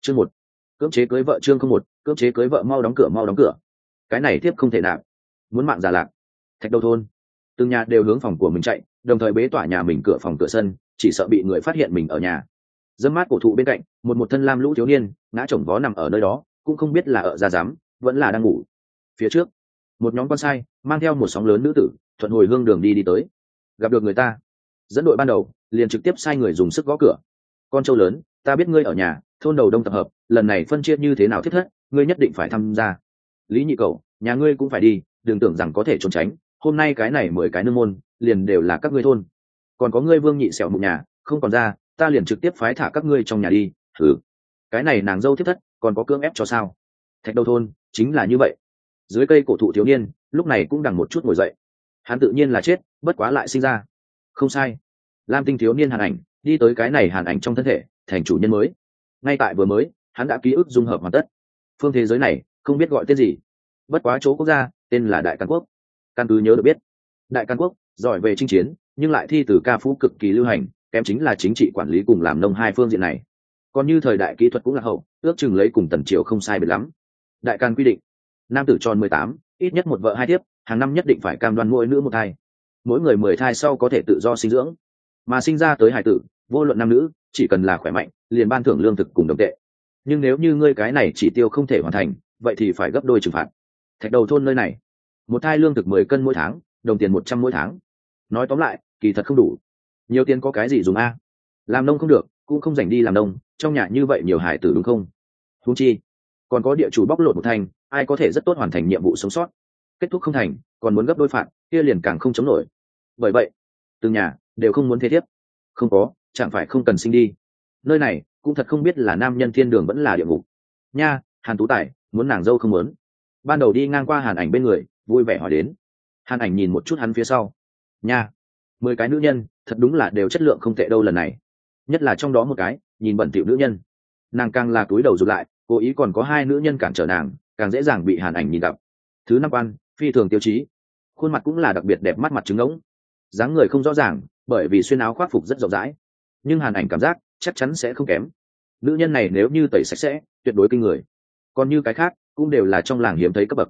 Chương 1. Cưỡng chế cưới vợ. Chương 1. Cưỡng chế cưới vợ. Mau đóng cửa, mau đóng cửa. Cái này tiếp không thể nạp. Muốn mạng già lạc. Thạch Đầu thôn. Từng nhà đều hướng phòng của mình chạy, đồng thời bế tỏa nhà mình cửa phòng cửa sân, chỉ sợ bị người phát hiện mình ở nhà. Dâm mát cổ thụ bên cạnh, một thân lam lũ thiếu niên, ngã chồng vó nằm ở nơi đó, cũng không biết là ở ra dám, vẫn là đang ngủ. Phía trước, một nhóm con sai mang theo một sóng lớn nữ tử, thuận hồi hương đường đi tới. Gặp được người ta, dẫn đội ban đầu liền trực tiếp sai người dùng sức gõ cửa. Con trâu lớn, ta biết ngươi ở nhà, thôn đầu đông tập hợp, lần này phân chia như thế nào thiết thất, ngươi nhất định phải tham gia. Lý Nhị Cẩu, nhà ngươi cũng phải đi, đừng tưởng rằng có thể trốn tránh, hôm nay cái này 10 cái nương môn liền đều là các ngươi thôn. Còn có ngươi Vương Nhị xẻo mục nhà không còn ra, ta liền trực tiếp phái thả các ngươi trong nhà đi. Thử cái này nàng dâu thiết thất còn có cưỡng ép cho sao? Thạch Đầu thôn chính là như vậy. Dưới cây cổ thụ thiếu niên lúc này cũng đằng một chút ngồi dậy. Hắn tự nhiên là chết, bất quá lại sinh ra. Không sai, lam tinh thiếu niên Hàn Ảnh đi tới cái này Hàn Ảnh trong thân thể thành chủ nhân mới. Ngay tại vừa mới hắn đã ký ức dung hợp hoàn tất. Phương thế giới này không biết gọi tên gì, bất quá chỗ quốc gia tên là Đại Càn Quốc. Căn cứ nhớ được biết, Đại Càn Quốc giỏi về chinh chiến nhưng lại thi từ ca phú cực kỳ lưu hành, kém chính là chính trị quản lý cùng làm nông hai phương diện này. Còn như thời đại kỹ thuật cũng là hậu, ước chừng lấy cùng Tần Triều không sai biệt lắm. Đại Càn quy định, nam tử tròn 18, ít nhất một vợ hai thiếp, hàng năm nhất định phải cam đoan mỗi nữ một thai. Mỗi người 10 thai sau có thể tự do sinh dưỡng, mà sinh ra tới hải tử, vô luận nam nữ, chỉ cần là khỏe mạnh, liền ban thưởng lương thực cùng đồng tệ. Nhưng nếu như ngươi cái này chỉ tiêu không thể hoàn thành, vậy thì phải gấp đôi trừng phạt. Thạch Đầu thôn nơi này, một thai lương thực 10 cân mỗi tháng, đồng tiền 100 mỗi tháng. Nói tóm lại, kỳ thật không đủ. Nhiều tiền có cái gì dùng a? Làm nông không được, cũng không dành đi làm nông, trong nhà như vậy nhiều hải tử đúng không? Huống chi, còn có địa chủ bóc lột một thành, ai có thể rất tốt hoàn thành nhiệm vụ sống sót. Kết thúc không thành, còn muốn gấp đôi phạt, kia liền càng không chống nổi. Bởi vậy, từng nhà đều không muốn thế thiếp. Không có, chẳng phải không cần sinh đi. Nơi này cũng thật không biết là nam nhân thiên đường vẫn là địa ngục. Nha, Hàn Tú Tài, muốn nàng dâu không muốn. Ban đầu đi ngang qua Hàn Ảnh bên người, vui vẻ hỏi đến. Hàn Ảnh nhìn một chút hắn phía sau. Nha, 10 cái nữ nhân, thật đúng là đều chất lượng không tệ đâu lần này. Nhất là trong đó một cái, nhìn bẩn thỉu nữ nhân. Nàng càng là túi đầu rụt lại, cố ý còn có 2 nữ nhân cản trở nàng, càng dễ dàng bị Hàn Ảnh nhìn gặp. Thứ 5 quan, phi thường tiêu chí. Khuôn mặt cũng là đặc biệt đẹp mắt, mặt trứng ngỗng. Dáng người không rõ ràng, bởi vì xuyên áo khoác phục rất rộng rãi. Nhưng Hàn Ảnh cảm giác chắc chắn sẽ không kém. Nữ nhân này nếu như tẩy sạch sẽ, tuyệt đối kinh người. Còn như cái khác, cũng đều là trong làng hiếm thấy cấp bậc.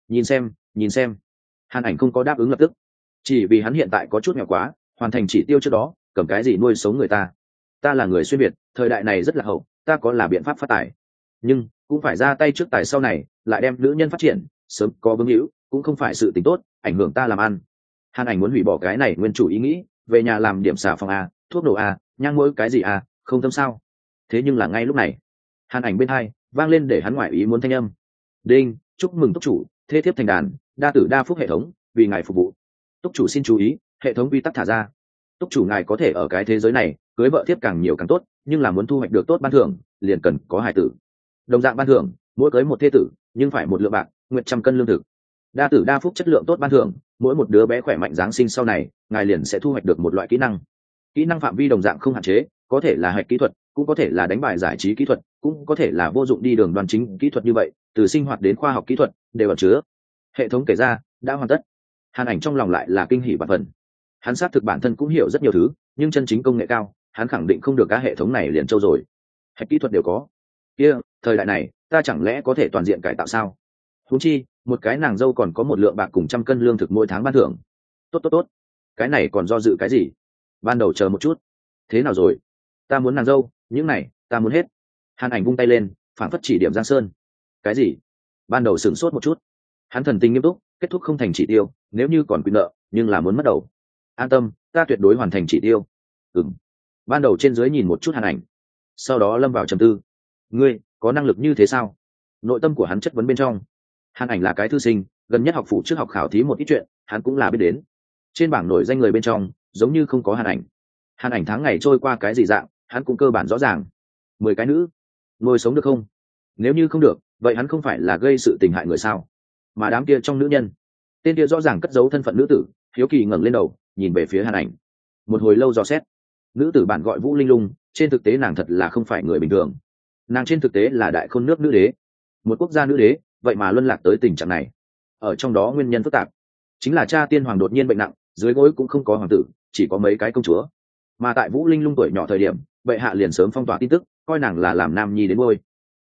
Nhìn xem. Hàn Ảnh không có đáp ứng lập tức, chỉ vì hắn hiện tại có chút nghèo quá, hoàn thành chỉ tiêu trước đó, cầm cái gì nuôi sống người ta. Ta là người xuyên việt, thời đại này rất là hậu, ta có là biện pháp phát tài, nhưng cũng phải ra tay trước tài sau này, lại đem nữ nhân phát triển, sớm có vương hữu, cũng không phải sự tình tốt, ảnh hưởng ta làm ăn. Hàn Ảnh muốn hủy bỏ cái này nguyên chủ ý nghĩ, về nhà làm điểm xà phòng a, thuốc nổ a, nhang mũi cái gì a, không tâm sao. Thế nhưng là ngay lúc này, Hàn Ảnh bên hai vang lên để hắn ngoại ý muốn thanh âm. Đinh, chúc mừng túc chủ, thê thiếp thành đàn, đa tử đa phúc hệ thống, vì ngài phục vụ. Túc chủ xin chú ý, hệ thống quy tắc thả ra. Túc chủ ngài có thể ở cái thế giới này cưới vợ thiếp càng nhiều càng tốt, nhưng là muốn thu hoạch được tốt ban thưởng, liền cần có hài tử. Đồng dạng ban thưởng, mỗi cưới một thê tử, nhưng phải một lượng bạc, nguyện 100 cân lương thực. Đa tử đa phúc chất lượng tốt ban thưởng, mỗi một đứa bé khỏe mạnh giáng sinh sau này, ngài liền sẽ thu hoạch được một loại kỹ năng. Kỹ năng phạm vi đồng dạng không hạn chế, có thể là hạch kỹ thuật, cũng có thể là đánh bài giải trí kỹ thuật, cũng có thể là vô dụng đi đường đoàn chính kỹ thuật, như vậy từ sinh hoạt đến khoa học kỹ thuật đều ẩn chứa. Hệ thống kể ra đã hoàn tất. Hàn Ảnh trong lòng lại là kinh hỉ vạn phần. Hắn xác thực bản thân cũng hiểu rất nhiều thứ, nhưng chân chính công nghệ cao, hắn khẳng định không được các hệ thống này liền trâu rồi. Hạch kỹ thuật đều có, kia thời đại này ta chẳng lẽ có thể toàn diện cải tạo sao? Huống chi một cái nàng dâu còn có một lượng bạc cùng 100 cân lương thực mỗi tháng ban thưởng. Tốt, cái này còn do dự cái gì? Ban đầu chờ một chút. Thế nào rồi? Ta muốn nàng dâu, những này ta muốn hết. Hàn Ảnh vung tay lên, phản phất chỉ điểm Giang Sơn. Cái gì? Ban đầu sửng sốt một chút, hắn thần tình nghiêm túc, kết thúc không thành chỉ tiêu, nếu như còn quyền nợ, nhưng là muốn mất đầu. An tâm, ta tuyệt đối hoàn thành chỉ tiêu. Ban đầu trên dưới nhìn một chút Hàn Ảnh, sau đó lâm vào trầm tư. Ngươi có năng lực như thế sao? Nội tâm của hắn chất vấn bên trong. Hàn Ảnh là cái thư sinh, gần nhất học phủ trước học khảo thí một ít chuyện, hắn cũng là biết đến. Trên bảng nổi danh người bên trong, giống như không có Hàn Ảnh. Hàn Ảnh tháng ngày trôi qua cái gì dạng, hắn cũng cơ bản rõ ràng. 10 cái nữ, nuôi sống được không? Nếu như không được, vậy hắn không phải là gây sự tình hại người sao? Mà đám kia trong nữ nhân, tên kia rõ ràng cất giấu thân phận nữ tử, hiếu kỳ ngẩng lên đầu, nhìn về phía Hàn Ảnh. Một hồi lâu dò xét, nữ tử bản gọi Vũ Linh Lung, trên thực tế nàng thật là không phải người bình thường. Nàng trên thực tế là đại khôn nước nữ đế, một quốc gia nữ đế, vậy mà luân lạc tới tình trạng này. Ở trong đó nguyên nhân phức tạp, chính là cha tiên hoàng đột nhiên bệnh nặng, dưới gối cũng không có hoàng tử, chỉ có mấy cái công chúa. Mà tại Vũ Linh Lung tuổi nhỏ thời điểm, bệ hạ liền sớm phong tỏa tin tức, coi nàng là làm nam nhi đến ngôi.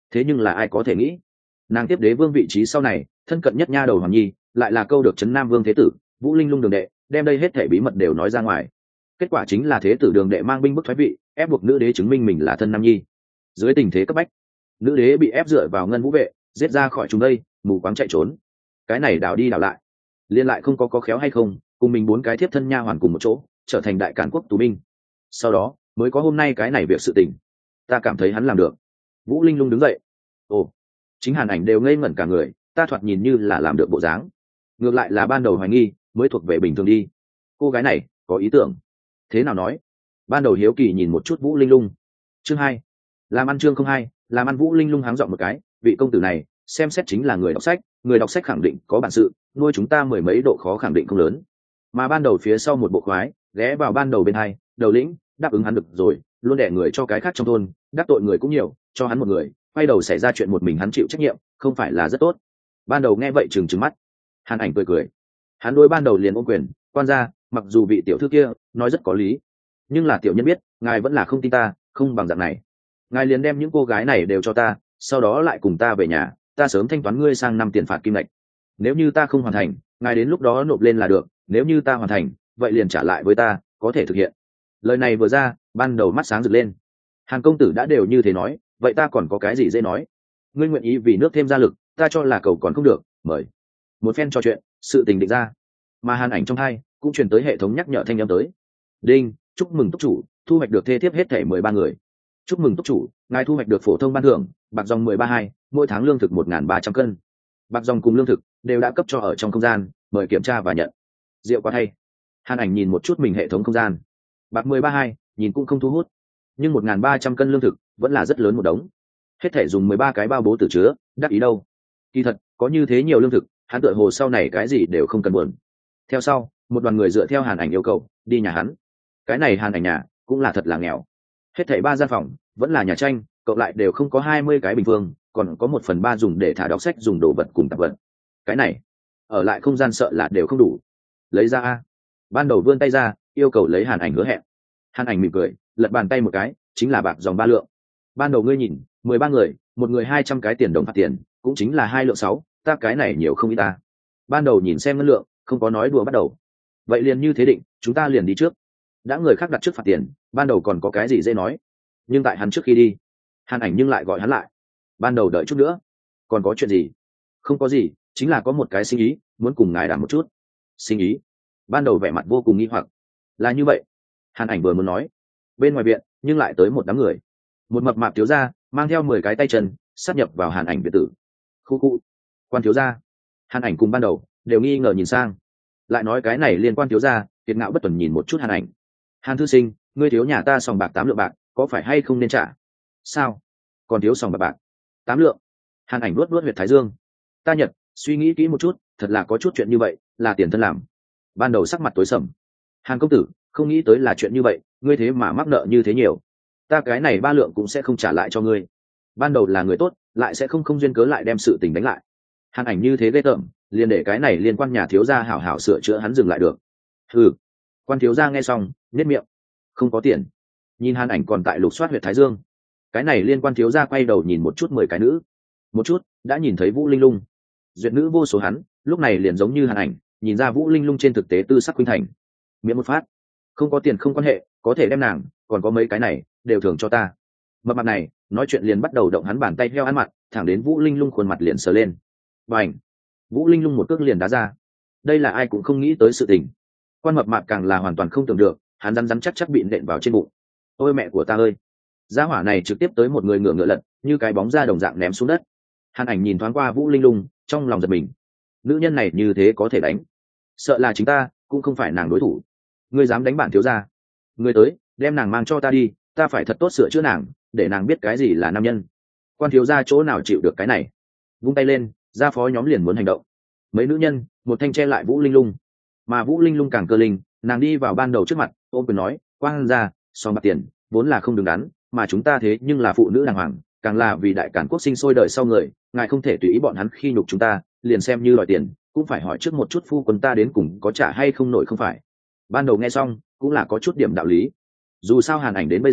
thế nhưng là ai có thể nghĩ, nàng tiếp đế vương vị trí sau này thân cận nhất nha đầu hoàng nhi lại là câu được trấn nam vương thế tử Vũ Linh Lung đường đệ, đem đây hết thể bí mật đều nói ra ngoài. Kết quả chính là thế tử đường đệ mang binh bức thoái vị, ép buộc nữ đế chứng minh mình là thân nam nhi. Dưới tình thế cấp bách, nữ đế bị ép dựa vào ngân vũ vệ giết ra khỏi chúng đây, mù quáng chạy trốn. Cái này đảo đi đảo lại, liên lại không có khéo hay không, cùng mình 4 cái thiếp thân nha hoàn cùng một chỗ trở thành đại cản quốc tù binh. Sau đó mới có hôm nay cái này việc sự tình. Ta cảm thấy hắn làm được. Vũ Linh Lung đứng dậy. Ồ, chính Hàn Ảnh đều ngây ngẩn cả người, ta thoạt nhìn như là làm được bộ dáng, ngược lại là ban đầu hoài nghi mới thuộc về bình thường đi. Cô gái này có ý tưởng. Thế nào nói? Ban đầu hiếu kỳ nhìn một chút Vũ Linh Lung. Chương 2. Làm ăn chương không 2, làm ăn. Vũ Linh Lung háng giọng một cái, vị công tử này xem xét chính là người đọc sách khẳng định có bản sự, nuôi chúng ta 10 mấy độ khó khẳng định không lớn. Mà ban đầu phía sau một bộ khoái ghé vào ban đầu bên hai, đầu lĩnh đáp ứng hắn được rồi, luôn đẻ người cho cái khác trong thôn, đắc tội người cũng nhiều, cho hắn một người, quay đầu xảy ra chuyện một mình hắn chịu trách nhiệm, không phải là rất tốt. Ban đầu nghe vậy trừng trừng mắt. Hàn Ảnh cười, hắn đối ban đầu liền ôm quyền, quan gia, mặc dù vị tiểu thư kia nói rất có lý, nhưng là tiểu nhân biết ngài vẫn là không tin ta, không bằng dạng này, ngài liền đem những cô gái này đều cho ta, sau đó lại cùng ta về nhà, ta sớm thanh toán ngươi sang năm tiền phạt kim lệch. Nếu như ta không hoàn thành, ngài đến lúc đó nộp lên là được, nếu như ta hoàn thành, vậy liền trả lại với ta, có thể thực hiện. Lời này vừa ra, ban đầu mắt sáng rực lên. Hàn công tử đã đều như thế nói, vậy ta còn có cái gì dễ nói? Ngươi nguyện ý vì nước thêm gia lực, ta cho là cầu còn không được, mời. Một phen trò chuyện, sự tình định ra, mà Hàn Ảnh trong hai cũng truyền tới hệ thống nhắc nhở thanh âm tới. Đinh, chúc mừng túc chủ thu hoạch được thê thiếp hết thể 13 người. Chúc mừng túc chủ, ngài thu hoạch được phổ thông ban thưởng bạc dòng 13.2, mỗi tháng lương thực 1.300 cân. Bạc dòng cùng lương thực đều đã cấp cho ở trong không gian, mời kiểm tra và nhận. Diệu quá thay. Hàn Ảnh nhìn một chút mình hệ thống không gian, bạc 13.2 nhìn cũng không thu hút, nhưng 1.300 cân lương thực vẫn là rất lớn một đống. Hết thể dùng 13 cái bao bố tử chứa, đắc ý đâu. Kỳ thật có như thế nhiều lương thực, hắn tựa hồ sau này cái gì đều không cần buồn. Theo sau, một đoàn người dựa theo Hàn Ảnh yêu cầu đi nhà hắn. Cái này Hàn Ảnh nhà cũng là thật là nghèo, hết thảy 3 gian phòng vẫn là nhà tranh, cộng lại đều không có 20 cái bình phương, còn có 1/3 dùng để thả đọc sách dùng đồ vật cùng tạp vật. Cái này ở lại không gian sợ là đều không đủ. Lấy ra a. Ban đầu vươn tay ra yêu cầu lấy Hàn Ảnh hứa hẹn. Hàn Ảnh mỉm cười, lật bàn tay một cái, chính là bạc dòng 3 lượng. Ban đầu ngươi nhìn 13 người, một người 200 cái tiền đồng phạt tiền, cũng chính là 2 lượng 6, ta cái này nhiều không ít ta. Ban đầu nhìn xem ngân lượng, không có nói đùa bắt đầu. Vậy liền như thế định, chúng ta liền đi trước. Đã người khác đặt trước phạt tiền, ban đầu còn có cái gì dễ nói. Nhưng tại hắn trước khi đi, Hàn Ảnh nhưng lại gọi hắn lại. Ban đầu đợi chút nữa, còn có chuyện gì? Không có gì, chính là có một cái sinh ý muốn cùng ngài đàm một chút. Sinh ý? Ban đầu vẻ mặt vô cùng nghi hoặc. Là như vậy. Hàn Ảnh vừa muốn nói, bên ngoài viện nhưng lại tới một đám người. Một mập mạp thiếu gia mang theo 10 cái tay chân sát nhập vào Hàn Ảnh biệt tử. Khu khu, quan thiếu gia. Hàn Ảnh cùng ban đầu đều nghi ngờ nhìn sang, lại nói cái này liên quan thiếu gia. Kiệt ngạo bất tuần nhìn một chút Hàn Ảnh. Hàn thư sinh, ngươi thiếu nhà ta sòng bạc 8 lượng bạc, có phải hay không nên trả? Sao? Còn thiếu sòng bạc 8 lượng? Hàn Ảnh luốt huyệt thái dương. Ta Nhật, suy nghĩ kỹ một chút, thật là có chút chuyện như vậy, là tiền thân làm. Ban đầu sắc mặt tối sầm. Hàn công tử, không nghĩ tới là chuyện như vậy, ngươi thế mà mắc nợ như thế nhiều, ta cái này 3 lượng cũng sẽ không trả lại cho ngươi. Ban đầu là người tốt, lại sẽ không duyên cớ lại đem sự tình đánh lại. Hàn Ảnh như thế ghê tởm, liền để cái này liên quan nhà thiếu gia hảo hảo sửa chữa hắn dừng lại được. Ừ. Quan thiếu gia nghe xong nhếch miệng. Không có tiền. Nhìn Hàn Ảnh còn tại lục soát huyệt thái dương, cái này liên quan thiếu gia quay đầu nhìn một chút 10 cái nữ, một chút đã nhìn thấy Vũ Linh Lung. Duyệt nữ vô số hắn, lúc này liền giống như Hàn Ảnh nhìn ra Vũ Linh Lung trên thực tế tư sắc khuynh thành. Miễn một phát, không có tiền không quan hệ, có thể đem nàng, còn có mấy cái này đều thưởng cho ta. Mập mạp này nói chuyện liền bắt đầu động hắn bàn tay heo ăn mặt, thẳng đến Vũ Linh Lung khuôn mặt liền sờ lên. Bành! Vũ Linh Lung một cước liền đá ra. Đây là ai cũng không nghĩ tới sự tình. Quan mập mạp càng là hoàn toàn không tưởng được, hắn rắn chắc bị nện vào trên bụng. Ôi mẹ của ta ơi! Gia hỏa này trực tiếp tới một người ngửa lật, như cái bóng ra đồng dạng ném xuống đất. Hàn Ảnh nhìn thoáng qua Vũ Linh Lung, trong lòng giật mình. Nữ nhân này như thế có thể đánh, sợ là chính ta cũng không phải nàng đối thủ. Ngươi dám đánh bản thiếu gia? Ngươi tới, đem nàng mang cho ta đi, ta phải thật tốt sửa chữa nàng, để nàng biết cái gì là nam nhân. Quan thiếu gia chỗ nào chịu được cái này? Vung tay lên, gia phó nhóm liền muốn hành động. Mấy nữ nhân một thanh che lại Vũ Linh Lung, mà Vũ Linh Lung càng cơ linh, nàng đi vào ban đầu trước mặt, ôm quyền nói, quan gia, sòng bạc tiền vốn là không đứng đắn, mà chúng ta thế nhưng là phụ nữ đàng hoàng, càng là vì đại cản quốc sinh sôi đời sau người, ngài không thể tùy ý bọn hắn khi nhục chúng ta, liền xem như đòi tiền cũng phải hỏi trước một chút phu quân ta đến cùng có trả hay không nổi không phải. Ban đầu nghe xong cũng là có chút điểm đạo lý, dù sao Hàn Ảnh đến bây giờ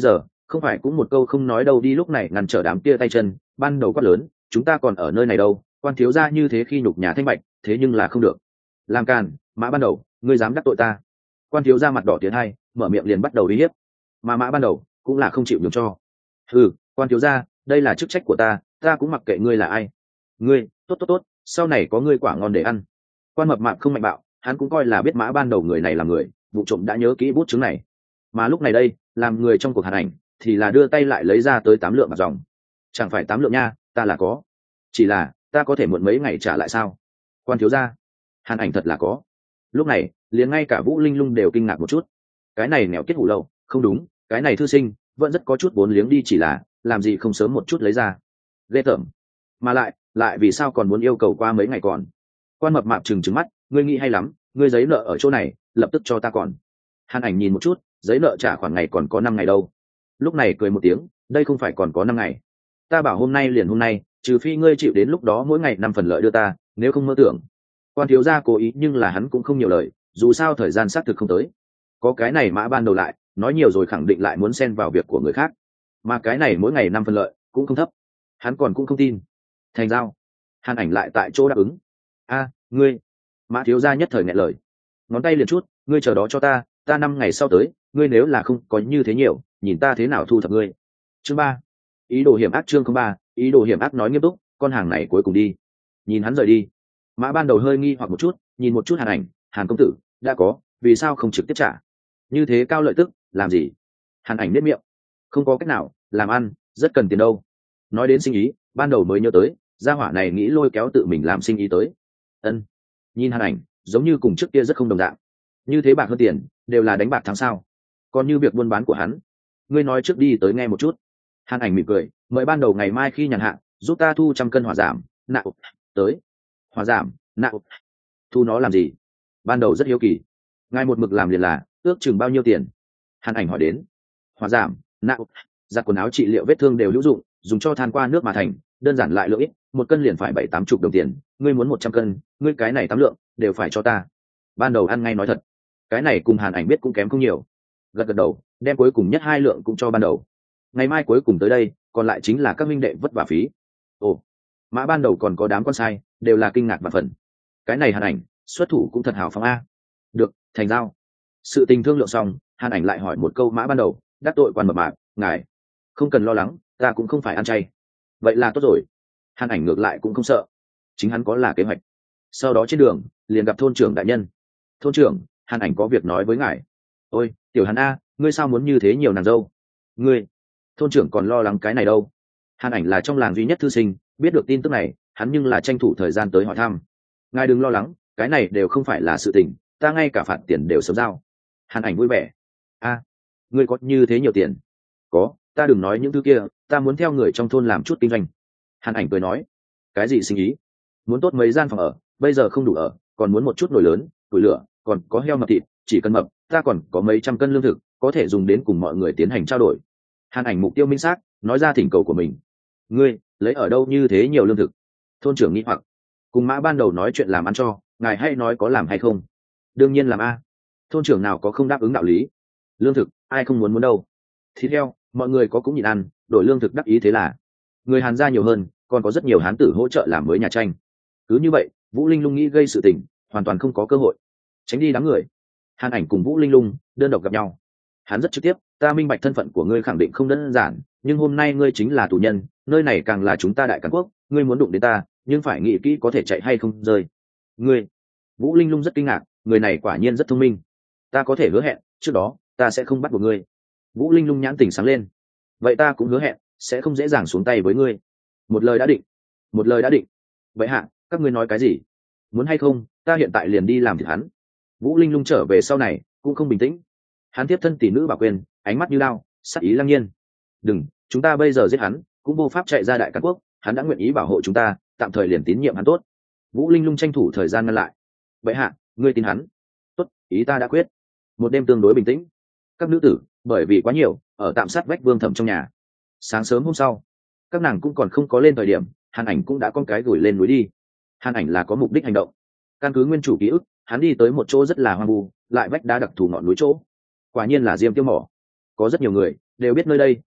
không phải cũng một câu không nói đâu đi, lúc này ngăn trở đám kia tay chân, ban đầu quát lớn, chúng ta còn ở nơi này đâu, quan thiếu gia như thế khi nhục nhà Thanh Bạch, thế nhưng là không được. Làm càn, Mã ban đầu, ngươi dám đắc tội ta. Quan thiếu gia mặt đỏ tiến hai, mở miệng liền bắt đầu uy hiếp. Mà Mã ban đầu cũng là không chịu nhường cho. Ừ, quan thiếu gia, đây là chức trách của ta cũng mặc kệ ngươi là ai. Ngươi, tốt, sau này có ngươi quả ngon để ăn. Quan Mập Mạp không mạnh bạo, hắn cũng coi là biết Mã ban đầu người này là người, vụ trộm đã nhớ kỹ bút chứng này. Mà lúc này đây, làm người trong cuộc Hàn Ảnh thì là đưa tay lại lấy ra tới 8 lượng bạc dòng. Chẳng phải 8 lượng nha, ta là có. Chỉ là ta có thể muộn mấy ngày trả lại sao? Quan thiếu gia, Hàn Ảnh thật là có. Lúc này, liền ngay cả Vũ Linh Lung đều kinh ngạc một chút. Cái này nghèo kiết hủ lậu, không đúng, cái này thư sinh vẫn rất có chút vốn liếng đi, chỉ là làm gì không sớm một chút lấy ra. Ghê tởm. Mà lại vì sao còn muốn yêu cầu qua mấy ngày còn? Quan Mập Mạp trừng mắt, ngươi nghĩ hay lắm, ngươi giấy nợ ở chỗ này, lập tức cho ta còn. Hàn Ảnh nhìn một chút, giấy nợ trả khoản ngày còn có 5 ngày đâu. Lúc này cười một tiếng, đây không phải còn có 5 ngày. Ta bảo hôm nay liền hôm nay, trừ phi ngươi chịu đến lúc đó mỗi ngày 5 phần lợi đưa ta, nếu không mơ tưởng. Quan thiếu gia cố ý, nhưng là hắn cũng không nhiều lời, dù sao thời gian xác thực không tới. Có cái này Mã ban đầu lại, nói nhiều rồi khẳng định lại muốn xen vào việc của người khác. Mà cái này mỗi ngày 5 phần lợi, cũng không thấp. Hắn còn cũng không tin. Thành giao. Hàn Ảnh lại tại chỗ đáp ứng. A, ngươi. Mã thiếu gia nhất thời nghẹn lời. Ngón tay liền chút, ngươi chờ đó cho ta 5 ngày sau tới, ngươi nếu là không có như thế nhiều, nhìn ta thế nào thu thập ngươi. Chương 3. Ý đồ hiểm ác, chương 3, ý đồ hiểm ác nói nghiêm túc, con hàng này cuối cùng đi. Nhìn hắn rời đi. Mã ban đầu hơi nghi hoặc một chút, nhìn một chút Hàn Ảnh, Hàn công tử, đã có, vì sao không trực tiếp trả? Như thế cao lợi tức, làm gì? Hàn Ảnh nhếch miệng. Không có cách nào, làm ăn, rất cần tiền đâu. Nói đến sinh ý, ban đầu mới nhớ tới, gia hỏa này nghĩ lôi kéo tự mình làm sinh ý tới. Ân. Nhìn Hàn Ảnh, giống như cùng trước kia rất không đồng dạng. Như thế bạc hơn tiền, đều là đánh bạc thắng sao? Còn như việc buôn bán của hắn, ngươi nói trước đi tới nghe một chút. Hàn Ảnh mỉm cười, mời ban đầu ngày mai khi nhàn hạ, giúp ta thu 100 cân hỏa giảm, nạo, tới. Hỏa giảm, nạo. Thu nó làm gì? Ban đầu rất hiếu kỳ. Ngài một mực làm liền là, ước chừng bao nhiêu tiền? Hàn Ảnh hỏi đến. Hỏa giảm, nạo, giặt quần áo trị liệu vết thương đều hữu dụng, dùng cho than qua nước mà thành, đơn giản lại lượng ít, 1 cân liền phải 7-80 đồng tiền, ngươi muốn 100 cân, ngươi cái này 8 lượng, đều phải cho ta. Ban đầu ăn ngay nói thật. Cái này cùng Hàn Ảnh biết cũng kém không nhiều. Gật đầu, đem cuối cùng nhất 2 lượng cũng cho ban đầu. Ngày mai cuối cùng tới đây, còn lại chính là các minh đệ vất vả phí. Ồ, Mã ban đầu còn có đám con sai, đều là kinh ngạc và phần. Cái này Hàn Ảnh xuất thủ cũng thật hào phóng a. Được, thành giao. Sự tình thương lượng xong, Hàn Ảnh lại hỏi một câu Mã ban đầu, đắc tội Quan Mập Mạp, ngài không cần lo lắng, ta cũng không phải ăn chay. Vậy là tốt rồi. Hàn Ảnh ngược lại cũng không sợ, chính hắn có là kế hoạch. Sau đó trên đường liền gặp thôn trưởng đại nhân. Thôn trưởng, Hàn Ảnh có việc nói với ngài. Ôi, tiểu Hàn a, ngươi sao muốn như thế nhiều nàng dâu? Ngươi, thôn trưởng còn lo lắng cái này đâu. Hàn Ảnh là trong làng duy nhất thư sinh, biết được tin tức này, hắn nhưng là tranh thủ thời gian tới hỏi thăm. Ngài đừng lo lắng, cái này đều không phải là sự tình, ta ngay cả phạt tiền đều sớm giao. Hàn Ảnh vui vẻ. A, ngươi có như thế nhiều tiền? Có, ta đừng nói những thứ kia, ta muốn theo người trong thôn làm chút kinh doanh. Hàn Ảnh cười nói. Cái gì sinh ý? Muốn tốt mấy gian phòng ở, bây giờ không đủ ở, còn muốn một chút nồi lớn, củi lửa, còn có heo mập thịt, chỉ cần mập, ta còn có mấy trăm cân lương thực, có thể dùng đến cùng mọi người tiến hành trao đổi. Hàn Ảnh mục tiêu minh xác, nói ra thỉnh cầu của mình. Ngươi lấy ở đâu như thế nhiều lương thực? Thôn trưởng nghĩ hoặc. Cùng Mã ban đầu nói chuyện làm ăn cho, ngài hay nói có làm hay không? Đương nhiên làm a. Thôn trưởng nào có không đáp ứng đạo lý? Lương thực, ai không muốn đâu? Thịt heo, mọi người có cũng nhịn ăn, đổi lương thực đắc ý thế là người Hàn gia nhiều hơn, còn có rất nhiều hán tử hỗ trợ làm mới nhà tranh. Cứ như vậy, Vũ Linh Lung nghĩ gây sự tình, hoàn toàn không có cơ hội. Tránh đi đám người. Hàn Ảnh cùng Vũ Linh Lung đơn độc gặp nhau. Hắn rất trực tiếp, ta minh bạch thân phận của ngươi khẳng định không đơn giản, nhưng hôm nay ngươi chính là tù nhân, nơi này càng là chúng ta Đại Càn Quốc, ngươi muốn đụng đến ta, nhưng phải nghĩ kỹ có thể chạy hay không rơi. Ngươi, Vũ Linh Lung rất kinh ngạc, người này quả nhiên rất thông minh. Ta có thể hứa hẹn, trước đó ta sẽ không bắt buộc ngươi. Vũ Linh Lung nhãn tình sáng lên. Vậy ta cũng hứa hẹn, sẽ không dễ dàng xuống tay với ngươi. Một lời đã định. Một lời đã định. Vậy hạ, các ngươi nói cái gì? Muốn hay không, ta hiện tại liền đi làm thịt hắn. Vũ Linh Lung trở về sau này cũng không bình tĩnh. Hắn tiếp thân tỷ nữ bảo quyền, ánh mắt như lao, sắc ý lăng nhiên. Đừng, chúng ta bây giờ giết hắn, cũng vô pháp chạy ra Đại Càn Quốc, hắn đã nguyện ý bảo hộ chúng ta, tạm thời liền tín nhiệm hắn tốt. Vũ Linh Lung tranh thủ thời gian ngăn lại. Vậy hạ, ngươi tin hắn? Tốt, ý ta đã quyết. Một đêm tương đối bình tĩnh. Các nữ tử bởi vì quá nhiều, ở tạm sát vách Vương Thẩm trong nhà. Sáng sớm hôm sau, các nàng cũng còn không có lên thời điểm, Hàn Ảnh cũng đã con cái gửi lên núi đi. Hàn Ảnh là có mục đích hành động. Căn cứ nguyên chủ ký ức, hắn đi tới một chỗ rất là hoang vu, lại vách đá đặc thù ngọn núi chỗ. Quả nhiên là Diêm Tiêu mỏ. Có rất nhiều người đều biết nơi đây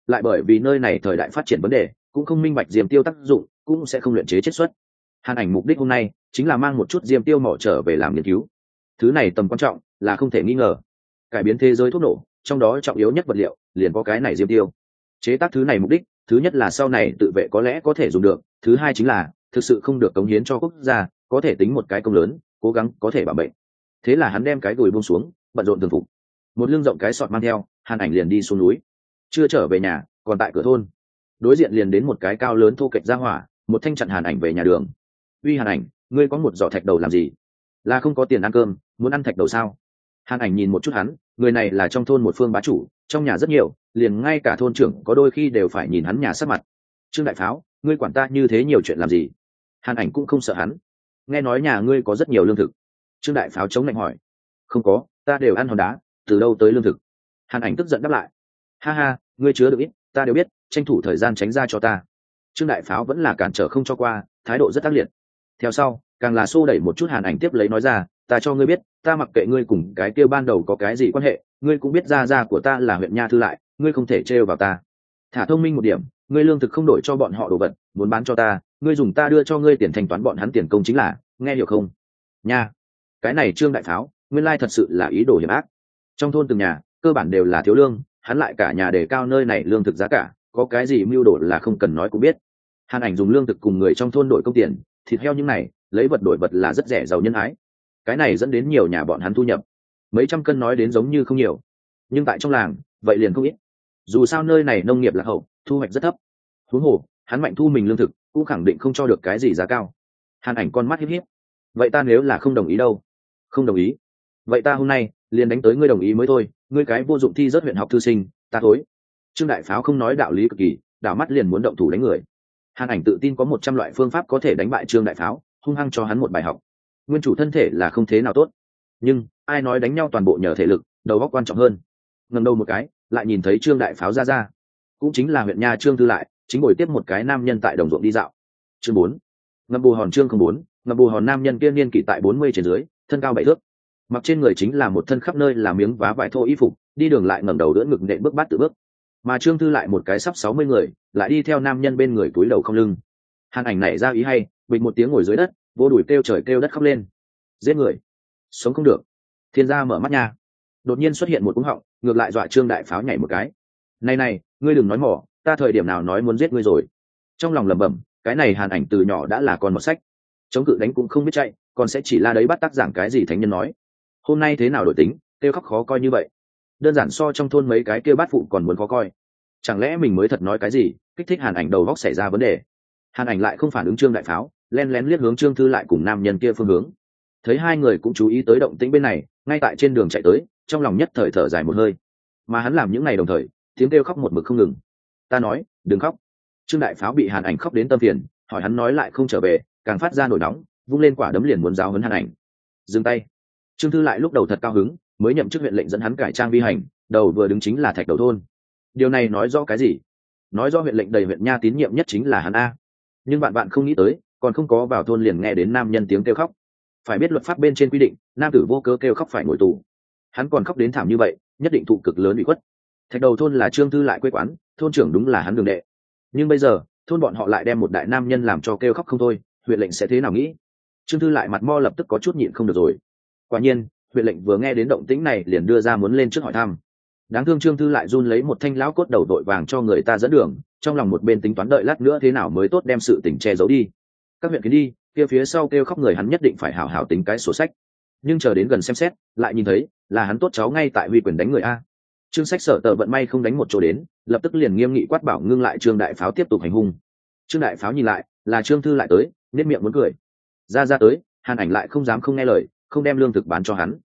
lại bởi vì nơi này thời đại phát triển vấn đề cũng không minh bạch diêm tiêu tác dụng, cũng sẽ không luyện chế chiết xuất. Hàn Ảnh mục đích hôm nay chính là mang một chút diêm tiêu mỏ trở về làm nghiên cứu. Thứ này tầm quan trọng là không thể nghi ngờ, cải biến thế giới thuốc nổ trong đó trọng yếu nhất vật liệu liền có cái này diêm tiêu. Chế tác thứ này mục đích thứ nhất là sau này tự vệ có lẽ có thể dùng được, thứ hai chính là thực sự không được cống hiến cho quốc gia, có thể tính một cái công lớn, cố gắng có thể bảo bệnh. Thế là hắn đem cái gùi buông xuống, bận rộn thường phục, một lưng rộng cái sọt mang theo, Hàn Ảnh liền đi xuống núi. Chưa trở về nhà, còn tại cửa thôn, đối diện liền đến một cái cao lớn thô kệch ra hỏa, một thanh chặn Hàn Ảnh về nhà đường. Uy Hàn Ảnh, ngươi có một giỏ thạch đầu làm gì? Là không có tiền ăn cơm, muốn ăn thạch đầu sao? Hàn Ảnh nhìn một chút hắn, người này là trong thôn một phương bá chủ, trong nhà rất nhiều, liền ngay cả thôn trưởng có đôi khi đều phải nhìn hắn nhà sắc mặt. Trương Đại Pháo, ngươi quản ta như thế nhiều chuyện làm gì? Hàn Ảnh cũng không sợ hắn. Nghe nói nhà ngươi có rất nhiều lương thực. Trương Đại Pháo chống lạnh hỏi. Không có, ta đều ăn hòn đá, từ đâu tới lương thực? Hàn Ảnh tức giận đáp lại. Ha ha, ngươi chứa được ít, ta đều biết, tranh thủ thời gian tránh ra cho ta. Trương Đại Pháo vẫn là cản trở không cho qua, thái độ rất ác liệt. Theo sau, càng là xô đẩy một chút. Hàn Ảnh tiếp lấy nói ra, ta cho ngươi biết, ta mặc kệ ngươi cùng cái kia ban đầu có cái gì quan hệ, ngươi cũng biết gia của ta là huyện nha thư lại, ngươi không thể trêu vào ta. Thả thông minh một điểm, ngươi lương thực không đổi cho bọn họ đồ vật, muốn bán cho ta, ngươi dùng ta đưa cho ngươi tiền thanh toán bọn hắn tiền công chính là, nghe hiểu không? Nha, cái này Trương Đại Pháo, nguyên lai thật sự là ý đồ hiểm ác. Trong thôn từng nhà, cơ bản đều là thiếu lương, hắn lại cả nhà đề cao nơi này lương thực giá cả, có cái gì mưu đồ là không cần nói cũng biết. Hàn Ảnh dùng lương thực cùng người trong thôn đổi công tiền, thịt heo những này, lấy vật đổi vật là rất rẻ giàu nhân ái. Cái này dẫn đến nhiều nhà bọn hắn thu nhập mấy trăm cân nói đến giống như không nhiều, nhưng tại trong làng vậy liền không ít. Dù sao nơi này nông nghiệp lạc hậu, thu hoạch rất thấp. Huống hồ hắn mạnh thu mình lương thực cũng khẳng định không cho được cái gì giá cao. Hàn Ảnh con mắt híp híp. Vậy ta nếu là không đồng ý đâu? Không đồng ý? Vậy ta hôm nay liền đánh tới ngươi đồng ý mới thôi, ngươi cái vô dụng thi rớt huyện học thư sinh, ta thối. Trương Đại Pháo không nói đạo lý cực kỳ, đảo mắt liền muốn động thủ đánh người. Hàn Ảnh tự tin có 100 loại phương pháp có thể đánh bại Trương Đại Pháo, hung hăng cho hắn một bài học. Nguyên chủ thân thể là không thế nào tốt, nhưng ai nói đánh nhau toàn bộ nhờ thể lực, đầu óc quan trọng hơn. Ngẩng đầu một cái, lại nhìn thấy Trương Đại Pháo ra, cũng chính là huyện nha Trương Thư lại, chính ngồi tiếp một cái nam nhân tại đồng ruộng đi dạo. Chương 4. Ngậm bù hòn. Chương 04. Ngậm bù hòn. Nam nhân kia niên kỷ tại 40 trên dưới, thân cao 7 thước, mặc trên người chính là một thân khắp nơi là miếng vá vải thô y phục, đi đường lại ngẩng đầu đỡ ngực nện bước bát tự bước. Mà Trương Thư lại một cái sắp 60 người, lại đi theo nam nhân bên người cúi đầu không lưng. Hàn Ảnh nảy ra ý hay, bịch một tiếng ngồi dưới đất, vô đùi kêu trời kêu đất khóc lên. Giết người, sống không được. Thiên gia mở mắt nha. Đột nhiên xuất hiện một cúng họng, ngược lại dọa Trương Đại Pháo nhảy một cái. Này này, ngươi đừng nói mỏ, ta thời điểm nào nói muốn giết ngươi rồi? Trong lòng lẩm bẩm, cái này Hàn Ảnh từ nhỏ đã là con một sách, chống cự đánh cũng không biết chạy, còn sẽ chỉ la đấy bắt tác giảng cái gì thánh nhân nói. Hôm nay thế nào đổi tính, kêu khóc khó coi như vậy, đơn giản so trong thôn mấy cái kêu bát phụ còn muốn khó coi. Chẳng lẽ mình mới thật nói cái gì kích thích Hàn Ảnh đầu góc xảy ra vấn đề? Hàn Ảnh lại không phản ứng Trương Đại Pháo, len lén liếc hướng Trương Thư lại cùng nam nhân kia phương hướng. Thấy hai người cũng chú ý tới động tĩnh bên này, ngay tại trên đường chạy tới, trong lòng nhất thời thở dài một hơi. Mà hắn làm những ngày đồng thời, tiếng kêu khóc một mực không ngừng. Ta nói, đừng khóc. Trương Đại Pháo bị Hàn Ảnh khóc đến tâm phiền, hỏi hắn nói lại không trở về, càng phát ra nổi nóng, vung lên quả đấm liền muốn giáo huấn Hàn Ảnh. Dừng tay. Trương Thư lại lúc đầu thật cao hứng, mới nhậm chức huyện lệnh dẫn hắn cải trang vi hành, đầu vừa đứng chính là Thạch Đầu thôn. Điều này nói rõ cái gì? Nói rõ huyện lệnh đầy huyện nha tín nhiệm nhất chính là hắn a. Nhưng bạn không nghĩ tới, còn không có vào thôn liền nghe đến nam nhân tiếng kêu khóc. Phải biết luật pháp bên trên quy định, nam tử vô cớ kêu khóc phải ngồi tù. Hắn còn khóc đến thảm như vậy, nhất định thụ cực lớn ủy khuất. Thạch Đầu thôn là Trương Thư lại quê quán, thôn trưởng đúng là hắn đường đệ. Nhưng bây giờ, thôn bọn họ lại đem một đại nam nhân làm cho kêu khóc không thôi, huyện lệnh sẽ thế nào nghĩ? Trương Thư lại mặt mo lập tức có chút nhịn không được rồi. Quả nhiên, huyện lệnh vừa nghe đến động tĩnh này liền đưa ra muốn lên trước hỏi thăm. Đáng thương Trương Thư lại run lấy một thanh lão cốt đầu đội vàng cho người ta dẫn đường, trong lòng một bên tính toán đợi lát nữa thế nào mới tốt đem sự tình che giấu đi. Các huyện kiến đi, kia phía sau kêu khóc người hắn nhất định phải hảo hảo tính cái sổ sách. Nhưng chờ đến gần xem xét, lại nhìn thấy là hắn tốt cháu ngay tại huy quyền đánh người a. Trương Sách Sở Tờ vận may không đánh một chỗ đến, lập tức liền nghiêm nghị quát bảo ngưng lại Trương Đại Pháo tiếp tục hành hung. Trương Đại Pháo nhìn lại, là Trương Thư lại tới, nét miệng muốn cười. Ra tới, Hàn Ảnh lại không dám không nghe lời, không đem lương thực bán cho hắn.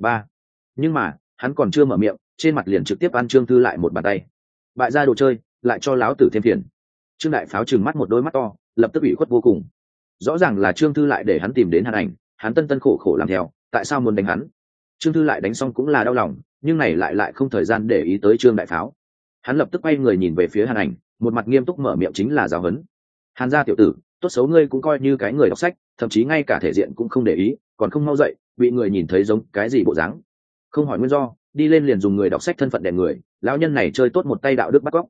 Nhưng mà, hắn còn chưa mở miệng, trên mặt liền trực tiếp ăn Trương Thư lại một bàn tay. Bại gia đồ chơi, lại cho láo tử thêm phiền. Trương Đại Pháo trừng mắt một đôi mắt to, lập tức ủy khuất vô cùng. Rõ ràng là Trương Thư lại để hắn tìm đến Hàn Ảnh, hắn tân khổ khổ làm theo, tại sao muốn đánh hắn? Trương Thư lại đánh xong cũng là đau lòng, nhưng này lại không thời gian để ý tới Trương Đại Pháo. Hắn lập tức quay người nhìn về phía Hàn Ảnh, một mặt nghiêm túc mở miệng chính là giáo huấn. Hàn gia tiểu tử, tốt xấu ngươi cũng coi như cái người đọc sách, thậm chí ngay cả thể diện cũng không để ý, còn không mau dậy, bị người nhìn thấy giống cái gì bộ dáng. Không hỏi nguyên do, đi lên liền dùng người đọc sách thân phận đè người, lão nhân này chơi tốt một tay đạo đức bắt cóc.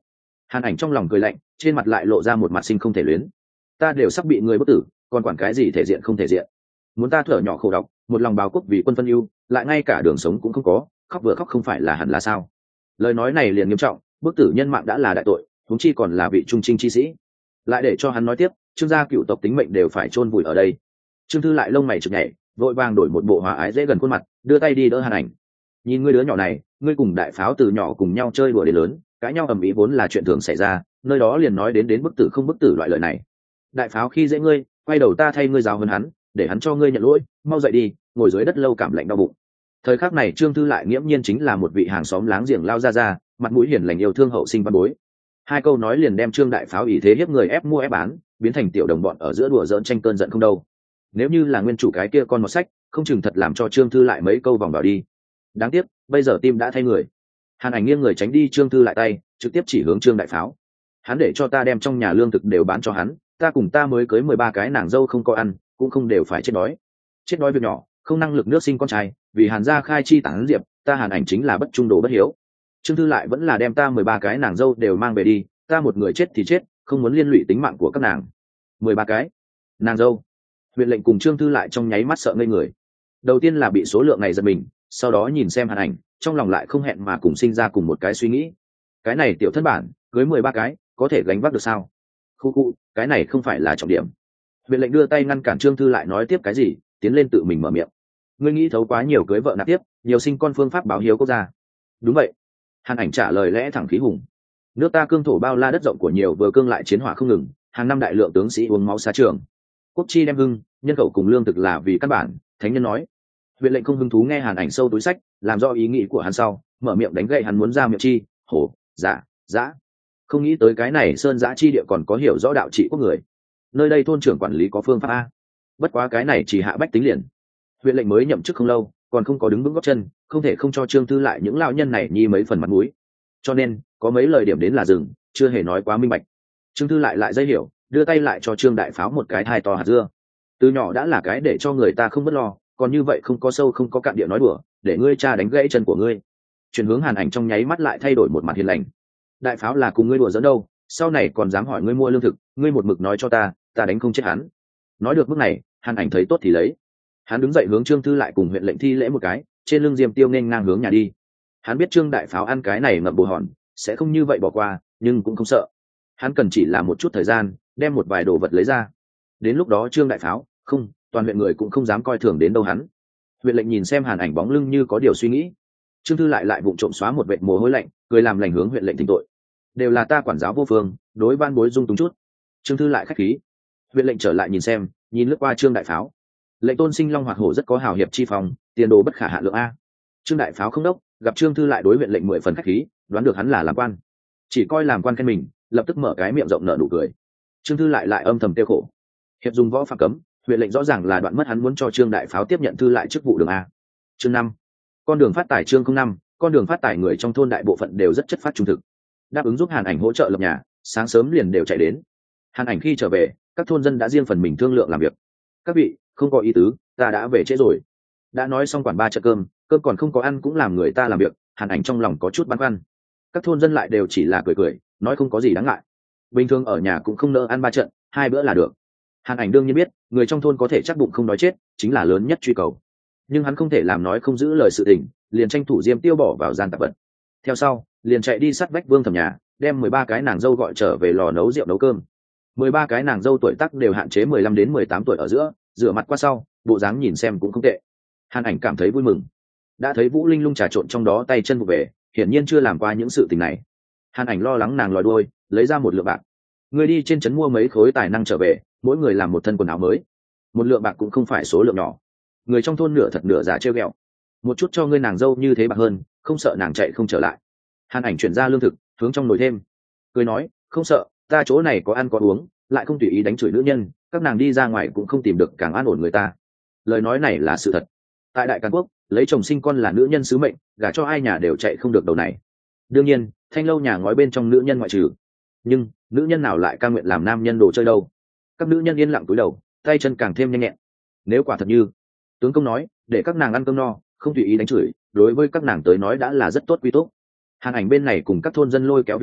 Hàn Ảnh trong lòng cười lạnh, trên mặt lại lộ ra một mặt sinh không thể luyến. Ta đều sắp bị người bất tử, còn quản cái gì thể diện không thể diện? Muốn ta thở nhỏ khổ độc, một lòng báo quốc vì quân phân ưu, lại ngay cả đường sống cũng không có, khóc vừa khóc không phải là hẳn là sao? Lời nói này liền nghiêm trọng, bức tử nhân mạng đã là đại tội, huống chi còn là vị trung trinh chi sĩ. Lại để cho hắn nói tiếp, Trương gia cựu tộc tính mệnh đều phải chôn vùi ở đây. Trương Thư lại lông mày chực nhảy, vội vàng đổi một bộ hòa ái dễ gần khuôn mặt, đưa tay đi đỡ Hàn Ảnh. Nhìn ngươi đứa nhỏ này, ngươi cùng đại pháo từ nhỏ cùng nhau chơi đùa đến lớn, cãi nhau ầm ĩ vốn là chuyện thường xảy ra, nơi đó liền nói đến bức tử không bức tử loại lời này. Đại pháo khi dễ ngươi, quay đầu ta thay ngươi giáo hơn hắn, để hắn cho ngươi nhận lỗi, mau dậy đi, ngồi dưới đất lâu cảm lạnh đau bụng. Thời khắc này Trương Thư lại nghiễm nhiên chính là một vị hàng xóm láng giềng lao ra, mặt mũi hiền lành yêu thương hậu sinh văn bối. Hai câu nói liền đem Trương đại pháo ỷ thế hiếp người ép mua ép bán, biến thành tiểu đồng bọn ở giữa đùa giỡn tranh cơn giận không đâu. Nếu như là nguyên chủ cái kia con một sách, không chừng thật làm cho Trương Thư lại mấy câu vòng vào đi. Đáng tiếc, bây giờ tim đã thay người. Hàn Ảnh nghiêng người tránh đi Trương Thư lại tay, trực tiếp chỉ hướng Trương đại pháo. Hắn để cho ta đem trong nhà lương thực đều bán cho hắn, ta cùng ta mới cưới 13 cái nàng dâu không có ăn, cũng không đều phải chết đói. Chết đói việc nhỏ, không năng lực nước sinh con trai, vì Hàn gia khai chi tán diệp, ta Hàn Ảnh chính là bất trung đồ bất hiếu. Trương Thư lại vẫn là đem ta 13 cái nàng dâu đều mang về đi, ta một người chết thì chết, không muốn liên lụy tính mạng của các nàng. 13 cái nàng dâu. Huyện lệnh cùng Trương Thư lại trong nháy mắt sợ ngây người. Đầu tiên là bị số lượng này giật mình, sau đó nhìn xem Hàn Ảnh, trong lòng lại không hẹn mà cùng sinh ra cùng một cái suy nghĩ. Cái này tiểu thân bản, cưới 13 cái, có thể gánh vác được sao? Khu, cái này không phải là trọng điểm. Huyện lệnh đưa tay ngăn cản Trương Thư lại nói tiếp cái gì, tiến lên tự mình mở miệng. Ngươi nghĩ thấu quá nhiều cưới vợ nạp tiếp, nhiều sinh con phương pháp báo hiếu quốc gia. Đúng vậy. Hàn Ảnh trả lời lẽ thẳng khí hùng. Nước ta cương thổ bao la đất rộng của nhiều vừa cương lại chiến hỏa không ngừng, hàng năm đại lượng tướng sĩ uống máu xa trường. Quốc chi đem hưng, nhân khẩu cùng lương thực là vì căn bản, thánh nhân nói. Huyện lệnh không hứng thú nghe Hàn Ảnh sâu túi sách, làm do ý nghĩ của hắn sau, mở miệng đánh gậy hắn muốn ra miệng chi, hổ, dã. Không nghĩ tới cái này sơn dã chi địa còn có hiểu rõ đạo trị quốc người. Nơi đây thôn trưởng quản lý có phương pháp a. Bất quá cái này chỉ hạ bách tính liền. Huyện lệnh mới nhậm chức không lâu, còn không có đứng vững gót chân, không thể không cho Trương Thư lại những lão nhân này nhi mấy phần mặt mũi. Cho nên, có mấy lời điểm đến là dừng, chưa hề nói quá minh bạch. Trương Thư lại dây hiểu, đưa tay lại cho Trương đại pháo một cái thai to hạt dưa. Từ nhỏ đã là cái để cho người ta không bất lo, còn như vậy không có sâu không có cạn địa nói đùa, để ngươi cha đánh gãy chân của ngươi. Chuyển hướng Hàn Ảnh trong nháy mắt lại thay đổi một mặt hiền lành. Đại pháo là cùng ngươi đùa giỡn đâu, sau này còn dám hỏi ngươi mua lương thực, ngươi một mực nói cho ta đánh không chết hắn. Nói được bước này, Hàn Ảnh thấy tốt thì lấy. Hắn đứng dậy hướng Trương Thư lại cùng huyện lệnh thi lễ một cái, trên lưng Diêm Tiêu nên ngang hướng nhà đi. Hắn biết Trương đại pháo ăn cái này ngậm bồ hòn, sẽ không như vậy bỏ qua, nhưng cũng không sợ. Hắn cần chỉ là một chút thời gian, đem một vài đồ vật lấy ra. Đến lúc đó Trương đại pháo, không, toàn huyện người cũng không dám coi thường đến đâu hắn. Huyện lệnh nhìn xem Hàn Ảnh bóng lưng như có điều suy nghĩ. Trương Thư lại vụng trộm xóa một vệt mồ hôi lạnh, cười làm lành hướng huyện lệnh thỉnh tội. Đều là ta quản giáo vô phương, đối ban bối dung túng chút. Trương Thư lại khách khí. Huyện lệnh trở lại nhìn lướt qua Trương đại pháo. Lệnh tôn sinh long hoạt hổ rất có hào hiệp chi phòng, tiền đồ bất khả hạ lượng a. Trương đại pháo không đốc, gặp Trương Thư lại đối huyện lệnh 10 phần khách khí, đoán được hắn là làm quan, chỉ coi làm quan khen mình, lập tức mở cái miệng rộng nở nụ cười. Trương Thư lại âm thầm tiêu khổ. Hiệp dùng võ phạm cấm, huyện lệnh rõ ràng là đoạn mất hắn muốn cho Trương đại pháo tiếp nhận Thư lại chức vụ đường a. Chương 5. Con đường phát tài chương 05, con đường phát tài người trong thôn đại bộ phận đều rất chất phát trung thực. Đáp ứng giúp Hàn Ảnh hỗ trợ lập nhà, sáng sớm liền đều chạy đến. Hàn Ảnh khi trở về, các thôn dân đã riêng phần mình thương lượng làm việc. Các vị, không có ý tứ, ta đã về trễ rồi. Đã nói xong quản 3 trận cơm còn không có ăn cũng làm người ta làm việc. Hàn Ảnh trong lòng có chút băn khoăn. Các thôn dân lại đều chỉ là cười, nói không có gì đáng ngại. Bình thường ở nhà cũng không nỡ ăn 3 trận, 2 bữa là được. Hàn Ảnh đương nhiên biết, người trong thôn có thể chắc bụng không đói chết, chính là lớn nhất truy cầu. Nhưng hắn không thể làm nói không giữ lời sự tình, liền tranh thủ Diêm Tiêu bỏ vào gian tạp vật. Theo sau, liền chạy đi sát vách Vương Thẩm nhà, đem 13 cái nàng dâu gọi trở về lò nấu rượu nấu cơm. 13 cái nàng dâu tuổi tác đều hạn chế 15 đến 18 tuổi ở giữa, rửa mặt qua sau, bộ dáng nhìn xem cũng không tệ. Hàn Ảnh cảm thấy vui mừng. Đã thấy Vũ Linh Lung trà trộn trong đó tay chân vụ về, hiển nhiên chưa làm qua những sự tình này. Hàn Ảnh lo lắng nàng lòi đuôi, lấy ra 1 lượng bạc. Người đi trên trấn mua mấy khối tài năng trở về, mỗi người làm 1 thân quần áo mới. 1 lượng bạc cũng không phải số lượng nhỏ. Người trong thôn nửa thật nửa giả trêu ghẹo. Một chút cho ngươi nàng dâu như thế bạc hơn, không sợ nàng chạy không trở lại. Hàn Ảnh chuyển ra lương thực, hướng trong nồi thêm. Cười nói, không sợ, ta chỗ này có ăn có uống, lại không tùy ý đánh chửi nữ nhân, các nàng đi ra ngoài cũng không tìm được càng an ổn người ta. Lời nói này là sự thật. Tại Đại Càn Quốc, lấy chồng sinh con là nữ nhân sứ mệnh, gả cho ai nhà đều chạy không được đầu này. Đương nhiên, thanh lâu nhà ngói bên trong nữ nhân ngoại trừ. Nhưng nữ nhân nào lại cam nguyện làm nam nhân đồ chơi đâu? Các nữ nhân yên lặng cúi đầu, tay chân càng thêm nhanh nhẹn. Nếu quả thật như tướng công nói, để các nàng ăn cơm no, không tùy ý đánh chửi, đối với các nàng tới nói đã là rất tốt quy tốt. Hàn Ảnh bên này cùng các thôn dân lôi kéo việc nhà,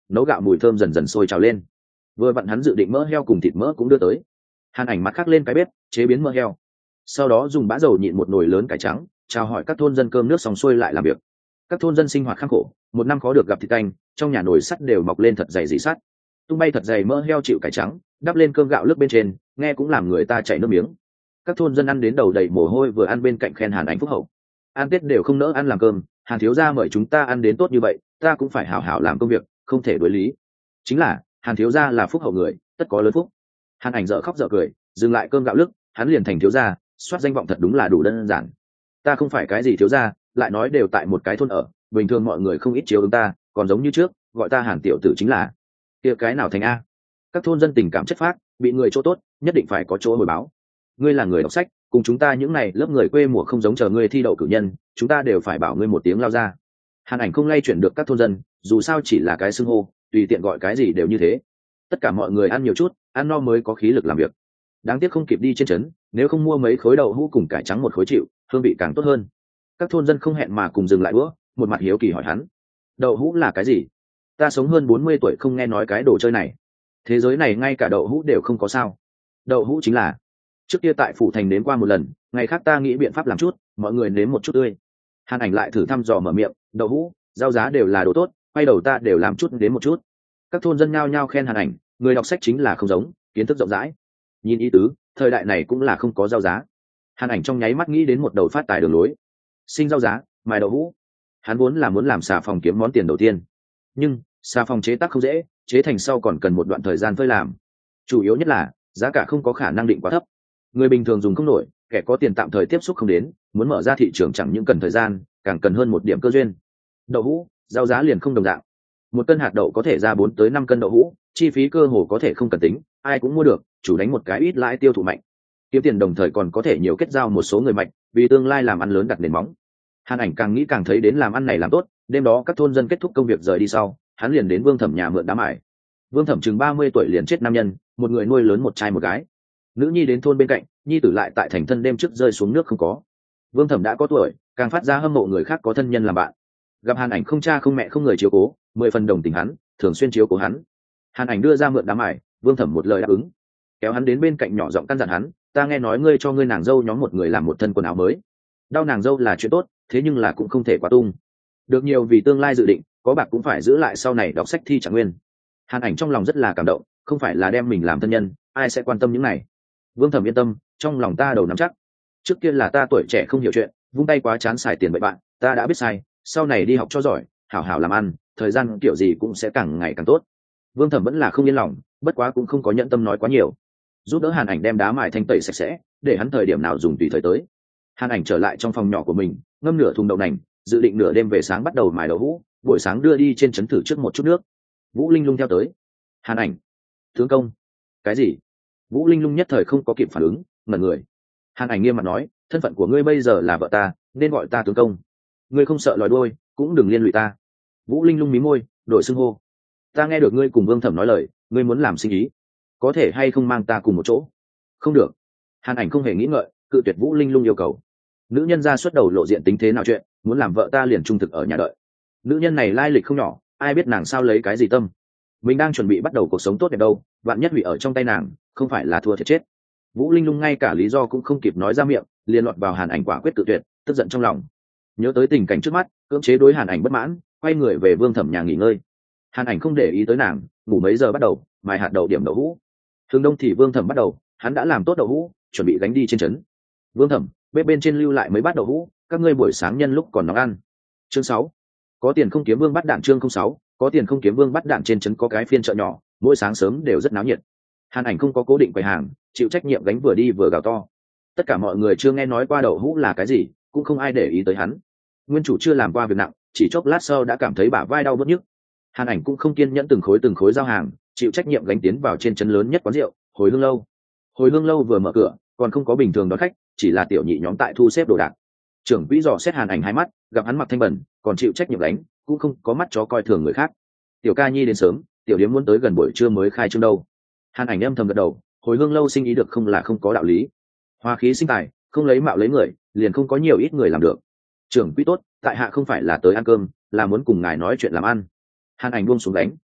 nấu gạo mùi thơm dần dần sôi trào lên. Vừa vặn hắn dự định mỡ heo cùng thịt mỡ cũng đưa tới. Hàn Ảnh mặt khác lên cái bếp chế biến mỡ heo, sau đó dùng bã dầu nhịn một nồi lớn cải trắng, chào hỏi các thôn dân cơm nước xong xuôi lại làm việc. Các thôn dân sinh hoạt khắc khổ, một năm khó được gặp thịt canh, trong nhà nồi sắt đều mọc lên thật dày dỉ sắt, tung bay thật dày mỡ heo chịu cải trắng đắp lên cơm gạo lức bên trên, nghe cũng làm người ta chảy nước miếng. Các thôn dân ăn đến đầu đầy mồ hôi, vừa ăn bên cạnh khen Hàn Ảnh phúc hậu. Ăn Tết đều không nỡ ăn làm cơm, Hàn thiếu gia mời chúng ta ăn đến tốt như vậy, ta cũng phải hảo hảo làm công việc, không thể đối lý. Chính là Hàn thiếu gia là phúc hậu người, tất có lớn phúc. Hàn Ảnh dở khóc dở cười, dừng lại cơm gạo lức, hắn liền thành thiếu gia, soát danh vọng thật đúng là đủ đơn giản. Ta không phải cái gì thiếu gia, lại nói đều tại một cái thôn ở, bình thường mọi người không ít chiếu ứng ta, còn giống như trước, gọi ta Hàn tiểu tử chính là. Kia cái nào thành a? Các thôn dân tình cảm chất phác, bị người chỗ tốt, nhất định phải có chỗ hồi báo. Ngươi là người đọc sách, cùng chúng ta những này lớp người quê mùa không giống, chờ ngươi thi đậu cử nhân, chúng ta đều phải bảo ngươi một tiếng lao ra. Hàn Ảnh không lay chuyển được các thôn dân, dù sao chỉ là cái xưng hô, tùy tiện gọi cái gì đều như thế. Tất cả mọi người ăn nhiều chút, ăn no mới có khí lực làm việc. Đáng tiếc không kịp đi trên trấn, nếu không mua mấy khối đậu hũ cùng cải trắng một khối chịu, hương vị càng tốt hơn. Các thôn dân không hẹn mà cùng dừng lại bữa, một mặt hiếu kỳ hỏi hắn: đậu hũ là cái gì? Ta sống hơn 40 tuổi không nghe nói cái đồ chơi này. Thế giới này ngay cả đậu hũ đều không có sao? Đậu hũ chính là, trước kia tại phủ thành nếm qua một lần, ngày khác ta nghĩ biện pháp làm chút, mọi người nếm một chút tươi. Hàn Ảnh lại thử thăm dò mở miệng: đậu hũ, rau giá đều là đồ tốt, quay đầu ta đều làm chút đến một chút. Các thôn dân nhao nhao khen Hàn Ảnh, người đọc sách chính là không giống, kiến thức rộng rãi. Nhìn ý tứ, thời đại này cũng là không có rau giá. Hàn Ảnh trong nháy mắt nghĩ đến một đầu phát tài đường lối: sinh rau giá, mài đậu hũ. Hắn vốn là muốn làm xà phòng kiếm món tiền đầu tiên, nhưng xà phòng chế tác không dễ, chế thành sau còn cần một đoạn thời gian phơi làm. Chủ yếu nhất là giá cả không có khả năng định quá thấp, người bình thường dùng không nổi, kẻ có tiền tạm thời tiếp xúc không đến, muốn mở ra thị trường chẳng những cần thời gian, càng cần hơn một điểm cơ duyên. Đậu hũ, rau giá liền không đồng dạng. Một cân hạt đậu có thể ra 4 tới 5 cân đậu hũ, chi phí cơ hồ có thể không cần tính, ai cũng mua được, chủ đánh một cái ít lãi tiêu thụ mạnh, kiếm tiền đồng thời còn có thể nhiều kết giao một số người mạnh, vì tương lai làm ăn lớn đặt nền móng. Hàn Ảnh càng nghĩ càng thấy đến làm ăn này làm tốt. Đêm đó các thôn dân kết thúc công việc rời đi sau, hắn liền đến Vương Thẩm nhà mượn đá mài. Vương Thẩm chừng 30 tuổi liền chết nam nhân, một người nuôi lớn một trai một gái. Nữ nhi đến thôn bên cạnh, nhi tử lại tại thành thân đêm trước rơi xuống nước không có. Vương Thẩm đã có tuổi, càng phát ra hâm mộ người khác có thân nhân làm bạn. Gặp Hàn Ảnh không cha không mẹ không người chiếu cố, 10 phần đồng tình hắn, thường xuyên chiếu cố hắn. Hàn Ảnh đưa ra mượn đá mài, Vương Thẩm một lời đáp ứng, kéo hắn đến bên cạnh nhỏ giọng căn dặn hắn: ta nghe nói ngươi cho ngươi nàng dâu nhóm một người làm một thân quần áo mới. Đau nàng dâu là chuyện tốt, thế nhưng là cũng không thể quá tung. Được nhiều vì tương lai dự định, có bạc cũng phải giữ lại sau này đọc sách thi trạng nguyên. Hàn Ảnh trong lòng rất là cảm động, không phải là đem mình làm thân nhân, ai sẽ quan tâm những này. Vương Thẩm yên tâm, trong lòng ta đầu nắm chắc. Trước kia là ta tuổi trẻ không hiểu chuyện, vung tay quá chán xài tiền bậy bạn, ta đã biết sai, sau này đi học cho giỏi, hảo hảo làm ăn, thời gian kiểu gì cũng sẽ càng ngày càng tốt. Vương Thẩm vẫn là không yên lòng, bất quá cũng không có nhẫn tâm nói quá nhiều, giúp đỡ Hàn Ảnh đem đá mài thanh tẩy sạch sẽ, để hắn thời điểm nào dùng tùy thời tới. Hàn Ảnh trở lại trong phòng nhỏ của mình, ngâm nửa thùng đậu nành, dự định nửa đêm về sáng bắt đầu mài đậu hũ, buổi sáng đưa đi trên trấn thử trước một chút nước. Vũ Linh Lung theo tới. Hàn Ảnh: tướng công. Cái gì? Vũ Linh Lung nhất thời không có kịp phản ứng, ngẩn người. Hàn Ảnh nghiêm mặt nói: thân phận của ngươi bây giờ là vợ ta, nên gọi ta tướng công. Ngươi không sợ lòi đuôi, cũng đừng liên lụy ta. Vũ Linh Lung mí môi, đổi xưng hô. Ta nghe được ngươi cùng Vương Thẩm nói lời, ngươi muốn làm sinh ý, có thể hay không mang ta cùng một chỗ? Không được. Hàn Ảnh không hề nghĩ ngợi, cự tuyệt Vũ Linh Lung yêu cầu. Nữ nhân ra xuất đầu lộ diện tính thế nào chuyện, muốn làm vợ ta liền trung thực ở nhà đợi. Nữ nhân này lai lịch không nhỏ, ai biết nàng sao lấy cái gì tâm. Mình đang chuẩn bị bắt đầu cuộc sống tốt đẹp đâu, vạn nhất hủy ở trong tay nàng, không phải là thua thiệt chết. Vũ Linh Lung ngay cả lý do cũng không kịp nói ra miệng, liền lọt vào Hàn Ảnh quả quyết cự tuyệt, tức giận trong lòng. Nhớ tới tình cảnh trước mắt, cưỡng chế đối Hàn Ảnh bất mãn, quay người về Vương Thẩm nhà nghỉ ngơi. Hàn Ảnh không để ý tới nàng, ngủ mấy giờ bắt đầu mài hạt đậu điểm đậu hũ. Hướng đông thì Vương Thẩm bắt đầu, hắn đã làm tốt đậu hũ, chuẩn bị gánh đi trên trấn. Vương Thẩm, bếp bên trên lưu lại mấy bát đậu hũ, các ngươi buổi sáng nhân lúc còn nóng ăn. Chương 6. Có tiền không kiếm vương bắt đạn. Chương 06. Có tiền không kiếm vương bắt đạn. Trên trấn có cái phiên chợ nhỏ, mỗi sáng sớm đều rất náo nhiệt. Hàn Ảnh không có cố định quầy hàng, chịu trách nhiệm gánh vừa đi vừa gào to. Tất cả mọi người chưa nghe nói qua đậu hũ là cái gì, cũng không ai để ý tới hắn. Nguyên chủ chưa làm qua việc nặng, chỉ chốc lát sau đã cảm thấy bả vai đau bứt nhức. Hàn Ảnh cũng không kiên nhẫn từng khối giao hàng, chịu trách nhiệm gánh tiến vào trên trấn lớn nhất quán rượu Hồi Hương Lâu. Hồi Hương Lâu vừa mở cửa, còn không có bình thường đón khách, chỉ là tiểu nhị nhóm tại thu xếp đồ đạc. Trưởng quỹ dò xét Hàn Ảnh hai mắt, gặp hắn mặc thanh bẩn, còn chịu trách nhiệm gánh, cũng không có mắt chó coi thường người khác. Tiểu ca nhi đến sớm, tiểu điếm muốn tới gần buổi trưa mới khai trương đâu. Hàn Ảnh âm thầm gật đầu, Hồi Hương Lâu sinh ý được không là không có đạo lý. Hoa khí sinh tài, không lấy mạo lấy người, liền không có nhiều ít người làm được. Trưởng quỹ tốt, tại hạ không phải là tới ăn cơm, là muốn cùng ngài nói chuyện làm ăn. Hàn Ảnh buông xuống đánh,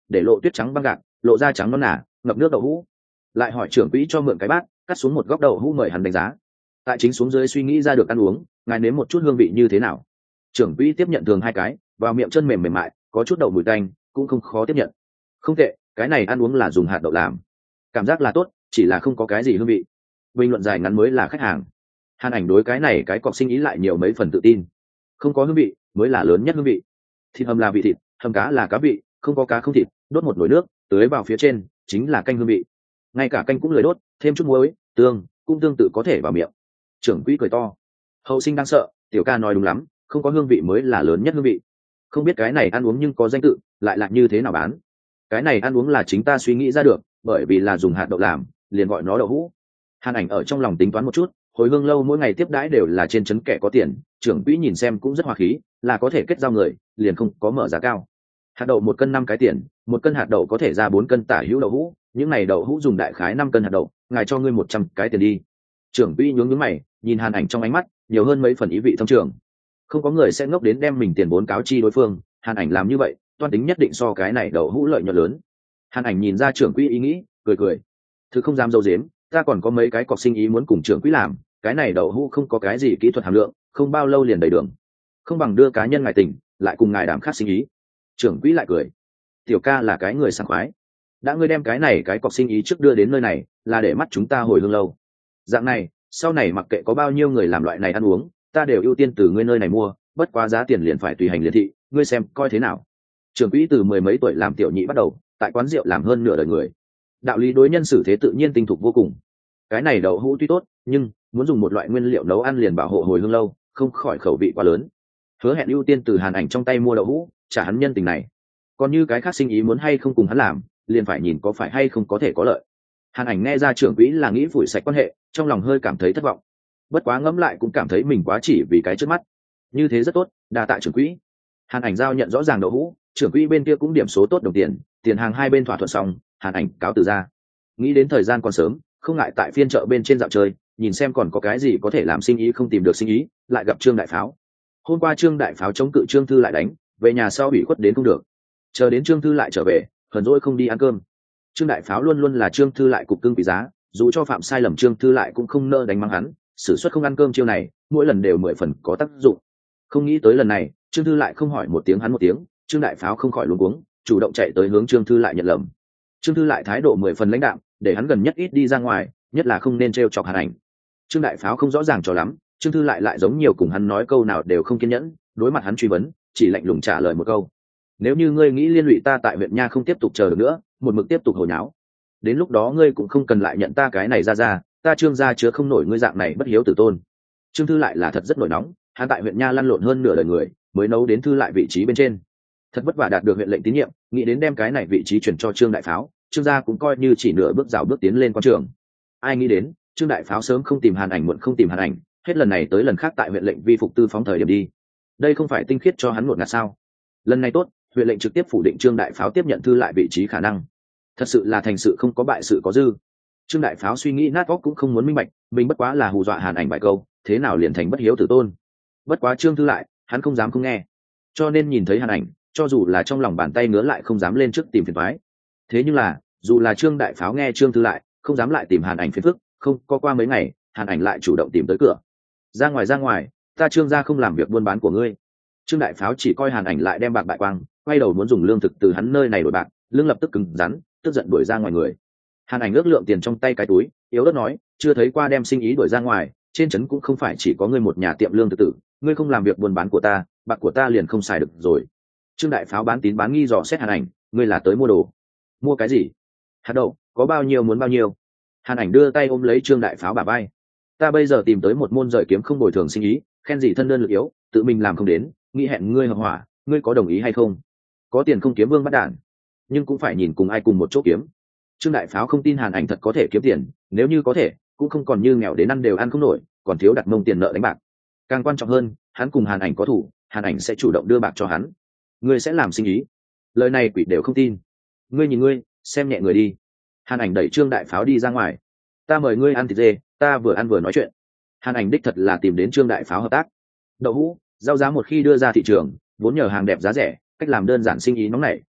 để lộ tuyết trắng băng gạc, lộ ra trắng non nả ngập nước đậu hũ. Lại hỏi trưởng quỹ cho mượn cái bát, cắt xuống một góc đậu hũ mời hắn đánh giá. Tại chính xuống dưới suy nghĩ ra được ăn uống, ngài nếm một chút hương vị như thế nào. Trưởng quỹ tiếp nhận thường 2 cái, vào miệng chân mềm mềm mại, có chút đậu mùi tanh, cũng không khó tiếp nhận. Không tệ, cái này ăn uống là dùng hạt đậu làm, cảm giác là tốt, chỉ là không có cái gì hương vị. Bình luận dài ngắn mới là khách hàng. Hàn Ảnh đối cái này cái cọc sinh ý lại nhiều mấy phần tự tin. Không có hương vị mới là lớn nhất hương vị. Thịt hầm là vị thịt, hầm cá là cá vị, không có cá không thịt, đốt một nồi nước tưới vào phía trên chính là canh hương vị. Ngay cả canh cũng lười đốt, thêm chút muối tương cũng tương tự có thể vào miệng. Trưởng quỹ cười to. Hậu sinh đang sợ, tiểu ca nói đúng lắm, không có hương vị mới là lớn nhất hương vị. Không biết cái này ăn uống nhưng có danh tự, lại là như thế nào bán. Cái này ăn uống là chính ta suy nghĩ ra được, bởi vì là dùng hạt đậu làm, liền gọi nó đậu hũ. Hàn Ảnh ở trong lòng tính toán một chút, hồi hương lâu mỗi ngày tiếp đãi đều là trên trấn kẻ có tiền, trưởng quỹ nhìn xem cũng rất hòa khí, là có thể kết giao người, liền không có mở giá cao. Hạt đậu 1 cân 5 cái tiền, 1 cân hạt đậu có thể ra 4 cân tả hữu đậu hũ, những này đậu hũ dùng đại khái 5 cân hạt đậu, ngài cho ngươi 100 cái tiền đi. Trưởng quỹ nhướng mày, nhìn Hàn Ảnh trong ánh mắt nhiều hơn mấy phần ý vị thông trường. Không có người sẽ ngốc đến đem mình tiền vốn cáo chi đối phương, Hàn Ảnh làm như vậy, toan tính nhất định so cái này đậu hũ lợi nhuận lớn. Hàn Ảnh nhìn ra trưởng quỹ ý nghĩ, cười. Thứ không dám dâu dếm, ta còn có mấy cái cọc sinh ý muốn cùng trưởng quỹ làm, cái này đậu hũ không có cái gì kỹ thuật hàm lượng, không bao lâu liền đầy đường, không bằng đưa cá nhân ngài tỉnh, lại cùng ngài đảm khác sinh ý. Trưởng quỹ lại cười. Tiểu ca là cái người sảng khoái, đã ngươi đem cái này cái cọc sinh ý trước đưa đến nơi này, là để mắt chúng ta hồi hương lâu. Dạng này, sau này mặc kệ có bao nhiêu người làm loại này ăn uống, ta đều ưu tiên từ ngươi nơi này mua, bất quá giá tiền liền phải tùy hành liền thị, ngươi xem coi thế nào. Trưởng quỹ từ 10 mấy tuổi làm tiểu nhị bắt đầu, tại quán rượu làm hơn nửa đời người, đạo lý đối nhân xử thế tự nhiên tinh thục vô cùng. Cái này đậu hũ tuy tốt, nhưng muốn dùng một loại nguyên liệu nấu ăn liền bảo hộ hồi hương lâu, không khỏi khẩu vị quá lớn. Hứa hẹn ưu tiên từ Hàn Ảnh trong tay mua đậu hũ, trả hắn nhân tình này. Còn như cái khác sinh ý muốn hay không cùng hắn làm, liền phải nhìn có phải hay không có thể có lợi. Hàn Ảnh nghe ra trưởng quỹ là nghĩ phủi sạch quan hệ, trong lòng hơi cảm thấy thất vọng. Bất quá ngẫm lại cũng cảm thấy mình quá chỉ vì cái trước mắt. Như thế rất tốt, đa tạ trưởng quỹ. Hàn Ảnh giao nhận rõ ràng đậu hũ, trưởng quỹ bên kia cũng điểm số tốt đồng tiền, tiền hàng hai bên thỏa thuận xong, Hàn Ảnh cáo từ ra. Nghĩ đến thời gian còn sớm, không ngại tại phiên chợ bên trên dạo chơi, nhìn xem còn có cái gì có thể làm sinh ý không tìm được sinh ý, lại gặp Trương Đại Pháo. Hôm qua Trương Đại Pháo chống cự Trương Thư lại đánh, về nhà sau bị khuất đến không được. Chờ đến Trương Thư lại trở về, hờn dỗi không đi ăn cơm. Trương Đại Pháo luôn luôn là Trương Thư lại cục cưng quý giá, dù cho phạm sai lầm Trương Thư lại cũng không nỡ đánh mắng hắn, sử xuất không ăn cơm chiêu này, mỗi lần đều 10 phần có tác dụng. Không nghĩ tới lần này, Trương Thư lại không hỏi một tiếng hắn một tiếng, Trương Đại Pháo không khỏi luống cuống, chủ động chạy tới hướng Trương Thư lại nhận lầm. Trương Thư lại thái độ 10 phần lãnh đạm, để hắn gần nhất ít đi ra ngoài, nhất là không nên trêu chọc Hàn Ảnh. Trương Đại Pháo không rõ ràng cho lắm, Trương Thư lại giống nhiều cùng hắn nói câu nào đều không kiên nhẫn, đối mặt hắn truy vấn, chỉ lạnh lùng trả lời một câu: nếu như ngươi nghĩ liên lụy ta tại huyện nha không tiếp tục chờ được nữa, một mực tiếp tục hồi nháo, đến lúc đó ngươi cũng không cần lại nhận ta cái này ra, ta Trương gia chứa không nổi ngươi dạng này bất hiếu tử tôn. Trương Thư lại là thật rất nổi nóng, hắn tại huyện nha lăn lộn hơn nửa đời người, mới nấu đến Thư lại vị trí bên trên, thật vất vả đạt được huyện lệnh tín nhiệm, nghĩ đến đem cái này vị trí chuyển cho Trương Đại Pháo, Trương gia cũng coi như chỉ nửa bước rào bước tiến lên con trường. Ai nghĩ đến Trương Đại Pháo sớm không tìm Hàn Ảnh, muộn không tìm Hàn Ảnh, hết lần này tới lần khác tại huyện lệnh vi phục tư phóng thời điểm đi, đây không phải tinh khiết cho hắn ngột ngạt sao? Lần này tốt, huyện lệnh trực tiếp phủ định Trương Đại Pháo tiếp nhận Thư lại vị trí khả năng, thật sự là thành sự không có bại sự có dư. Trương Đại Pháo suy nghĩ nát óc cũng không muốn minh bạch, mình bất quá là hù dọa Hàn Ảnh vài câu, thế nào liền thành bất hiếu tử tôn. Bất quá Trương Thư lại, hắn không dám không nghe, cho nên nhìn thấy Hàn Ảnh, cho dù là trong lòng bàn tay ngứa lại không dám lên trước tìm phiền toái. Thế nhưng là, dù là Trương Đại Pháo nghe Trương Thư lại, không dám lại tìm Hàn Ảnh phiền phức, không có qua mấy ngày, Hàn Ảnh lại chủ động tìm tới cửa. Ra ngoài, ta Trương gia không làm việc buôn bán của ngươi. Trương Đại Pháo chỉ coi Hàn Ảnh lại đem bạc bại quang, quay đầu muốn dùng lương thực từ hắn nơi này đổi bạc, lương lập tức cứng rắn, tức giận đuổi ra ngoài người. Hàn Ảnh ước lượng tiền trong tay cái túi, yếu ớt nói, chưa thấy qua đem sinh ý đuổi ra ngoài, trên trấn cũng không phải chỉ có ngươi một nhà tiệm lương thực tử, ngươi không làm việc buôn bán của ta, bạc của ta liền không xài được rồi. Trương Đại Pháo bán tín bán nghi dò xét Hàn Ảnh, ngươi là tới mua đồ. Mua cái gì? Hạt đậu, có bao nhiêu muốn bao nhiêu. Hàn Ảnh đưa tay ôm lấy Trương Đại Pháo bả vai. Ta bây giờ tìm tới một môn rời kiếm không bồi thường sinh ý, khen gì thân đơn lực yếu, tự mình làm không đến, nghĩ hẹn ngươi hợp hỏa, ngươi có đồng ý hay không? Có tiền không kiếm vương bắt đản, nhưng cũng phải nhìn cùng ai cùng một chỗ kiếm. Trương Đại Pháo không tin Hàn Ảnh thật có thể kiếm tiền, nếu như có thể, cũng không còn như nghèo đến ăn đều ăn không nổi, còn thiếu đặt mông tiền nợ đánh bạc. Càng quan trọng hơn, hắn cùng Hàn Ảnh có thủ, Hàn Ảnh sẽ chủ động đưa bạc cho hắn. Ngươi sẽ làm sinh ý? Lời này quỷ đều không tin. Ngươi nhìn ngươi, xem nhẹ người đi. Hàn Ảnh đẩy Trương Đại Pháo đi ra ngoài. Ta mời ngươi ăn thịt dê, ta vừa ăn vừa nói chuyện. Hàn Ảnh đích thật là tìm đến Trương Đại Pháo hợp tác. Đậu hũ, rau giá một khi đưa ra thị trường, vốn nhờ hàng đẹp giá rẻ, cách làm đơn giản sinh ý nóng nảy.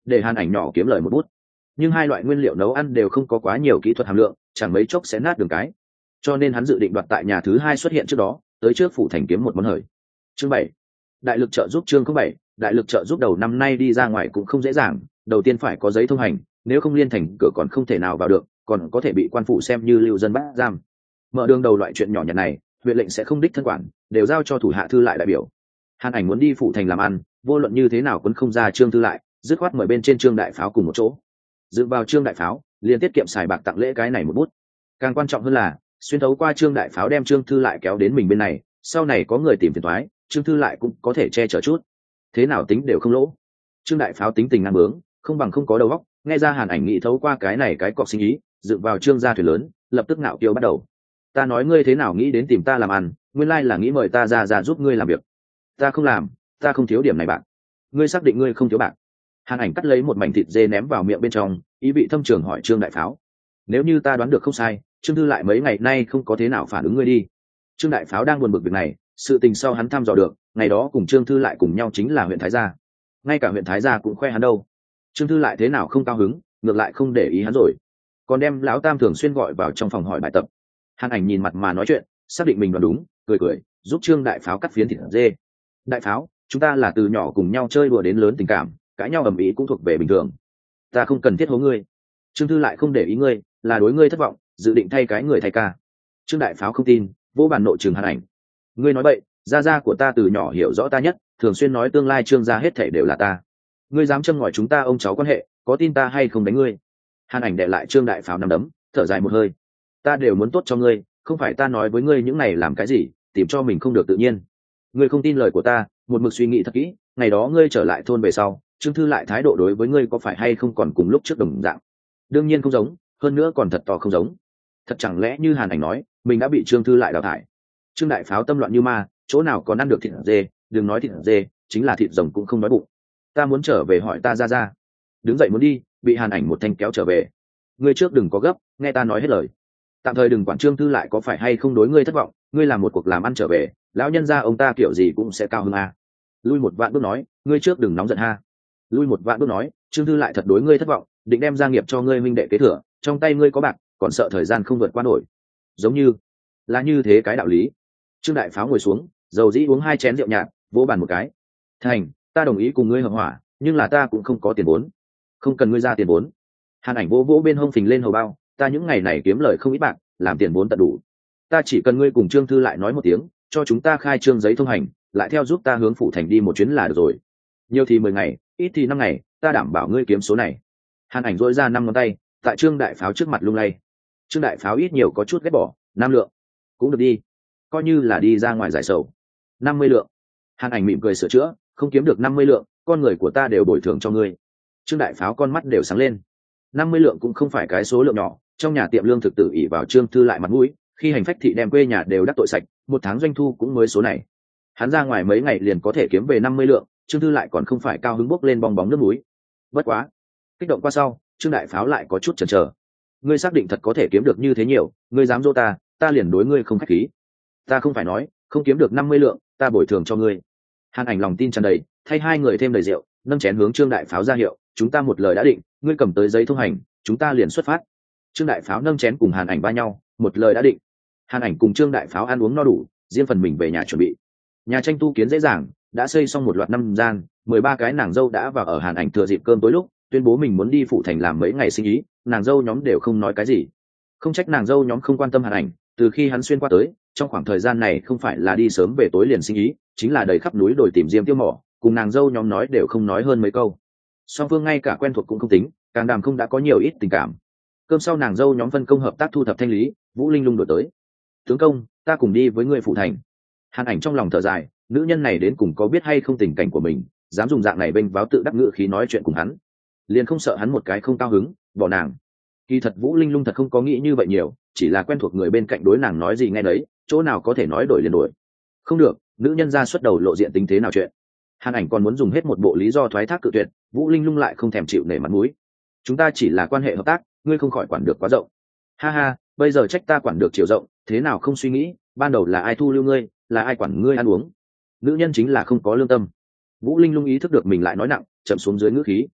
để Hàn Ảnh nhỏ kiếm lời một bút. Nhưng hai loại nguyên liệu nấu ăn đều không có quá nhiều kỹ thuật hàm lượng, chẳng mấy chốc sẽ nát đường cái, cho nên hắn dự định đoạt tại nhà thứ hai xuất hiện trước đó tới trước phủ thành kiếm một món hời. Chương 7. Đại lực trợ giúp. Chương 7. Đại lực trợ giúp. Đầu năm nay đi ra ngoài cũng không dễ dàng, đầu tiên phải có giấy thông hành, nếu không liên thành cửa còn không thể nào vào được, còn có thể bị quan phủ xem như lưu dân bắt giam. Mở đường đầu loại chuyện nhỏ nhặt này, huyện lệnh sẽ không đích thân quản, đều giao cho thủ hạ thư lại đại biểu. Hàn Ảnh muốn đi phủ thành làm ăn, vô luận như thế nào cũng không ra Trương Thư lại, dứt khoát mời bên trên Trương Đại Pháo cùng một chỗ. Dựa vào Trương Đại Pháo, liền tiết kiệm xài bạc tặng lễ cái này một bút. Càng quan trọng hơn là, xuyên thấu qua Trương Đại Pháo đem Trương Thư lại kéo đến mình bên này, sau này có người tìm phiền toái, Trương Thư lại cũng có thể che chở chút. Thế nào tính đều không lỗ. Trương Đại Pháo tính tình ngang bướng, không bằng không có đầu óc, nghe ra Hàn Ảnh nghĩ thấu qua cái này cái cọc sinh ý, dựa vào Trương gia thuyền lớn, lập tức ngạo kiêu bắt đầu. Ta nói ngươi thế nào nghĩ đến tìm ta làm ăn, nguyên lai là nghĩ mời ta ra giúp ngươi làm việc. Ta không làm, ta không thiếu điểm này bạc. Ngươi xác định ngươi không thiếu bạc? Hàn Ảnh cắt lấy một mảnh thịt dê ném vào miệng bên trong, ý vị thâm trường hỏi Trương Đại Pháo. Nếu như ta đoán được không sai, Trương Thư lại mấy ngày nay không có thế nào phản ứng ngươi đi. Trương Đại Pháo đang buồn bực việc này, sự tình sau hắn thăm dò được, ngày đó cùng Trương Thư lại cùng nhau chính là huyện Thái Gia, ngay cả huyện Thái Gia cũng khoe hắn đâu. Trương Thư lại thế nào không cao hứng, ngược lại không để ý hắn rồi, còn đem lão tam thường xuyên gọi vào trong phòng hỏi bài tập. Hàn Ảnh nhìn mặt mà nói chuyện, xác định mình đoán đúng, cười giúp Trương Đại Pháo cắt phiến thịt dê. Đại Pháo, chúng ta là từ nhỏ cùng nhau chơi đùa đến lớn, tình cảm cãi nhau ầm ĩ cũng thuộc về bình thường, ta không cần thiết hố ngươi. Trương Thư lại không để ý ngươi, là đối ngươi thất vọng, dự định thay cái người thay ca. Trương Đại Pháo không tin, vô bàn nội trường Hàn Ảnh. Ngươi nói bậy, gia của ta từ nhỏ hiểu rõ ta nhất, thường xuyên nói tương lai Trương gia hết thảy đều là ta. Ngươi dám châm ngòi chúng ta ông cháu quan hệ, có tin ta hay không đánh ngươi? Hàn Ảnh đè lại Trương Đại Pháo nắm đấm, thở dài một hơi. Ta đều muốn tốt cho ngươi, không phải ta nói với ngươi những này làm cái gì, tìm cho mình không được tự nhiên. Ngươi không tin lời của ta, một mực suy nghĩ thật kỹ, ngày đó ngươi trở lại thôn về sau, Trương Thư lại thái độ đối với ngươi có phải hay không còn cùng lúc trước đồng dạng? Đương nhiên không giống, hơn nữa còn thật to không giống. Thật chẳng lẽ như Hàn Ảnh nói, mình đã bị Trương Thư lại đào thải? Trương Đại Pháo tâm loạn như ma, chỗ nào còn ăn được thịt dê, đừng nói thịt dê, chính là thịt rồng cũng không đói bụng. Ta muốn trở về hỏi ta ra. Đứng dậy muốn đi, bị Hàn Ảnh một thanh kéo trở về. Ngươi trước đừng có gấp, nghe ta nói hết lời. Tạm thời đừng quản Trương Thư lại có phải hay không đối ngươi thất vọng, ngươi làm một cuộc làm ăn trở về, lão nhân gia ông ta kiểu gì cũng sẽ cao hơn a. Lui một vạn bước nói, ngươi trước đừng nóng giận ha. Lui một vạn bước nói, Trương Thư lại thật đối ngươi thất vọng, định đem gia nghiệp cho ngươi huynh đệ kế thừa, trong tay ngươi có bạc, còn sợ thời gian không vượt qua nổi. Giống như là như thế cái đạo lý. Trương Đại Pháo ngồi xuống, dầu dĩ uống 2 chén rượu nhạt, vỗ bàn một cái. Thành, ta đồng ý cùng ngươi hợp hỏa, nhưng là ta cũng không có tiền vốn. Không cần ngươi ra tiền vốn. Hàn Ảnh vỗ bên hông phình lên hầu bao, ta những ngày này kiếm lời không ít bạc, làm tiền vốn tận đủ. Ta chỉ cần ngươi cùng Trương Thư lại nói một tiếng, cho chúng ta khai trương giấy thông hành, lại theo giúp ta hướng phủ thành đi một chuyến là được rồi. Nhiều thì 10 ngày, ít thì 5 ngày, ta đảm bảo ngươi kiếm số này. Hàn Ảnh dỗi ra 5 ngón tay, tại Trương Đại Pháo trước mặt lung lay. Trương Đại Pháo ít nhiều có chút ghét bỏ, 5 lượng cũng được đi, coi như là đi ra ngoài giải sầu. 50 lượng. Hàn Ảnh mỉm cười sửa chữa, không kiếm được 50 lượng, con người của ta đều bồi thường cho ngươi. Trương Đại Pháo con mắt đều sáng lên. 50 lượng cũng không phải cái số lượng nhỏ, trong nhà tiệm lương thực tự ỷ vào Trương Thư lại mặt mũi, khi hành phách thị đem quê nhà đều đắc tội sạch, một tháng doanh thu cũng mới số này. Hắn ra ngoài mấy ngày liền có thể kiếm về 50 lượng, Trương Thư lại còn không phải cao hứng bốc lên bong bóng nước núi. Bất quá, kích động qua sau, Trương Đại Pháo lại có chút chần chờ. Ngươi xác định thật có thể kiếm được như thế nhiều, ngươi dám dỗ ta, ta liền đối ngươi không khách khí. Ta không phải nói, không kiếm được 50 lượng, ta bồi thường cho ngươi. Hàn Ảnh lòng tin tràn đầy, thay hai người thêm đầy rượu, nâng chén hướng Trương Đại Pháo ra hiệu, chúng ta một lời đã định, ngươi cầm tới giấy thông hành, chúng ta liền xuất phát. Trương Đại Pháo nâng chén cùng Hàn Ảnh ba nhau, một lời đã định. Hàn Ảnh cùng Trương Đại Pháo ăn uống no đủ, riêng phần mình về nhà chuẩn bị. Nhà tranh tu kiến dễ dàng, đã xây xong một loạt 5 gian, 13 cái nàng dâu đã vào ở Hàn Ảnh thừa dịp cơm tối lúc, tuyên bố mình muốn đi phủ thành làm mấy ngày sinh ý, nàng dâu nhóm đều không nói cái gì. Không trách nàng dâu nhóm không quan tâm Hàn Ảnh, từ khi hắn xuyên qua tới, trong khoảng thời gian này không phải là đi sớm về tối liền sinh ý, chính là đầy khắp núi đồi tìm diêm tiêu mỏ, cùng nàng dâu nhóm nói đều không nói hơn mấy câu. Song phương ngay cả quen thuộc cũng không tính, càng đàm không đã có nhiều ít tình cảm. Cơm sau nàng dâu nhóm phân công hợp tác thu thập thanh lý, Vũ Linh lung đổi tới. Tướng công, ta cùng đi với người phụ thành. Hàn Ảnh trong lòng thở dài, nữ nhân này đến cùng có biết hay không tình cảnh của mình, dám dùng dạng này bênh váo tự đắc ngữ khí nói chuyện cùng hắn, liền không sợ hắn một cái không cao hứng bỏ nàng. Kỳ thật Vũ Linh lung thật không có nghĩ như vậy nhiều, chỉ là quen thuộc người bên cạnh đối nàng nói gì nghe đấy, chỗ nào có thể nói đổi liền đổi. Không được, nữ nhân ra xuất đầu lộ diện tính thế nào chuyện. Hàn Ảnh còn muốn dùng hết một bộ lý do thoái thác cự tuyệt, Vũ Linh lung lại không thèm chịu nể mặt mũi. Chúng ta chỉ là quan hệ hợp tác, ngươi không khỏi quản được quá rộng. Ha ha, bây giờ trách ta quản được chiều rộng, thế nào không suy nghĩ, ban đầu là ai thu lưu ngươi, là ai quản ngươi ăn uống. Nữ nhân chính là không có lương tâm. Vũ Linh lung ý thức được mình lại nói nặng, chậm xuống dưới ngữ khí.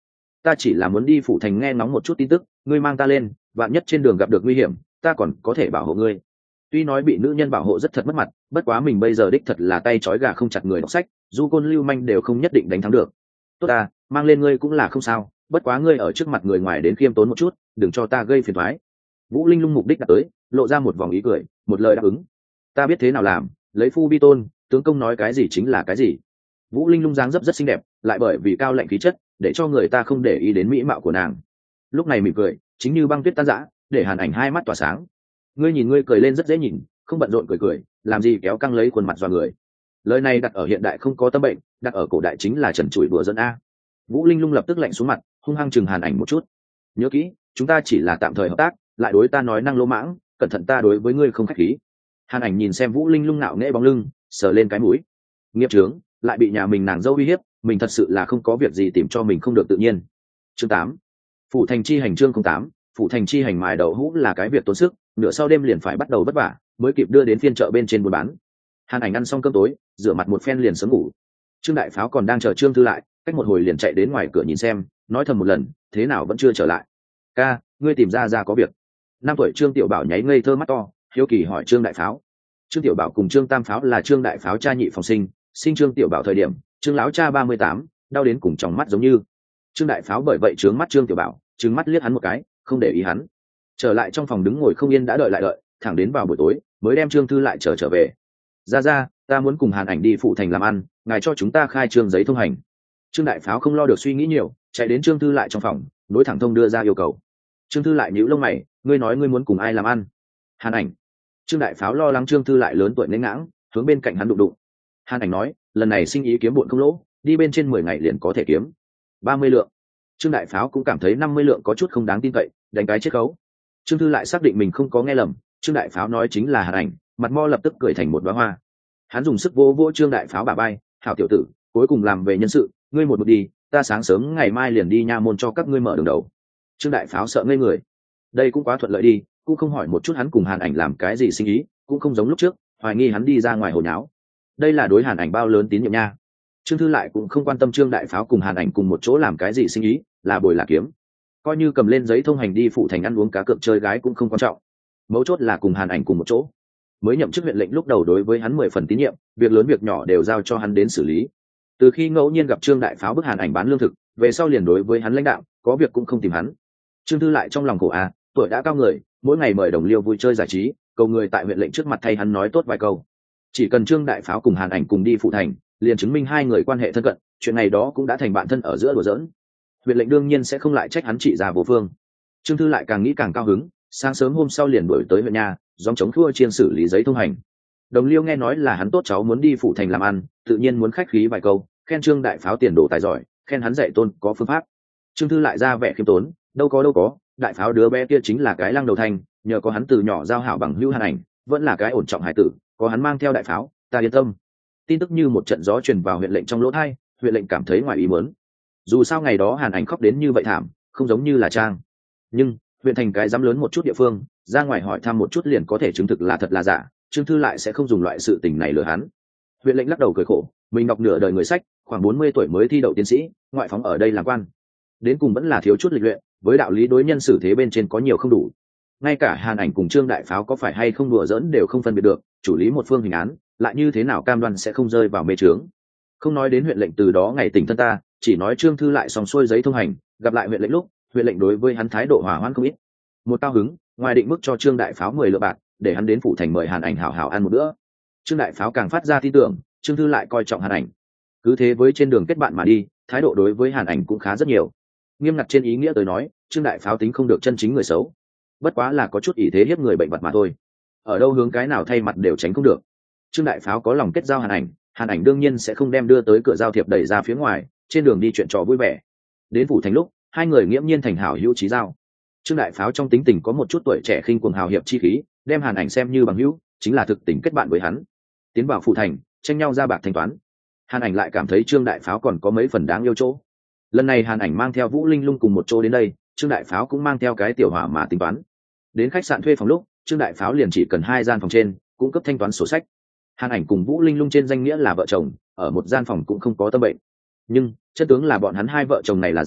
ta chỉ là muốn đi phủ thành nghe ngóng một chút tin tức, ngươi mang ta lên, vạn nhất trên đường gặp được nguy hiểm ta còn có thể bảo hộ ngươi. Tuy nói bị nữ nhân bảo hộ rất thật mất mặt, bất quá mình bây giờ đích thật là tay trói gà không chặt người đọc sách, du côn lưu manh đều không nhất định đánh thắng được. Tốt ta, mang lên ngươi cũng là không sao, bất quá ngươi ở trước mặt người ngoài đến khiêm tốn một chút, đừng cho ta gây phiền toái. Vũ Linh Lung mục đích đã tới, lộ ra một vòng ý cười, một lời đáp ứng. Ta biết thế nào làm, lấy phu vi tôn, tướng công nói cái gì chính là cái gì. Vũ Linh Lung dáng dấp rất xinh đẹp, lại bởi vì cao lạnh khí chất, để cho người ta không để ý đến mỹ mạo của nàng. Lúc này mỉm cười, chính như băng tuyết tan rã, để Hàn Ảnh hai mắt tỏa sáng. Ngươi nhìn ngươi cười lên rất dễ nhìn, không bận rộn cười, làm gì kéo căng lấy khuôn mặt dọa người. Lời này đặt ở hiện đại không có tâm bệnh, đặt ở cổ đại chính là trần trụi đùa dẫn a. Vũ Linh Lung lập tức lạnh xuống mặt, hung hăng chừng Hàn Ảnh một chút. Nhớ kỹ, chúng ta chỉ là tạm thời hợp tác, lại đối ta nói năng lỗ mãng, cẩn thận ta đối với ngươi không khách khí. Hàn Ảnh nhìn xem Vũ Linh Lung nạo nghễ bóng lưng, sờ lên cái mũi. Nghiệp chướng, lại bị nhà mình nàng dâu uy hiếp, mình thật sự là không có việc gì tìm cho mình không được tự nhiên. Chương 8. Phủ thành chi hành chương 08, phủ thành chi hành mài đậu hũ là cái việc tốn sức, nửa sau đêm liền phải bắt đầu vất vả, mới kịp đưa đến phiên chợ bên trên buôn bán. Hàn Ảnh ăn xong cơm tối, rửa mặt một phen liền sớm ngủ. Trương Đại Pháo còn đang chờ Trương Thư lại, cách một hồi liền chạy đến ngoài cửa nhìn xem, nói thầm một lần, thế nào vẫn chưa trở lại. Ca, ngươi tìm ra có việc. 5 tuổi Trương Tiểu Bảo nháy ngây thơ mắt to, hiếu kỳ hỏi Trương Đại Pháo. Trương Tiểu Bảo cùng Trương Tam Pháo là Trương Đại Pháo cha nhị phòng sinh Trương Tiểu Bảo thời điểm, Trương lão cha 38, đau đến cùng tròng mắt giống như. Trương Đại Pháo bởi vậy trướng mắt Trương Tiểu Bảo, trừng mắt liếc hắn một cái, không để ý hắn. Trở lại trong phòng đứng ngồi không yên đã đợi, thẳng đến vào buổi tối mới đem Trương Thư lại trở về. Ra, ta muốn cùng Hàn Ảnh đi phụ thành làm ăn, ngài cho chúng ta khai trương giấy thông hành. Trương Đại Pháo không lo được suy nghĩ nhiều, chạy đến Trương Thư lại trong phòng, nối thẳng thông đưa ra yêu cầu. Trương Thư lại nhíu lông mày, ngươi nói ngươi muốn cùng ai làm ăn? Hàn Ảnh. Trương Đại Pháo lo lắng Trương Thư lại lớn tuổi nên ngãng, hướng bên cạnh hắn đụng. Hàn Ảnh nói, lần này sinh ý kiếm bộn không lỗ, đi bên trên 10 ngày liền có thể kiếm 30 lượng. Trương Đại Pháo cũng cảm thấy 50 lượng có chút không đáng tin cậy, đánh cái chiết khấu. Trương Thư lại xác định mình không có nghe lầm, Trương Đại Pháo nói chính là Hàn Ảnh, mặt mo lập tức cười thành một đóa hoa. Hắn dùng sức vỗ Trương Đại Pháo bả vai, hảo tiểu tử, cuối cùng làm về nhân sự, ngươi một đi, ta sáng sớm ngày mai liền đi nha môn cho các ngươi mở đường đầu. Trương Đại Pháo sợ ngây người, đây cũng quá thuận lợi đi, cũng không hỏi một chút hắn cùng Hàn Ảnh làm cái gì sinh ý, cũng không giống lúc trước hoài nghi hắn đi ra ngoài hồ nháo. Đây là đối Hàn Ảnh bao lớn tín nhiệm nha. Trương Thư lại cũng không quan tâm Trương Đại Pháo cùng Hàn Ảnh cùng một chỗ làm cái gì sinh ý, là bồi là kiếm, coi như cầm lên giấy thông hành đi phụ thành ăn uống cá cược chơi gái cũng không quan trọng, mấu chốt là cùng Hàn Ảnh cùng một chỗ. Mới nhậm chức huyện lệnh lúc đầu đối với hắn 10 phần tín nhiệm, việc lớn việc nhỏ đều giao cho hắn đến xử lý. Từ khi ngẫu nhiên gặp Trương Đại Pháo bức Hàn Ảnh bán lương thực, về sau liền đối với hắn lãnh đạo, có việc cũng không tìm hắn. Trương Thư lại trong lòng khổ tuổi đã cao người, mỗi ngày mời đồng liêu vui chơi giải trí, cầu người tại huyện lệnh trước mặt thay hắn nói tốt vài câu. Chỉ cần Trương Đại Pháo cùng Hàn Ảnh cùng đi phụ thành, liền chứng minh hai người quan hệ thân cận, chuyện này đó cũng đã thành bạn thân ở giữa đùa giỡn. Huyện lệnh đương nhiên sẽ không lại trách hắn trị già vô phương. Trương Thư lại càng nghĩ càng cao hứng, sáng sớm hôm sau liền đuổi tới huyện nhà, gióng chống thua chiên xử lý giấy thông hành. Đồng liêu nghe nói là hắn tốt cháu muốn đi phụ thành làm ăn, tự nhiên muốn khách khí vài câu, khen Trương Đại Pháo tiền đồ tài giỏi, khen hắn dạy tôn có phương pháp. Trương Thư lại ra vẻ khiêm tốn, đâu có, Đại Pháo đứa bé kia chính là cái lăng đầu thành, nhờ có hắn từ nhỏ giao hảo bằng hữu Hàn Ảnh, vẫn là cái ổn trọng hải tử, có hắn mang theo Đại Pháo, ta yên tâm. Tin tức như một trận gió truyền vào huyện lệnh trong lỗ tai, huyện lệnh cảm thấy ngoài ý muốn. Dù sao ngày đó Hàn Ảnh khóc đến như vậy thảm, không giống như là trang. Nhưng huyện thành cái dám lớn một chút địa phương, ra ngoài hỏi thăm một chút liền có thể chứng thực là thật là giả, Trương Thư lại sẽ không dùng loại sự tình này lừa hắn. Huyện lệnh lắc đầu cười khổ, mình đọc nửa đời người sách, khoảng 40 tuổi mới thi đậu tiến sĩ, ngoại phóng ở đây làm quan, đến cùng vẫn là thiếu chút lịch luyện, với đạo lý đối nhân xử thế bên trên có nhiều không đủ. Ngay cả Hàn Ảnh cùng Trương Đại Pháo có phải hay không đùa giỡn đều không phân biệt được, chủ lý một phương hình án, lại như thế nào cam đoan sẽ không rơi vào mê trướng. Không nói đến huyện lệnh từ đó ngày tỉnh thân ta, chỉ nói Trương Thư lại xong xuôi giấy thông hành, gặp lại huyện lệnh lúc, huyện lệnh đối với hắn thái độ hòa hoãn không ít. Một cao hứng, ngoài định mức cho Trương Đại Pháo 10 lượng bạc, để hắn đến phủ thành mời Hàn Ảnh hảo hảo ăn một bữa. Trương Đại Pháo càng phát ra tin tưởng, Trương Thư lại coi trọng Hàn Ảnh. Cứ thế với trên đường kết bạn mà đi, thái độ đối với Hàn Ảnh cũng khá rất nhiều. Nghiêm ngặt trên ý nghĩa tới nói, Trương Đại Pháo tính không được chân chính người xấu, bất quá là có chút ỷ thế hiếp người bệnh vật mà thôi. Ở đâu hướng cái nào thay mặt đều tránh không được. Trương Đại Pháo có lòng kết giao Hàn Ảnh, Hàn Ảnh đương nhiên sẽ không đem đưa tới cửa giao thiệp đẩy ra phía ngoài, trên đường đi chuyện trò vui vẻ. Đến phủ thành lúc, hai người nghiễm nhiên thành hảo hữu chí giao. Trương Đại Pháo trong tính tình có một chút tuổi trẻ khinh cuồng hào hiệp chi khí, đem Hàn Ảnh xem như bằng hữu, chính là thực tình kết bạn với hắn. Tiến vào phủ thành, tranh nhau ra bạc thanh toán. Hàn Ảnh lại cảm thấy Trương Đại Pháo còn có mấy phần đáng yêu chỗ. Lần này Hàn Ảnh mang theo Vũ Linh Lung cùng một chỗ đến đây, Trương Đại Pháo cũng mang theo cái tiểu hỏa mà tính toán. Đến khách sạn thuê phòng lúc, Trương Đại Pháo liền chỉ cần 2 gian phòng trên, cung cấp thanh toán sổ sách. Hàn Ảnh cùng Vũ Linh Lung trên danh nghĩa là vợ chồng, ở một gian phòng cũng không có tâm bệnh. Nhưng chân tướng là bọn hắn hai vợ chồng này là giả,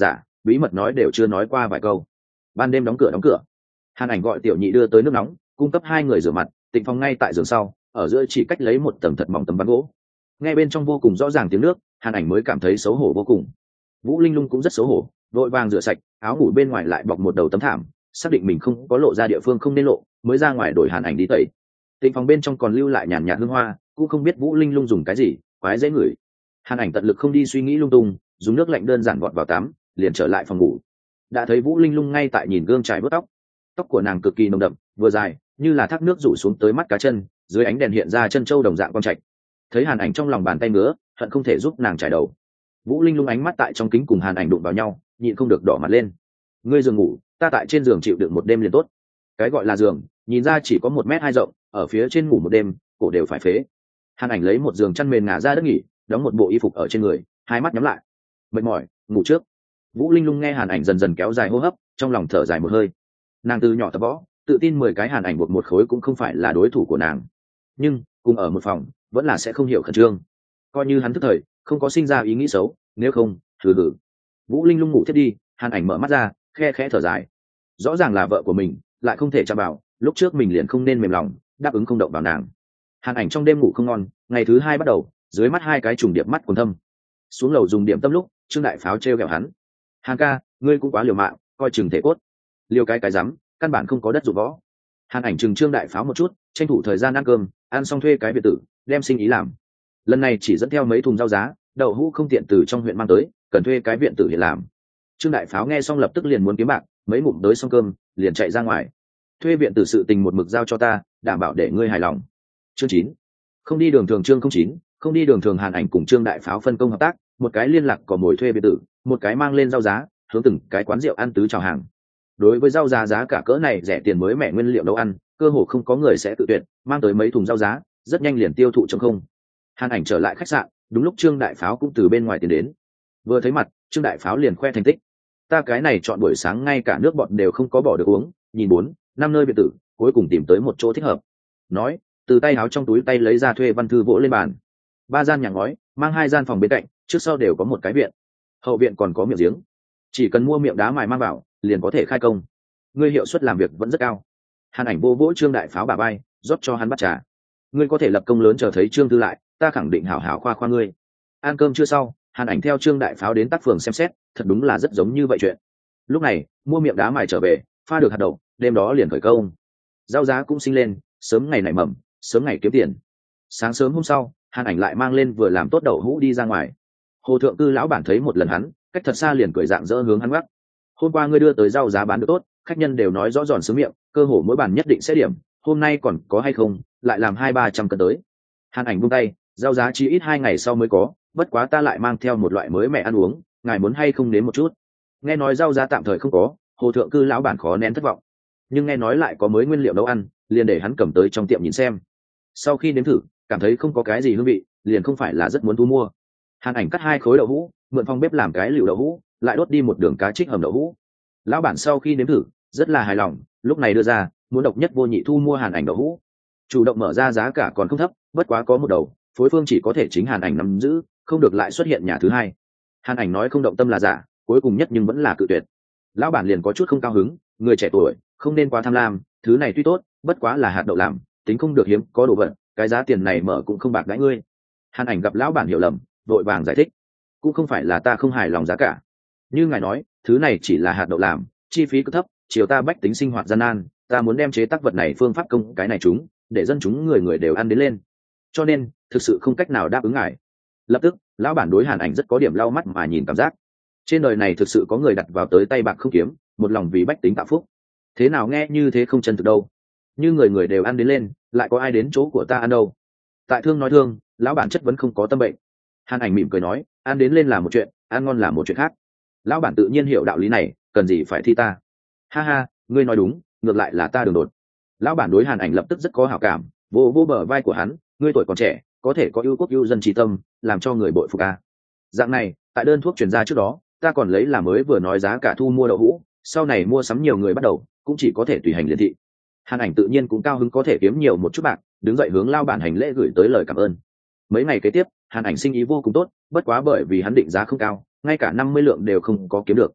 bí mật nói đều chưa nói qua vài câu. Ban đêm đóng cửa, Hàn Ảnh gọi Tiểu Nhị đưa tới nước nóng, cung cấp hai người rửa mặt. Tịnh Phong ngay tại giường sau, ở giữa chỉ cách lấy một tầng thật mỏng tấm ván gỗ. Nghe bên trong vô cùng rõ ràng tiếng nước, Hàn Ảnh mới cảm thấy xấu hổ vô cùng. Vũ Linh Lung cũng rất xấu hổ, vội vàng rửa sạch, áo ngủ bên ngoài lại bọc một đầu tấm thảm, xác định mình không có lộ ra địa phương không nên lộ, mới ra ngoài đổi Hàn Ảnh đi tẩy. Tịnh Phong bên trong còn lưu lại nhàn nhạt hương hoa, cũng không biết Vũ Linh Lung dùng cái gì, quái dễ ngửi. Hàn Ảnh tận lực không đi suy nghĩ lung tung, dùng nước lạnh đơn giản gọt vào tắm, liền trở lại phòng ngủ. Đã thấy Vũ Linh Lung ngay tại nhìn gương chải vuốt tóc. Tóc của nàng cực kỳ nồng đậm, vừa dài, như là thác nước rủ xuống tới mắt cá chân, dưới ánh đèn hiện ra chân châu đồng dạng quang trạch. Thấy Hàn Ảnh trong lòng bàn tay ngứa, hận không thể giúp nàng chải đầu. Vũ Linh Lung ánh mắt tại trong kính cùng Hàn Ảnh đụng vào nhau, nhịn không được đỏ mặt lên. Ngươi giường ngủ, ta tại trên giường chịu đựng một đêm liền tốt. Cái gọi là giường, nhìn ra chỉ có 1m2 rộng, ở phía trên ngủ một đêm, cổ đều phải phế. Hàn Ảnh lấy một giường chăn mền ngả ra đất nghỉ, đóng một bộ y phục ở trên người, hai mắt nhắm lại. Mệt mỏi, ngủ trước. Vũ Linh Lung nghe Hàn Ảnh dần dần kéo dài hô hấp, trong lòng thở dài một hơi. Nàng từ nhỏ tập võ, tự tin 10 cái Hàn Ảnh buộc một khối cũng không phải là đối thủ của nàng. Nhưng cùng ở một phòng, vẫn là sẽ không hiểu khẩn trương. Coi như hắn thức thời, không có sinh ra ý nghĩ xấu, nếu không, thử. Vũ Linh Lung ngủ thiết đi, Hàn Ảnh mở mắt ra, khe khẽ thở dài. Rõ ràng là vợ của mình, lại không thể chạm vào, lúc trước mình liền không nên mềm lòng, đáp ứng không động vào nàng. Hàn Ảnh trong đêm ngủ không ngon, ngày thứ hai bắt đầu, dưới mắt hai cái trùng điệp mắt còn thâm. Xuống lầu dùng điểm tâm lúc, Trương Đại Pháo trêu ghẹo hắn. Hàn ca, ngươi cũng quá liều mạng, coi chừng thể cốt. Liều cái rắm, căn bản không có đất dụng võ. Hàn Ảnh chừng Trương Đại Pháo một chút, tranh thủ thời gian ăn cơm, ăn xong thuê cái biệt tử, đem sinh ý làm. Lần này chỉ dẫn theo mấy thùng rau giá, đậu hũ không tiện từ trong huyện mang tới, cần thuê cái viện tử hiện làm. Trương Đại Pháo nghe xong lập tức liền muốn kiếm bạc, mấy ngụm tới xong cơm, liền chạy ra ngoài. Thuê viện tử sự tình một mực giao cho ta, đảm bảo để ngươi hài lòng. Chương 9. Không đi đường thường. Chương 09. Không đi đường thường. Hàn Ảnh cùng Trương Đại Pháo phân công hợp tác, một cái liên lạc cò mồi thuê biệt tử, một cái mang lên rau giá, hướng từng cái quán rượu ăn tứ chào hàng. Đối với rau giá cả cỡ này rẻ tiền mới mẻ nguyên liệu nấu ăn, cơ hồ không có người sẽ tự tuyệt, mang tới mấy thùng rau giá, rất nhanh liền tiêu thụ trong không. Hàn Ảnh trở lại khách sạn, đúng lúc Trương Đại Pháo cũng từ bên ngoài tiến đến. Vừa thấy mặt, Trương Đại Pháo liền khoe thành tích. Ta cái này chọn buổi sáng ngay cả nước bọt đều không có bỏ được uống, nhìn 4-5 nơi biệt tử, cuối cùng tìm tới một chỗ thích hợp. Nói, từ tay áo trong túi tay lấy ra thuê văn thư vỗ lên bàn. 3 gian nhà ngói, mang 2 gian phòng bên cạnh, trước sau đều có một cái viện. Hậu viện còn có miệng giếng. Chỉ cần mua miệng đá mài mang vào, liền có thể khai công. Ngươi hiệu suất làm việc vẫn rất cao. Hàn Ảnh vô vỗ Trương Đại Pháo bả vai, rót cho hắn bắt trà. Ngươi có thể lập công lớn, chờ thấy Trương Thư lại, ta khẳng định hảo hảo khoa khoa ngươi. Ăn cơm chưa sau, Hàn Ảnh theo Trương Đại Pháo đến tác phường xem xét, thật đúng là rất giống như vậy chuyện. Lúc này, mua miệng đá mài trở về, pha được hạt đậu, đêm đó liền khởi công. Rau giá cũng sinh lên, sớm ngày nảy mầm, sớm ngày kiếm tiền. Sáng sớm hôm sau, Hàn Ảnh lại mang lên vừa làm tốt đậu hũ đi ra ngoài. Hồ Thượng Cư lão bản thấy một lần hắn, cách thật xa liền cười dạng dỡ hướng hắn gắt. Hôm qua ngươi đưa tới rau giá bán được tốt, khách nhân đều nói rõ giòn sướng miệng, cơ hồ mỗi bàn nhất định sẽ điểm, hôm nay còn có hay không, lại làm 200-300 cân tới. Hàn Ảnh buông tay, rau giá chỉ ít 2 ngày sau mới có, bất quá ta lại mang theo một loại mới mẻ ăn uống, ngài muốn hay không nếm một chút? Nghe nói rau giá tạm thời không có, Hồ Thượng Cư lão bản khó nén thất vọng, nhưng nghe nói lại có mới nguyên liệu nấu ăn, liền để hắn cầm tới trong tiệm nhìn xem. Sau khi nếm thử, cảm thấy không có cái gì hương vị, liền không phải là rất muốn thu mua. Hàn Ảnh cắt 2 khối đậu hũ, mượn phòng bếp làm cái lựu đậu hũ, lại đốt đi một đường cá trích hầm đậu hũ. Lão bản sau khi nếm thử, rất là hài lòng, lúc này đưa ra, muốn độc nhất vô nhị thu mua Hàn Ảnh đậu hũ. Chủ động mở ra giá cả còn không thấp, bất quá có một đầu, phối phương chỉ có thể chính Hàn Ảnh nắm giữ, không được lại xuất hiện nhà thứ hai. Hàn Ảnh nói không động tâm là giả, cuối cùng nhất nhưng vẫn là cự tuyệt. Lão bản liền có chút không cao hứng, người trẻ tuổi không nên quá tham lam, thứ này tuy tốt, bất quá là hạt đậu làm, tính không được hiếm có đồ vật, cái giá tiền này mở cũng không bạc đãi ngươi. Hàn Ảnh gặp lão bản hiểu lầm, vội vàng giải thích, cũng không phải là ta không hài lòng giá cả, như ngài nói, thứ này chỉ là hạt đậu làm, chi phí cứ thấp, chiều ta bách tính sinh hoạt gian nan, ta muốn đem chế tác vật này phương pháp công cái này chúng, để dân chúng người người đều ăn đến lên, cho nên thực sự không cách nào đáp ứng ngài. Lập tức lão bản đối Hàn Ảnh rất có điểm lau mắt mà nhìn cảm giác, trên đời này thực sự có người đặt vào tới tay bạc không kiếm, một lòng vì bách tính tạo phúc. Thế nào nghe như thế không chân thực đâu, như người người đều ăn đến lên, lại có ai đến chỗ của ta ăn đâu. Tại thương nói thương, lão bản chất vẫn không có tâm bệnh. Hàn Ảnh mỉm cười nói, ăn đến lên là một chuyện, ăn ngon là một chuyện khác. Lão bản tự nhiên hiểu đạo lý này, cần gì phải thi ta. Ha ha, ngươi nói đúng, ngược lại là ta đường đột. Lão bản đối Hàn Ảnh lập tức rất có hảo cảm, vô vô bờ vai của hắn, ngươi tuổi còn trẻ, có thể có yêu quốc yêu dân trí tâm, làm cho người bội phục a. Dạng này, tại đơn thuốc chuyển ra trước đó, ta còn lấy là mới vừa nói giá cả thu mua đậu hũ, sau này mua sắm nhiều người bắt đầu, cũng chỉ có thể tùy hành liên thị. Hàn Ảnh tự nhiên cũng cao hứng có thể kiếm nhiều một chút bạc, đứng dậy hướng lao bản hành lễ gửi tới lời cảm ơn. Mấy ngày kế tiếp, Hàn Ảnh sinh ý vô cùng tốt, bất quá bởi vì hắn định giá không cao, ngay cả 50 lượng đều không có kiếm được.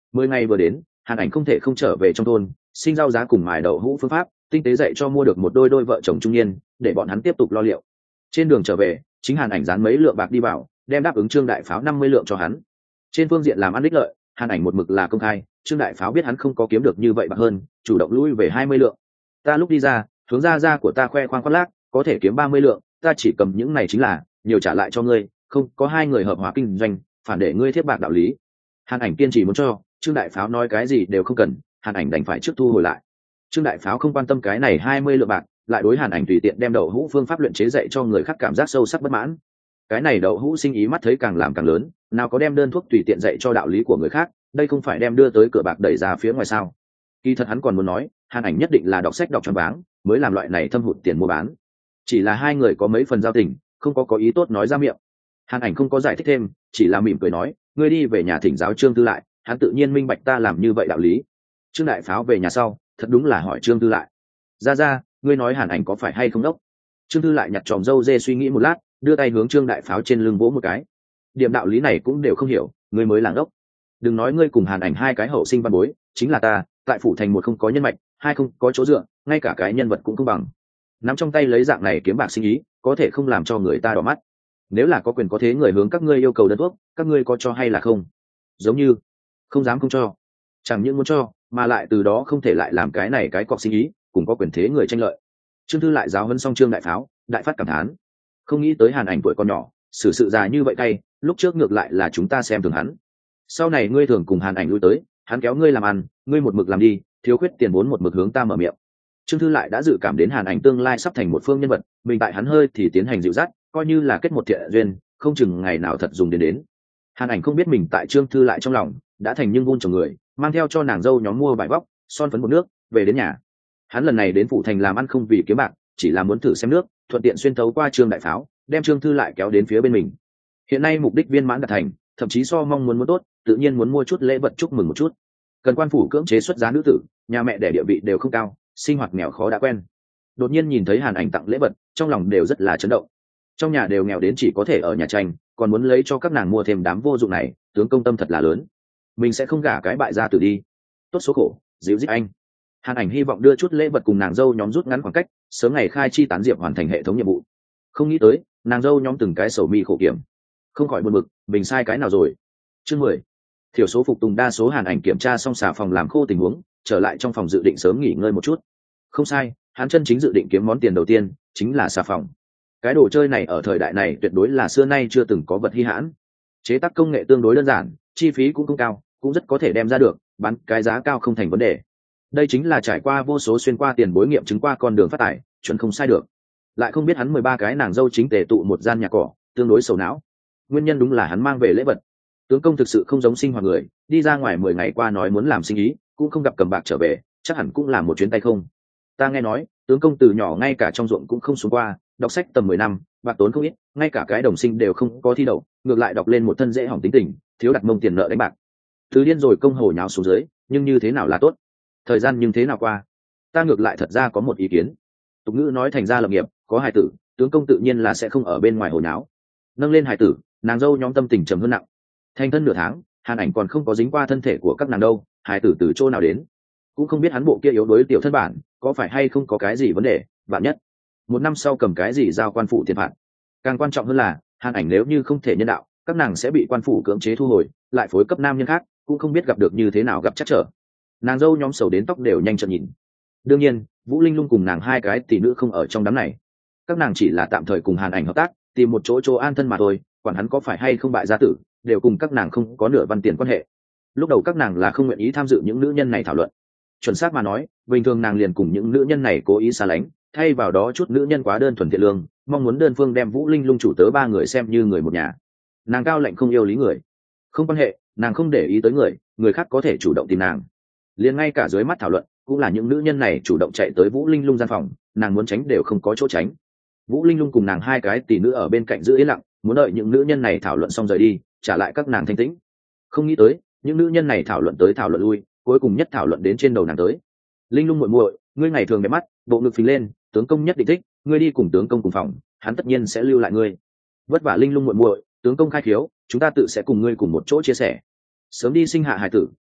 10 ngày vừa đến, Hàn Ảnh không thể không trở về trong thôn, sinh rau giá cùng mài đậu hũ phương pháp tinh tế dạy cho mua được một đôi vợ chồng trung niên để bọn hắn tiếp tục lo liệu. Trên đường trở về, chính Hàn Ảnh dán mấy lượng bạc đi vào, đem đáp ứng Trương Đại Pháo 50 lượng cho hắn. Trên phương diện làm ăn ích lợi, Hàn Ảnh một mực là công khai, Trương Đại Pháo biết hắn không có kiếm được như vậy bạc hơn, chủ động lui về 20 lượng. Ta lúc đi ra, hướng ra của ta khoe khoang khoác lác, có thể kiếm 30 lượng, ta chỉ cầm những này chính là nhiều trả lại cho ngươi, không có hai người hợp hòa kinh doanh, phản để ngươi thiết bạc đạo lý. Hàn Ảnh kiên trì muốn cho, Trương Đại Pháo nói cái gì đều không cần, Hàn Ảnh đành phải trước thu hồi lại. Trương Đại Pháo không quan tâm cái này 20 lượng bạc, lại đối Hàn Ảnh tùy tiện đem đậu hũ phương pháp luyện chế dạy cho người khác cảm giác sâu sắc bất mãn. Cái này đậu hũ sinh ý mắt thấy càng làm càng lớn, nào có đem đơn thuốc tùy tiện dạy cho đạo lý của người khác, đây không phải đem đưa tới cửa bạc đẩy ra phía ngoài sao? Kỳ thật hắn còn muốn nói, Hàn Ảnh nhất định là đọc sách đọc choáng váng, mới làm loại này thâm hụt tiền mua bán. Chỉ là hai người có mấy phần giao tình, không có ý tốt nói ra miệng. Hàn Ảnh không có giải thích thêm, chỉ là mỉm cười nói, ngươi đi về nhà thỉnh giáo Trương Tư lại, hắn tự nhiên minh bạch ta làm như vậy đạo lý. Trương Đại Pháo về nhà sau, thật đúng là hỏi Trương Tư lại, ra, ngươi nói Hàn Ảnh có phải hay không đốc? Trương Tư lại nhặt tròm râu dê suy nghĩ một lát, đưa tay hướng Trương Đại Pháo trên lưng vỗ một cái. Điểm đạo lý này cũng đều không hiểu, ngươi mới làng đốc. Đừng nói ngươi cùng Hàn Ảnh hai cái hậu sinh văn bối, chính là ta, tại phủ thành một không có nhân mạch, hai không có chỗ dựa, ngay cả cái nhân vật cũng không bằng. Nắm trong tay lấy dạng này kiếm bạc sinh ý, có thể không làm cho người ta đỏ mắt. Nếu là có quyền có thế người hướng các ngươi yêu cầu đơn thuốc, các ngươi có cho hay là không? Giống như không dám không cho, chẳng những muốn cho, mà lại từ đó không thể lại làm cái này cái cọc sinh ý, cùng có quyền thế người tranh lợi. Trương Thư lại giáo huấn xong Trương Đại Pháo, đại phát cảm thán, không nghĩ tới Hàn Ảnh tuổi còn nhỏ, xử sự già như vậy cay, lúc trước ngược lại là chúng ta xem thường hắn. Sau này ngươi thường cùng Hàn Ảnh lui tới, hắn kéo ngươi làm ăn, ngươi một mực làm đi, thiếu khuyết tiền vốn một mực hướng ta mở miệng. Trương Thư lại đã dự cảm đến Hàn Ảnh tương lai sắp thành một phương nhân vật, mình tại hắn hơi thì tiến hành dịu dắt, coi như là kết một thiện duyên, không chừng ngày nào thật dùng đến. Hàn Ảnh không biết mình tại Trương Thư lại trong lòng đã thành nhưng vun trồng người, mang theo cho nàng dâu nhóm mua vải vóc, son phấn bột nước, về đến nhà. Hắn lần này đến phủ thành làm ăn không vì kiếm bạc, chỉ là muốn thử xem nước, thuận tiện xuyên thấu qua Trương Đại Pháo, đem Trương Thư lại kéo đến phía bên mình. Hiện nay mục đích viên mãn đạt thành, thậm chí so mong muốn tốt, tự nhiên muốn mua chút lễ vật chúc mừng một chút. Cần quan phủ cưỡng chế xuất giá nữ tử, nhà mẹ đẻ địa vị đều không cao, sinh hoạt nghèo khó đã quen. Đột nhiên nhìn thấy Hàn Ảnh tặng lễ vật, trong lòng đều rất là chấn động. Trong nhà đều nghèo đến chỉ có thể ở nhà tranh, còn muốn lấy cho các nàng mua thêm đám vô dụng này, tướng công tâm thật là lớn. Mình sẽ không gả cái bại gia tử đi. Tốt số khổ, dịu dít anh. Hàn Ảnh hy vọng đưa chút lễ vật cùng nàng dâu nhóm rút ngắn khoảng cách, sớm ngày khai chi tán diệp hoàn thành hệ thống nhiệm vụ. Không nghĩ tới, nàng dâu nhóm từng cái sầu mi khổ kiểm, không khỏi buồn bực, mình sai cái nào rồi. Chương 10. Thiểu số phục tùng đa số. Hàn Ảnh kiểm tra xong xà phòng làm khô tình huống, trở lại trong phòng dự định sớm nghỉ ngơi một chút. Không sai, hắn chân chính dự định kiếm món tiền đầu tiên chính là xà phòng. Cái đồ chơi này ở thời đại này tuyệt đối là xưa nay chưa từng có vật hi hãn. Chế tác công nghệ tương đối đơn giản, chi phí cũng không cao, cũng rất có thể đem ra được, bán cái giá cao không thành vấn đề. Đây chính là trải qua vô số xuyên qua tiền bối nghiệm chứng qua con đường phát tài, chuẩn không sai được. Lại không biết hắn 13 cái nàng dâu chính tề tụ một gian nhà cỏ, tương đối sầu não. Nguyên nhân đúng là hắn mang về lễ vật. Tướng công thực sự không giống sinh hoạt người, đi ra ngoài 10 ngày qua nói muốn làm sinh ý, cũng không gặp cầm bạc trở về, chắc hẳn cũng làm một chuyến tay không. Ta nghe nói, tướng công từ nhỏ ngay cả trong ruộng cũng không xuống qua, đọc sách tầm 10 năm, bạc tốn không ít, ngay cả cái đồng sinh đều không có thi đậu, ngược lại đọc lên một thân dễ hỏng tính tình, thiếu đặt mông tiền nợ đánh bạc. Thứ điên rồi công hồ nháo xuống dưới, nhưng như thế nào là tốt? Thời gian nhưng thế nào qua? Ta ngược lại thật ra có một ý kiến. Tục ngữ nói thành gia lập nghiệp, có hài tử, tướng công tự nhiên là sẽ không ở bên ngoài hồ nháo. Nâng lên hài tử, nàng dâu nhóm tâm tình trầm hơn nặng. Thành thân nửa tháng, Hàn Ảnh còn không có dính qua thân thể của các nàng đâu, hài tử từ chỗ nào đến? Cũng không biết hắn bộ kia yếu đuối tiểu thân bản, có phải hay không có cái gì vấn đề, vạn nhất một năm sau cầm cái gì giao quan phủ tiền phạt. Càng quan trọng hơn là, Hàn Ảnh nếu như không thể nhân đạo, các nàng sẽ bị quan phủ cưỡng chế thu hồi, lại phối cấp nam nhân khác, cũng không biết gặp được như thế nào gặp chắc trở. Nàng dâu nhóm sầu đến tóc đều nhanh chợt nhìn. Đương nhiên, Vũ Linh Lung cùng nàng hai cái tỷ nữ không ở trong đám này, các nàng chỉ là tạm thời cùng Hàn Ảnh hợp tác, tìm một chỗ an thân mà thôi, quản hắn có phải hay không bại gia tử, đều cùng các nàng không có nửa văn tiền quan hệ. Lúc đầu các nàng là không nguyện ý tham dự những nữ nhân này thảo luận. Chuẩn xác mà nói, bình thường nàng liền cùng những nữ nhân này cố ý xa lánh, thay vào đó chút nữ nhân quá đơn thuần thiện lương, mong muốn đơn phương đem Vũ Linh Lung chủ tớ ba người xem như người một nhà. Nàng cao lạnh không yêu lý người, không quan hệ, nàng không để ý tới người, người khác có thể chủ động tìm nàng. Liền ngay cả dưới mắt thảo luận, cũng là những nữ nhân này chủ động chạy tới Vũ Linh Lung gian phòng, nàng muốn tránh đều không có chỗ tránh. Vũ Linh Lung cùng nàng hai cái tỷ nữ ở bên cạnh giữ yên lặng, muốn đợi những nữ nhân này thảo luận xong rời đi, trả lại các nàng thanh tĩnh. Không nghĩ tới, những nữ nhân này thảo luận tới thảo luận lui, cuối cùng nhất thảo luận đến trên đầu nàng tới. Linh Lung muội muội, ngươi ngày thường đẹp mắt, bộ ngực phình lên, tướng công nhất định thích, ngươi đi cùng tướng công cùng phòng, hắn tất nhiên sẽ lưu lại ngươi. Vất vả Linh Lung muội muội, tướng công khai khiếu, chúng ta tự sẽ cùng ngươi cùng một chỗ chia sẻ. Sớm đi sinh hạ hài tử,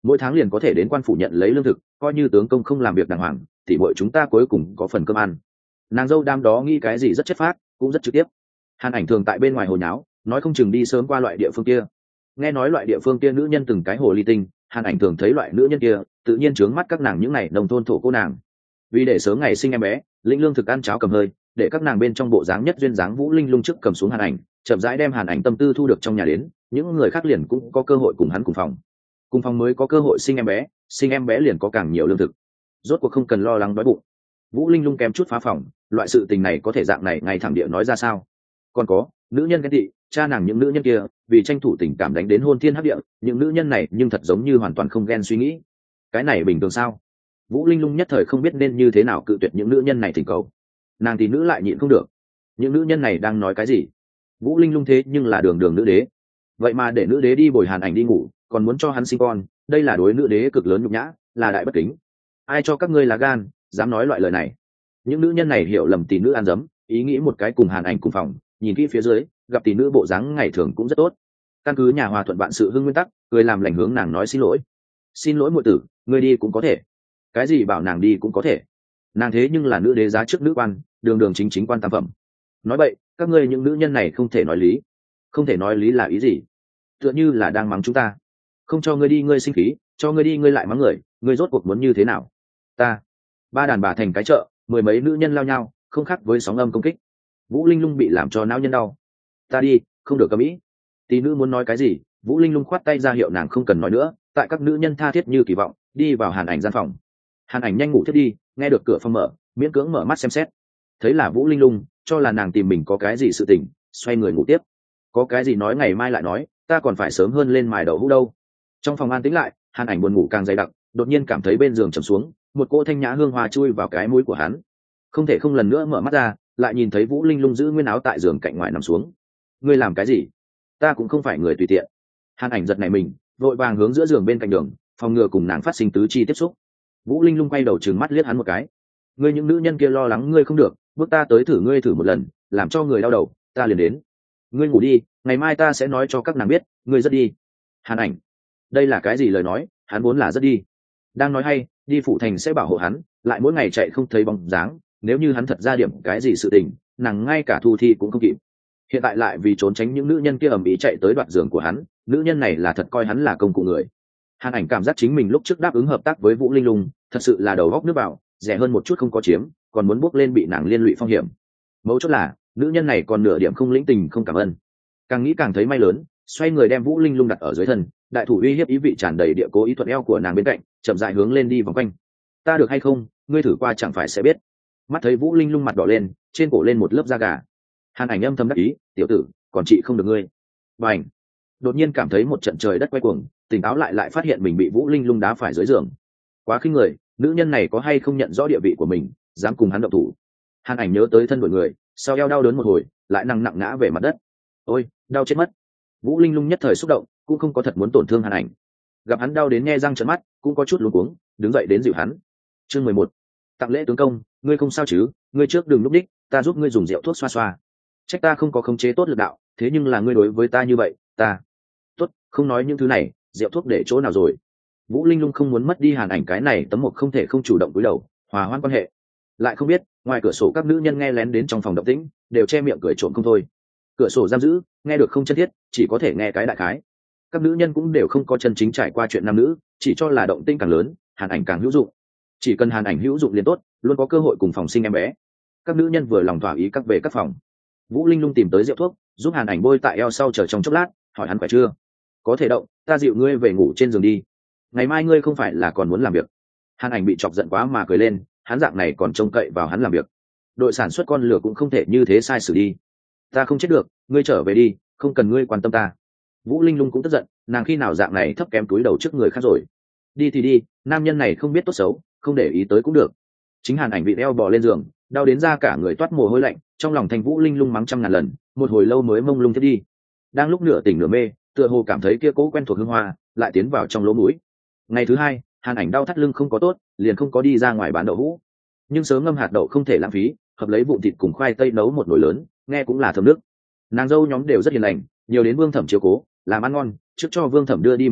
mỗi tháng liền có thể đến quan phủ nhận lấy lương thực, coi như tướng công không làm việc đàng hoàng thì mọi chúng ta cuối cùng có phần cơm ăn. Nàng dâu đam đó nghĩ cái gì rất chất phác, cũng rất trực tiếp. Hàn Ảnh thường tại bên ngoài hồi nháo, nói không chừng đi sớm qua loại địa phương kia. Nghe nói loại địa phương kia nữ nhân từng cái hồ ly tinh, Hàn Ảnh thường thấy loại nữ nhân kia tự nhiên trướng mắt các nàng những này nông thôn thổ cô nàng. Vì để sớm ngày sinh em bé, lĩnh lương thực ăn cháo cầm hơi, để các nàng bên trong bộ dáng nhất duyên dáng Vũ Linh Lung trước cầm xuống Hàn Ảnh, chậm rãi đem Hàn Ảnh tâm tư thu được trong nhà đến, những người khác liền cũng có cơ hội cùng hắn cùng phòng mới có cơ hội sinh em bé liền có càng nhiều lương thực, rốt cuộc không cần lo lắng đói bụng. Vũ Linh Lung kém chút phá phòng, loại sự tình này có thể dạng này ngay thẳng địa nói ra sao? Còn có nữ nhân ghen tị, cha nàng những nữ nhân kia vì tranh thủ tình cảm đánh đến hôn thiên hấp địa, những nữ nhân này nhưng thật giống như hoàn toàn không ghen suy nghĩ. Cái này bình thường sao? Vũ Linh Lung nhất thời không biết nên như thế nào cự tuyệt những nữ nhân này thỉnh cầu. Nàng thì nữ lại nhịn không được, những nữ nhân này đang nói cái gì? Vũ Linh Lung thế nhưng là đường đường nữ đế, vậy mà để nữ đế đi bồi Hàn Ảnh đi ngủ, còn muốn cho hắn sinh con, đây là đối nữ đế cực lớn nhục nhã, là đại bất kính. Ai cho các ngươi là gan dám nói loại lời này? Những nữ nhân này hiểu lầm tỷ nữ ăn dấm, ý nghĩ một cái cùng Hàn Ảnh cùng phòng, nhìn kỹ phía dưới gặp tỷ nữ bộ dáng ngày thường cũng rất tốt, căn cứ nhà hòa thuận vạn sự hưng nguyên tắc, cười làm lành hướng nàng nói xin lỗi muội tử, ngươi đi cũng có thể. Cái gì bảo nàng đi cũng có thể? Nàng thế nhưng là nữ đế giá trước nữ quan, đường đường chính chính quan tam phẩm. Nói vậy các ngươi những nữ nhân này không thể nói lý. Không thể nói lý là ý gì? Tựa như là đang mắng chúng ta, không cho ngươi đi ngươi sinh khí, cho ngươi đi ngươi lại mắng người, ngươi rốt cuộc muốn như thế nào? Ta ba đàn bà thành cái chợ, mười mấy nữ nhân lao nhau, không khác với sóng âm công kích. Vũ Linh Lung bị làm cho não nhân đau. Ta đi, không được cầm ý. Tí nữ muốn nói cái gì, Vũ Linh Lung khoát tay ra hiệu nàng không cần nói nữa, tại các nữ nhân tha thiết như kỳ vọng đi vào Hàn Ảnh gian phòng. Hàn Ảnh nhanh ngủ thiết đi, nghe được cửa phòng mở, miễn cưỡng mở mắt xem xét, thấy là Vũ Linh Lung, cho là nàng tìm mình có cái gì sự tình, xoay người ngủ tiếp. Có cái gì nói ngày mai lại nói, ta còn phải sớm hơn lên mài đầu hũ đâu. Trong phòng an tĩnh lại, Hàn Ảnh buồn ngủ càng dày đặc, đột nhiên cảm thấy bên giường trầm xuống, một cỗ thanh nhã hương hoa chui vào cái mũi của hắn, không thể không lần nữa mở mắt ra, lại nhìn thấy Vũ Linh Lung giữ nguyên áo tại giường cạnh ngoài nằm xuống. Ngươi làm cái gì? Ta cũng không phải người tùy tiện. Hàn Ảnh giật nảy mình, vội vàng hướng giữa giường bên cạnh đường, phòng ngừa cùng nàng phát sinh tứ chi tiếp xúc. Vũ Linh Lung quay đầu trừng mắt liếc hắn một cái. Ngươi những nữ nhân kia lo lắng ngươi không được, bước ta tới thử ngươi thử một lần, làm cho người đau đầu, ta liền đến. Ngươi ngủ đi, ngày mai ta sẽ nói cho các nàng biết, ngươi rất đi. Hàn Ảnh, đây là cái gì lời nói? Hắn vốn là rất đi. Đang nói hay, đi phụ thành sẽ bảo hộ hắn, lại mỗi ngày chạy không thấy bóng dáng, nếu như hắn thật ra điểm cái gì sự tình, nàng ngay cả thu thi cũng không kịp. Hiện tại lại vì trốn tránh những nữ nhân kia ầm ĩ chạy tới đoạt giường của hắn, nữ nhân này là thật coi hắn là công cụ người. Hàn Ảnh cảm giác chính mình lúc trước đáp ứng hợp tác với Vũ Linh Lung, thật sự là đầu góc nước vào, rẻ hơn một chút không có chiếm, còn muốn bước lên bị nàng liên lụy phong hiểm. Mấu chốt là nữ nhân này còn nửa điểm không lĩnh tình không cảm ơn. Càng nghĩ càng thấy may lớn, xoay người đem Vũ Linh Lung đặt ở dưới thân, đại thủ uy hiếp ý vị tràn đầy địa cố ý thuận eo của nàng bên cạnh, chậm rãi hướng lên đi vòng quanh. Ta được hay không, ngươi thử qua chẳng phải sẽ biết. Mắt thấy Vũ Linh Lung mặt đỏ lên, trên cổ lên một lớp da gà. Hàn Ảnh âm thầm đắc ý, tiểu tử, còn chị không được ngươi. Bành! Đột nhiên cảm thấy một trận trời đất quay cuồng, tỉnh táo lại phát hiện mình bị Vũ Linh Lung đá phải dưới giường. Quá khinh người, nữ nhân này có hay không nhận rõ địa vị của mình, dám cùng hắn động thủ. Hàn Ảnh nhớ tới thân đổi người, sau eo đau đớn một hồi, lại nặng ngã về mặt đất. Ôi, đau chết mất! Vũ Linh Lung nhất thời xúc động, cũng không có thật muốn tổn thương Hàn Ảnh. Gặp hắn đau đến nghe răng trợn mắt, cũng có chút luống cuống, đứng dậy đến dịu hắn. Chương 11. Tặng lễ tướng công, ngươi không sao chứ? Ngươi trước đừng lúc đích, ta giúp ngươi dùng rượu thuốc xoa xoa. Trách ta không có khống chế tốt lực đạo, thế nhưng là ngươi đối với ta như vậy, ta. Tốt, không nói những thứ này, rượu thuốc để chỗ nào rồi? Vũ Linh Lung không muốn mất đi Hàn Ảnh cái này tấm mộc không thể không chủ động cúi đầu, hòa hoãn quan hệ. Lại không biết, ngoài cửa sổ các nữ nhân nghe lén đến trong phòng động tĩnh, đều che miệng cười trộm không thôi. Cửa sổ giam giữ, nghe được không chân thiết, chỉ có thể nghe cái đại khái. Các nữ nhân cũng đều không có chân chính trải qua chuyện nam nữ, chỉ cho là động tĩnh càng lớn, Hàn Ảnh càng hữu dụng. Chỉ cần Hàn Ảnh hữu dụng liền tốt, luôn có cơ hội cùng phòng sinh em bé. Các nữ nhân vừa lòng thỏa ý các về các phòng. Vũ Linh Lung tìm tới rượu thuốc, giúp Hàn Ảnh bôi tại eo sau chờ trong chốc lát, hỏi hắn khỏe chưa. Có thể động, ta dịu ngươi về ngủ trên giường đi. Ngày mai ngươi không phải là còn muốn làm việc? Hàn Ảnh bị chọc giận quá mà cười lên, hắn dạng này còn trông cậy vào hắn làm việc. Đội sản xuất con lửa cũng không thể như thế sai xử đi. Ta không chết được, ngươi trở về đi, không cần ngươi quan tâm ta. Vũ Linh Lung cũng tức giận, nàng khi nào dạng này thấp kém túi đầu trước người khác rồi. Đi thì đi, nam nhân này không biết tốt xấu, không để ý tới cũng được. Chính Hàn Ảnh bị eo bò lên giường, đau đến ra cả người toát mồ hôi lạnh, trong lòng thành Vũ Linh Lung mắng trăm ngàn lần, một hồi lâu mới mông lung thiết đi. Đang lúc nửa tỉnh nửa mê, tựa hồ cảm thấy kia cố quen thuộc hương hoa, lại tiến vào trong lỗ mũi. Ngày thứ hai, Hàn Ảnh đau thắt lưng không có tốt, liền không có đi ra ngoài bán đậu hũ. Nhưng sớm ngâm hạt đậu không thể lãng phí, hợp lấy vụn thịt cùng khoai tây nấu một nồi lớn, nghe cũng là thơm nước. Nàng dâu nhóm đều rất hiền lành, nhiều đến Vương Thẩm chiếu cố, làm ăn ngon, trước cho Vương Thẩm đưa đi một bát,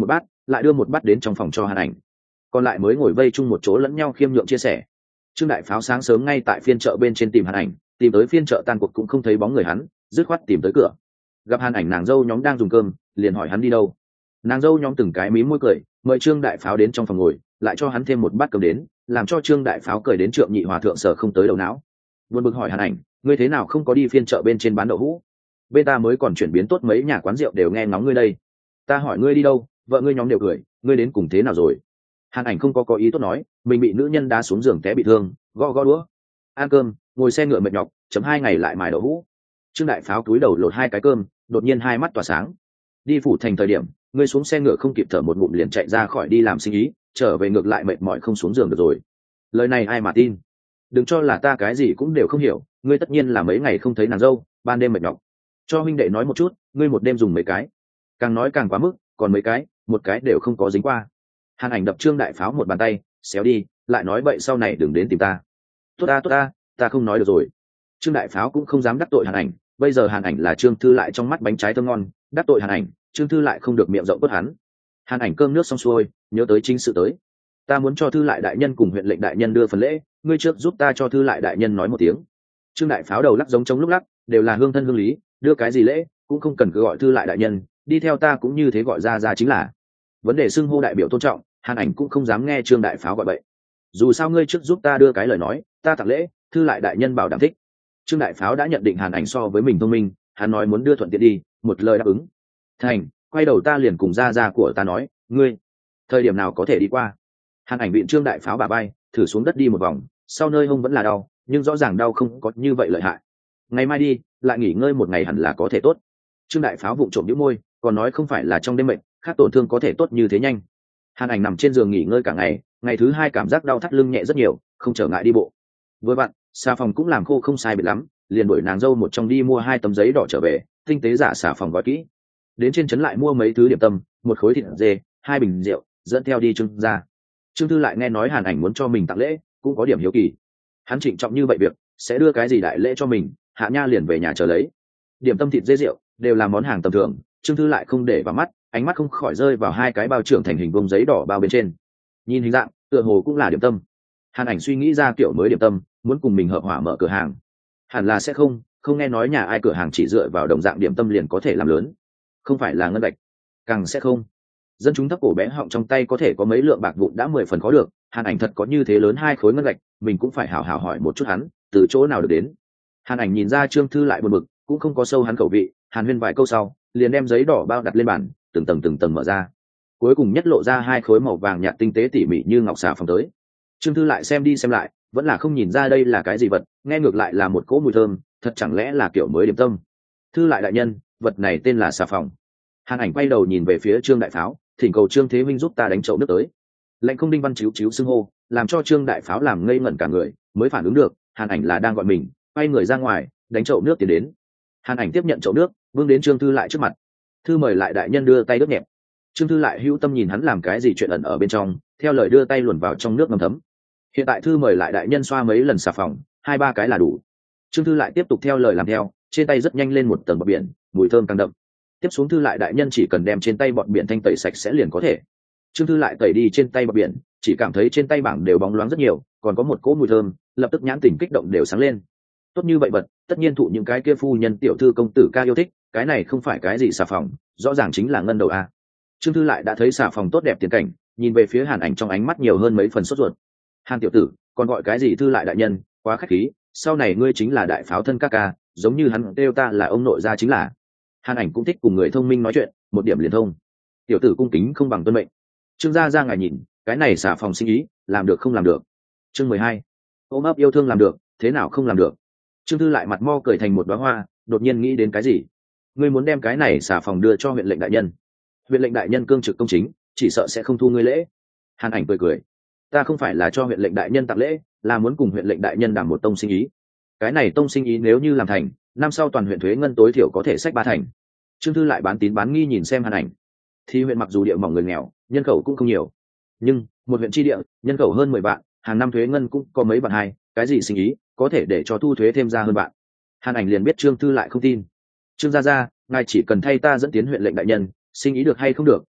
lại đưa một bát đến trong phòng cho Hàn Ảnh. Còn lại mới ngồi vây chung một chỗ lẫn nhau khiêm nhượng chia sẻ. Trương Đại Pháo sáng sớm ngay tại phiên chợ bên trên tìm Hàn Ảnh, tìm tới phiên chợ tan cuộc cũng không thấy bóng người hắn, dứt khoát tìm tới cửa. Gặp Hàn Ảnh nàng dâu nhóm đang dùng cơm, liền hỏi hắn đi đâu. Nàng dâu nhóm từng cái mí môi cười, mời Trương Đại Pháo đến trong phòng ngồi, lại cho hắn thêm một bát cơm đến, làm cho Trương Đại Pháo cười đến Trượng Nhị Hòa thượng sở không tới đầu não. Buồn bực hỏi Hàn Ảnh, ngươi thế nào không có đi phiên chợ bên trên bán đậu hũ? Bên ta mới còn chuyển biến tốt, mấy nhà quán rượu đều nghe ngóng ngươi đây. Ta hỏi ngươi đi đâu, vợ ngươi nhóm đều cười, ngươi đến cùng thế nào rồi? Hàn Ảnh không có ý tốt nói, mình bị nữ nhân đá xuống giường té bị thương, gõ đũa. Ăn cơm, ngồi xe ngựa mệt nhọc, chấm 2 ngày lại mài đậu hũ. Trương Đại Pháo túi đầu lột 2 cái cơm, đột nhiên hai mắt tỏa sáng. Đi phủ thành thời điểm, ngươi xuống xe ngựa không kịp thở một ngụm liền chạy ra khỏi đi làm sinh ý, trở về ngược lại mệt mỏi không xuống giường được rồi. Lời này ai mà tin? Đừng cho là ta cái gì cũng đều không hiểu, ngươi tất nhiên là mấy ngày không thấy nàng dâu, ban đêm mệt nhọc. Cho huynh đệ nói một chút, ngươi một đêm dùng mấy cái? Càng nói càng quá mức, còn mấy cái, một cái đều không có dính qua. Hàn Ảnh đập Trương Đại Pháo một bàn tay, xéo đi, lại nói vậy sau này đừng đến tìm ta. Tốt ta, ta không nói được rồi. Trương Đại Pháo cũng không dám đắc tội Hàn Ảnh, bây giờ Hàn Ảnh là Trương Thư Lại trong mắt bánh trái thơm ngon, đắc tội Hàn Ảnh, Trương Thư Lại không được miệng rộng tốt hắn. Hàn Ảnh cơm nước xong xuôi, nhớ tới chính sự tới. Ta muốn cho Thư Lại đại nhân cùng huyện lệnh đại nhân đưa phần lễ, ngươi trước giúp ta cho Thư Lại đại nhân nói một tiếng. Trương Đại Pháo đầu lắc giống trống lúc lắc, đều là hương thân hương lý, đưa cái gì lễ cũng không cần cứ gọi Thư Lại đại nhân, đi theo ta cũng như thế gọi ra chính là. Vấn đề xưng hô đại biểu tôn trọng, Hàn Ảnh cũng không dám nghe Trương Đại Pháo gọi bậy. Dù sao ngươi trước giúp ta đưa cái lời nói, ta tặng lễ, Thư Lại đại nhân bảo đảm thích. Trương Đại Pháo đã nhận định Hàn Ảnh so với mình thông minh, hắn nói muốn đưa thuận tiện đi, một lời đáp ứng. Thành, quay đầu ta liền cùng ra của ta nói, ngươi thời điểm nào có thể đi qua. Hàn Ảnh vịn Trương Đại Pháo bà bay, thử xuống đất đi một vòng, sau nơi hông vẫn là đau, nhưng rõ ràng đau không có như vậy lợi hại. Ngày mai đi, lại nghỉ ngơi một ngày hẳn là có thể tốt. Trương Đại Pháo vụng trộm nhíu môi, còn nói không phải là trong đêm mệnh, khác tổn thương có thể tốt như thế nhanh. Hàn Ảnh nằm trên giường nghỉ ngơi cả ngày, ngày thứ 2 cảm giác đau thắt lưng nhẹ rất nhiều, không trở ngại đi bộ. Với bạn, xà phòng cũng làm khô không sai biệt lắm, liền đuổi nàng dâu một trong đi mua 2 tấm giấy đỏ trở về, tinh tế giả xà phòng gói kỹ. Đến trên trấn lại mua mấy thứ điểm tâm, một khối thịt dê, 2 bình rượu, dẫn theo đi Trương ra. Trương Thư Lại nghe nói Hàn Ảnh muốn cho mình tặng lễ, cũng có điểm hiếu kỳ. Hắn trịnh trọng như vậy việc, sẽ đưa cái gì đại lễ cho mình, Hạ Nha liền về nhà chờ lấy. Điểm tâm thịt dê rượu đều là món hàng tầm thường, Trương Thư Lại không để vào mắt, ánh mắt không khỏi rơi vào 2 cái bao trưởng thành hình vuông giấy đỏ bao bên trên. Nhìn hình dạng, tựa hồ cũng là điểm tâm. Hàn Ảnh suy nghĩ ra kiểu mới điểm tâm, muốn cùng mình hợp hỏa mở cửa hàng. Hẳn là sẽ không nghe nói nhà ai cửa hàng chỉ dựa vào đồng dạng điểm tâm liền có thể làm lớn, không phải là ngân bạch, càng sẽ không. Dân chúng thấp cổ bé họng trong tay có thể có mấy lượng bạc vụn đã 10 phần khó được, Hàn Ảnh thật có như thế lớn 2 khối ngân bạch, mình cũng phải hảo hảo hỏi một chút hắn, từ chỗ nào được đến. Hàn Ảnh nhìn ra Trương Thư Lại buồn bực, cũng không có sâu hắn khẩu vị, Hàn Huyên vài câu sau, liền đem giấy đỏ bao đặt lên bàn, từng tầng mở ra. Cuối cùng nhất lộ ra 2 khối màu vàng nhạt tinh tế tỉ mỉ như ngọc xà phòng tới. Trương Thư Lại xem đi xem lại, vẫn là không nhìn ra đây là cái gì vật, nghe ngược lại là một cỗ mùi thơm, thật chẳng lẽ là kiểu mới điểm tâm. Thư Lại đại nhân, vật này tên là xà phòng. Hàn Ảnh quay đầu nhìn về phía Trương Đại Pháo, thỉnh cầu Trương Thế Minh giúp ta đánh chậu nước tới. Lệnh không đinh văn chíu xưng hô, làm cho Trương Đại Pháo làm ngây ngẩn cả người, mới phản ứng được Hàn Ảnh là đang gọi mình, quay người ra ngoài đánh chậu nước tiến đến. Hàn Ảnh tiếp nhận chậu nước, vương đến Trương Thư Lại trước mặt. Thư mời lại đại nhân đưa tay nước nhẹp. Trương Thư Lại hữu tâm nhìn hắn làm cái gì chuyện ẩn ở bên trong, theo lời đưa tay luồn vào trong nước ngâm thấm. Hiện tại thư mời lại đại nhân xoa mấy lần xà phòng, 2-3 cái là đủ. Trương Thư Lại tiếp tục theo lời làm theo, trên tay rất nhanh lên một tầng bọt biển, mùi thơm càng đậm. Tiếp xuống Thư Lại đại nhân chỉ cần đem trên tay bọt biển thanh tẩy sạch sẽ liền có thể. Trương Thư Lại tẩy đi trên tay bọt biển, chỉ cảm thấy trên tay bảng đều bóng loáng rất nhiều, còn có một cỗ mùi thơm, lập tức nhãn tình kích động đều sáng lên. Tốt như vậy vật, tất nhiên thụ những cái kia phu nhân tiểu thư công tử ca yêu thích, cái này không phải cái gì xà phòng, rõ ràng chính là ngân đầu a. Trương Thư Lại đã thấy xà phòng tốt đẹp tiền cảnh, nhìn về phía Hàn Ảnh trong ánh mắt nhiều hơn mấy phần sốt ruột. Hàn tiểu tử, còn gọi cái gì Thư Lại đại nhân, quá khách khí, sau này ngươi chính là Đại Pháo thân ca ca, giống như hắn kêu ta là ông nội gia chính là. Hàn Ảnh cũng thích cùng người thông minh nói chuyện, một điểm liền thông. Tiểu tử cung kính không bằng tuân mệnh. Trương gia ra ngài nhìn, cái này xà phòng sinh ý, làm được không làm được. Chương 12. Ôm ấp yêu thương làm được, thế nào không làm được. Trương Thư Lại mặt mo cười thành một đóa hoa, đột nhiên nghĩ đến cái gì. Ngươi muốn đem cái này xà phòng đưa cho huyện lệnh đại nhân. Huyện lệnh đại nhân cương trực công chính, chỉ sợ sẽ không thu ngươi lễ. Hàn Ảnh cười. Ta không phải là cho huyện lệnh đại nhân tặng lễ, là muốn cùng huyện lệnh đại nhân đảm một tông sinh ý. Cái này tông sinh ý nếu như làm thành, năm sau toàn huyện thuế ngân tối thiểu có thể sách 3 thành. Trương Thư Lại bán tín bán nghi nhìn xem Hàn Ảnh. Thì huyện mặc dù địa mỏng người nghèo, nhân khẩu cũng không nhiều, nhưng một huyện tri địa, nhân khẩu hơn 10 vạn, hàng năm thuế ngân cũng có mấy vạn hai, cái gì sinh ý có thể để cho thu thuế thêm ra hơn vạn. Hàn Ảnh liền biết Trương Thư Lại không tin. Trương gia, ngài chỉ cần thay ta dẫn tiến huyện lệnh đại nhân, sinh ý được hay không được,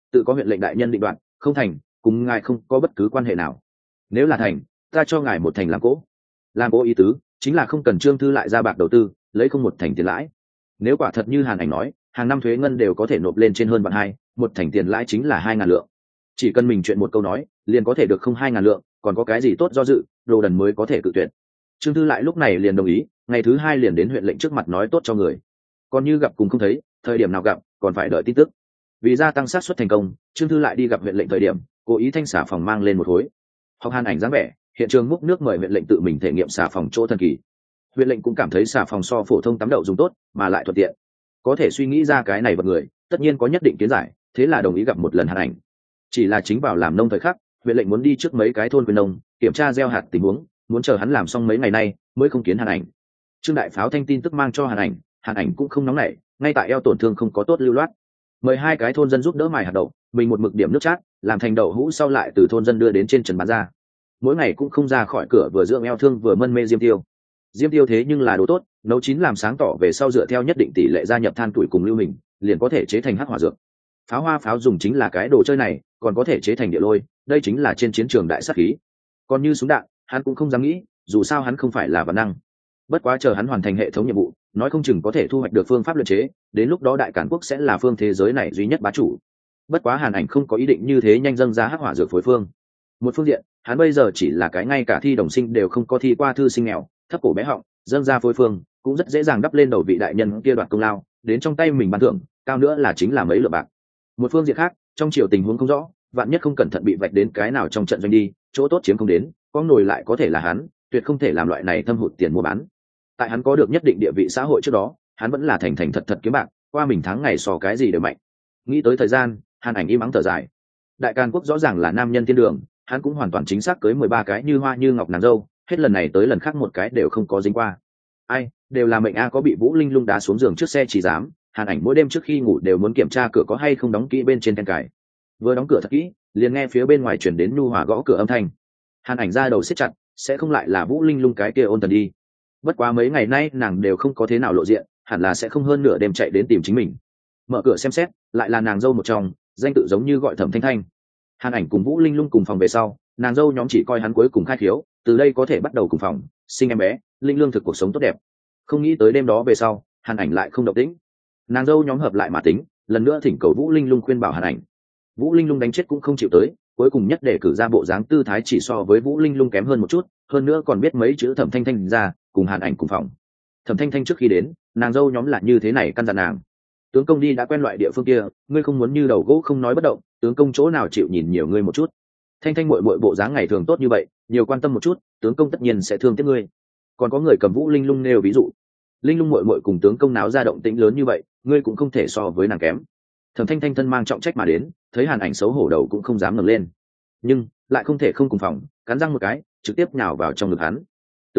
tự có huyện lệnh đại nhân định đoạt, không thành cùng ngài không có bất cứ quan hệ nào. Nếu là thành, ta cho ngài một thành làm cỗ. Làm cỗ ý tứ chính là không cần Trương Thư lại ra bạc đầu tư, lấy không một thành tiền lãi. Nếu quả thật như Hàn Ảnh nói, hàng năm thuế ngân đều có thể nộp lên trên hơn vạn hai, một thành tiền lãi chính là 2.000 lượng. Chỉ cần mình chuyện một câu nói, liền có thể được không 2.000 lượng, còn có cái gì tốt do dự, đồ đần mới có thể cự tuyệt. Trương Thư lại lúc này liền đồng ý, ngày thứ 2 liền đến huyện lệnh trước mặt nói tốt cho người. Còn như gặp cùng không thấy, thời điểm nào gặp, còn phải đợi tin tức. Vì gia tăng xác suất thành công, Trương Thư lại đi gặp huyện lệnh thời điểm, cố ý thanh xả phòng mang lên một khối. Học Hàn Ảnh dáng vẻ, hiện trường múc nước mời huyện lệnh tự mình thể nghiệm xả phòng chỗ thần kỳ. Huyện lệnh cũng cảm thấy xả phòng so phổ thông tắm đậu dùng tốt, mà lại thuận tiện. Có thể suy nghĩ ra cái này vật người, tất nhiên có nhất định kiến giải, thế là đồng ý gặp một lần Hàn Ảnh. Chỉ là chính vào làm nông thời khắc, huyện lệnh muốn đi trước mấy cái thôn quyền nông, kiểm tra gieo hạt tình huống, muốn chờ hắn làm xong mấy ngày nay mới không kiến Hàn Ảnh. Trương Đại Pháo thanh tin tức mang cho Hàn Ảnh cũng không nóng nảy, ngay tại eo tổn thương không có tốt lưu loát. Mời 2 cái thôn dân giúp đỡ mài hạt đậu, mình một mực điểm nước chát, làm thành đậu hũ sau lại từ thôn dân đưa đến trên trần bán ra. Mỗi ngày cũng không ra khỏi cửa, vừa dưỡng eo thương vừa mân mê diêm tiêu. Diêm tiêu thế nhưng là đồ tốt, nấu chín làm sáng tỏ về sau dựa theo nhất định tỷ lệ gia nhập than tuổi cùng lưu hình, liền có thể chế thành hắc hỏa dược. Pháo hoa pháo dùng chính là cái đồ chơi này, còn có thể chế thành địa lôi, đây chính là trên chiến trường đại sát khí. Còn như súng đạn, hắn cũng không dám nghĩ, dù sao hắn không phải là vạn năng. Bất quá chờ hắn hoàn thành hệ thống nhiệm vụ, nói không chừng có thể thu hoạch được phương pháp luyện chế, đến lúc đó đại cản quốc sẽ là phương thế giới này duy nhất bá chủ. Bất quá Hàn Ảnh không có ý định như thế nhanh dâng ra hắc hỏa dược phối phương. Một phương diện, hắn bây giờ chỉ là cái ngay cả thi đồng sinh đều không có thi qua thư sinh nghèo, thấp cổ bé họng, dâng ra phối phương cũng rất dễ dàng đắp lên đầu vị đại nhân kia đoạt công lao, đến trong tay mình ban thưởng, cao nữa là chính là mấy lượng bạc. Một phương diện khác, trong triều tình huống không rõ, vạn nhất không cẩn thận bị vạch đến cái nào trong trận doanh đi, chỗ tốt chiếm không đến, có nổi lại có thể là hắn, tuyệt không thể làm loại này thâm hụt tiền mua bán. Tại hắn có được nhất định địa vị xã hội trước đó, hắn vẫn là thành thành thật thật kiếm bạc, qua mình tháng ngày so cái gì đều mạnh. Nghĩ tới thời gian, Hàn Ảnh im ắng thở dài. Đại Càn quốc rõ ràng là nam nhân thiên đường, hắn cũng hoàn toàn chính xác cưới 13 cái như hoa như ngọc nàng dâu, hết lần này tới lần khác một cái đều không có dính qua. Ai, đều là mệnh a, có bị Vũ Linh Lung đá xuống giường trước xe chỉ dám. Hàn Ảnh mỗi đêm trước khi ngủ đều muốn kiểm tra cửa có hay không đóng kỹ bên trên then cài. Vừa đóng cửa thật kỹ, liền nghe phía bên ngoài chuyển đến nhu hòa gõ cửa âm thanh. Hàn Ảnh ra đầu siết chặt, sẽ không lại là Vũ Linh Lung cái kia ôn tần đi. Bất quá mấy ngày nay nàng đều không có thế nào lộ diện, hẳn là sẽ không hơn nửa đêm chạy đến tìm chính mình. Mở cửa xem xét, lại là nàng dâu một trong, danh tự giống như gọi Thẩm Thanh Thanh. Hàn Ảnh cùng Vũ Linh Lung cùng phòng về sau, nàng dâu nhóm chỉ coi hắn cuối cùng khai khiếu, từ đây có thể bắt đầu cùng phòng, sinh em bé, linh lương thực cuộc sống tốt đẹp. Không nghĩ tới đêm đó về sau, Hàn Ảnh lại không động tĩnh. Nàng dâu nhóm hợp lại mà tính, lần nữa thỉnh cầu Vũ Linh Lung khuyên bảo Hàn Ảnh. Vũ Linh Lung đánh chết cũng không chịu tới, cuối cùng nhất để cử ra bộ dáng tư thái chỉ so với Vũ Linh Lung kém hơn một chút, hơn nữa còn biết mấy chữ Thẩm Thanh Thanh ra, cùng Hàn Ảnh cùng phòng. Thẩm Thanh Thanh trước khi đến, nàng dâu nhóm là như thế này căn dặn nàng: tướng công đi đã quen loại địa phương kia, ngươi không muốn như đầu gỗ không nói bất động, tướng công chỗ nào chịu nhìn nhiều ngươi một chút. Thanh Thanh muội muội bộ dáng ngày thường tốt như vậy, nhiều quan tâm một chút, tướng công tất nhiên sẽ thương tiếc ngươi. Còn có người cầm Vũ Linh Lung nêu ví dụ: Linh Lung muội muội cùng tướng công náo ra động tĩnh lớn như vậy, ngươi cũng không thể so với nàng kém. Thẩm Thanh Thanh thân mang trọng trách mà đến, thấy Hàn Ảnh xấu hổ đầu cũng không dám ngẩng lên, nhưng lại không thể không cùng phòng, cắn răng một cái, trực tiếp nhào vào trong ngực hắn.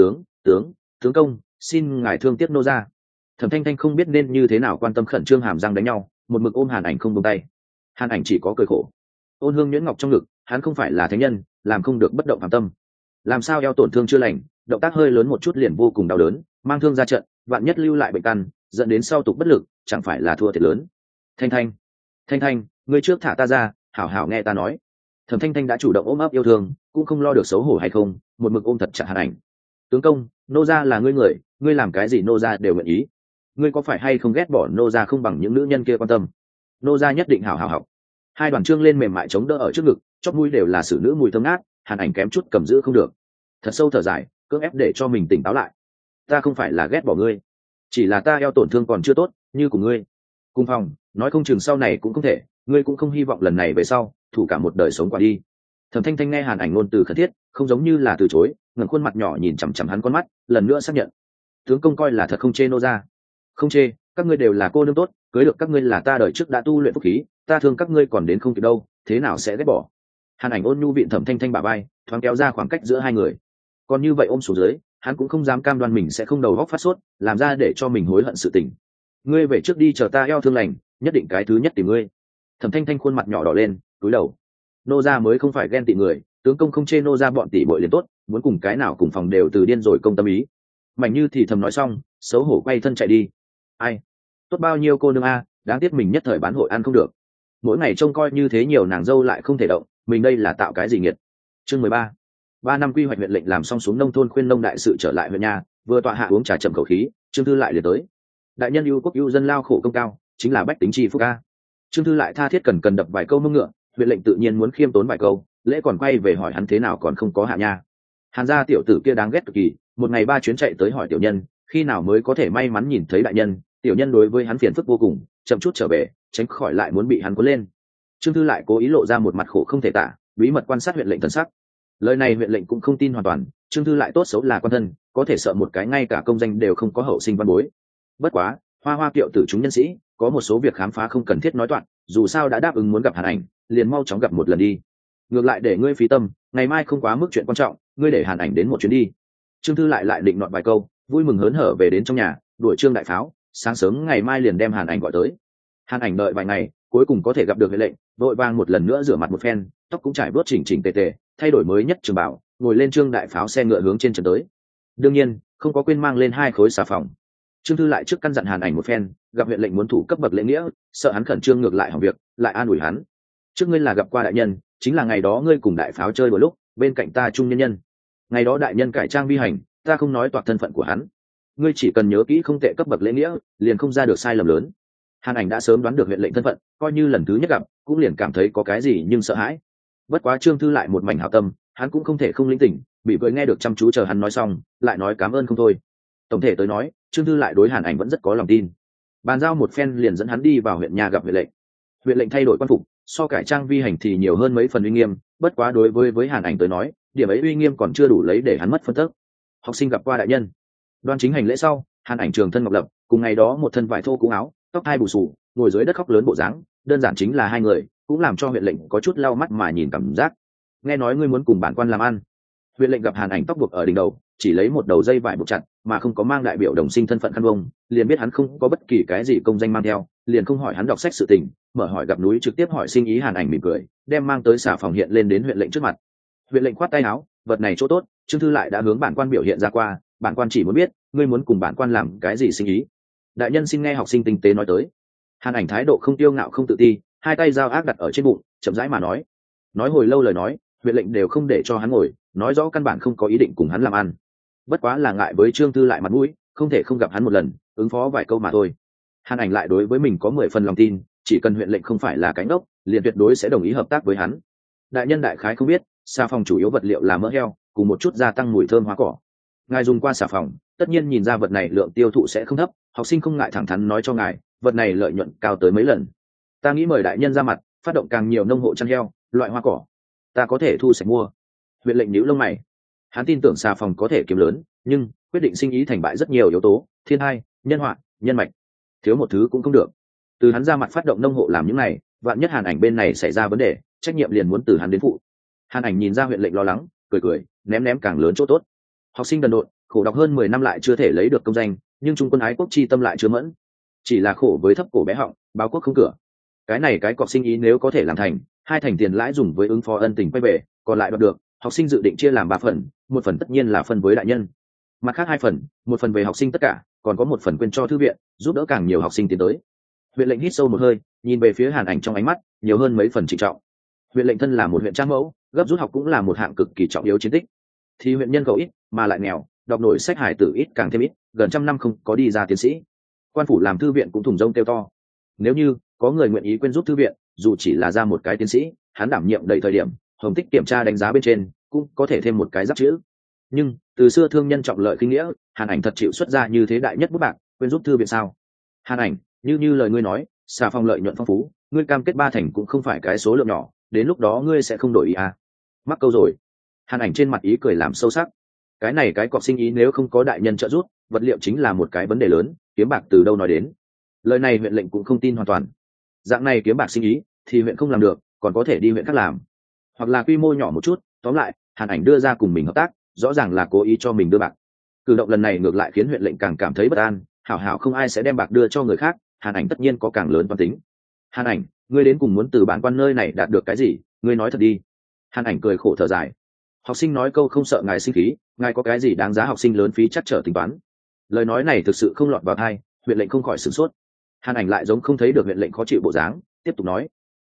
Tướng công, xin ngài thương tiếc nô gia. Thẩm Thanh Thanh không biết nên như thế nào quan tâm, khẩn trương hàm răng đánh nhau, một mực ôm Hàn Ảnh không buông tay. Hàn Ảnh chỉ có cười khổ. Ôn hương nhuyễn ngọc trong ngực, hắn không phải là thánh nhân, làm không được bất động phàm tâm. Làm sao eo tổn thương chưa lành, động tác hơi lớn một chút liền vô cùng đau đớn, mang thương ra trận, vạn nhất lưu lại bệnh căn, dẫn đến sau tục bất lực, chẳng phải là thua thiệt lớn. Thanh Thanh, ngươi trước thả ta ra, hảo hảo nghe ta nói. Thẩm Thanh Thanh đã chủ động ôm ấp yêu thương, cũng không lo được xấu hổ hay không, một mực ôm thật chặt Hàn Ảnh. Tướng công, nô gia là ngươi người, ngươi làm cái gì nô gia đều nguyện ý. Ngươi có phải hay không ghét bỏ nô gia không bằng những nữ nhân kia quan tâm? Nô gia nhất định hảo hảo học. Hai đoàn trương lên mềm mại chống đỡ ở trước ngực, chóp mũi đều là xử nữ mùi thơm ngát. Hàn Ảnh kém chút cầm giữ không được, thật sâu thở dài, cưỡng ép để cho mình tỉnh táo lại. Ta không phải là ghét bỏ ngươi, chỉ là ta eo tổn thương còn chưa tốt, như của ngươi. Cùng phòng, nói không chừng sau này cũng không thể, ngươi cũng không hy vọng lần này về sau thủ cả một đời sống qua đi. Thẩm Thanh Thanh nghe Hàn Ảnh ngôn từ khẩn thiết, không giống như là từ chối, ngẩng khuôn mặt nhỏ nhìn chằm chằm hắn con mắt, lần nữa xác nhận: tướng công coi là thật không chê nô gia. Không chê, các ngươi đều là cô nương tốt, cưới được các ngươi là ta đời trước đã tu luyện phúc khí, ta thương các ngươi còn đến không kịp đâu, thế nào sẽ ghét bỏ. Hàn Ảnh ôn nhu vịn Thẩm Thanh Thanh bả vai, thoáng kéo ra khoảng cách giữa hai người. Còn như vậy ôm xuống dưới, hắn cũng không dám cam đoan mình sẽ không đầu góc phát sốt, làm ra để cho mình hối hận sự tình. Ngươi về trước đi, chờ ta eo thương lành, nhất định cái thứ nhất tìm ngươi. Thẩm Thanh Thanh khuôn mặt nhỏ đỏ lên, cúi đầu. Nô gia mới không phải ghen tị người, tướng công không chê nô gia bọn tỷ bội liền tốt, muốn cùng cái nào cùng phòng đều từ điên rồi công tâm ý. Mảnh Như thì thầm nói xong, xấu hổ quay thân chạy đi. Ai, tốt bao nhiêu cô nương a, đáng tiếc mình nhất thời bán hội ăn không được. mỗi ngày trông coi như thế nhiều nàng dâu lại không thể động, mình đây là tạo cái gì nghiệt. Chương 13. 3 năm quy hoạch huyện lệnh làm xong xuống nông thôn khuyên nông đại sự trở lại huyện nhà, vừa tọa hạ uống trà chậm khẩu khí, Trương Thư lại liền tới. Đại nhân ưu quốc ưu dân lao khổ công cao, chính là bách tính chi phúc ca. Trương Thư lại tha thiết cần đập vài câu mông ngựa, huyện lệnh tự nhiên muốn khiêm tốn vài câu, lễ còn quay về hỏi hắn thế nào còn không có hạ nha. Hàn gia tiểu tử kia đáng ghét cực kỳ, một ngày 3 chuyến chạy tới hỏi tiểu nhân, khi nào mới có thể may mắn nhìn thấy đại nhân, tiểu nhân đối với hắn phiền phức vô cùng, chậm chút trở về, tránh khỏi lại muốn bị hắn cuốn lên. Trương Thư lại cố ý lộ ra một mặt khổ không thể tả, bí mật quan sát huyện lệnh thần sắc. Lời này huyện lệnh cũng không tin hoàn toàn, Trương Thư lại tốt xấu là quan thân, có thể sợ một cái ngay cả công danh đều không có hậu sinh văn bối. Bất quá, hoa kiệu tử chúng nhân sĩ, có một số việc khám phá không cần thiết nói toạc, dù sao đã đáp ứng muốn gặp Hàn Ảnh, liền mau chóng gặp một lần đi. Ngược lại để ngươi phí tâm, ngày mai không quá mức chuyện quan trọng, ngươi để Hàn Ảnh đến một chuyến đi. Trương Thư lại định nọt vài câu, vui mừng hớn hở về đến trong nhà, đuổi Trương đại pháo, sáng sớm ngày mai liền đem Hàn Ảnh gọi tới. Hàn Ảnh đợi vài ngày, cuối cùng có thể gặp được huyện lệnh, vội vàng một lần nữa rửa mặt một phen, tóc cũng trải bớt chỉnh tề tề, thay đổi mới nhất trường bảo, ngồi lên Trương đại pháo xe ngựa hướng trên trấn tới. Đương nhiên, không có quên mang lên 2 khối xà phòng. Trương Thư lại trước căn dặn Hàn Ảnh một phen, gặp huyện lệnh muốn thủ cấp bậc lễ nghĩa, sợ hắn khẩn trương ngược lại hỏng việc, lại an ủi hắn. Trước ngươi là gặp qua đại nhân, chính là ngày đó ngươi cùng đại pháo chơi một lúc, bên cạnh ta trung nhân nhân. Ngày đó đại nhân cải trang vi hành, ta không nói toạc thân phận của hắn. Ngươi chỉ cần nhớ kỹ không tệ cấp bậc lễ nghĩa, liền không ra được sai lầm lớn. Hàn Ảnh đã sớm đoán được huyện lệnh thân phận, coi như lần thứ nhất gặp, cũng liền cảm thấy có cái gì nhưng sợ hãi. Bất quá Trương Thư lại một mảnh hảo tâm, hắn cũng không thể không linh tỉnh, bị cười nghe được chăm chú chờ hắn nói xong, lại nói cảm ơn không thôi. Tổng thể tới nói, Trương Thư lại đối Hàn Ảnh vẫn rất có lòng tin. Bàn giao một phen liền dẫn hắn đi vào huyện nhà gặp huyện lệnh. Huyện lệnh thay đổi quan phục, so cải trang vi hành thì nhiều hơn mấy phần uy nghiêm, bất quá đối với Hàn Ảnh tới nói, điểm ấy uy nghiêm còn chưa đủ lấy để hắn mất phân tức. Học sinh gặp qua đại nhân. Đoan chính hành lễ sau, Hàn Ảnh trường thân ngọc lập, cùng ngày đó một thân vải thô cũ áo, tóc hai bù xù, ngồi dưới đất khóc lớn bộ dáng, đơn giản chính là hai người, cũng làm cho huyện lệnh có chút lau mắt mà nhìn cảm giác. Nghe nói ngươi muốn cùng bản quan làm ăn. Huyện lệnh gặp Hàn Ảnh tóc buộc ở đỉnh đầu, chỉ lấy một đầu dây vải buộc chặt, mà không có mang đại biểu đồng sinh thân phận khăn vông, liền biết hắn không có bất kỳ cái gì công danh mang theo, liền không hỏi hắn đọc sách sự tình, mở hỏi gặp núi trực tiếp hỏi sinh ý. Hàn Ảnh mỉm cười, đem mang tới xà phòng hiện lên đến huyện lệnh trước mặt. Huyện lệnh khoát tay áo, vật này chỗ tốt, Trương Thư lại đã hướng bản quan biểu hiện ra qua, bản quan chỉ muốn biết, ngươi muốn cùng bản quan làm cái gì sinh ý. Đại nhân xin nghe học sinh tinh tế nói tới. Hàn Ảnh thái độ không tiêu ngạo không tự ti, hai tay giao ác đặt ở trên bụng, chậm rãi mà nói hồi lâu lời nói, huyện lệnh đều không để cho hắn ngồi, nói rõ căn bản không có ý định cùng hắn làm ăn. Bất quá là ngại với Trương Thư lại mặt mũi, không thể không gặp hắn một lần, ứng phó vài câu mà thôi. Hàn Ảnh lại đối với mình có 10 phần lòng tin, chỉ cần huyện lệnh không phải là cánh ốc, liền tuyệt đối sẽ đồng ý hợp tác với hắn. Đại nhân đại khái không biết, xà phòng chủ yếu vật liệu là mỡ heo, cùng một chút gia tăng mùi thơm hoa cỏ. Ngài dùng qua xà phòng, tất nhiên nhìn ra vật này lượng tiêu thụ sẽ không thấp, học sinh không ngại thẳng thắn nói cho ngài, vật này lợi nhuận cao tới mấy lần. Ta nghĩ mời đại nhân ra mặt, phát động càng nhiều nông hộ chăn heo, loại hoa cỏ, ta có thể thu sạch mua. Huyện lệnh nhíu lông mày, hắn tin tưởng xà phòng có thể kiếm lớn, nhưng quyết định sinh ý thành bại rất nhiều yếu tố, thiên hai, nhân họa, nhân mạch, thiếu một thứ cũng không được. Từ hắn ra mặt phát động nông hộ làm những này, vạn nhất Hàn Ảnh bên này xảy ra vấn đề, trách nhiệm liền muốn từ hắn đến phụ. Hàn Ảnh nhìn ra huyện lệnh lo lắng, cười, ném càng lớn chỗ tốt. Học sinh đần độn, khổ đọc hơn 10 năm lại chưa thể lấy được công danh, nhưng trung quân ái quốc chi tâm lại chưa mẫn, chỉ là khổ với thấp cổ bé họng, báo quốc không cửa. Cái này cái cọc sinh ý nếu có thể làm thành, 2 thành tiền lãi dùng với ứng phó ân tình quay về, còn lại đoạt được, học sinh dự định chia làm 3 phần, một phần tất nhiên là phân với đại nhân, mặt khác 2 phần, một phần về học sinh tất cả, còn có một phần quên cho thư viện, giúp đỡ càng nhiều học sinh tiến tới. Huyện lệnh hít sâu một hơi, nhìn về phía Hàn Ảnh trong ánh mắt nhiều hơn mấy phần trịnh trọng. Huyện lệnh thân là một huyện trang mẫu, gấp rút học cũng là một hạng cực kỳ trọng yếu chiến tích. Thì huyện nhân khẩu ít mà lại nghèo, đọc nổi sách hải tử ít càng thêm ít, gần trăm năm không có đi ra tiến sĩ. Quan phủ làm thư viện cũng thùng rông kêu to. Nếu như có người nguyện ý quên giúp thư viện, dù chỉ là ra một cái tiến sĩ, hắn đảm nhiệm đầy thời điểm, hồng tích kiểm tra đánh giá bên trên cũng có thể thêm một cái giáp chữ. Nhưng từ xưa thương nhân trọng lợi kinh nghĩa, Hàn Ảnh thật chịu xuất ra như thế đại nhất bút bạc quên giúp thư viện sao? Hàn Ảnh, như lời ngươi nói, xà phòng lợi nhuận phong phú, ngươi cam kết 3 thành cũng không phải cái số lượng nhỏ, đến lúc đó ngươi sẽ không đổi ý à? Mắc câu rồi. Hàn Ảnh trên mặt ý cười làm sâu sắc. Cái này cái cọc sinh ý nếu không có đại nhân trợ giúp, vật liệu chính là một cái vấn đề lớn, kiếm bạc từ đâu nói đến. Lời này huyện lệnh cũng không tin hoàn toàn. Dạng này kiếm bạc sinh ý thì huyện không làm được, còn có thể đi huyện khác làm, hoặc là quy mô nhỏ một chút. Tóm lại, Hàn Ảnh đưa ra cùng mình hợp tác, rõ ràng là cố ý cho mình đưa bạc. Cử động lần này ngược lại khiến huyện lệnh càng cảm thấy bất an, hảo không ai sẽ đem bạc đưa cho người khác, Hàn Ảnh tất nhiên có càng lớn toán tính. Hàn Ảnh, ngươi đến cùng muốn từ bản quan nơi này đạt được cái gì, ngươi nói thật đi. Hàn Ảnh cười khổ thở dài. Học sinh nói câu không sợ ngài sinh khí, ngài có cái gì đáng giá học sinh lớn phí chắc trở tính toán. Lời nói này thực sự không lọt vào tai, huyện lệnh không khỏi sửng sốt. Hàn Ảnh lại giống không thấy được huyện lệnh khó chịu bộ dáng, tiếp tục nói,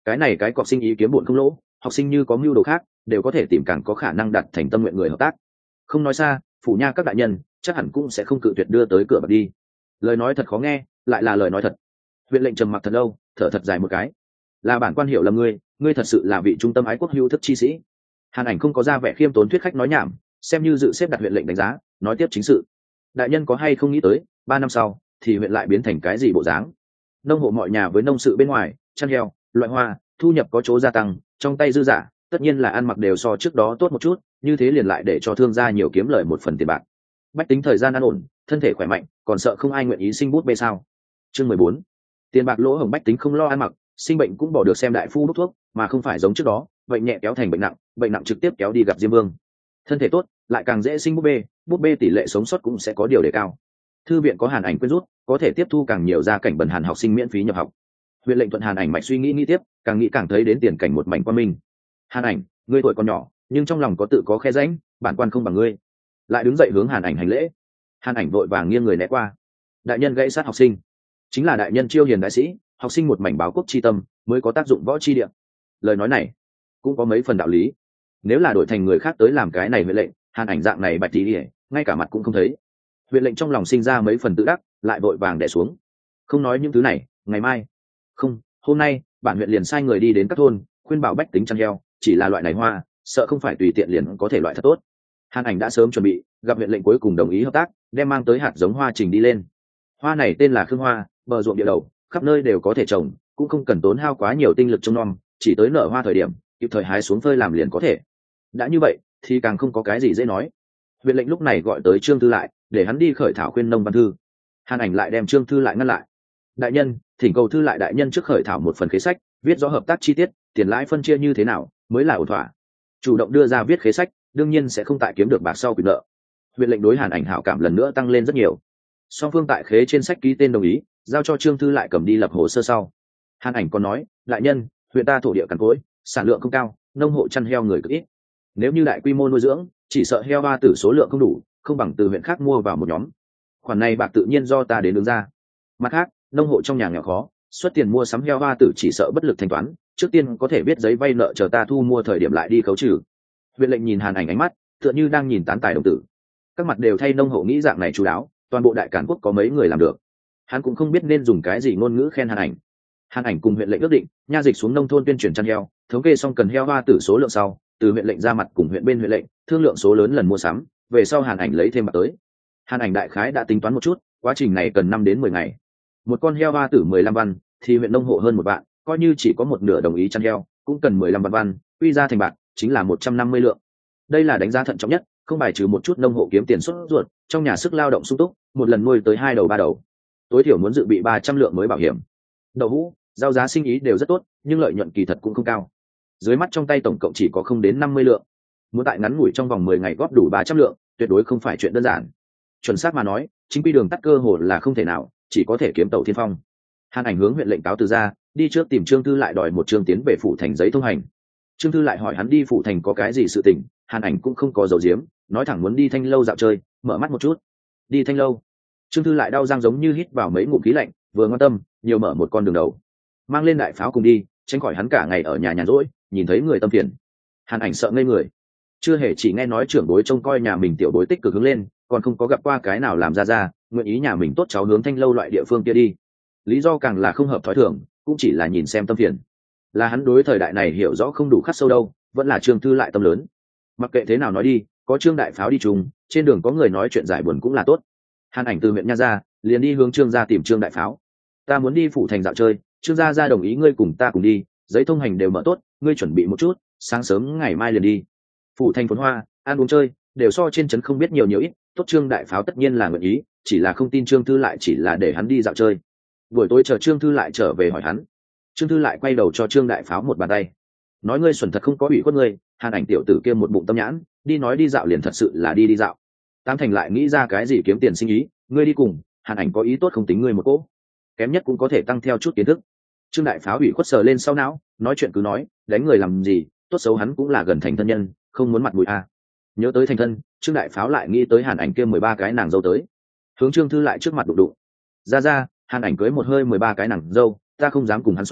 cái này cái cọc sinh ý kiếm bụn không lỗ, học sinh như có mưu đồ khác đều có thể tìm càng có khả năng đạt thành tâm nguyện người hợp tác. Không nói xa, phủ nha các đại nhân chắc hẳn cũng sẽ không cự tuyệt đưa tới cửa bậc đi. Lời nói thật khó nghe, lại là lời nói thật. Huyện lệnh trầm mặc thật lâu, thở thật dài một cái. Là bản quan hiểu lầm ngươi thật sự là vị trung tâm ái quốc hữu thức chi sĩ. Hàn Ảnh không có ra vẻ khiêm tốn thuyết khách nói nhảm, xem như dự xếp đặt huyện lệnh đánh giá, nói tiếp chính sự. Đại nhân có hay không nghĩ tới 3 năm sau thì huyện lại biến thành cái gì bộ dáng? Nông hộ mọi nhà với nông sự bên ngoài, chăn heo, loại hoa, thu nhập có chỗ gia tăng, trong tay dư giả, tất nhiên là ăn mặc đều so trước đó tốt một chút, như thế liền lại để cho thương gia nhiều kiếm lời một phần tiền bạc. Bách tính thời gian an ổn, thân thể khỏe mạnh, còn sợ không ai nguyện ý sinh bút bê sao? Chương 14. Tiền bạc lỗ hổng bách tính không lo ăn mặc, sinh bệnh cũng bỏ được xem đại phu đốc thuốc, mà không phải giống trước đó, bệnh nhẹ kéo thành bệnh nặng trực tiếp kéo đi gặp Diêm Vương. Thân thể tốt, lại càng dễ sinh bút bê tỷ lệ sống sót cũng sẽ có điều đề cao. Thư viện có Hàn Ảnh quyên rút, có thể tiếp thu càng nhiều gia cảnh bần hàn học sinh miễn phí nhập học. Huyện lệnh thuận Hàn Ảnh mạch suy nghĩ tiếp, càng nghĩ càng thấy đến tiền cảnh một mảnh quan minh. Hàn Ảnh, ngươi tuổi còn nhỏ, nhưng trong lòng có tự có khe rãnh, bản quan không bằng ngươi. Lại đứng dậy hướng Hàn Ảnh hành lễ. Hàn Ảnh vội vàng nghiêng người né qua. Đại nhân gãy sát học sinh, chính là đại nhân chiêu hiền đại sĩ, học sinh một mảnh báo quốc chi tâm, mới có tác dụng võ chi địa. Lời nói này cũng có mấy phần đạo lý. Nếu là đổi thành người khác tới làm cái này huyện lệnh, Hàn Ảnh dạng này bạch tí ỉa, ngay cả mặt cũng không thấy. Huyện lệnh trong lòng sinh ra mấy phần tự đắc, lại vội vàng đè xuống. Không nói những thứ này, ngày mai, không, hôm nay, bản huyện liền sai người đi đến các thôn, khuyên bảo bách tính chăn heo, chỉ là loại này hoa, sợ không phải tùy tiện liền có thể loại thật tốt. Hàn Ảnh đã sớm chuẩn bị, gặp huyện lệnh cuối cùng đồng ý hợp tác, đem mang tới hạt giống hoa trình đi lên. Hoa này tên là khương hoa, bờ ruộng địa đầu, khắp nơi đều có thể trồng, cũng không cần tốn hao quá nhiều tinh lực trông nom, chỉ tới nở hoa thời điểm, kịp thời hái xuống phơi làm liền có thể. Đã như vậy, thì càng không có cái gì dễ nói. Huyện lệnh lúc này gọi tới Trương Thư Lại, để hắn đi khởi thảo khuyên nông văn thư. Hàn Ảnh lại đem Trương Thư Lại ngăn lại. Đại nhân, thỉnh cầu Thư Lại đại nhân trước khởi thảo một phần khế sách, viết rõ hợp tác chi tiết, tiền lãi phân chia như thế nào mới là ổn thỏa. Chủ động đưa ra viết khế sách, đương nhiên sẽ không tại kiếm được bạc sau quyền nợ. Huyện lệnh đối Hàn Ảnh hảo cảm lần nữa tăng lên rất nhiều. Song phương tại khế trên sách ký tên đồng ý, giao cho Trương Thư Lại cầm đi lập hồ sơ sau. Hàn Ảnh còn nói, đại nhân, huyện ta thổ địa cằn cỗi, sản lượng không cao, nông hộ chăn heo người cực ít. Nếu như đại quy mô nuôi dưỡng, chỉ sợ heo hoa tử số lượng không đủ, không bằng từ huyện khác mua vào một nhóm. Khoản này bạc tự nhiên do ta đến đứng ra. Mặt khác, nông hộ trong nhà nghèo khó, xuất tiền mua sắm heo hoa tử chỉ sợ bất lực thanh toán, trước tiên có thể viết giấy vay nợ chờ ta thu mua thời điểm lại đi khấu trừ. Huyện lệnh nhìn Hàn Ảnh ánh mắt, tựa như đang nhìn tán tài đồng tử. Các mặt đều thay nông hộ nghĩ dạng này chú đáo, toàn bộ đại cản quốc có mấy người làm được. Hắn cũng không biết nên dùng cái gì ngôn ngữ khen Hàn Ảnh. Hàn Ảnh cùng huyện lệnh ước định, nha dịch xuống nông thôn tuyên truyền chăn heo, thống kê xong cần heo hoa tử số lượng sau, từ huyện lệnh ra mặt cùng huyện bên huyện lệnh thương lượng số lớn lần mua sắm, về sau Hàn Ảnh lấy thêm bạc tới. Hàn Ảnh đại khái đã tính toán một chút, quá trình này cần 5 đến 10 ngày. Một con heo hoa tử 15 văn, thì huyện nông hộ hơn 1 vạn, coi như chỉ có một nửa đồng ý chăn heo, cũng cần 15 văn, quy ra thành bạc chính là 150 lượng. Đây là đánh giá thận trọng nhất, không bài trừ một chút nông hộ kiếm tiền xuất ruột, trong nhà sức lao động sung túc, một lần nuôi tới 2 đầu 3 đầu. Tối thiểu muốn dự bị 300 lượng mới bảo hiểm. Đậu hũ, rau giá sinh ý đều rất tốt, nhưng lợi nhuận kỳ thật cũng không cao. Dưới mắt trong tay tổng cộng chỉ có không đến 50 lượng. Muốn tại ngắn ngủi trong vòng 10 ngày góp đủ 300 lượng, tuyệt đối không phải chuyện đơn giản. Chuẩn xác mà nói, chính quy đường tắt cơ hồ là không thể nào, chỉ có thể kiếm tàu thiên phong. Hàn Ảnh hướng huyện lệnh cáo từ ra, đi trước tìm Trương Thư Lại đòi một chương tiến về phủ thành giấy thông hành. Trương Thư Lại hỏi hắn đi phủ thành có cái gì sự tình, Hàn Ảnh cũng không có giấu giếm, nói thẳng muốn đi Thanh Lâu dạo chơi, mở mắt một chút. Đi Thanh Lâu. Trương Thư Lại đau răng giống như hít vào mấy ngụm khí lạnh, vừa ngoan tâm, nhiều mở một con đường đầu. Mang lên đại pháo cùng đi, tránh khỏi hắn cả ngày ở nhà nhàn rỗi, nhìn thấy người tâm phiền. Hàn Ảnh sợ ngây người. Chưa hề chỉ nghe nói trưởng bối trông coi nhà mình tiểu bối tích cực hướng lên, còn không có gặp qua cái nào làm ra, nguyện ý nhà mình tốt cháu hướng Thanh Lâu loại địa phương kia đi. Lý do càng là không hợp thói thường, cũng chỉ là nhìn xem tâm phiền. Là hắn đối thời đại này hiểu rõ không đủ khắc sâu đâu, vẫn là Trương Thư Lại tâm lớn. Mặc kệ thế nào nói đi, có Trương đại pháo đi chung, trên đường có người nói chuyện giải buồn cũng là tốt. Hàn Ảnh từ huyện nha ra, liền đi hướng Trương gia tìm Trương đại pháo. Ta muốn đi phủ thành dạo chơi, Trương gia ra đồng ý ngươi cùng ta cùng đi, giấy thông hành đều mở tốt, ngươi chuẩn bị một chút, sáng sớm ngày mai liền đi. Phủ thành phồn hoa, ăn uống chơi, đều so trên trấn không biết nhiều nhiều ít, tốt. Trương đại pháo tất nhiên là nguyện ý, chỉ là không tin Trương Thư Lại chỉ là để hắn đi dạo chơi. Buổi tối chờ Trương Thư Lại trở về hỏi hắn. Trương Thư Lại quay đầu cho Trương đại pháo một bàn tay, nói ngươi xuẩn thật không có ủy khuất ngươi. Hàn Ảnh tiểu tử kia một bụng tâm nhãn, đi nói đi dạo liền thật sự là đi dạo. Tam Thành lại nghĩ ra cái gì kiếm tiền sinh ý, ngươi đi cùng. Hàn Ảnh có ý tốt không tính ngươi một cỗ, kém nhất cũng có thể tăng theo chút kiến thức. Trương đại pháo ủy khuất sờ lên sau não, nói chuyện cứ nói, đánh người làm gì, tốt xấu hắn cũng là gần thành thân nhân, không muốn mặt mũi à. Nhớ tới thành thân, Trương đại pháo lại nghĩ tới Hàn Ảnh kia 13 cái nàng dâu tới, hướng Trương Thư Lại trước mặt đụng đụng. Ra Hàn Ảnh cưới một hơi 13 cái nàng dâu, ta không dám cùng hắn so,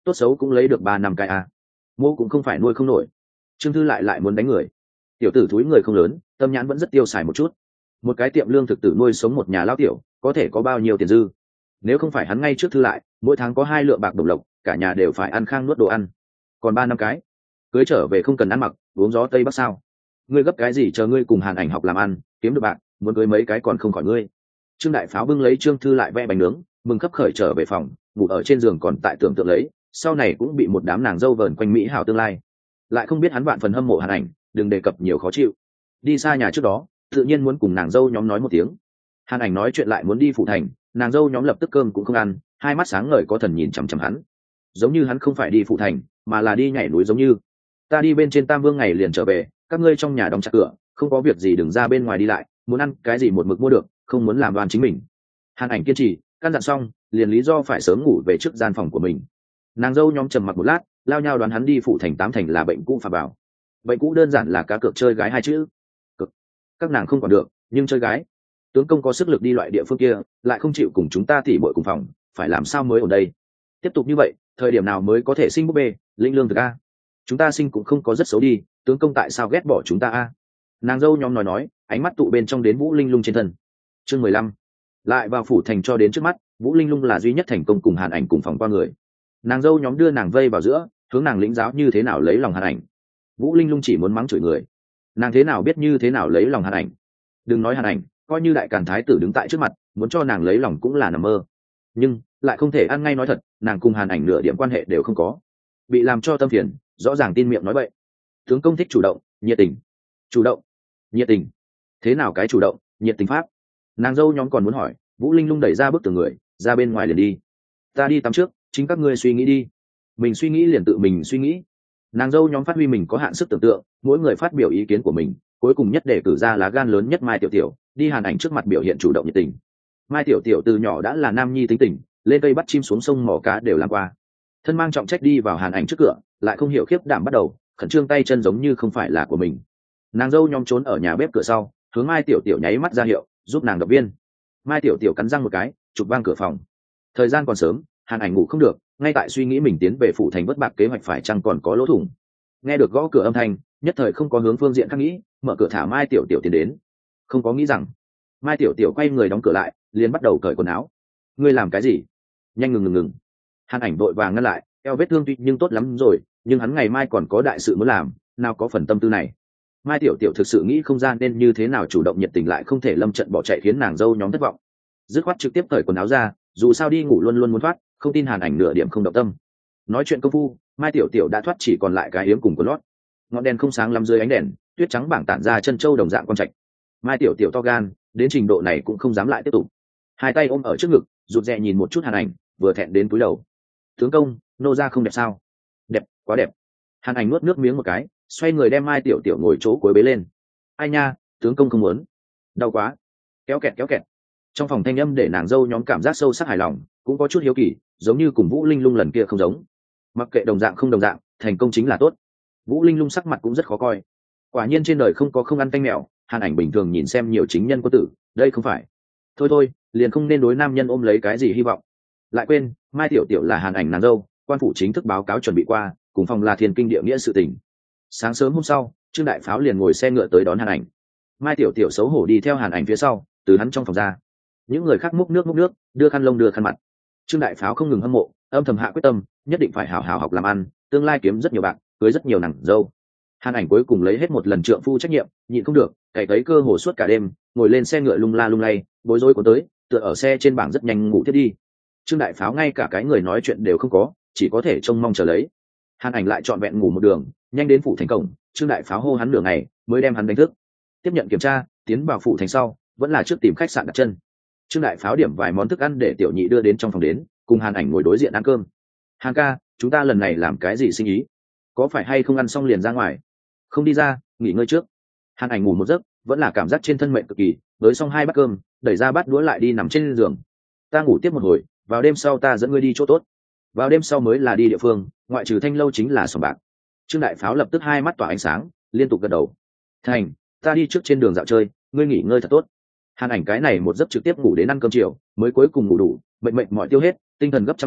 tốt xấu cũng lấy được 3 năm cái a. Mô cũng không phải nuôi không nổi. Trương Thư lại muốn đánh người. Tiểu tử thúi người không lớn, tâm nhãn vẫn rất tiêu xài một chút. Một cái tiệm lương thực tử nuôi sống một nhà lao tiểu, có thể có bao nhiêu tiền dư? Nếu không phải hắn ngay trước Thư lại, mỗi tháng có 2 lượng bạc đồng lộc, cả nhà đều phải ăn khang nuốt đồ ăn. Còn 3 năm cái, cưới trở về không cần ăn mặc, uống gió tây bắc sao? Ngươi gấp cái gì, chờ ngươi cùng Hàn Ảnh học làm ăn, kiếm được bạc, muốn cưới mấy cái còn không khỏi ngươi. Trương Đại Pháo bưng lấy Trương Thư lại vẽ bánh nướng, mừng khấp khởi trở về phòng, ngủ ở trên giường còn tại tưởng tượng lấy, sau này cũng bị một đám nàng dâu vờn quanh mỹ hảo tương lai. Lại không biết hắn vạn phần hâm mộ Hàn Ảnh, đừng đề cập nhiều khó chịu. Đi xa nhà trước đó, tự nhiên muốn cùng nàng dâu nhóm nói một tiếng. Hàn Ảnh nói chuyện lại muốn đi phụ thành, nàng dâu nhóm lập tức cơm cũng không ăn, hai mắt sáng ngời có thần nhìn chằm chằm hắn, giống như hắn không phải đi phụ thành, mà là đi nhảy núi giống như. Ta đi bên trên Tam Vương ngày liền trở về, các ngươi trong nhà đóng chặt cửa, không có việc gì đừng ra bên ngoài đi lại, muốn ăn cái gì một mực mua được, không muốn làm đoan chính mình. Hàn Ảnh kiên trì, căn dặn xong, liền lý do phải sớm ngủ về trước gian phòng của mình. Nàng dâu nhóm trầm mặc một lát, lao nhau đoán hắn đi phụ thành tám thành là bệnh cũ phà bảo. Bệnh cũ đơn giản là cá cược chơi gái hai chữ. Cực. Các nàng không còn được, nhưng chơi gái. Tướng công có sức lực đi loại địa phương kia, lại không chịu cùng chúng ta tỉ muội cùng phòng, phải làm sao mới ở đây? Tiếp tục như vậy, thời điểm nào mới có thể sinh búp bê, lĩnh lương thực a? Chúng ta sinh cũng không có rất xấu đi, tướng công tại sao ghét bỏ chúng ta a? Nàng dâu nhóm nói, ánh mắt tụ bên trong đến Vũ Linh Lung trên thân. Chương 15. Lại vào phủ thành cho đến trước mắt, Vũ Linh Lung là duy nhất thành công cùng Hàn Ảnh cùng phòng qua người. Nàng dâu nhóm đưa nàng vây vào giữa, hướng nàng lĩnh giáo như thế nào lấy lòng Hàn Ảnh. Vũ Linh Lung chỉ muốn mắng chửi người, nàng thế nào biết như thế nào lấy lòng Hàn Ảnh? Đừng nói Hàn Ảnh, coi như đại càn thái tử đứng tại trước mặt, muốn cho nàng lấy lòng cũng là nằm mơ. Nhưng lại không thể ăn ngay nói thật, nàng cùng Hàn Ảnh nửa điểm quan hệ đều không có, bị làm cho tâm phiền, rõ ràng tin miệng nói vậy. Tướng công thích chủ động, nhiệt tình. Chủ động, nhiệt tình, thế nào cái chủ động nhiệt tình pháp? Nàng dâu nhóm còn muốn hỏi, Vũ Linh Lung đẩy ra bức tường người, ra bên ngoài liền đi. Ta đi tắm trước, chính các ngươi suy nghĩ đi. Mình suy nghĩ liền tự mình suy nghĩ. Nàng dâu nhóm phát huy mình có hạn sức tưởng tượng, mỗi người phát biểu ý kiến của mình, cuối cùng nhất để cử ra lá gan lớn nhất Mai Tiểu Tiểu, đi Hàn Ảnh trước mặt biểu hiện chủ động nhiệt tình. Mai Tiểu Tiểu từ nhỏ đã là nam nhi tính tình, lên cây bắt chim xuống sông mò cá đều làm qua. Thân mang trọng trách đi vào Hàn Ảnh trước cửa, lại không hiểu khiếp đảm bắt đầu, khẩn trương tay chân giống như không phải là của mình. Nàng dâu nhóm trốn ở nhà bếp cửa sau, hướng Mai Tiểu Tiểu nháy mắt ra hiệu, giúp nàng động viên. Mai Tiểu Tiểu cắn răng một cái, chụp vang cửa phòng. Thời gian còn sớm, Hàn Ảnh ngủ không được, ngay tại suy nghĩ mình tiến về phủ thành vất bạc kế hoạch phải chăng còn có lỗ thủng. Nghe được gõ cửa âm thanh, nhất thời không có hướng phương diện khác nghĩ, mở cửa thả Mai Tiểu Tiểu tiến đến. Không có nghĩ rằng, Mai Tiểu Tiểu quay người đóng cửa lại, liền bắt đầu cởi quần áo. Ngươi làm cái gì? Nhanh ngừng. Hàn Ảnh vội vàng ngăn lại, eo vết thương tuy nhưng tốt lắm rồi, nhưng hắn ngày mai còn có đại sự muốn làm, nào có phần tâm tư này. Mai Tiểu Tiểu thực sự nghĩ không ra nên như thế nào chủ động nhiệt tình lại không thể lâm trận bỏ chạy khiến nàng dâu nhóm thất vọng. Dứt khoát trực tiếp cởi quần áo ra, dù sao đi ngủ luôn muốn thoát, không tin Hàn Ảnh nửa điểm không động tâm. Nói chuyện công phu, Mai Tiểu Tiểu đã thoát chỉ còn lại cái yếm cùng quần lót. Ngọn đèn không sáng lắm dưới ánh đèn, tuyết trắng bảng tản ra chân châu đồng dạng con trạch. Mai Tiểu Tiểu to gan, đến trình độ này cũng không dám lại tiếp tục. Hai tay ôm ở trước ngực, rụt rè nhìn một chút Hàn Ảnh, vừa thẹn đến cúi đầu. Tướng công, nô ra không đẹp sao? Đẹp, quá đẹp. Hàn Ảnh nuốt nước miếng một cái, xoay người đem Mai Tiểu Tiểu ngồi chỗ cuối bế lên. Ai nha, tướng công không muốn. Đau quá. Kéo kẹt. Trong phòng thanh âm để nàng dâu nhóm cảm giác sâu sắc hài lòng, cũng có chút hiếu kỳ, giống như cùng Vũ Linh Lung lần kia không giống. Mặc kệ đồng dạng không đồng dạng, thành công chính là tốt. Vũ Linh Lung sắc mặt cũng rất khó coi. Quả nhiên trên đời không có không ăn canh mèo, Hàn Ảnh bình thường nhìn xem nhiều chính nhân quân tử, đây không phải. Thôi, liền không nên đối nam nhân ôm lấy cái gì hy vọng. Lại quên, Mai Tiểu Tiểu là Hàn Ảnh nàng dâu, quan phủ chính thức báo cáo chuẩn bị qua, cùng phòng là thiên kinh địa nghĩa sự tình. Sáng sớm hôm sau, Trương Đại Pháo liền ngồi xe ngựa tới đón Hàn Ảnh. Mai Tiểu Tiểu xấu hổ đi theo Hàn Ảnh phía sau, từ hắn trong phòng ra. Những người khác múc nước, đưa khăn lông đưa khăn mặt. Trương Đại Pháo không ngừng hâm mộ, âm thầm hạ quyết tâm, nhất định phải hảo hảo học làm ăn, tương lai kiếm rất nhiều bạc, cưới rất nhiều nàng dâu. Hàn Ảnh cuối cùng lấy hết một lần trượng phu trách nhiệm, nhịn không được, cày cấy cơ hồ suốt cả đêm, ngồi lên xe ngựa lung la lung lay, bối rối của tới, tựa ở xe trên bảng rất nhanh ngủ thiết đi. Trương Đại Pháo ngay cả cái người nói chuyện đều không có, chỉ có thể trông mong chờ lấy. Hàn Ảnh lại trọn vẹn ngủ một đường, nhanh đến phủ thành cổng, Trương Đại Pháo hô hắn nửa ngày mới đem hắn đánh thức. Tiếp nhận kiểm tra, tiến vào phủ thành sau, vẫn là trước tìm khách sạn đặt chân. Trương Đại Pháo điểm vài món thức ăn để tiểu nhị đưa đến trong phòng đến, cùng Hàn Ảnh ngồi đối diện ăn cơm. Hàn ca, chúng ta lần này làm cái gì sinh ý? Có phải hay không ăn xong liền ra ngoài? Không đi ra, nghỉ ngơi trước. Hàn Ảnh ngủ một giấc, vẫn là cảm giác trên thân mệnh cực kỳ, với xong 2 bát cơm, đẩy ra bát đũa lại đi nằm trên giường. Ta ngủ tiếp một hồi, vào đêm sau ta dẫn ngươi đi chỗ tốt. Vào đêm sau mới là đi địa phương, ngoại trừ thanh lâu chính là sòng bạc. Trương Đại Pháo lập tức 2 mắt tỏa ánh sáng, liên tục gật đầu. Thành, ta đi trước trên đường dạo chơi, ngươi nghỉ ngơi thật tốt. Hàn Ảnh cái này một giấc trực tiếp ngủ đến ăn cơm chiều, mới cuối cùng ngủ đủ, mệt mọi tiêu hết, tinh thần gấp trăm lần,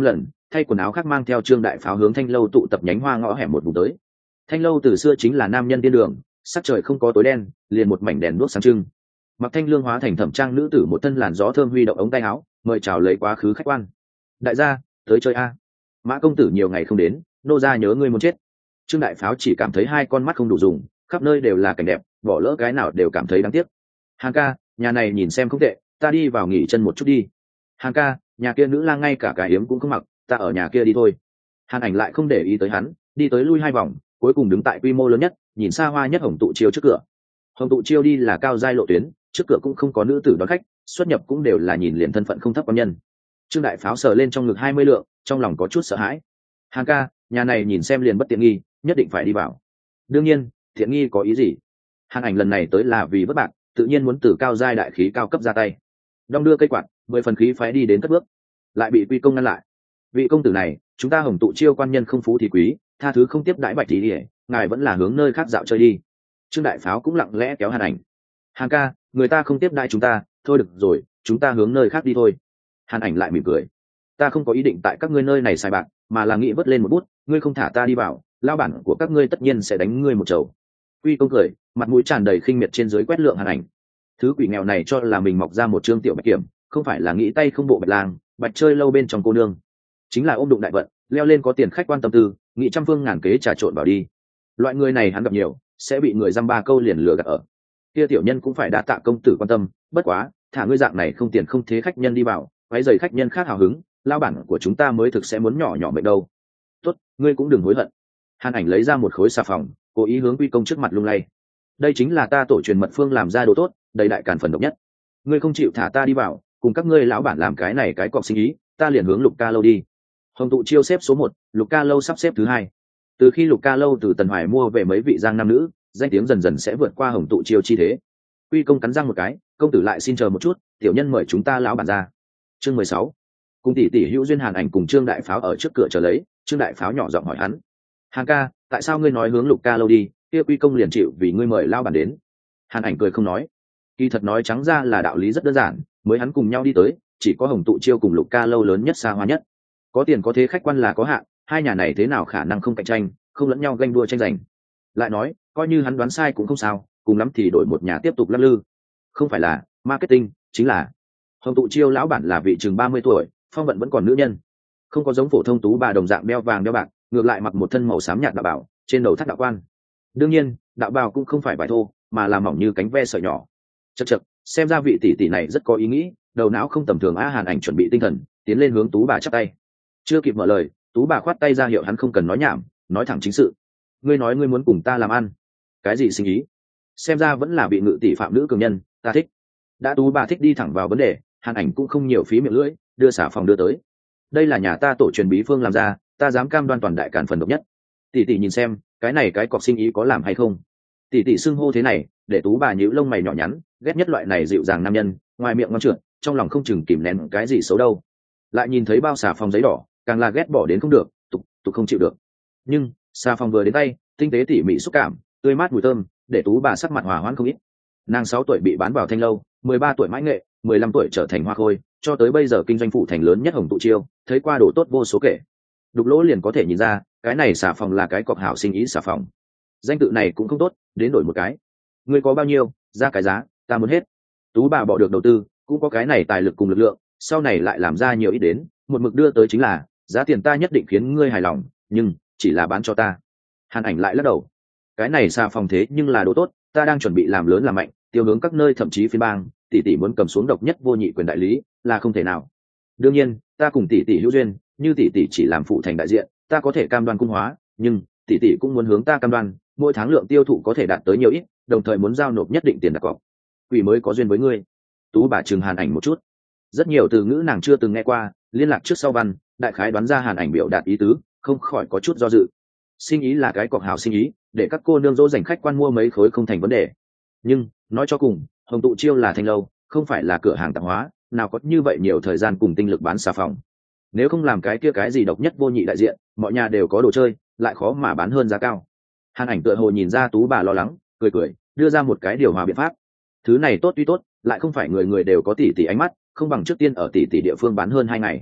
thay quần áo khác mang theo Trương Đại Pháo hướng Thanh lâu tụ tập nhánh hoa ngõ hẻm một vùng tới. Thanh lâu từ xưa chính là nam nhân tiên đường, sắc trời không có tối đen, liền một mảnh đèn đuốc sáng trưng. Mặc Thanh Lương hóa thành thẩm trang nữ tử một thân làn gió thơm huy động ống tay áo, mời chào lấy quá khứ khách quan. Đại gia, tới chơi a. Mã công tử nhiều ngày không đến, nô gia nhớ ngươi muốn chết. Trương Đại Pháo chỉ cảm thấy hai con mắt không đủ dùng, khắp nơi đều là cảnh đẹp, bỏ lỡ cái nào đều cảm thấy đáng tiếc. Hàng ca, nhà này nhìn xem không tệ, ta đi vào nghỉ chân một chút đi. Hàng ca, nhà kia nữ lang ngay cả cái yếm cũng không mặc, ta ở nhà kia đi thôi. Hàn Ảnh lại không để ý tới hắn, đi tới lui hai vòng, cuối cùng đứng tại quy mô lớn nhất, nhìn xa hoa nhất Hồng Tụ Chiêu trước cửa. Hồng Tụ Chiêu đi là cao giai lộ tuyến, trước cửa cũng không có nữ tử đón khách, xuất nhập cũng đều là nhìn liền thân phận không thấp quan nhân. Trương Đại Pháo sờ lên trong ngực 20 lượng, trong lòng có chút sợ hãi. Hàng ca, nhà này nhìn xem liền bất tiện nghi, nhất định phải đi vào. Đương nhiên, thiện nghi có ý gì? Hàn Ảnh lần này tới là vì vất bạc, tự nhiên muốn từ cao giai đại khí cao cấp ra tay. Đong đưa cây quạt, 10 phần khí phái đi đến cất bước, lại bị Quy Công ngăn lại. Vị công tử này, chúng ta Hồng Tụ Chiêu quan nhân không phú thì quý, tha thứ không tiếp đãi Bạch tỷ, ngài vẫn là hướng nơi khác dạo chơi đi. Trương Đại Pháo cũng lặng lẽ kéo Hàn Ảnh. Hàn ca, người ta không tiếp đãi chúng ta, thôi được rồi, chúng ta hướng nơi khác đi thôi. Hàn Ảnh lại mỉm cười. Ta không có ý định tại các ngươi nơi này xài bạc, mà là nghĩ vớt lên một bút, ngươi không thả ta đi vào, lao bản của các ngươi tất nhiên sẽ đánh ngươi một chầu. Quy Công cười, mặt mũi tràn đầy khinh miệt trên dưới quét lượng Hàn Ảnh. Thứ quỷ nghèo này cho là mình mọc ra một trương tiểu bạch kiểm, không phải là nghĩ tay không bộ bạch lang, bạch chơi lâu bên trong cô nương, chính là ôm đụng đại vận, leo lên có tiền khách quan tâm tư, nghĩ trăm phương ngàn kế trà trộn vào đi. Loại người này hắn gặp nhiều, sẽ bị người dăm ba câu liền lừa gạt ở. Kia tiểu nhân cũng phải đa tạ công tử quan tâm, bất quá, thả ngươi dạng này không tiền không thế khách nhân đi vào, váy giày khách nhân khác hào hứng, lao bản của chúng ta mới thực sẽ muốn nhỏ nhỏ mệnh đâu. Tốt, ngươi cũng đừng hối hận. Hàn Ảnh lấy ra một khối xà phòng, cố ý hướng Quy Công trước mặt lung lay. Đây chính là ta tổ truyền mật phương làm ra đồ tốt, đầy đại càn phần độc nhất. Ngươi không chịu thả ta đi vào, cùng các ngươi lão bản làm cái này cái cọc sinh ý, ta liền hướng Lục Ca lâu đi. Hồng Tụ Chiêu xếp số 1, Lục Ca lâu sắp xếp thứ 2. Từ khi Lục Ca lâu từ Tần Hoài mua về mấy vị giang nam nữ, danh tiếng dần dần sẽ vượt qua Hồng Tụ Chiêu chi thế. Quy Công cắn răng một cái, công tử lại xin chờ một chút, tiểu nhân mời chúng ta lão bản ra. Chương 16. Cùng tỷ tỷ hữu duyên. Hàn Ảnh cùng Trương Đại Pháo ở trước cửa chờ lấy, Trương Đại Pháo nhỏ giọng hỏi hắn: Hàn ca, tại sao ngươi nói hướng Lục Ca lâu đi, kia Quy Công liền chịu vì ngươi mời lão bản đến? Hàn Ảnh cười không nói. Kỳ thật nói trắng ra là đạo lý rất đơn giản, mới hắn cùng nhau đi tới, chỉ có Hồng Tụ Chiêu cùng Lục Ca lâu lớn nhất xa hoa nhất. Có tiền có thế khách quan là có hạn, hai nhà này thế nào khả năng không cạnh tranh, không lẫn nhau ganh đua tranh giành. Lại nói, coi như hắn đoán sai cũng không sao, cùng lắm thì đổi một nhà tiếp tục lắc lư. Không phải là marketing, chính là Hồng Tụ Chiêu lão bản là vị chừng 30 tuổi, phong vận vẫn còn nữ nhân, không có giống phổ thông tú bà đồng dạng đeo vàng đeo bạc, ngược lại mặc một thân màu xám nhạt đạo bào, trên đầu thắt đạo quan. Đương nhiên, đạo bào cũng không phải vải thô, mà là mỏng như cánh ve sợi nhỏ. Chậc chậc, xem ra vị tỷ tỷ này rất có ý nghĩ, đầu não không tầm thường a. Hàn Ảnh chuẩn bị tinh thần, tiến lên hướng tú bà chắp tay. Chưa kịp mở lời, tú bà khoát tay ra hiệu hắn không cần nói nhảm, nói thẳng chính sự. Ngươi nói ngươi muốn cùng ta làm ăn? Cái gì sinh ý? Xem ra vẫn là bị ngự tỷ phạm nữ cường nhân, ta thích. Đã tú bà thích đi thẳng vào vấn đề, Hàn Ảnh cũng không nhiều phí miệng lưỡi, đưa xả phòng đưa tới. Đây là nhà ta tổ truyền bí phương làm ra, ta dám cam đoan toàn đại càn phần độc nhất. Tỷ tỷ nhìn xem, cái này cái cọc sinh ý có làm hay không? Tỷ tỷ xưng hô thế này, để tú bà nhíu lông mày nhỏ nhắn, ghét nhất loại này dịu dàng nam nhân, ngoài miệng ngon trượt, trong lòng không chừng kìm nén cái gì xấu đâu. Lại nhìn thấy bao xà phòng giấy đỏ, càng là ghét bỏ đến không được, tục không chịu được. Nhưng xà phòng vừa đến tay, tinh tế tỉ mỉ xúc cảm, tươi mát mùi thơm, để tú bà sắc mặt hòa hoãn không ít. Nàng 6 tuổi bị bán vào Thanh lâu, 13 tuổi mãi nghệ, 15 tuổi trở thành hoa khôi, cho tới bây giờ kinh doanh phụ thành lớn nhất Hồng Tụ Chiêu, thấy qua đồ tốt vô số kể. Đục lỗ liền có thể nhìn ra, cái này xà phòng là cái cọc hảo sinh ý xà phòng. Danh tự này cũng không tốt, đến đổi một cái. Ngươi có bao nhiêu, ra cái giá, ta muốn hết. Tú bà bỏ được đầu tư, cũng có cái này tài lực cùng lực lượng, sau này lại làm ra nhiều ít đến, một mực đưa tới chính là giá tiền ta nhất định khiến ngươi hài lòng, nhưng chỉ là bán cho ta. Hàn Ảnh lại lắc đầu. Cái này xà phòng thế nhưng là đồ tốt, ta đang chuẩn bị làm lớn làm mạnh, tiêu hướng các nơi thậm chí phiên bang, tỷ tỷ muốn cầm xuống độc nhất vô nhị quyền đại lý là không thể nào. Đương nhiên, ta cùng tỷ tỷ hữu duyên, như tỷ tỷ chỉ làm phụ thành đại diện, ta có thể cam đoan cung hóa, nhưng tỷ tỷ cũng muốn hướng ta cam đoan, mỗi tháng lượng tiêu thụ có thể đạt tới nhiều ít, đồng thời muốn giao nộp nhất định tiền đặt cọc. Quỷ mới có duyên với ngươi. Tú bà trừng Hàn Ảnh một chút. Rất nhiều từ ngữ nàng chưa từng nghe qua, liên lạc trước sau văn, đại khái đoán ra Hàn Ảnh biểu đạt ý tứ, không khỏi có chút do dự. Sinh ý là cái cọc hảo sinh ý, để các cô nương dỗ dành khách quan mua mấy khối không thành vấn đề. Nhưng nói cho cùng, Hồng Tụ Chiêu là Thanh lâu, không phải là cửa hàng tạp hóa, nào có như vậy nhiều thời gian cùng tinh lực bán xà phòng. Nếu không làm cái kia cái gì độc nhất vô nhị đại diện, mọi nhà đều có đồ chơi, lại khó mà bán hơn giá cao. Hàn Ảnh tựa hồ nhìn ra tú bà lo lắng, cười cười, đưa ra một cái điều hòa biện pháp. Thứ này tốt tuy tốt, lại không phải người người đều có tỷ tỷ ánh mắt, không bằng trước tiên ở tỷ tỷ địa phương bán hơn 2 ngày.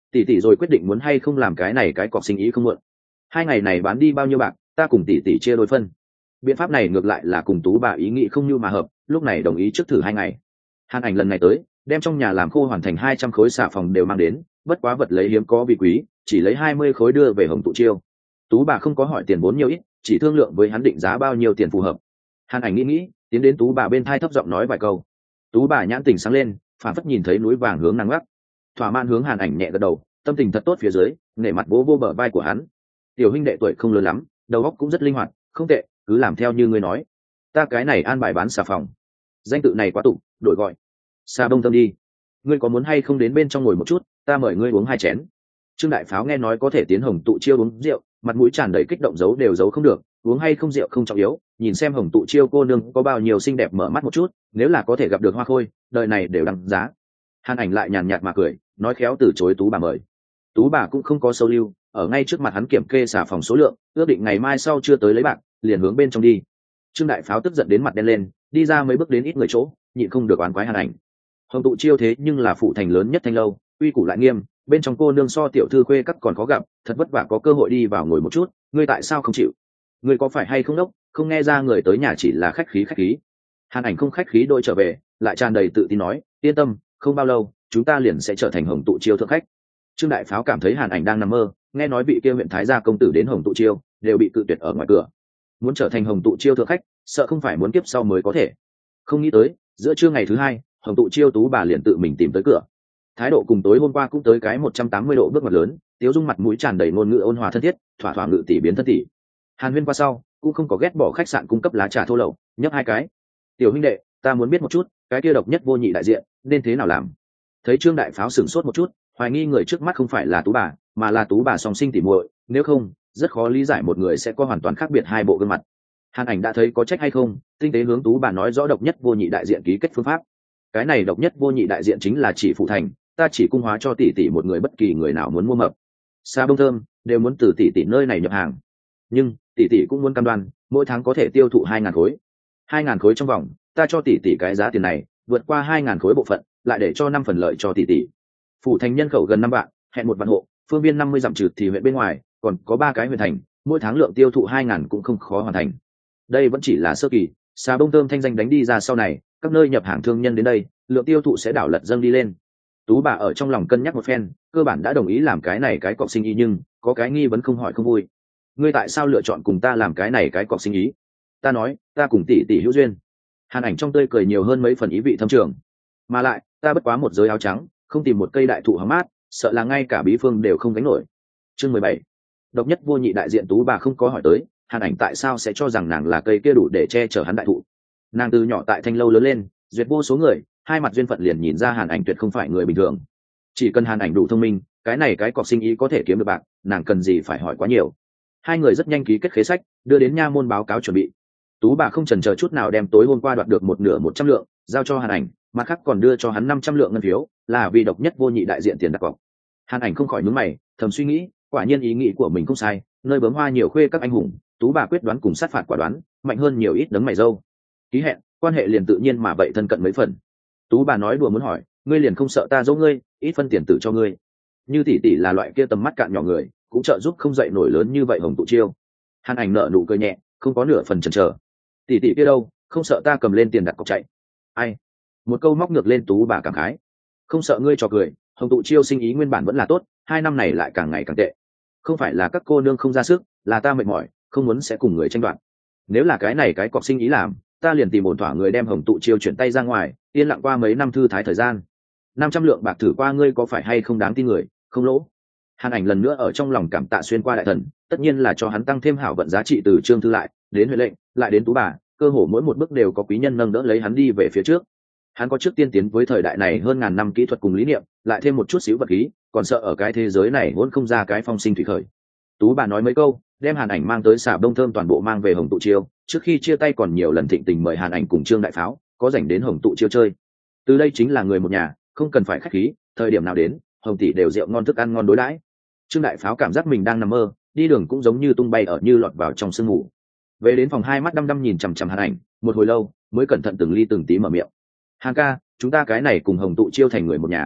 tỷ tỷ rồi quyết định muốn hay không làm cái này cái cọc sinh ý không muộn. 2 ngày này bán đi bao nhiêu bạc, ta cùng tỷ tỷ chia đôi phân. Biện pháp này ngược lại là cùng Tú bà ý nghĩ không như mà hợp, lúc này đồng ý trước thử 2 ngày. Hàn Ảnh lần này tới, đem trong nhà làm khô hoàn thành 200 khối xà phòng đều mang đến, bất quá vật lấy hiếm có vì quý, chỉ lấy 20 khối đưa về Hồng Tụ Chiêu. Tú bà không có hỏi tiền vốn nhiều ít, chỉ thương lượng với hắn định giá bao nhiêu tiền phù hợp. Hàn Ảnh nghĩ, tiến đến Tú bà bên thai thấp giọng nói vài câu. Tú bà nhãn tình sáng lên, phản phất nhìn thấy núi vàng hướng nắng gắt, thỏa mãn hướng Hàn Ảnh nhẹ gật đầu, tâm tình thật tốt phía dưới, nể mặt vỗ vô bờ vai của hắn. Tiểu huynh đệ tuổi không lớn lắm, đầu óc cũng rất linh hoạt, không tệ, cứ làm theo như ngươi nói. Ta cái này an bài bán xà phòng, danh tự này quá tụ, đổi gọi xà bông thơm đi. Ngươi có muốn hay không đến bên trong ngồi một chút, ta mời ngươi uống 2 chén. Trương Đại Pháo nghe nói có thể tiến Hồng Tụ Chiêu uống rượu, mặt mũi tràn đầy kích động, giấu đều giấu không được. Uống hay không rượu không trọng yếu, nhìn xem Hồng Tụ Chiêu cô nương có bao nhiêu xinh đẹp mở mắt một chút, nếu là có thể gặp được hoa khôi, đời này đều đăng giá. Hàn Ảnh lại nhàn nhạt mà cười, nói khéo từ chối Tú bà mời. Tú bà cũng không có sâu lưu, ở ngay trước mặt hắn kiểm kê xà phòng số lượng, ước định ngày mai sau chưa tới lấy bạc, liền hướng bên trong đi. Trương Đại Pháo tức giận đến mặt đen lên, đi ra mấy bước đến ít người chỗ, nhịn không được oán quái Hàn Ảnh. Hồng Tụ Chiêu thế nhưng là phụ thành lớn nhất Thanh lâu, uy củ lại nghiêm, bên trong cô nương so tiểu thư khuê các còn khó gặp, thật vất vả có cơ hội đi vào ngồi một chút, ngươi tại sao không chịu? Ngươi có phải hay không đốc, không nghe ra người tới nhà chỉ là khách khí. Hàn Ảnh không khách khí đôi trở về, lại tràn đầy tự tin nói, yên tâm, không bao lâu chúng ta liền sẽ trở thành Hồng Tụ Chiêu thượng khách. Trương Đại Pháo cảm thấy Hàn Ảnh đang nằm mơ, nghe nói vị kia huyện thái gia công tử đến Hồng Tụ Chiêu đều bị cự tuyệt ở ngoài cửa, muốn trở thành Hồng Tụ Chiêu thượng khách, sợ không phải muốn kiếp sau mới có thể. Không nghĩ tới giữa trưa ngày thứ 2, Hồng Tụ Chiêu Tú bà liền tự mình tìm tới cửa, thái độ cùng tối hôm qua cũng tới cái 180 độ bước ngoặt lớn, tiếu dung mặt mũi tràn đầy ngôn ngữ ôn hòa thân thiết, thỏa thỏa ngự tỷ biến thân tỷ. Hàn Huyên qua sau cũng không có ghét bỏ khách sạn cung cấp lá trà thô lậu, nhấp 2 cái. Tiểu huynh đệ, ta muốn biết một chút, cái kia độc nhất vô nhị đại diện nên thế nào làm? Thấy Trương Đại Pháo sửng sốt một chút, hoài nghi người trước mắt không phải là Tú bà, mà là Tú bà song sinh tỉ muội, nếu không rất khó lý giải một người sẽ có hoàn toàn khác biệt 2 bộ gương mặt. Hàn Ảnh đã thấy có trách hay không, tinh tế hướng Tú bà nói rõ độc nhất vô nhị đại diện ký kết phương pháp. Cái này độc nhất vô nhị đại diện chính là chỉ phụ thành, ta chỉ cung hóa cho tỷ tỷ một người, bất kỳ người nào muốn mua mập xa bông thơm đều muốn từ tỷ tỷ nơi này nhập hàng, nhưng tỷ tỷ cũng muốn cam đoan mỗi tháng có thể tiêu thụ 2.000 khối. 2.000 khối trong vòng, ta cho tỷ tỷ cái giá tiền này, vượt qua 2.000 khối bộ phận lại để cho 5 phần lợi cho tỷ tỷ. Phủ thành nhân khẩu gần 5 vạn, hẹn 1 vạn hộ, phương viên 50 dặm trừ thì huyện bên ngoài còn có 3 cái huyện thành, mỗi tháng lượng tiêu thụ 2.000 cũng không khó hoàn thành. Đây vẫn chỉ là sơ kỳ, xà bông thơm thanh danh đánh đi ra sau này, các nơi nhập hàng thương nhân đến đây, lượng tiêu thụ sẽ đảo lật dâng đi lên. Tú bà ở trong lòng cân nhắc một phen, cơ bản đã đồng ý làm cái này cái cọc sinh ý, nhưng có cái nghi vấn không hỏi không vui. Ngươi tại sao lựa chọn cùng ta làm cái này cái cọc sinh ý? Ta nói, ta cùng tỷ tỷ hữu duyên. Hàn Ảnh trong tươi cười nhiều hơn mấy phần ý vị thâm trường. Mà lại, ta bất quá một giới áo trắng, không tìm một cây đại thụ hóng mát, sợ là ngay cả bí phương đều không gánh nổi. Chương 17. Độc nhất vô nhị đại diện Tú bà không có hỏi tới, Hàn Ảnh tại sao sẽ cho rằng nàng là cây kia đủ để che chở hắn đại thụ. Nàng từ nhỏ tại Thanh lâu lớn lên, duyệt vô số người, hai mặt duyên phận liền nhìn ra Hàn Ảnh tuyệt không phải người bình thường. Chỉ cần Hàn Ảnh đủ thông minh, cái này cái cọc sinh ý có thể kiếm được bạc, nàng cần gì phải hỏi quá nhiều. Hai người rất nhanh ký kết khế sách, đưa đến nha môn báo cáo chuẩn bị. Tú bà không chần chờ chút nào đem tối hôm qua đoạt được một nửa 100 lượng giao cho Hàn Ảnh, mặt khác còn đưa cho hắn 500 lượng ngân phiếu, là vì độc nhất vô nhị đại diện tiền đặt cọc. Hàn Ảnh không khỏi nhướng mày, thầm suy nghĩ, quả nhiên ý nghĩ của mình không sai, nơi bướm hoa nhiều khuê các anh hùng, Tú bà quyết đoán cùng sát phạt quả đoán, mạnh hơn nhiều ít đấng mày râu. Ký hẹn, quan hệ liền tự nhiên mà vậy thân cận mấy phần. Tú bà nói đùa muốn hỏi, ngươi liền không sợ ta dỗ ngươi, ít phân tiền tử cho ngươi? Như tỷ tỷ là loại kia tầm mắt cạn nhỏ người, cũng trợ giúp không dậy nổi lớn như vậy Hồng Tụ Chiêu. Hàn Ảnh nở nụ cười nhẹ, không có nửa phần chần chờ. Tỷ tỷ kia đâu, không sợ ta cầm lên tiền đặt cọc chạy? Ai? Một câu móc ngược lên Tú bà cảm khái. Không sợ ngươi trò cười, Hồng Tụ Chiêu sinh ý nguyên bản vẫn là tốt, 2 năm này lại càng ngày càng tệ. Không phải là các cô nương không ra sức, là ta mệt mỏi, không muốn sẽ cùng người tranh đoạt. Nếu là cái này cái cọc sinh ý làm, ta liền tìm ổn thỏa người đem Hồng Tụ Chiêu chuyển tay ra ngoài, yên lặng qua mấy năm thư thái thời gian. 500 lượng bạc thử qua, ngươi có phải hay không đáng tin người, không lỗ. Hàn Ảnh lần nữa ở trong lòng cảm tạ xuyên qua đại thần, tất nhiên là cho hắn tăng thêm hảo vận giá trị, từ Trương thư lại đến huệ lệnh, lại đến Tú bà, cơ hồ mỗi một bước đều có quý nhân nâng đỡ lấy hắn đi về phía trước. Hắn có trước tiên tiến với thời đại này hơn ngàn năm kỹ thuật cùng lý niệm, lại thêm một chút xíu vật khí, còn sợ ở cái thế giới này vốn không ra cái phong sinh thủy khởi. Tú bà nói mấy câu, đem Hàn Ảnh mang tới xà bông thơm toàn bộ mang về Hồng Tụ Chiêu, trước khi chia tay còn nhiều lần thịnh tình mời Hàn Ảnh cùng Trương Đại Pháo có rảnh đến Hồng Tụ Chiêu chơi. Từ đây chính là người một nhà, không cần phải khách khí, thời điểm nào đến, Hồng tỷ đều rượu ngon thức ăn ngon đối đãi. Trương Đại Pháo cảm giác mình đang nằm mơ, đi đường cũng giống như tung bay ở như lọt vào trong sương ngủ. Về đến phòng, hai mắt đăm đăm nhìn chằm chằm Hàn Ảnh, một hồi lâu mới cẩn thận từng ly từng tí mở miệng. Hàn ca, chúng ta cái này cùng Hồng Tụ Chiêu thành người một nhà.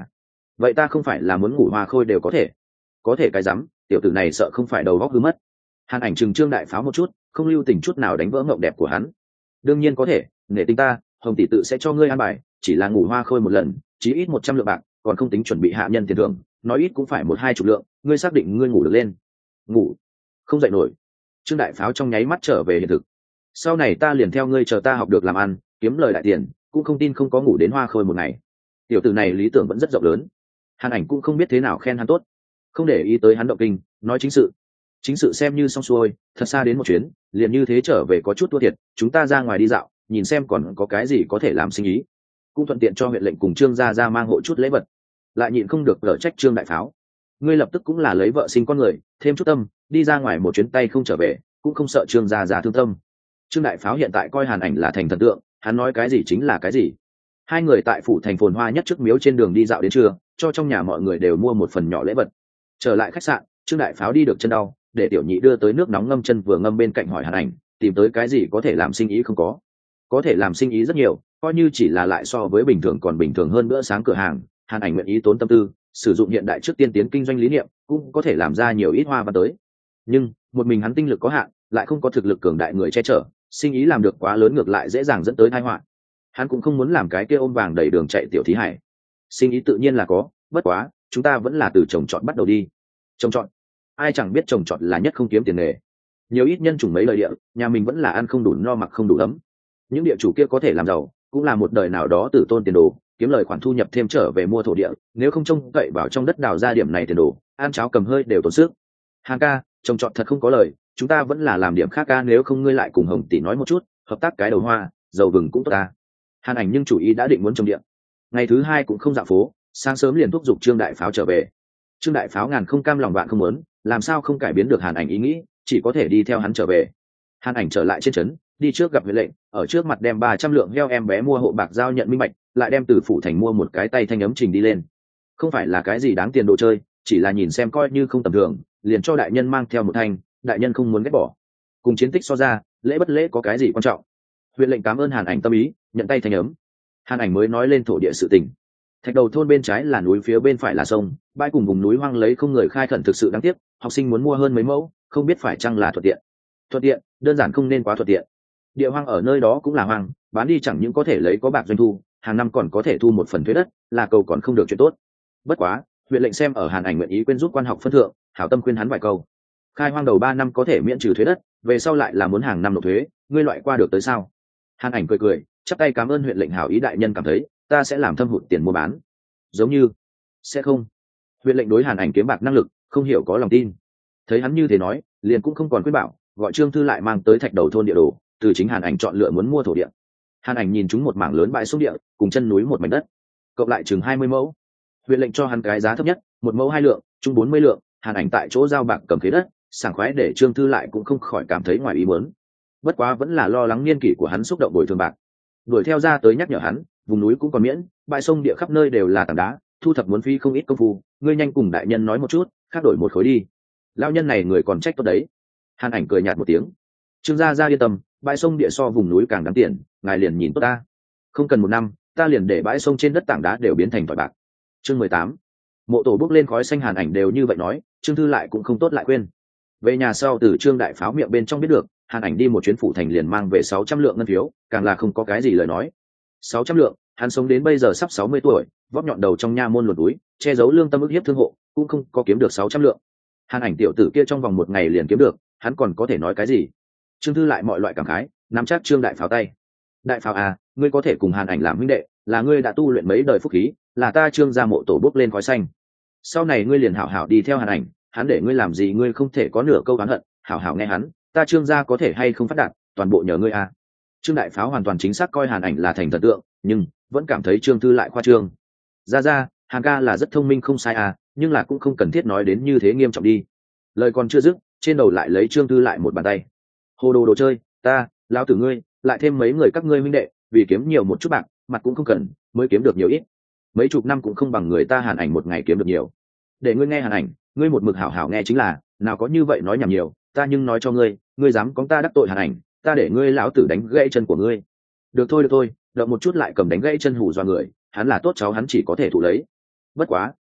vậy ta không phải là muốn ngủ hoa khôi đều có thể cái rắm, tiểu tử này sợ không phải đầu góc hư mất. Hàn Ảnh chừng Trương Đại Pháo một chút, không lưu tình chút nào đánh vỡ mộng đẹp của hắn. Đương nhiên có thể, nể tình ta, Hồng tỷ tự sẽ cho ngươi an bài, chỉ là ngủ hoa khôi một lần chí ít 100 lượng bạc, còn không tính chuẩn bị hạ nhân tiền thưởng, nói ít cũng phải 1-2 chục lượng, ngươi xác định ngươi ngủ được lên? Ngủ không dậy nổi. Trương Đại Pháo trong nháy mắt trở về hiện thực. Sau này ta liền theo ngươi, chờ ta học được làm ăn, kiếm lời đại tiền, cũng không tin không có ngủ đến hoa khôi một ngày. Tiểu tử này lý tưởng vẫn rất rộng lớn. Hàn Ảnh cũng không biết thế nào khen hắn tốt, không để ý tới hắn động kinh, nói chính sự xem như xong xuôi, thật xa đến một chuyến, liền như thế trở về có chút thua thiệt, chúng ta ra ngoài đi dạo, nhìn xem còn có cái gì có thể làm sinh ý, cũng thuận tiện cho huyện lệnh cùng Trương gia mang hộ chút lễ vật. Lại nhịn không được gở trách Trương Đại Pháo, ngươi lập tức cũng là lấy vợ sinh con người, thêm chút tâm, đi ra ngoài một chuyến tay không trở về, cũng không sợ Trương gia thương tâm. Trương Đại Pháo hiện tại coi Hàn Ảnh là thành thần tượng, hắn nói cái gì chính là cái gì. Hai người tại phủ thành phồn hoa nhất trước miếu trên đường đi dạo đến trưa, cho trong nhà mọi người đều mua một phần nhỏ lễ vật. Trở lại khách sạn, Trương Đại Pháo đi được chân đau, để tiểu nhị đưa tới nước nóng ngâm chân vừa ngâm bên cạnh hỏi Hàn Ảnh, tìm tới cái gì có thể làm sinh ý không có thể làm sinh ý rất nhiều, coi như chỉ là lại so với bình thường còn bình thường hơn bữa sáng cửa hàng, Hàn Ảnh nguyện ý tốn tâm tư, sử dụng hiện đại trước tiên tiến kinh doanh lý niệm, cũng có thể làm ra nhiều ít hoa văn tới. Nhưng một mình hắn tinh lực có hạn, lại không có thực lực cường đại người che chở, sinh ý làm được quá lớn ngược lại dễ dàng dẫn tới tai họa. Hắn cũng không muốn làm cái kia ôm vàng đầy đường chạy tiểu thí hải. Sinh ý tự nhiên là có, bất quá chúng ta vẫn là từ trồng trọt bắt đầu đi. Trồng trọt? Ai chẳng biết trồng trọt là nhất không kiếm tiền nghề. Nhiều ít nhân chủng mấy lời địa, nhà mình vẫn là ăn không đủ no mặc không đủ ấm. Những địa chủ kia có thể làm giàu, cũng là một đời nào đó tử tôn tiền đồ, kiếm lời khoản thu nhập thêm trở về mua thổ địa, nếu không trông cậy vào trong đất đào ra điểm này tiền đồ, ăn cháo cầm hơi đều tốn sức. Hàng ca, trồng trọt thật không có lời, chúng ta vẫn là làm điểm khác ca, nếu không ngươi lại cùng Hồng tỷ nói một chút, hợp tác cái đầu hoa, dầu vừng cũng tốt ta. Hàn Ảnh nhưng chủ ý đã định muốn trồng địa. Ngày thứ hai cũng không dạo phố, sáng sớm liền thúc giục Trương Đại Pháo trở về. Trương Đại Pháo ngàn không cam lòng vạn không muốn, làm sao không cải biến được Hàn Ảnh ý nghĩ, chỉ có thể đi theo hắn trở về. Hàn Ảnh trở lại trên trấn, đi trước gặp huyện lệnh, ở trước mặt đem 300 lượng heo em bé mua hộ bạc giao nhận minh bạch, lại đem từ phủ thành mua một cái tay thanh ấm trình đi lên. Không phải là cái gì đáng tiền đồ chơi, chỉ là nhìn xem coi như không tầm thường, liền cho đại nhân mang theo một thanh, đại nhân không muốn ghét bỏ. Cùng chiến tích so ra, lễ bất lễ có cái gì quan trọng. Huyện lệnh cảm ơn Hàn Ảnh tâm ý, nhận tay thanh ấm. Hàn Ảnh mới nói lên thổ địa sự tình. Thạch Đầu thôn bên trái là núi, phía bên phải là sông, bãi cùng vùng núi hoang lấy không người khai khẩn thực sự đáng tiếc, học sinh muốn mua hơn mấy mẫu, không biết phải chăng là thuận tiện. Thuận tiện, đơn giản không nên quá thuận tiện. Địa hoang ở nơi đó cũng là hoang, bán đi chẳng những có thể lấy có bạc doanh thu, hàng năm còn có thể thu một phần thuế đất, là cầu còn không được chuyện tốt. Bất quá, huyện lệnh xem ở Hàn Ảnh nguyện ý quên giúp quan học phân thượng, hảo tâm khuyên hắn vài câu. Khai hoang đầu 3 năm có thể miễn trừ thuế đất, về sau lại là muốn hàng năm nộp thuế, ngươi loại qua được tới sao? Hàn Ảnh cười cười, chắp tay cảm ơn huyện lệnh hảo ý, đại nhân cảm thấy ta sẽ làm thâm hụt tiền mua bán. Giống như sẽ không. Huyện lệnh đối Hàn Ảnh kiếm bạc năng lực không hiểu có lòng tin. Thấy hắn như thế nói, liền cũng không còn khuyên bảo, gọi Trương Thư lại mang tới Thạch Đầu thôn địa đồ, từ chính Hàn Ảnh chọn lựa muốn mua thổ địa. Hàn Ảnh nhìn chúng một mảng lớn bãi sông địa, cùng chân núi một mảnh đất, cộng lại chừng 20 mẫu. Huyện lệnh cho hắn cái giá thấp nhất, 1 mẫu 2 lượng, chung 40 lượng. Hàn Ảnh tại chỗ giao bạc cầm khế đất, sảng khoái, để Trương Thư lại cũng không khỏi cảm thấy ngoài ý muốn. Bất quá vẫn là lo lắng niên kỷ của hắn xúc động bồi thường bạc, đuổi theo ra tới nhắc nhở hắn, vùng núi cũng còn miễn, bãi sông địa khắp nơi đều là tảng đá, thu thập muốn phí không ít công phu, ngươi nhanh cùng đại nhân nói một chút, khác đổi một khối đi. Lão nhân này người còn trách tốt đấy. Hàn Ảnh cười nhạt một tiếng, Trương gia yên tâm, bãi sông địa so vùng núi càng đáng tiền, ngài liền nhìn tốt ta. Không cần 1 năm, ta liền để bãi sông trên đất tảng đá đều biến thành tỏi bạc. Chương 18. Mộ tổ bốc lên khói xanh. Hàn Ảnh đều như vậy nói, Trương Thư lại cũng không tốt lại quên. Về nhà sau từ Trương Đại Pháo miệng bên trong biết được, Hàn Ảnh đi một chuyến phủ thành liền mang về 600 lượng ngân phiếu, càng là không có cái gì lời nói. 600 lượng, hắn sống đến bây giờ sắp 60 tuổi, vóp nhọn đầu trong nha môn luồn túi, che giấu lương tâm ức hiếp thương hộ, cũng không có kiếm được 600 lượng. Hàn Ảnh tiểu tử kia trong vòng 1 ngày liền kiếm được, hắn còn có thể nói cái gì? Trương Thư lại mọi loại cảm khái, nắm chắc Trương Đại Pháo tay. Đại Pháo à, ngươi có thể cùng Hàn Ảnh làm huynh đệ, là ngươi đã tu luyện mấy đời phúc khí, là ta Trương gia mộ tổ bốc lên khói xanh. Sau này ngươi liền hảo hảo đi theo Hàn Ảnh, hắn để ngươi làm gì ngươi không thể có nửa câu oán hận, hảo hảo nghe hắn, ta Trương gia có thể hay không phát đạt, toàn bộ nhờ ngươi à. Trương Đại Pháo hoàn toàn chính xác coi Hàn Ảnh là thành thần tượng, nhưng vẫn cảm thấy Trương Thư lại khoa trương. Ra, Hàn ca là rất thông minh không sai à, nhưng là cũng không cần thiết nói đến như thế nghiêm trọng đi. Lời còn chưa dứt, trên đầu lại lấy Trương Thư lại một bàn tay. Hồ đồ đồ chơi, ta, lão tử ngươi, lại thêm mấy người các ngươi huynh đệ, vì kiếm nhiều một chút bạc, mặt cũng không cần, mới kiếm được nhiều ít. Mấy chục năm cũng không bằng người ta Hàn Ảnh một ngày kiếm được nhiều. Để ngươi nghe Hàn Ảnh, ngươi một mực hảo hảo nghe chính là, nào có như vậy nói nhảm nhiều, ta nhưng nói cho ngươi, ngươi dám có ta đắc tội Hàn Ảnh, ta để ngươi lão tử đánh gãy chân của ngươi. Được thôi, động một chút lại cầm đánh gãy chân hù dọa người, hắn là tốt cháu hắn chỉ có thể thụ lấy. Bất quá,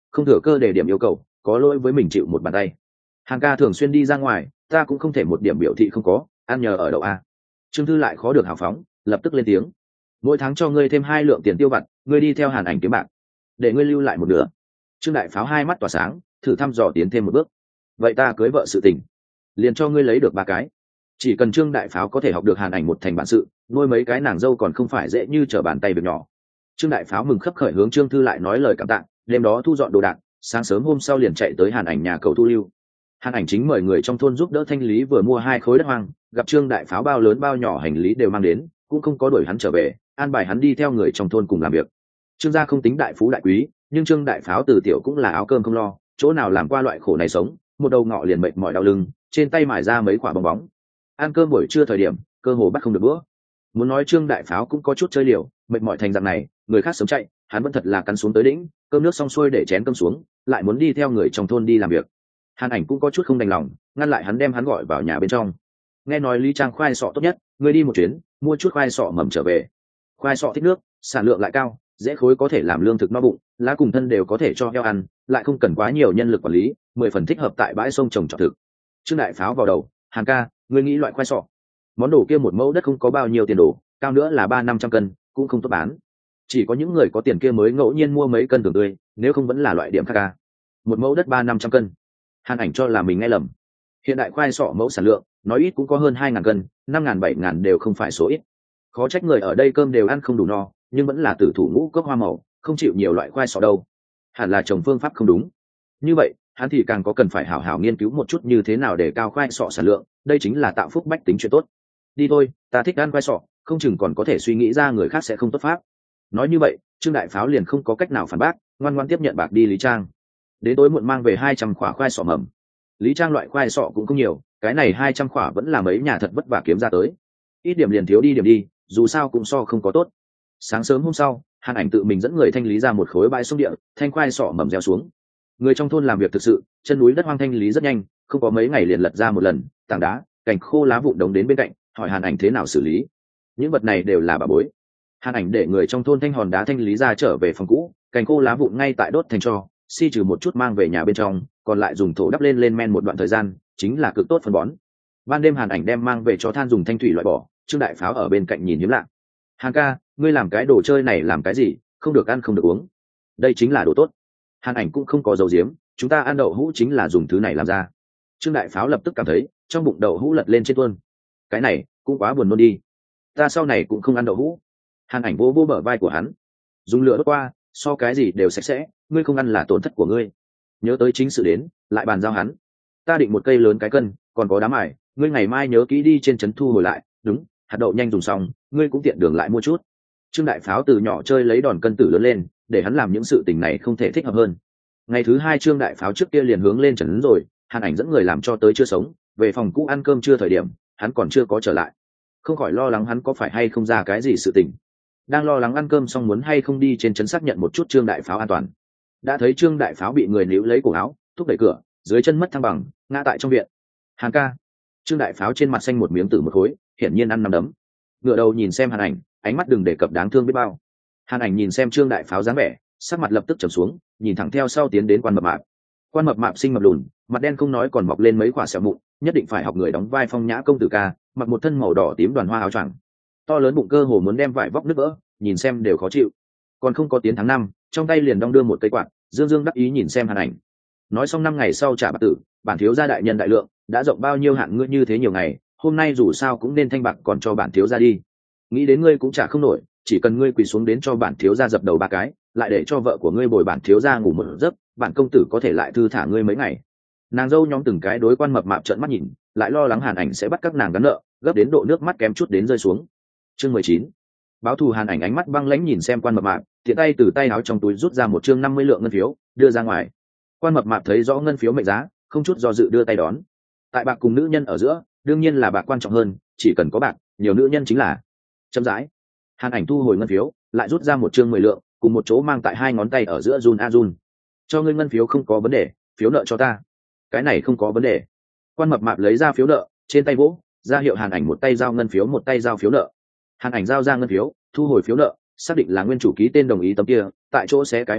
không thừa cơ để điểm yêu cầu, có lỗi với mình chịu một bàn tay. Hàn ca thường xuyên đi ra ngoài, ta cũng không thể một điểm biểu thị không có, ăn nhờ ở đậu a. Trương Thư lại khó được hào phóng, lập tức lên tiếng. Mỗi tháng cho ngươi thêm 2 lượng tiền tiêu vặt, ngươi đi theo Hàn Ảnh kiếm bạc, để ngươi lưu lại một nửa. Trương Đại Pháo hai mắt tỏa sáng, thử thăm dò tiến thêm một bước. Vậy ta cưới vợ sự tình, liền cho ngươi lấy được 3 cái. Chỉ cần Trương Đại Pháo có thể học được Hàn Ảnh một thành bản sự, nuôi mấy cái nàng dâu còn không phải dễ như trở bàn tay việc nhỏ. Trương Đại Pháo mừng khấp khởi hướng Trương Thư lại nói lời cảm tạ, đêm đó thu dọn đồ đạc, sáng sớm hôm sau liền chạy tới Hàn Ảnh nhà cầu thu lưu. Hàn Ảnh chính mời người trong thôn giúp đỡ thanh lý vừa mua 2 khối đất hoang, gặp Trương Đại Pháo bao lớn bao nhỏ hành lý đều mang đến, cũng không có đuổi hắn trở về, an bài hắn đi theo người trong thôn cùng làm việc. Trương gia không tính đại phú đại quý, nhưng Trương Đại Pháo từ tiểu cũng là áo cơm không lo, chỗ nào làm qua loại khổ này sống, một đầu ngọ liền mệt mỏi đau lưng, trên tay mài ra mấy quả bong bóng. Ăn cơm buổi trưa thời điểm, cơ hồ bắt không được bữa. Muốn nói Trương Đại Pháo cũng có chút chơi liều, mệt mỏi thành dạng này, người khác sớm chạy, hắn vẫn thật là cắn xuống tới đỉnh, cơm nước xong xuôi để chén cơm xuống, lại muốn đi theo người trong thôn đi làm việc. Hàn Ảnh cũng có chút không đành lòng, ngăn lại hắn đem hắn gọi vào nhà bên trong. Nghe nói Lý Trang khoai sọ tốt nhất, ngươi đi một chuyến, mua chút khoai sọ mầm trở về. Khoai sọ thích nước, sản lượng lại cao, dễ khối có thể làm lương thực no bụng, lá cùng thân đều có thể cho heo ăn, lại không cần quá nhiều nhân lực quản lý, 10 phần thích hợp tại bãi sông trồng trọt thực. Trương Đại Pháo vào đầu, Hàn ca, ngươi nghĩ loại khoai sọ? Món đồ kia một mẫu đất không có bao nhiêu tiền đồ, cao nữa là 300-500 cân, cũng không tốt bán. Chỉ có những người có tiền kia mới ngẫu nhiên mua mấy cân thường tươi, nếu không vẫn là loại điểm khác ca. Một mẫu đất 300-500 cân. Hàn Ảnh cho là mình nghe lầm. Hiện đại khoai sọ mẫu sản lượng, nói ít cũng có hơn 2.000 cân, 5.000-7.000 đều không phải số ít. Khó trách người ở đây cơm đều ăn không đủ no, nhưng vẫn là tử thủ ngũ cốc hoa màu, không chịu nhiều loại khoai sọ đâu. Hẳn là trồng phương pháp không đúng. Như vậy, hắn thì càng có cần phải hảo hảo nghiên cứu một chút như thế nào để cao khoai sọ sản lượng, đây chính là tạo phúc bách tính chuyện tốt. Đi thôi, ta thích ăn khoai sọ, không chừng còn có thể suy nghĩ ra người khác sẽ không tốt pháp. Nói như vậy, Trương Đại Pháo liền không có cách nào phản bác, ngoan ngoãn tiếp nhận bạc đi Lý Trang. Đến tối muộn mang về 200 quả khoai sọ mầm. Lý Trang loại khoai sọ cũng không nhiều, cái này 200 quả vẫn là mấy nhà thật vất vả kiếm ra tới. Ít điểm liền thiếu đi điểm đi, dù sao cũng so không có tốt. Sáng sớm hôm sau, Hàn Ảnh tự mình dẫn người thanh lý ra một khối bãi sông địa, thanh khoai sọ mầm gieo xuống. Người trong thôn làm việc thực sự, chân núi đất hoang thanh lý rất nhanh, không có mấy ngày liền lật ra một lần, tảng đá, cành khô lá vụn đống đến bên cạnh, hỏi Hàn Ảnh thế nào xử lý. Những vật này đều là bà bối. Hàn Ảnh để người trong thôn thanh hòn đá thanh lý ra trở về phòng cũ, cành khô lá vụn ngay tại đốt thành tro, trừ một chút mang về nhà bên trong, còn lại dùng thổ đắp lên men một đoạn thời gian, chính là cực tốt phân bón. Ban đêm Hàn Ảnh đem mang về cho than dùng thanh thủy loại bỏ. Trương Đại Pháo ở bên cạnh nhìn hiếm lạ. Hàn ca, ngươi làm cái đồ chơi này làm cái gì, không được ăn không được uống. Đây chính là đồ tốt. Hàn Ảnh cũng không có dầu diếm, chúng ta ăn đậu hũ chính là dùng thứ này làm ra. Trương Đại Pháo lập tức cảm thấy trong bụng đậu hũ lật lên trên tuôn. Cái này cũng quá buồn nôn đi, ta sau này cũng không ăn đậu hũ. Hàn Ảnh vô bờ vai của hắn, dùng lửa đốt qua, so cái gì đều sạch sẽ, ngươi không ăn là tổn thất của ngươi. Nhớ tới chính sự đến, lại bàn giao hắn. Ta định một cây lớn cái cân, còn có đám ải, ngươi ngày mai nhớ kỹ đi trên trấn thu hồi lại. Đúng, hạt đậu nhanh dùng xong, ngươi cũng tiện đường lại mua chút. Trương Đại Pháo từ nhỏ chơi lấy đòn cân tử lớn lên, để hắn làm những sự tình này không thể thích hợp hơn. Ngày thứ 2 Trương Đại Pháo trước kia liền hướng lên trấn rồi, Hàn Ảnh dẫn người làm cho tới chưa sống, về phòng cũ ăn cơm trưa thời điểm, hắn còn chưa có trở lại. Không khỏi lo lắng hắn có phải hay không ra cái gì sự tình. Đang lo lắng ăn cơm xong muốn hay không đi trên trấn xác nhận một chút Trương Đại Pháo an toàn. Đã thấy Trương Đại Pháo bị người níu lấy cổ áo, thúc đẩy cửa, dưới chân mất thăng bằng, ngã tại trong viện. Hàn ca. Trương Đại Pháo trên mặt xanh một miếng tử một khối, hiển nhiên ăn nằm đấm. Ngựa đầu nhìn xem Hàn Ảnh, ánh mắt đừng đề cập đáng thương biết bao. Hàn Ảnh nhìn xem Trương Đại Pháo dáng vẻ, sắc mặt lập tức trầm xuống, nhìn thẳng theo sau tiến đến Quan Mập Mạp. Quan Mập Mạp sinh mập lùn, mặt đen không nói còn mọc lên mấy quả sẹo mụn, nhất định phải học người đóng vai phong nhã công tử ca, mặc một thân màu đỏ tím đoàn hoa áo choàng, to lớn bụng cơ hồ muốn đem vải vóc nứt vỡ, nhìn xem đều khó chịu. Còn không có tiến tháng 5, trong tay liền đong đưa một cây quạt, dương dương đắc ý nhìn xem Hàn Ảnh. Nói xong 5 ngày sau trả bạc tử, bản thiếu gia đại nhân đại lượng, đã rộng bao nhiêu hạn ngươi như thế nhiều ngày, hôm nay dù sao cũng nên thanh bạc còn cho bản thiếu gia đi. Nghĩ đến ngươi cũng trả không nổi, chỉ cần ngươi quỳ xuống đến cho bản thiếu gia dập đầu 3 cái, lại để cho vợ của ngươi bồi bản thiếu gia ngủ một giấc, bản công tử có thể lại thư thả ngươi mấy ngày. Nàng dâu nhóm từng cái đối Quan Mập Mạp trợn mắt nhìn, lại lo lắng Hàn Ảnh sẽ bắt các nàng gắn nợ, gấp đến độ nước mắt kém chút đến rơi xuống. Chương 19. Báo thù. Hàn Ảnh ánh mắt băng lãnh nhìn xem Quan Mập Mạp, tiện tay từ tay áo trong túi rút ra một chương 50 lượng ngân phiếu, đưa ra ngoài. Quan Mập Mạp thấy rõ ngân phiếu mệnh giá, không chút do dự đưa tay đón. Tại bạc cùng nữ nhân ở giữa, đương nhiên là bạc quan trọng hơn, chỉ cần có bạc, nhiều nữ nhân chính là. Chậm rãi, Hàn Ảnh thu hồi ngân phiếu, lại rút ra một chương 10 lượng, cùng một chỗ mang tại 2 ngón tay ở giữa run a run. Cho ngươi ngân phiếu không có vấn đề, phiếu nợ cho ta. Cái này không có vấn đề. Quan Mập Mạp lấy ra phiếu nợ, trên tay vỗ, ra hiệu Hàn Ảnh một tay giao ngân phiếu một tay giao phiếu nợ. Hàn Ảnh giao ra ngân phiếu, thu hồi phiếu nợ, xác định là nguyên chủ ký tên đồng ý tấm kia, tại chỗ xé cái vỡ nát,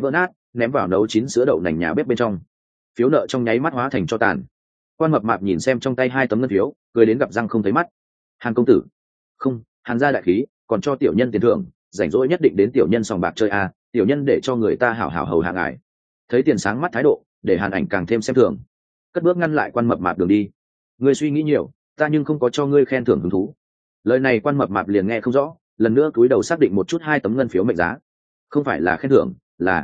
ném vào nấu chín sữa đậu nành nhà bếp bên trong. Phiếu nợ trong nháy mắt hóa thành cho tàn. Quan Mập Mạp nhìn xem trong tay 2 tấm ngân phiếu, cười đến gặp răng không thấy mắt. Hàn công tử, không, Hàn gia đại khí, còn cho tiểu nhân tiền thưởng, rảnh rỗi nhất định đến tiểu nhân sòng bạc chơi à, tiểu nhân để cho người ta hảo hảo hầu hạ ngài. Thấy tiền sáng mắt thái độ, để Hàn Ảnh càng thêm xem thường, cất bước ngăn lại Quan Mập Mạp đường đi. Ngươi suy nghĩ nhiều, ta nhưng không có cho ngươi khen thưởng hứng thú. Lời này Quan Mập Mạp liền nghe không rõ, lần nữa cúi đầu xác định một chút 2 tấm ngân phiếu mệnh giá. Không phải là khen thưởng,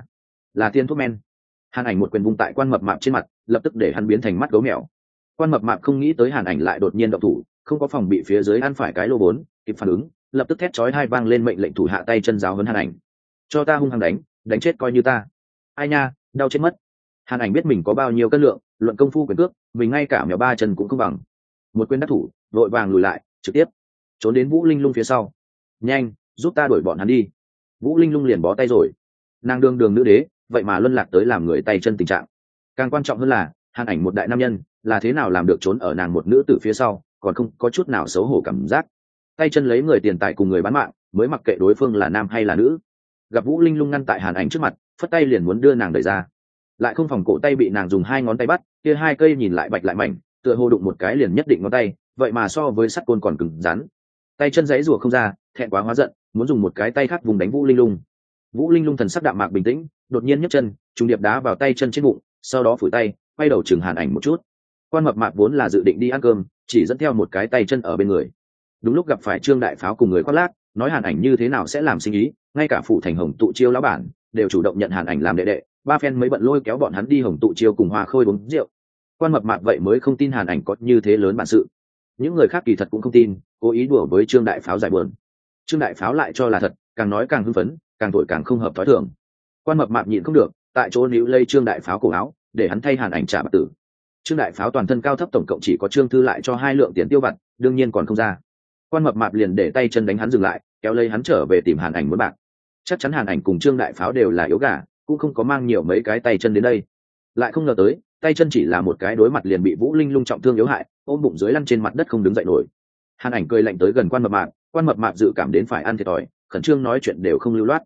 là tiền thuốc men. Hàn Ảnh một quyền vung tại Quan Mập Mạp trên mặt, lập tức để hắn biến thành mắt gấu mèo. Quan Mập Mạp không nghĩ tới Hàn Ảnh lại đột nhiên động thủ, không có phòng bị phía dưới ăn phải cái lô vốn, kịp phản ứng, lập tức thét chói tai vang lên mệnh lệnh thủ hạ tay chân giáo huấn Hàn Ảnh. Cho ta hung hăng đánh chết coi như ta. Ai nha, đau chết mất. Hàn Ảnh biết mình có bao nhiêu cân lượng, luận công phu quyền cước, mình ngay cả mèo 3 chân cũng không bằng. Một quyền đắc thủ, vội vàng lùi lại, trực tiếp trốn đến Vũ Linh Lung phía sau. Nhanh, giúp ta đuổi bọn hắn đi. Vũ Linh Lung liền bó tay rồi. Nàng đương đường nữ đế, vậy mà luân lạc tới làm người tay chân tình trạng. Càng quan trọng hơn là, Hàn Ảnh một đại nam nhân, là thế nào làm được trốn ở nàng một nữ tử phía sau, còn không có chút nào xấu hổ cảm giác. Tay chân lấy người tiền tài cùng người bán mạng, mới mặc kệ đối phương là nam hay là nữ. Gặp Vũ Linh Lung ngăn tại Hàn Ảnh trước mặt, phất tay liền muốn đưa nàng đẩy ra. Lại không phòng cổ tay bị nàng dùng 2 ngón tay bắt, kia 2 cây nhìn lại bạch lại mảnh, tựa hồ đụng một cái liền nhất định ngón tay, vậy mà so với sắt côn còn cứng rắn. Tay chân giãy giụa không ra, thẹn quá hóa giận, muốn dùng một cái tay khác vùng đánh Vũ Linh Lung. Vũ Linh Lung thần sắc đạm mạc bình tĩnh, đột nhiên nhấc chân, trùng điệp đá vào tay chân trên bụng, sau đó phủi tay, quay đầu chừng Hàn Ảnh một chút. Quan Mập Mạp vốn là dự định đi ăn cơm, chỉ dẫn theo một cái tay chân ở bên người. Đúng lúc gặp phải Trương Đại Pháo cùng người khoác lác, nói Hàn Ảnh như thế nào sẽ làm sinh ý, ngay cả phủ thành Hồng Tụ Chiêu lão bản đều chủ động nhận Hàn Ảnh làm đệ đệ, 3 phen mới bận lôi kéo bọn hắn đi Hồng Tụ Chiêu cùng Hoa Khôi uống rượu. Quan Mập Mạp vậy mới không tin Hàn Ảnh có như thế lớn bản sự. Những người khác kỳ thật cũng không tin, cố ý đùa với Trương Đại Pháo giải buồn. Trương Đại Pháo lại cho là thật, càng nói càng hưng phấn, càng thổi càng không hợp thói thường. Quan Mập Mạp nhịn không được, tại chỗ níu lây Trương Đại Pháo cổ áo, để hắn thay Hàn Ảnh trả bạc tử. Trương Đại Pháo toàn thân cao thấp tổng cộng chỉ có Trương Thư lại cho 2 lượng tiền tiêu vặt, đương nhiên còn không ra. Quan Mập Mạp liền để tay chân đánh hắn dừng lại, kéo lấy hắn trở về tìm Hàn Ảnh muốn bạc. Chắc chắn Hàn Ảnh cùng Trương Đại Pháo đều là yếu gà, cũng không có mang nhiều mấy cái tay chân đến đây. Lại không ngờ tới, tay chân chỉ là một cái đối mặt liền bị Vũ Linh Lung trọng thương yếu hại, ôm bụng dưới lăn trên mặt đất không đứng dậy nổi. Hàn Ảnh cười lạnh tới gần Quan Mập Mạp, Quan Mập Mạp dự cảm đến phải ăn thiệt thòi, khẩn trương nói chuyện đều không lưu loát.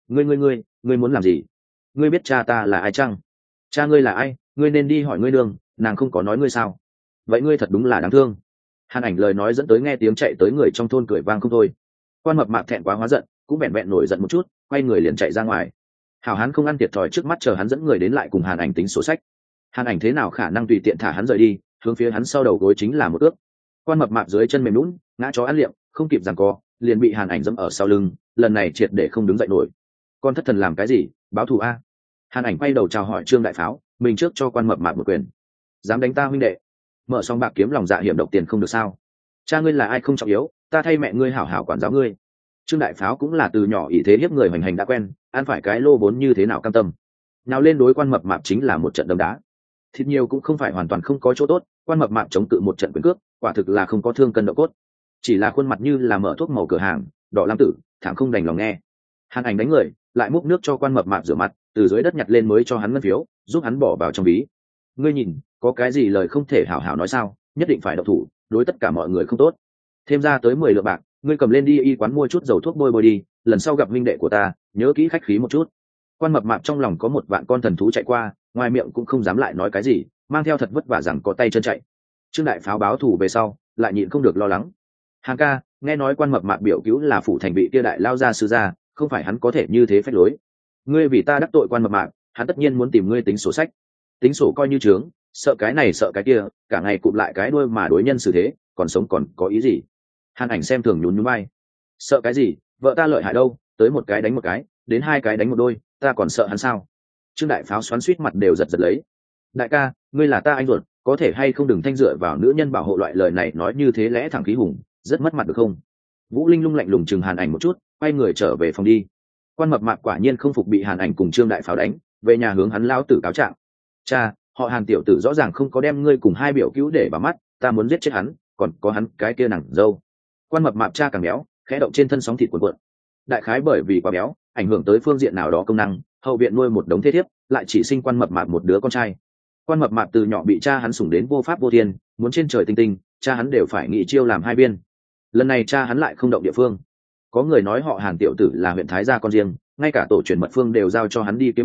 Ngươi muốn làm gì? Ngươi biết cha ta là ai chăng? Cha ngươi là ai? Ngươi nên đi hỏi ngươi nương, nàng không có nói ngươi sao? Vậy ngươi thật đúng là đáng thương. Hàn Ảnh lời nói dẫn tới nghe tiếng chạy tới người trong thôn cười vang không thôi. Quan Mập Mạp thẹn quá hóa giận, cũng vẹn vẹn nổi giận một chút, quay người liền chạy ra ngoài. Hảo Hán không ăn thiệt thòi trước mắt chờ hắn dẫn người đến lại cùng Hàn Ảnh tính sổ sách. Hàn Ảnh thế nào khả năng tùy tiện thả hắn rời đi, hướng phía hắn sau đầu gối chính là một ước. Quan Mập Mạp dưới chân mềm nhũn, ngã chó ăn liệm, không kịp giằng co, liền bị Hàn Ảnh giẫm ở sau lưng, lần này triệt để không đứng dậy nổi. Con thất thần làm cái gì, báo thù a? Hàn Ảnh quay đầu chào hỏi Trương Đại Pháo, mình trước cho Quan Mập Mạp một quyền. Dám đánh ta huynh đệ? Mở xong bạc kiếm lòng dạ hiểm độc tiền không được sao? Cha ngươi là ai không trọng yếu, ta thay mẹ ngươi hảo hảo quản giáo ngươi. Trương Đại Pháo cũng là từ nhỏ ỷ thế hiếp người hoành hành đã quen, ăn phải cái lô vốn như thế nào cam tâm. Nào lên đối Quan Mập Mạp chính là một trận đấm đá. Thịt nhiều cũng không phải hoàn toàn không có chỗ tốt, Quan Mập Mạp chống cự một trận quyền cước, quả thực là không có thương cân độ cốt. Chỉ là khuôn mặt như là mở thuốc màu cửa hàng, đỏ lam tử, thẳng không đành lòng nghe. Hàn Ảnh đánh người, lại múc nước cho Quan Mập Mạp rửa mặt, từ dưới đất nhặt lên mới cho hắn ngân phiếu, giúp hắn bỏ vào trong ví. Ngươi nhìn, có cái gì lời không thể hảo hảo nói sao, nhất định phải động thủ, đối tất cả mọi người không tốt. Thêm ra tới 10 lượng bạc, ngươi cầm lên đi y quán mua chút dầu thuốc bôi bôi đi, lần sau gặp huynh đệ của ta, nhớ kỹ khách khí một chút. Quan Mập Mạp trong lòng có một vạn con thần thú chạy qua, ngoài miệng cũng không dám lại nói cái gì, mang theo thật vất vả rằng có tay chân chạy. Trương Đại Pháo báo thù về sau, lại nhịn không được lo lắng. Hàng ca, nghe nói Quan Mập Mạp biểu cứu là phủ thành bị kia đại lao gia sư gia, không phải hắn có thể như thế phách lối. Ngươi vì ta đắc tội Quan Mập Mạp, hắn tất nhiên muốn tìm ngươi tính sổ sách. Tính sổ coi như trướng, sợ cái này sợ cái kia, cả ngày cụp lại cái đuôi mà đối nhân xử thế, còn sống còn có ý gì? Hàn Ảnh xem thường nhún nhún vai. Sợ cái gì, vợ ta lợi hại đâu, tới một cái đánh một cái, đến 2 cái đánh một đôi, ta còn sợ hắn sao? Trương Đại Pháo xoắn xuýt mặt đều giật giật lấy. Đại ca, ngươi là ta anh ruột, có thể hay không đừng thanh dựa vào nữ nhân bảo hộ loại lời này nói như thế lẽ thẳng khí hùng, rất mất mặt được không? Vũ Linh Lung lạnh lùng chừng Hàn Ảnh một chút, quay người trở về phòng đi. Quan Mập Mạp quả nhiên không phục bị Hàn Ảnh cùng Trương Đại Pháo đánh, về nhà hướng hắn lão tử cáo trạng. Cha, họ Hàn tiểu tử rõ ràng không có đem ngươi cùng 2 biểu cứu để vào mắt, ta muốn giết chết hắn, còn có hắn cái kia nàng dâu. Quan Mập Mạp cha càng béo, khẽ động trên thân sóng thịt cuộn cuộn. Đại khái bởi vì quá béo, ảnh hưởng tới phương diện nào đó công năng, hậu viện nuôi một đống thế thiếp, lại chỉ sinh Quan Mập Mạp một đứa con trai. Quan Mập Mạp từ nhỏ bị cha hắn sủng đến vô pháp vô thiên, muốn trên trời tinh tinh, cha hắn đều phải nghị chiêu làm 2 biên. Lần này cha hắn lại không động địa phương. Có người nói họ Hàn tiểu tử là huyện Thái gia con riêng, ngay cả tổ truyền mật phương đều giao cho hắn đi kiếm bạc,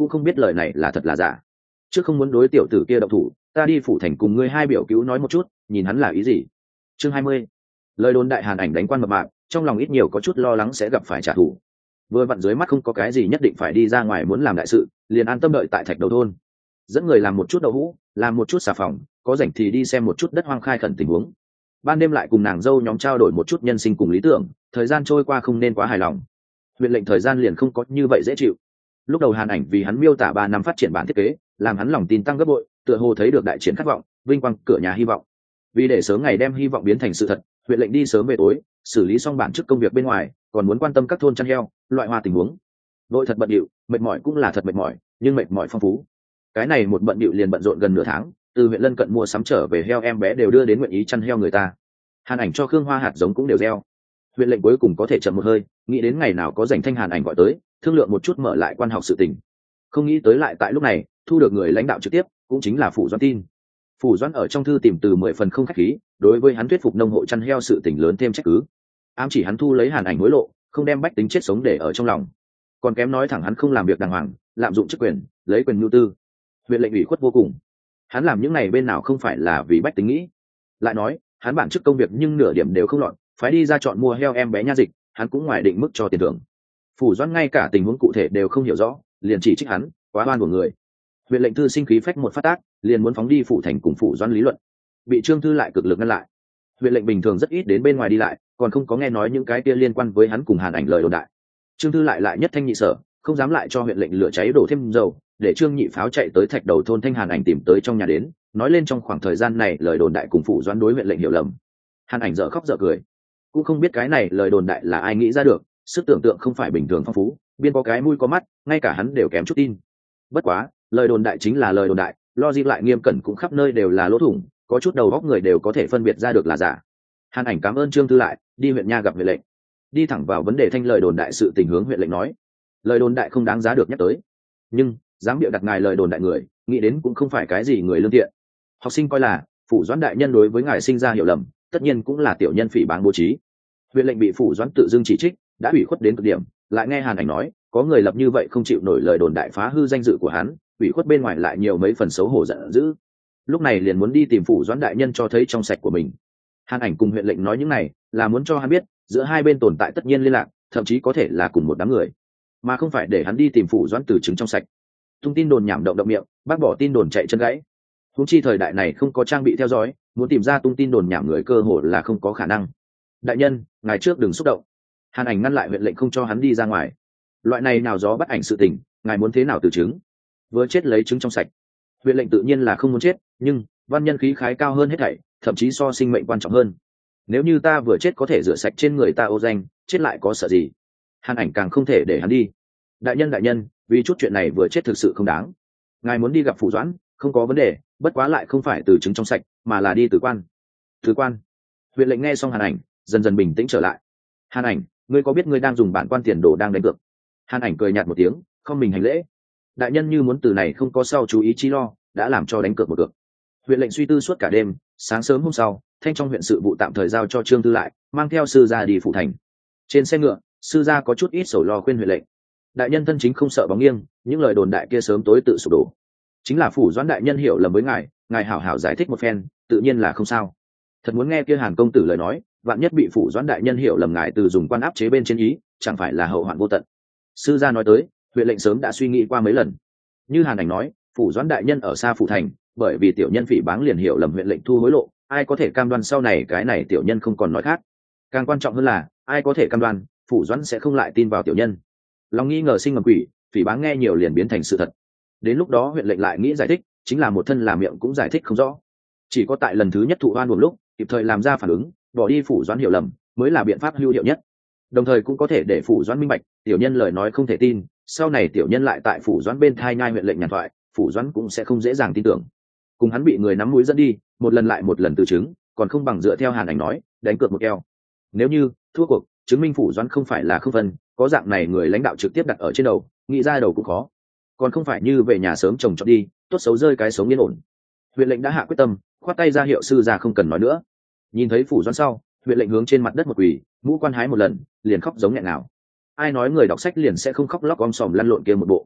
cũng không biết lời này là thật là giả. Trước không muốn đối tiểu tử kia động thủ, ta đi phủ thành cùng ngươi hai biểu cứu nói một chút, nhìn hắn là ý gì. Chương 20. Lời đồn đại Hàn Ảnh đánh quan mập mạp, trong lòng ít nhiều có chút lo lắng sẽ gặp phải trả thù. Vừa vặn dưới mắt không có cái gì nhất định phải đi ra ngoài muốn làm đại sự, liền an tâm đợi tại Thạch Đầu thôn, dẫn người làm một chút đậu hũ, làm một chút xà phòng, có rảnh thì đi xem một chút đất hoang khai khẩn tình huống. Ban đêm lại cùng nàng dâu nhóm trao đổi một chút nhân sinh cùng lý tưởng, thời gian trôi qua không nên quá hài lòng. Huyện lệnh thời gian liền không có như vậy dễ chịu. Lúc đầu Hàn Ảnh vì hắn miêu tả 3 năm phát triển bản thiết kế, làm hắn lòng tin tăng gấp bội, tựa hồ thấy được đại chiến khát vọng, vinh quang cửa nhà hy vọng. Vì để sớm ngày đem hy vọng biến thành sự thật, huyện lệnh đi sớm về tối, xử lý xong bản chức công việc bên ngoài, còn muốn quan tâm các thôn chăn heo, loại hoa tình huống. Đội thật bận rộn, mệt mỏi cũng là thật mệt mỏi, nhưng mệt mỏi phong phú. Cái này một bận rộn liền bận rộn gần nửa tháng, từ huyện lân cận mua sắm trở về heo em bé đều đưa đến nguyện ý chăn heo người ta. Hàn Ảnh cho Khương Hoa hạt giống cũng đều gieo. Huyện lệnh cuối cùng có thể chậm một hơi, nghĩ đến ngày nào có rảnh thanh Hàn Ảnh gọi tới, thương lượng một chút mở lại quan học sự tình. Không nghĩ tới lại tại lúc này, thu được người lãnh đạo trực tiếp, cũng chính là Phủ Doãn tin. Phủ Doãn ở trong thư tìm từ 10 phần không khách khí, đối với hắn thuyết phục nông hộ chăn heo sự tình lớn thêm trách cứ. Ám chỉ hắn thu lấy Hàn Ảnh hối lộ, không đem bách tính chết sống để ở trong lòng. Còn kém nói thẳng hắn không làm việc đàng hoàng, lạm dụng chức quyền, lấy quyền nhu tư. Huyện lệnh ủy khuất vô cùng. Hắn làm những này bên nào không phải là vì bách tính nghĩ. Lại nói, hắn bản chức công việc nhưng nửa điểm đều không lọt, phải đi ra chọn mua heo em bé nha dịch, hắn cũng ngoài định mức cho tiền thưởng. Phủ Doãn ngay cả tình huống cụ thể đều không hiểu rõ, liền chỉ trích hắn quá oan của người. Huyện lệnh thư sinh khí phách một phát tác, liền muốn phóng đi phủ thành cùng Phủ Doãn lý luận, bị Trương Thư lại cực lực ngăn lại. Huyện lệnh bình thường rất ít đến bên ngoài đi lại, còn không có nghe nói những cái kia liên quan với hắn cùng Hàn Ảnh lời đồn đại. Trương Thư lại nhất thanh nhị sở, không dám lại cho huyện lệnh lửa cháy đổ thêm dầu, để Trương Nhị Pháo chạy tới Thạch Đầu thôn thanh Hàn Ảnh tìm tới trong nhà đến, nói lên trong khoảng thời gian này lời đồn đại cùng Phủ Doãn đối huyện lệnh hiểu lầm. Hàn Ảnh dở khóc dở cười, cũng không biết cái này lời đồn đại là ai nghĩ ra được, sức tưởng tượng không phải bình thường phong phú, biên có cái mũi có mắt, ngay cả hắn đều kém chút tin. Bất quá, lời đồn đại chính là lời đồn đại, logic lại nghiêm cẩn cũng khắp nơi đều là lỗ thủng, có chút đầu óc người đều có thể phân biệt ra được là giả. Hàn Ảnh cảm ơn Trương Thư lại, đi huyện nha gặp huyện lệnh, đi thẳng vào vấn đề thanh lời đồn đại sự tình hướng huyện lệnh nói. Lời đồn đại không đáng giá được nhắc tới, nhưng dám bịa đặt ngài lời đồn đại người, nghĩ đến cũng không phải cái gì người lương thiện. Học sinh coi là Phủ Doãn đại nhân đối với ngài sinh ra hiểu lầm, tất nhiên cũng là tiểu nhân phỉ báng bố trí. Huyện lệnh bị Phủ Doãn tự dưng chỉ trích, đã ủy khuất đến cực điểm, lại nghe Hàn Ảnh nói, có người lập như vậy không chịu nổi lời đồn đại phá hư danh dự của hắn, ủy khuất bên ngoài lại nhiều mấy phần xấu hổ giận dữ. Lúc này liền muốn đi tìm Phủ Doãn đại nhân cho thấy trong sạch của mình. Hàn Ảnh cùng huyện lệnh nói những này, là muốn cho hắn biết, giữa hai bên tồn tại tất nhiên liên lạc, thậm chí có thể là cùng một đám người, mà không phải để hắn đi tìm Phủ Doãn từ chứng trong sạch. Tung tin đồn nhảm động miệng, bác bỏ tin đồn chạy chân gãy. Huống chi thời đại này không có trang bị theo dõi, muốn tìm ra tung tin đồn nhảm người cơ hồ là không có khả năng. Đại nhân, ngài trước đừng xúc động. Hàn Ảnh ngăn lại huyện lệnh không cho hắn đi ra ngoài. Loại này nào gió bắt ảnh sự tình, ngài muốn thế nào từ chứng? Vừa chết lấy chứng trong sạch. Huyện lệnh tự nhiên là không muốn chết, nhưng văn nhân khí khái cao hơn hết thảy, thậm chí so sinh mệnh quan trọng hơn. Nếu như ta vừa chết có thể rửa sạch trên người ta ô danh, chết lại có sợ gì? Hàn Ảnh càng không thể để hắn đi. Đại nhân, vì chút chuyện này vừa chết thực sự không đáng. Ngài muốn đi gặp Phủ Doãn, không có vấn đề, bất quá lại không phải từ chứng trong sạch, mà là đi từ quan. Từ quan. Huyện lệnh nghe xong Hàn Ảnh, dần dần bình tĩnh trở lại. Hàn Ảnh, ngươi có biết ngươi đang dùng bản quan tiền đồ đang đánh cược? Hàn Ảnh cười nhạt một tiếng, không mình hành lễ. Đại nhân như muốn từ này không có sau chú ý chi lo, đã làm cho đánh cược một cược. Huyện lệnh suy tư suốt cả đêm, sáng sớm hôm sau, thanh trong huyện sự vụ tạm thời giao cho Trương Tư lại, mang theo sư gia đi phủ thành. Trên xe ngựa, sư gia có chút ít sầu lo khuyên huyện lệnh. Đại nhân thân chính không sợ bóng nghiêng, những lời đồn đại kia sớm tối tự sụp đổ. Chính là Phủ Doãn đại nhân hiểu lầm với ngài hảo hảo giải thích một phen, tự nhiên là không sao. Thật muốn nghe kia Hàn công tử lời nói, vạn nhất bị Phủ Doãn đại nhân hiểu lầm ngài từ dùng quan áp chế bên trên ý, chẳng phải là hậu hoạn vô tận. Sư gia nói tới, huyện lệnh sớm đã suy nghĩ qua mấy lần. Như Hàn Ảnh nói, Phủ Doãn đại nhân ở xa phủ thành, bởi vì tiểu nhân phỉ báng liền hiểu lầm huyện lệnh thu hối lộ, ai có thể cam đoan sau này cái này tiểu nhân không còn nói khác. Càng quan trọng hơn là, ai có thể cam đoan Phủ Doãn sẽ không lại tin vào tiểu nhân. Lòng nghi ngờ sinh ngầm quỷ, phỉ báng nghe nhiều liền biến thành sự thật. Đến lúc đó huyện lệnh lại nghĩ giải thích, chính là một thân làm miệng cũng giải thích không rõ. Chỉ có tại lần thứ nhất thụ oan buồn lúc, kịp thời làm ra phản ứng, bỏ đi Phủ Doãn hiểu lầm, mới là biện pháp hữu hiệu nhất. Đồng thời cũng có thể để Phủ Doãn minh bạch, tiểu nhân lời nói không thể tin, sau này tiểu nhân lại tại Phủ Doãn bên thai nhai huyện lệnh nhàn thoại, Phủ Doãn cũng sẽ không dễ dàng tin tưởng. Cùng hắn bị người nắm mũi dẫn đi, một lần lại một lần từ chứng, còn không bằng dựa theo Hàn Ảnh nói, đánh cược một keo. Nếu như thua cuộc, chứng minh Phủ Doãn không phải là không phân, có dạng này người lãnh đạo trực tiếp đặt ở trên đầu, nghĩ ra đầu cũng khó. Còn không phải như về nhà sớm chồng chọn đi, tốt xấu rơi cái sống yên ổn. Huyện lệnh đã hạ quyết tâm, khoát tay ra hiệu sư ra không cần nói nữa. Nhìn thấy Phủ Doãn sau, huyện lệnh hướng trên mặt đất một quỳ, mũ quan hái một lần, liền khóc giống nghẹn nào. Ai nói người đọc sách liền sẽ không khóc lóc om sòm lăn lộn kia một bộ.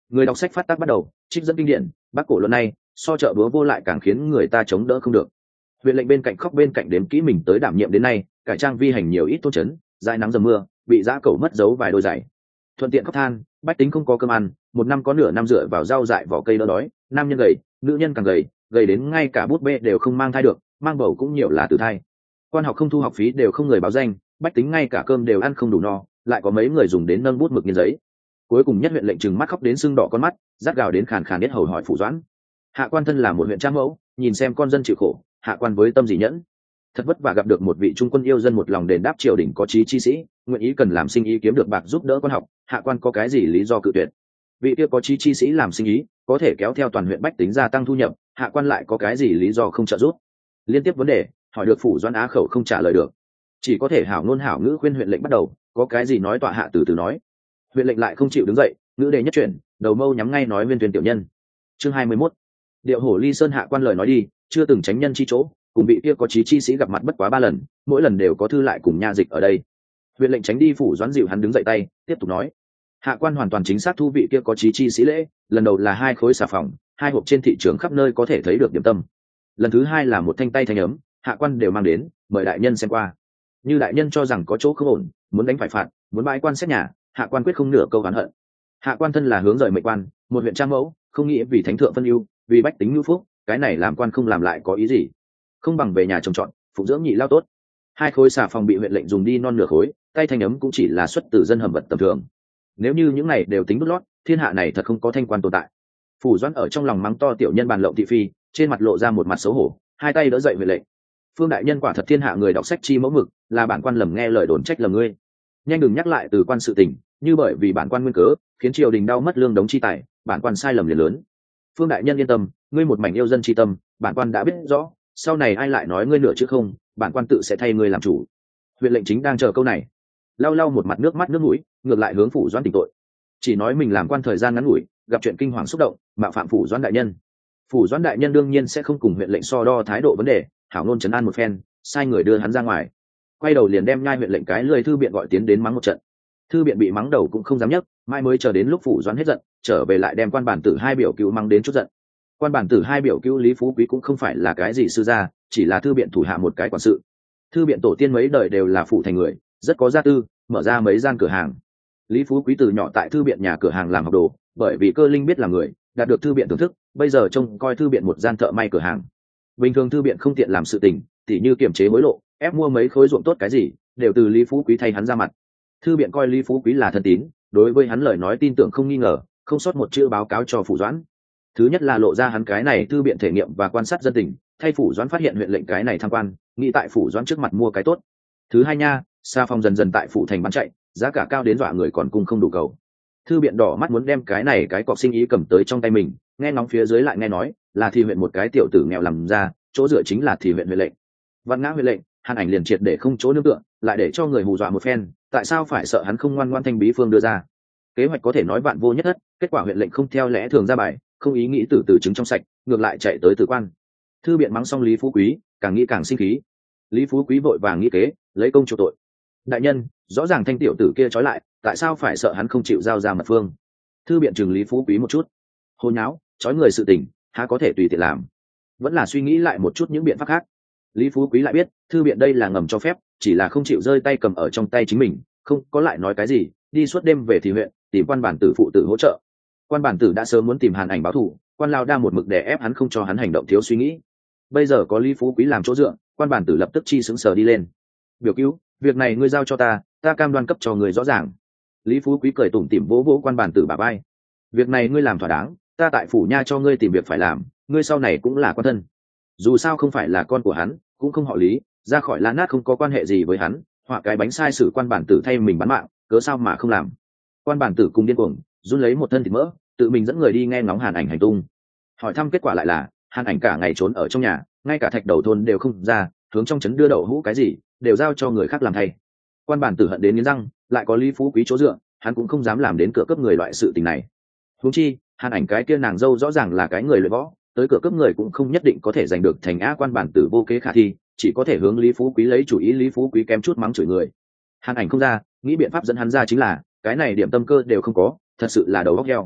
Người đọc sách phát tác bắt đầu trích dẫn kinh điển, bác cổ luận này so chợ búa vô lại càng khiến người ta chống đỡ không được. Huyện lệnh bên cạnh khóc bên cạnh đếm kỹ mình tới đảm nhiệm đến nay cải trang vi hành nhiều ít tôn chấn, dãi nắng dầm mưa bị dã cẩu mất dấu vài đôi giày, thuận tiện khóc than bách tính không có cơm ăn, một năm có nửa năm dựa vào rau dại vỏ cây đỡ đói, nam nhân gầy nữ nhân càng gầy, gầy đến ngay cả bút bê đều không mang thai được, mang bầu cũng nhiều là tử thai. Quan học không thu học phí đều không người báo danh, bách tính ngay cả cơm đều ăn không đủ no, lại có mấy người dùng đến nâng bút mực nghiên giấy. Cuối cùng nhất huyện lệnh trừng mắt khóc đến sưng đỏ con mắt, rát gào đến khàn khàn biết hầu hỏi Phủ Doãn. Hạ quan thân là một huyện cha mẫu, nhìn xem con dân chịu khổ, hạ quan với tâm dị nhẫn, thật vất vả gặp được một vị trung quân yêu dân một lòng đền đáp triều đình có chí chi sĩ, nguyện ý cần làm sinh ý kiếm được bạc giúp đỡ con học, hạ quan có cái gì lý do cự tuyệt? Vị kia có chí chi sĩ làm sinh ý có thể kéo theo toàn huyện bách tính gia tăng thu nhập, hạ quan lại có cái gì lý do không trợ giúp? Liên tiếp vấn đề hỏi được Phủ Doãn á khẩu không trả lời được, chỉ có thể hảo ngôn hảo ngữ khuyên huyện lệnh bắt đầu, có cái gì nói tọa hạ từ từ nói. Huyện lệnh lại không chịu đứng dậy, ngữ đề nhất chuyển, đầu mâu nhắm ngay nói Viên Tuyền tiểu nhân. Chương 21. Điệu hổ ly sơn, hạ quan lời nói đi, chưa từng tránh nhân chi chỗ, cùng vị kia có chí chi sĩ gặp mặt bất quá 3 lần, mỗi lần đều có thư lại cùng nha dịch ở đây. Huyện lệnh tránh đi Phủ Doãn dịu hắn đứng dậy tay, tiếp tục nói: hạ quan hoàn toàn chính xác thu vị kia có chí chi sĩ lễ, lần đầu là 2 khối xà phòng, 2 hộp trên thị trường khắp nơi có thể thấy được điểm tâm. Lần thứ 2 là một thanh tay thanh ấm, hạ quan đều mang đến, mời đại nhân xem qua. Như đại nhân cho rằng có chỗ không ổn, muốn đánh phải phạt, muốn bãi quan xét nhà, hạ quan quyết không nửa câu oán hận. Hạ quan thân là hướng rời mệnh quan, một huyện trang mẫu, không nghĩ vì thánh thượng phân ưu, vì bách tính nhu phúc, cái này làm quan không làm lại có ý gì? Không bằng về nhà trồng trọt, phụng dưỡng nhị lao tốt. 2 khối xà phòng bị huyện lệnh dùng đi non nửa khối, tay thanh ấm cũng chỉ là xuất từ dân hầm vật tầm thường. Nếu như những này đều tính đút lót, thiên hạ này thật không có thanh quan tồn tại. Phủ Doãn ở trong lòng mắng to tiểu nhân bàn lộng thị phi, trên mặt lộ ra một mặt xấu hổ, hai tay đỡ dậy huyện lệnh. Phương đại nhân quả thật thiên hạ người đọc sách chi mẫu mực, là bản quan lầm nghe lời đồn trách lầm ngươi. Nhanh đừng nhắc lại từ quan sự tình, như bởi vì bản quan nguyên cớ khiến triều đình đau mất lương đống chi tài, bản quan sai lầm liền lớn. Phương đại nhân yên tâm, ngươi một mảnh yêu dân chi tâm, bản quan đã biết rõ, sau này ai lại nói ngươi nửa chứ không, bản quan tự sẽ thay ngươi làm chủ. Huyện lệnh chính đang chờ câu này, lau lau một mặt nước mắt nước mũi, ngược lại hướng Phủ Doãn tỉnh tội, chỉ nói mình làm quan thời gian ngắn ngủi, gặp chuyện kinh hoàng xúc động, mạo phạm Phủ Doãn đại nhân. Phủ Doãn đại nhân đương nhiên sẽ không cùng huyện lệnh so đo thái độ vấn đề, hảo ngôn trấn an một phen, sai người đưa hắn ra ngoài, quay đầu liền đem nhai huyện lệnh cái lười thư biện gọi tiến đến mắng một trận. Thư biện bị mắng đầu cũng không dám nhấc, mai mới chờ đến lúc Phủ Doãn hết giận, trở về lại đem quan bản tử 2 biểu cứu mắng đến chút giận. Quan bản tử 2 biểu cứu Lý Phú Quý cũng không phải là cái gì sư gia, chỉ là thư biện thủ hạ một cái quản sự. Thư biện tổ tiên mấy đời đều là phủ thành người, rất có gia tư, mở ra mấy gian cửa hàng. Lý Phú Quý từ nhỏ tại thư biện nhà cửa hàng làm học đồ, bởi vì cơ linh biết là người, đạt được thư biện thưởng thức, bây giờ trông coi thư biện một gian thợ may cửa hàng. Bình thường thư biện không tiện làm sự tình, tỉ như kiểm chế hối lộ, ép mua mấy khối ruộng tốt cái gì, đều từ Lý Phú Quý thay hắn ra mặt. Thư biện coi Lý Phú Quý là thân tín, đối với hắn lời nói tin tưởng không nghi ngờ, không sót một chữ báo cáo cho Phủ Doãn. Thứ nhất là lộ ra hắn cái này thư biện thể nghiệm và quan sát dân tình, thay Phủ Doãn phát hiện huyện lệnh cái này tham quan, nghĩ tại Phủ Doãn trước mặt mua cái tốt. Thứ hai nha, Sa Phong dần dần tại phủ thành bán chạy, giá cả cao đến dọa người còn cung không đủ cầu. Thư biện đỏ mắt muốn đem cái này cái cọc sinh ý cầm tới trong tay mình, nghe ngóng phía dưới lại nghe nói là thì huyện một cái tiểu tử nghèo làm ra, chỗ dựa chính là thì huyện huyện lệnh. Văn ngã huyện lệnh, Hàn Ảnh liền triệt để không chỗ nương tựa, lại để cho người hù dọa một phen, tại sao phải sợ hắn không ngoan ngoãn thanh bí phương đưa ra. Kế hoạch có thể nói vạn vô nhất thất, kết quả huyện lệnh không theo lẽ thường ra bài, không ý nghĩ từ chứng trong sạch, ngược lại chạy tới tử quan. Thư biện mắng xong Lý Phú Quý, càng nghĩ càng sinh khí. Lý Phú Quý vội vàng nghĩ kế, lấy công chuộc tội. Đại nhân, rõ ràng thanh tiểu tử kia trói lại, tại sao phải sợ hắn không chịu giao ra mật phương? Thư biện chừng Lý Phú Quý một chút. Hôn nháo, trói người sự tình, há có thể tùy tiện làm? Vẫn là suy nghĩ lại một chút những biện pháp khác. Lý Phú Quý lại biết, thư biện đây là ngầm cho phép, chỉ là không chịu rơi tay cầm ở trong tay chính mình, không có lại nói cái gì, đi suốt đêm về thì huyện, tìm quan bản tử phụ tử hỗ trợ. Quan bản tử đã sớm muốn tìm Hàn Ảnh báo thù, quan lao đa một mực đè ép hắn không cho hắn hành động thiếu suy nghĩ. Bây giờ có Lý Phú Quý làm chỗ dựa, quan bản tử lập tức chi sững sờ đi lên. Biểu cứu, việc này ngươi giao cho ta cam đoan cấp cho người rõ ràng. Lý Phú Quý cười tủm tỉm vỗ vỗ quan bản tử bả vai. Việc này ngươi làm thỏa đáng, ta tại phủ nha cho ngươi tìm việc phải làm, ngươi sau này cũng là quan thân. Dù sao không phải là con của hắn, cũng không họ Lý, ra khỏi La Nát không có quan hệ gì với hắn, họa cái bánh sai sử quan bản tử thay mình bán mạng, cớ sao mà không làm. Quan bản tử cùng điên cuồng, run lấy một thân thịt mỡ, tự mình dẫn người đi nghe ngóng Hàn Ảnh hành tung. Hỏi thăm kết quả lại là Hàn Ảnh cả ngày trốn ở trong nhà, ngay cả thạch đầu thôn đều không ra, hướng trong trấn đưa đậu hũ cái gì đều giao cho người khác làm thay. Quan bản tử hận đến nghiến răng, lại có Lý Phú Quý chỗ dựa, hắn cũng không dám làm đến cửa cướp người loại sự tình này. Huống chi Hàn Ảnh cái kia nàng dâu rõ ràng là cái người luyện võ, tới cửa cướp người cũng không nhất định có thể giành được thành á. Quan bản tử vô kế khả thi, chỉ có thể hướng Lý Phú Quý lấy chủ ý. Lý Phú Quý kém chút mắng chửi người. Hàn Ảnh không ra, nghĩ biện pháp dẫn hắn ra chính là cái này điểm tâm cơ đều không có, thật sự là đầu óc heo.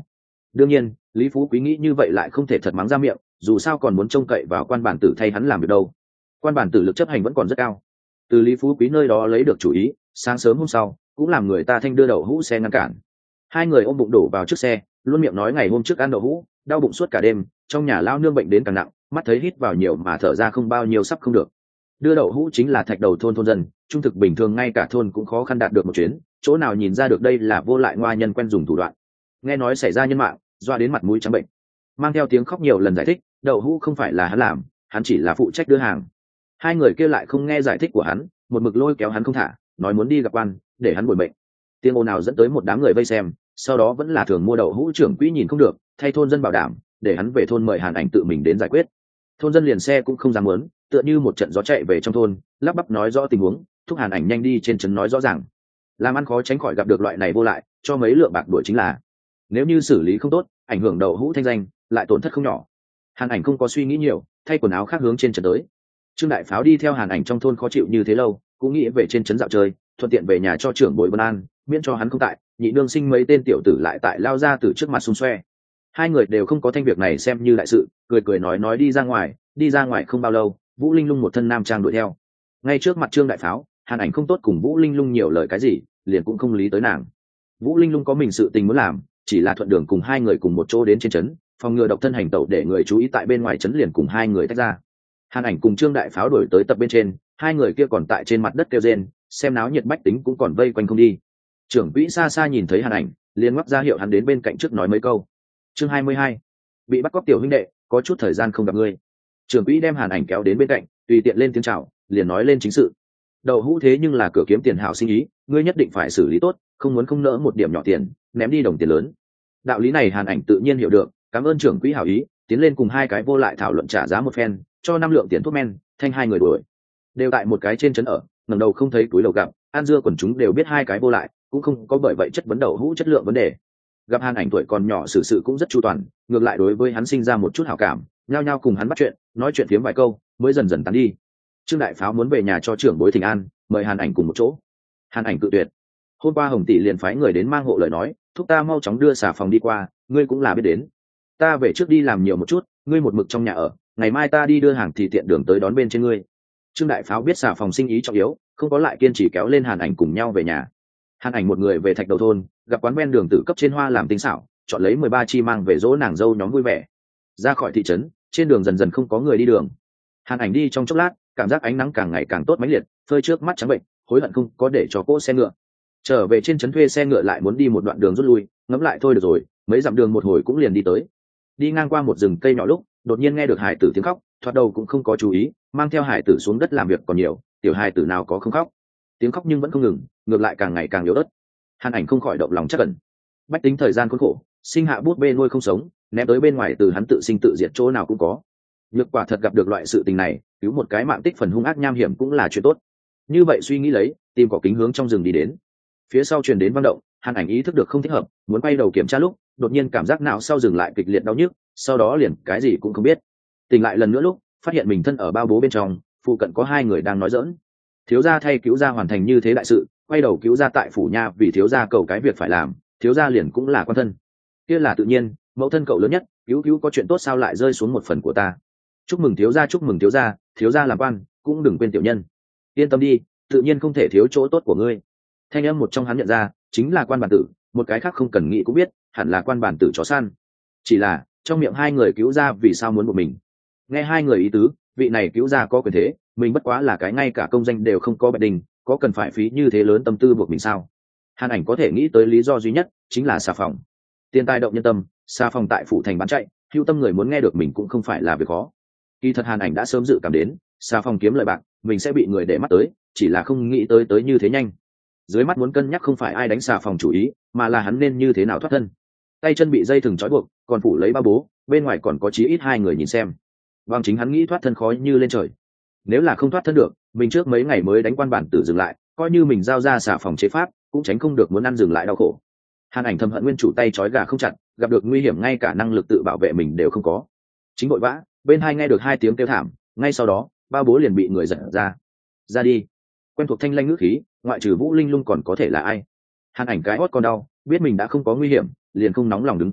đương nhiên lý phú quý nghĩ như vậy lại không thể thật mắng ra miệng, dù sao còn muốn trông cậy vào quan bản tử thay hắn làm việc đâu. Quan bản tử lực chấp hành vẫn còn rất cao. Từ lý phú quý nơi đó lấy được chủ ý, sáng sớm hôm sau cũng làm người ta thanh đưa đậu hũ xe ngăn cản. Hai người ôm bụng đổ vào trước xe, luôn miệng nói ngày hôm trước ăn đậu hũ đau bụng suốt cả đêm, trong nhà lao nương bệnh đến càng nặng, mắt thấy hít vào nhiều mà thở ra không bao nhiêu sắp không được. Đưa đậu hũ chính là thạch đầu thôn thôn dân, trung thực bình thường ngay cả thôn cũng khó khăn đạt được một chuyến, chỗ nào nhìn ra được đây là vô lại ngoa nhân quen dùng thủ đoạn. Nghe nói xảy ra nhân mạng, doa đến mặt mũi trắng bệnh, mang theo tiếng khóc nhiều lần giải thích đậu hũ không phải là hắn làm, hắn chỉ là phụ trách đưa hàng. Hai người kia lại không nghe giải thích của hắn, một mực lôi kéo hắn không thả, nói muốn đi gặp quan để hắn bồi bệnh. Tiếng ồn nào dẫn tới một đám người vây xem, sau đó vẫn là thường mua đậu hũ trưởng quỹ nhìn không được, thay thôn dân bảo đảm để hắn về thôn mời Hàn Ảnh tự mình đến giải quyết. Thôn dân liền xe cũng không dám muốn, tựa như một trận gió chạy về trong thôn, lắp bắp nói rõ tình huống, thúc Hàn Ảnh nhanh đi trên trấn nói rõ ràng. Làm ăn khó tránh khỏi gặp được loại này vô lại, cho mấy lượng bạc đuổi chính là. Nếu như xử lý không tốt, ảnh hưởng đậu hũ thanh danh, lại tổn thất không nhỏ. Hàn Ảnh không có suy nghĩ nhiều, thay quần áo khác hướng trên trấn tới. Trương Đại Pháo đi theo Hàn Ảnh trong thôn khó chịu như thế lâu, cũng nghĩ về trên trấn dạo chơi, thuận tiện về nhà cho trưởng bối Vân An, miễn cho hắn không tại, nhị nương sinh mấy tên tiểu tử lại tại lao ra từ trước mặt xung xoe. Hai người đều không có thanh việc này xem như đại sự, cười cười nói đi ra ngoài không bao lâu, Vũ Linh Lung một thân nam trang đuổi theo. Ngay trước mặt Trương Đại Pháo, Hàn Ảnh không tốt cùng Vũ Linh Lung nhiều lời cái gì, liền cũng không lý tới nàng. Vũ Linh Lung có mình sự tình muốn làm, chỉ là thuận đường cùng hai người cùng một chỗ đến trên trấn, phòng ngừa độc thân hành tẩu để người chú ý tại bên ngoài trấn, liền cùng hai người tách ra. Hàn Ảnh cùng Trương Đại Pháo đổi tới tập bên trên, hai người kia còn tại trên mặt đất kêu rên, xem náo nhiệt bách tính cũng còn vây quanh không đi. Trưởng quỹ xa xa nhìn thấy Hàn Ảnh, liền ngoắc ra hiệu hắn đến bên cạnh trước nói mấy câu. Chương 22. Bị bắt cóc tiểu huynh đệ, có chút thời gian không gặp ngươi. Trưởng quỹ đem Hàn Ảnh kéo đến bên cạnh, tùy tiện lên tiếng chào, liền nói lên chính sự. Đậu hũ thế nhưng là cửa kiếm tiền hảo sinh ý, ngươi nhất định phải xử lý tốt, không muốn không nỡ một điểm nhỏ tiền, ném đi đồng tiền lớn. Đạo lý này Hàn Ảnh tự nhiên hiểu được, cảm ơn trưởng quỹ hảo ý, tiến lên cùng hai cái vô lại thảo luận trả giá một phen, cho 5 lượng tiền thuốc men, thanh hai người đuổi. Đều tại một cái trên trấn ở, ngẩng đầu không thấy túi lầu gặp, an dưa quần chúng đều biết hai cái vô lại, cũng không có bởi vậy chất vấn đậu hũ chất lượng vấn đề. Gặp Hàn Ảnh tuổi còn nhỏ xử sự cũng rất chu toàn, ngược lại đối với hắn sinh ra một chút hảo cảm, nhao nhao cùng hắn bắt chuyện, nói chuyện phiếm vài câu, mới dần dần tán đi. Trương Đại Pháo muốn về nhà cho trưởng bối thỉnh an, mời Hàn Ảnh cùng một chỗ. Hàn Ảnh cự tuyệt. Hôm qua Hồng tỷ liền phái người đến mang hộ lời nói, thúc ta mau chóng đưa xà phòng đi qua, ngươi cũng là biết đến. Ta về trước đi làm nhiều một chút, ngươi một mực trong nhà ở, ngày mai ta đi đưa hàng thì tiện đường tới đón bên trên ngươi. Trương Đại Pháo biết xà phòng sinh ý trọng yếu, không có lại kiên trì kéo lên Hàn Ảnh cùng nhau về nhà. Hàn Ảnh một người về Thạch Đầu thôn, gặp quán ven đường tử cấp trên hoa làm tinh xảo, chọn lấy 13 chi mang về dỗ nàng dâu nhóm vui vẻ. Ra khỏi thị trấn, trên đường dần dần không có người đi đường. Hàn Ảnh đi trong chốc lát, cảm giác ánh nắng càng ngày càng tốt mãnh liệt, phơi trước mắt trắng bệnh, hối hận không có để cho cỗ xe ngựa. Trở về trên trấn thuê xe ngựa lại muốn đi một đoạn đường rút lui, ngẫm lại thôi được rồi, mấy dặm đường một hồi cũng liền đi tới. Đi ngang qua một rừng cây nhỏ lúc, đột nhiên nghe được hải tử tiếng khóc, thoạt đầu cũng không có chú ý, mang theo hải tử xuống đất làm việc còn nhiều, tiểu hải tử nào có không khóc. Tiếng khóc nhưng vẫn không ngừng, ngược lại càng ngày càng yếu ớt. Hàn Ảnh không khỏi động lòng chắc ẩn. Bách tính thời gian khốn khổ, sinh hạ bút bê nuôi không sống, ném tới bên ngoài từ hắn tự sinh tự diệt chỗ nào cũng có. Nhược quả thật gặp được loại sự tình này, cứu một cái mạng tích phần hung ác nham hiểm cũng là chuyện tốt. Như vậy suy nghĩ lấy, tìm cỏ kính hướng trong rừng đi đến. Phía sau truyền đến vang động, Hàn Ảnh ý thức được không thích hợp, muốn quay đầu kiểm tra lúc, đột nhiên cảm giác não sau dừng lại kịch liệt đau nhức, sau đó liền cái gì cũng không biết. Tỉnh lại lần nữa lúc, phát hiện mình thân ở bao bố bên trong, phụ cận có hai người đang nói giỡn. Thiếu gia thay cứu gia hoàn thành như thế đại sự, quay đầu cứu gia tại phủ nha vì thiếu gia cầu cái việc phải làm, thiếu gia liền cũng là quan thân. Kia là tự nhiên, mẫu thân cậu lớn nhất, cứu có chuyện tốt sao lại rơi xuống một phần của ta. Chúc mừng thiếu gia, chúc mừng thiếu gia làm quan, cũng đừng quên tiểu nhân. Yên tâm đi, tự nhiên không thể thiếu chỗ tốt của ngươi. Thanh âm một trong hắn nhận ra, chính là quan bản tử, một cái khác không cần nghĩ cũng biết, hẳn là quan bản tử chó săn. Chỉ là, trong miệng hai người cứu gia vì sao muốn một mình. Nghe hai người ý tứ, vị này cứu gia có quyền thế, mình bất quá là cái ngay cả công danh đều không có bạch đình, có cần phải phí như thế lớn tâm tư buộc mình sao? Hàn Ảnh có thể nghĩ tới lý do duy nhất, chính là xà phòng. Tiền tài động nhân tâm, xà phòng tại phủ thành bán chạy, hữu tâm người muốn nghe được mình cũng không phải là việc khó. Kỳ thật Hàn Ảnh đã sớm dự cảm đến, xà phòng kiếm lợi bạc, mình sẽ bị người để mắt tới, chỉ là không nghĩ tới như thế nhanh. Dưới mắt muốn cân nhắc không phải ai đánh xà phòng chủ ý, mà là hắn nên như thế nào thoát thân. Tay chân bị dây thừng trói buộc, còn phủ lấy ba bố, bên ngoài còn có chí ít hai người nhìn xem. Bằng chính hắn nghĩ thoát thân khó như lên trời. Nếu là không thoát thân được, mình trước mấy ngày mới đánh quan bản tử dừng lại, coi như mình giao ra xà phòng chế pháp, cũng tránh không được muốn ăn dừng lại đau khổ. Hàn Ảnh thầm hận nguyên chủ tay trói gà không chặt, gặp được nguy hiểm ngay cả năng lực tự bảo vệ mình đều không có. Chính vội vã, bên hai nghe được hai tiếng kêu thảm, ngay sau đó, ba bố liền bị người giật ra đi. Quen thuộc thanh lanh ngữ khí, ngoại trừ Vũ Linh Lung còn có thể là ai? Hàn Ảnh cái hót còn đau, biết mình đã không có nguy hiểm, liền không nóng lòng đứng dậy,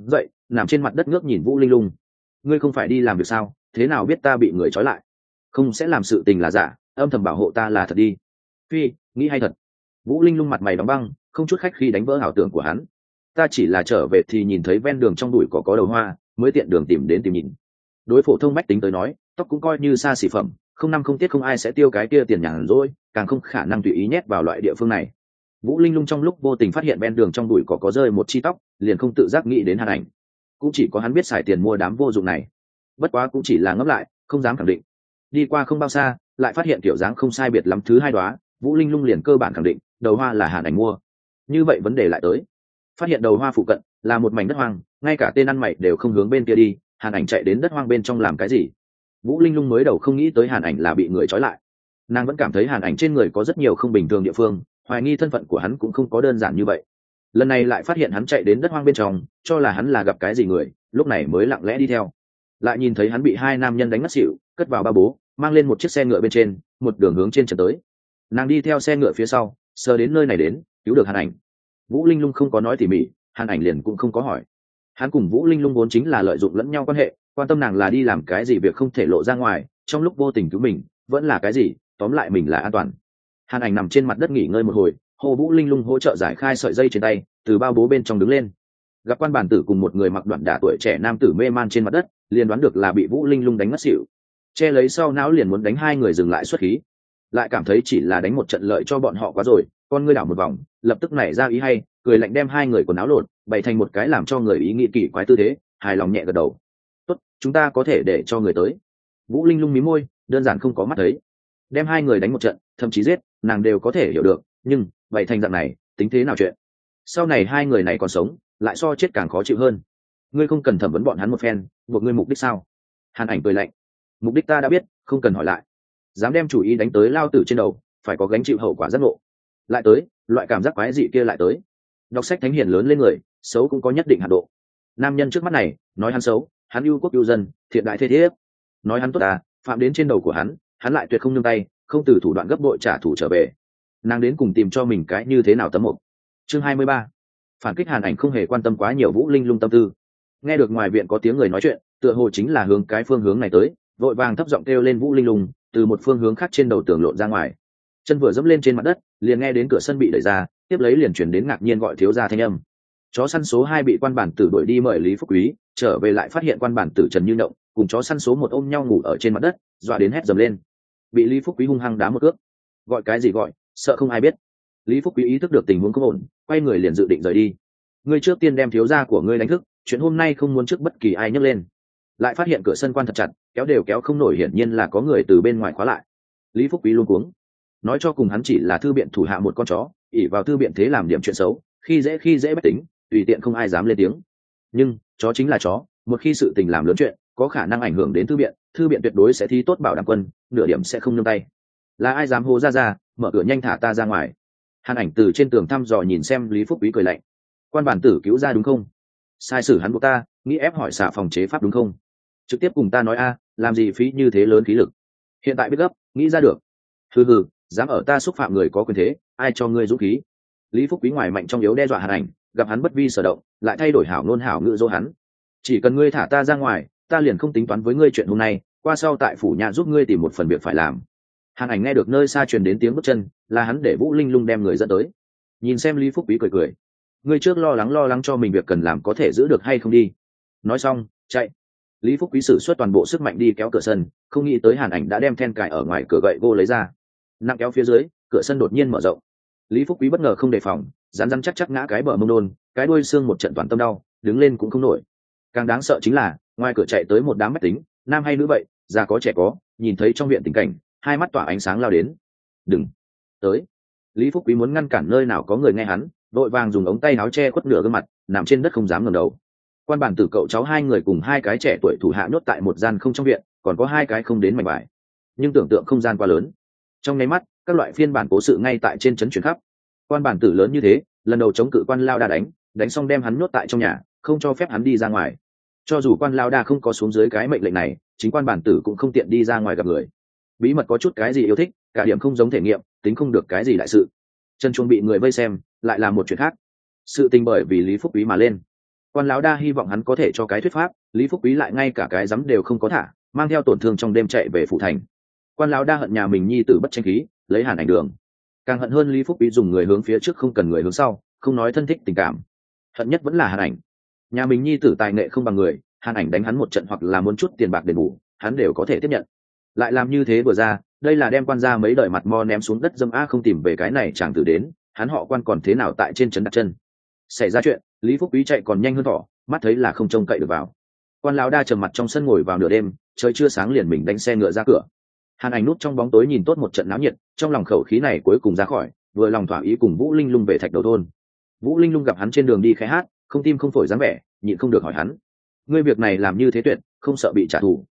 nằm trên mặt đất ngước nhìn Vũ Linh Lung. Ngươi không phải đi làm việc sao, thế nào biết ta bị người trói lại? Không sẽ làm sự tình là giả, âm thầm bảo hộ ta là thật đi. Phi, nghĩ hay thật. Vũ Linh Lung mặt mày đóng băng, không chút khách khi đánh vỡ ảo tưởng của hắn. Ta chỉ là trở về thì nhìn thấy ven đường trong bụi cỏ có đầu hoa, mới tiện đường tìm đến tìm nhìn. Đối phổ thông bách tính tới nói, tóc cũng coi như xa xỉ phẩm, không năm không tiết không ai sẽ tiêu cái kia tiền nhàn rỗi, càng không khả năng tùy ý nhét vào loại địa phương này. Vũ Linh Lung trong lúc vô tình phát hiện ven đường trong bụi cỏ có rơi một chi tóc, liền không tự giác nghĩ đến Hàn Ảnh. Cũng chỉ có hắn biết xài tiền mua đám vô dụng này. Bất quá cũng chỉ là ngấp lại, không dám khẳng định. Đi qua không bao xa, lại phát hiện kiểu dáng không sai biệt lắm thứ hai đóa, Vũ Linh Lung liền cơ bản khẳng định, đầu hoa là Hàn Ảnh mua. Như vậy vấn đề lại tới, phát hiện đầu hoa phụ cận là một mảnh đất hoang, ngay cả tên ăn mày đều không hướng bên kia đi, Hàn Ảnh chạy đến đất hoang bên trong làm cái gì? Vũ Linh Lung mới đầu không nghĩ tới Hàn Ảnh là bị người trói lại, nàng vẫn cảm thấy Hàn Ảnh trên người có rất nhiều không bình thường địa phương, hoài nghi thân phận của hắn cũng không có đơn giản như vậy. Lần này lại phát hiện hắn chạy đến đất hoang bên trong, cho là hắn là gặp cái gì người, lúc này mới lặng lẽ đi theo. Lại nhìn thấy hắn bị hai nam nhân đánh ngất xỉu, cất vào ba bố, mang lên một chiếc xe ngựa bên trên, một đường hướng trên trần tới. Nàng đi theo xe ngựa phía sau, sờ đến nơi này đến, cứu được Hàn Ảnh. Vũ Linh Lung không có nói tỉ mỉ, Hàn Ảnh liền cũng không có hỏi. Hắn cùng Vũ Linh Lung vốn chính là lợi dụng lẫn nhau quan hệ, quan tâm nàng là đi làm cái gì việc không thể lộ ra ngoài, trong lúc vô tình cứu mình, vẫn là cái gì, tóm lại mình là an toàn. Hàn Ảnh nằm trên mặt đất nghỉ ngơi một hồi, Hồ Vũ Linh Lung hỗ trợ giải khai sợi dây trên tay, từ bao bố bên trong đứng lên. Gặp quan bản tử cùng một người mặc đoạn đả tuổi trẻ nam tử mê man trên mặt đất, liền đoán được là bị Vũ Linh Lung đánh ngất xỉu. Che lấy sau não liền muốn đánh hai người dừng lại xuất khí, lại cảm thấy chỉ là đánh một trận lợi cho bọn họ quá rồi, con ngươi đảo một vòng, lập tức nảy ra ý hay, cười lạnh đem hai người quần áo lột, bày thành một cái làm cho người ý nghĩ kỳ quái tư thế, hài lòng nhẹ gật đầu. Tốt, chúng ta có thể để cho người tới. Vũ Linh Lung mí môi, đơn giản không có mắt thấy. Đem hai người đánh một trận, thậm chí giết, nàng đều có thể hiểu được, nhưng vậy thành dạng này, tính thế nào chuyện? Sau này hai người này còn sống, lại so chết càng khó chịu hơn. Ngươi không cần thẩm vấn bọn hắn một phen, buộc ngươi mục đích sao? Hàn Ảnh cười lạnh. Mục đích ta đã biết, không cần hỏi lại. Dám đem chủ ý đánh tới lao tử trên đầu, phải có gánh chịu hậu quả giác ngộ. Lại tới, loại cảm giác quái dị kia lại tới. Đọc sách thánh hiền lớn lên người, xấu cũng có nhất định hạn độ. Nam nhân trước mắt này, nói hắn xấu, hắn yêu quốc yêu dân, thiện đại thế thiếp. Nói hắn tốt à, phạm đến trên đầu của hắn lại tuyệt không nương tay, không từ thủ đoạn gấp bội trả thù trở về. Nàng đến cùng tìm cho mình cái như thế nào tấm mục. Chương 23. Phản kích. Hàn Ảnh không hề quan tâm quá nhiều Vũ Linh Lung tâm tư. Nghe được ngoài viện có tiếng người nói chuyện, tựa hồ chính là hướng cái phương hướng này tới, vội vàng thấp giọng kêu lên Vũ Linh Lung, từ một phương hướng khác trên đầu tường lộn ra ngoài. Chân vừa dẫm lên trên mặt đất, liền nghe đến cửa sân bị đẩy ra, tiếp lấy liền chuyển đến ngạc nhiên gọi thiếu gia thanh âm. Chó săn số 2 bị quan bản tử đuổi đi mời Lý Phúc Quý, trở về lại phát hiện quan bản tử Trần Như Động cùng chó săn số 1 ôm nhau ngủ ở trên mặt đất, dọa đến hét dầm lên. Bị Lý Phúc Quý hung hăng đá một cước. Gọi cái gì gọi, sợ không ai biết. Lý Phúc Quý ý thức được tình huống không ổn, quay người liền dự định rời đi. Ngươi trước tiên đem thiếu gia của ngươi đánh thức, chuyện hôm nay không muốn trước bất kỳ ai nhấc lên. Lại phát hiện cửa sân quan thật chặt, kéo đều kéo không nổi, hiển nhiên là có người từ bên ngoài khóa lại. Lý Phúc Quý luống cuống, nói cho cùng hắn chỉ là thư biện thủ hạ một con chó, ỷ vào thư biện thế làm điểm chuyện xấu, khi dễ bách tính, tùy tiện không ai dám lên tiếng. Nhưng chó chính là chó, một khi sự tình làm lớn chuyện, có khả năng ảnh hưởng đến thư biện tuyệt đối sẽ thi tốt bảo đảm quân, nửa điểm sẽ không nương tay. Là ai dám hô ra, mở cửa nhanh thả ta ra ngoài. Hàn Ảnh từ trên tường thăm dò nhìn xem Lý Phúc Quý cười lạnh. Quan bản tử cứu ra đúng không? Sai sử hắn buộc ta, nghĩ ép hỏi xả phòng chế pháp đúng không? Trực tiếp cùng ta nói a, làm gì phí như thế lớn khí lực? Hiện tại biết gấp, nghĩ ra được. Hừ, dám ở ta xúc phạm người có quyền thế, ai cho ngươi dũng khí? Lý Phúc Quý ngoài mạnh trong yếu đe dọa Hàn Ảnh, gặp hắn bất vi sở động, lại thay đổi hảo ngôn hảo ngữ dỗ hắn. Chỉ cần ngươi thả ta ra ngoài, ta liền không tính toán với ngươi chuyện hôm nay, qua sau tại phủ nhà giúp ngươi tìm một phần việc phải làm. Hàn Ảnh nghe được nơi xa truyền đến tiếng bước chân, là hắn để Vũ Linh Lung đem người dẫn tới. Nhìn xem Lý Phúc Quý cười. Ngươi trước lo lắng cho mình việc cần làm có thể giữ được hay không đi. Nói xong, chạy. Lý Phúc Quý sử xuất toàn bộ sức mạnh đi kéo cửa sân, không nghĩ tới Hàn Ảnh đã đem then cài ở ngoài cửa gậy gỗ lấy ra. Nặng kéo phía dưới, cửa sân đột nhiên mở rộng. Lý Phúc Quý bất ngờ không đề phòng, rắn chắc ngã cái bờ mông đôn, cái đuôi xương một trận toàn tâm đau, đứng lên cũng không nổi. Càng đáng sợ chính là, ngoài cửa chạy tới một đám bách tính, nam hay nữ vậy, già có trẻ có, nhìn thấy trong viện tình cảnh, hai mắt tỏa ánh sáng lao đến. Đừng tới. Lý Phúc Quý muốn ngăn cản nơi nào có người nghe hắn, vội vàng dùng ống tay áo che khuất nửa gương mặt, nằm trên đất không dám ngẩng đầu. Quan bản tử cậu cháu hai người cùng hai cái trẻ tuổi thủ hạ nhốt tại một gian không trong viện, còn có hai cái không đến mảnh vải. Nhưng tưởng tượng không gian quá lớn. Trong nháy mắt, các loại phiên bản cố sự ngay tại trên trấn truyền khắp. Quan bản tử lớn như thế, lần đầu chống cự quan lao đa đánh xong đem hắn nhốt tại trong nhà, không cho phép hắn đi ra ngoài. Cho dù quan lao đa không có xuống dưới cái mệnh lệnh này, chính quan bản tử cũng không tiện đi ra ngoài gặp người. Bí mật có chút cái gì yêu thích, cả điểm không giống thể nghiệm, tính không được cái gì đại sự. Chân chuông bị người vây xem, lại là một chuyện khác. Sự tình bởi vì Lý Phúc Quý mà lên. Quan lão đa hy vọng hắn có thể cho cái thuyết pháp, Lý Phúc Quý lại ngay cả cái dám đều không có thả, mang theo tổn thương trong đêm chạy về phủ thành. Quan lão đa hận nhà mình nhi tử bất tranh khí, lấy Hàn Ảnh đường. Càng hận hơn Lý Phúc Quý dùng người hướng phía trước không cần người hướng sau, không nói thân thích tình cảm. Hận nhất vẫn là Hàn Ảnh. Nhà mình nhi tử tài nghệ không bằng người, Hàn Ảnh đánh hắn một trận hoặc là muốn chút tiền bạc đền bù, hắn đều có thể tiếp nhận. Lại làm như thế vừa ra, đây là đem Quan gia mấy đời mặt mo ném xuống đất dâm a, không tìm về cái này chàng tử đến, hắn họ Quan còn thế nào tại trên trấn đặt chân. Xảy ra chuyện, Lý Phúc Quý chạy còn nhanh hơn thỏ, mắt thấy là không trông cậy được vào. Quan lão đa trầm mặt trong sân ngồi vào nửa đêm, trời chưa sáng liền mình đánh xe ngựa ra cửa. Hàn Ảnh núp trong bóng tối nhìn tốt một trận náo nhiệt, trong lòng khẩu khí này cuối cùng ra khỏi, vừa lòng thỏa ý cùng Vũ Linh Lung về Thạch Đầu thôn. Vũ Linh Lung gặp hắn trên đường đi khẽ hát, không tim không phổi dáng vẻ, nhịn không được hỏi hắn: ngươi việc này làm như thế tuyệt, không sợ bị trả thù?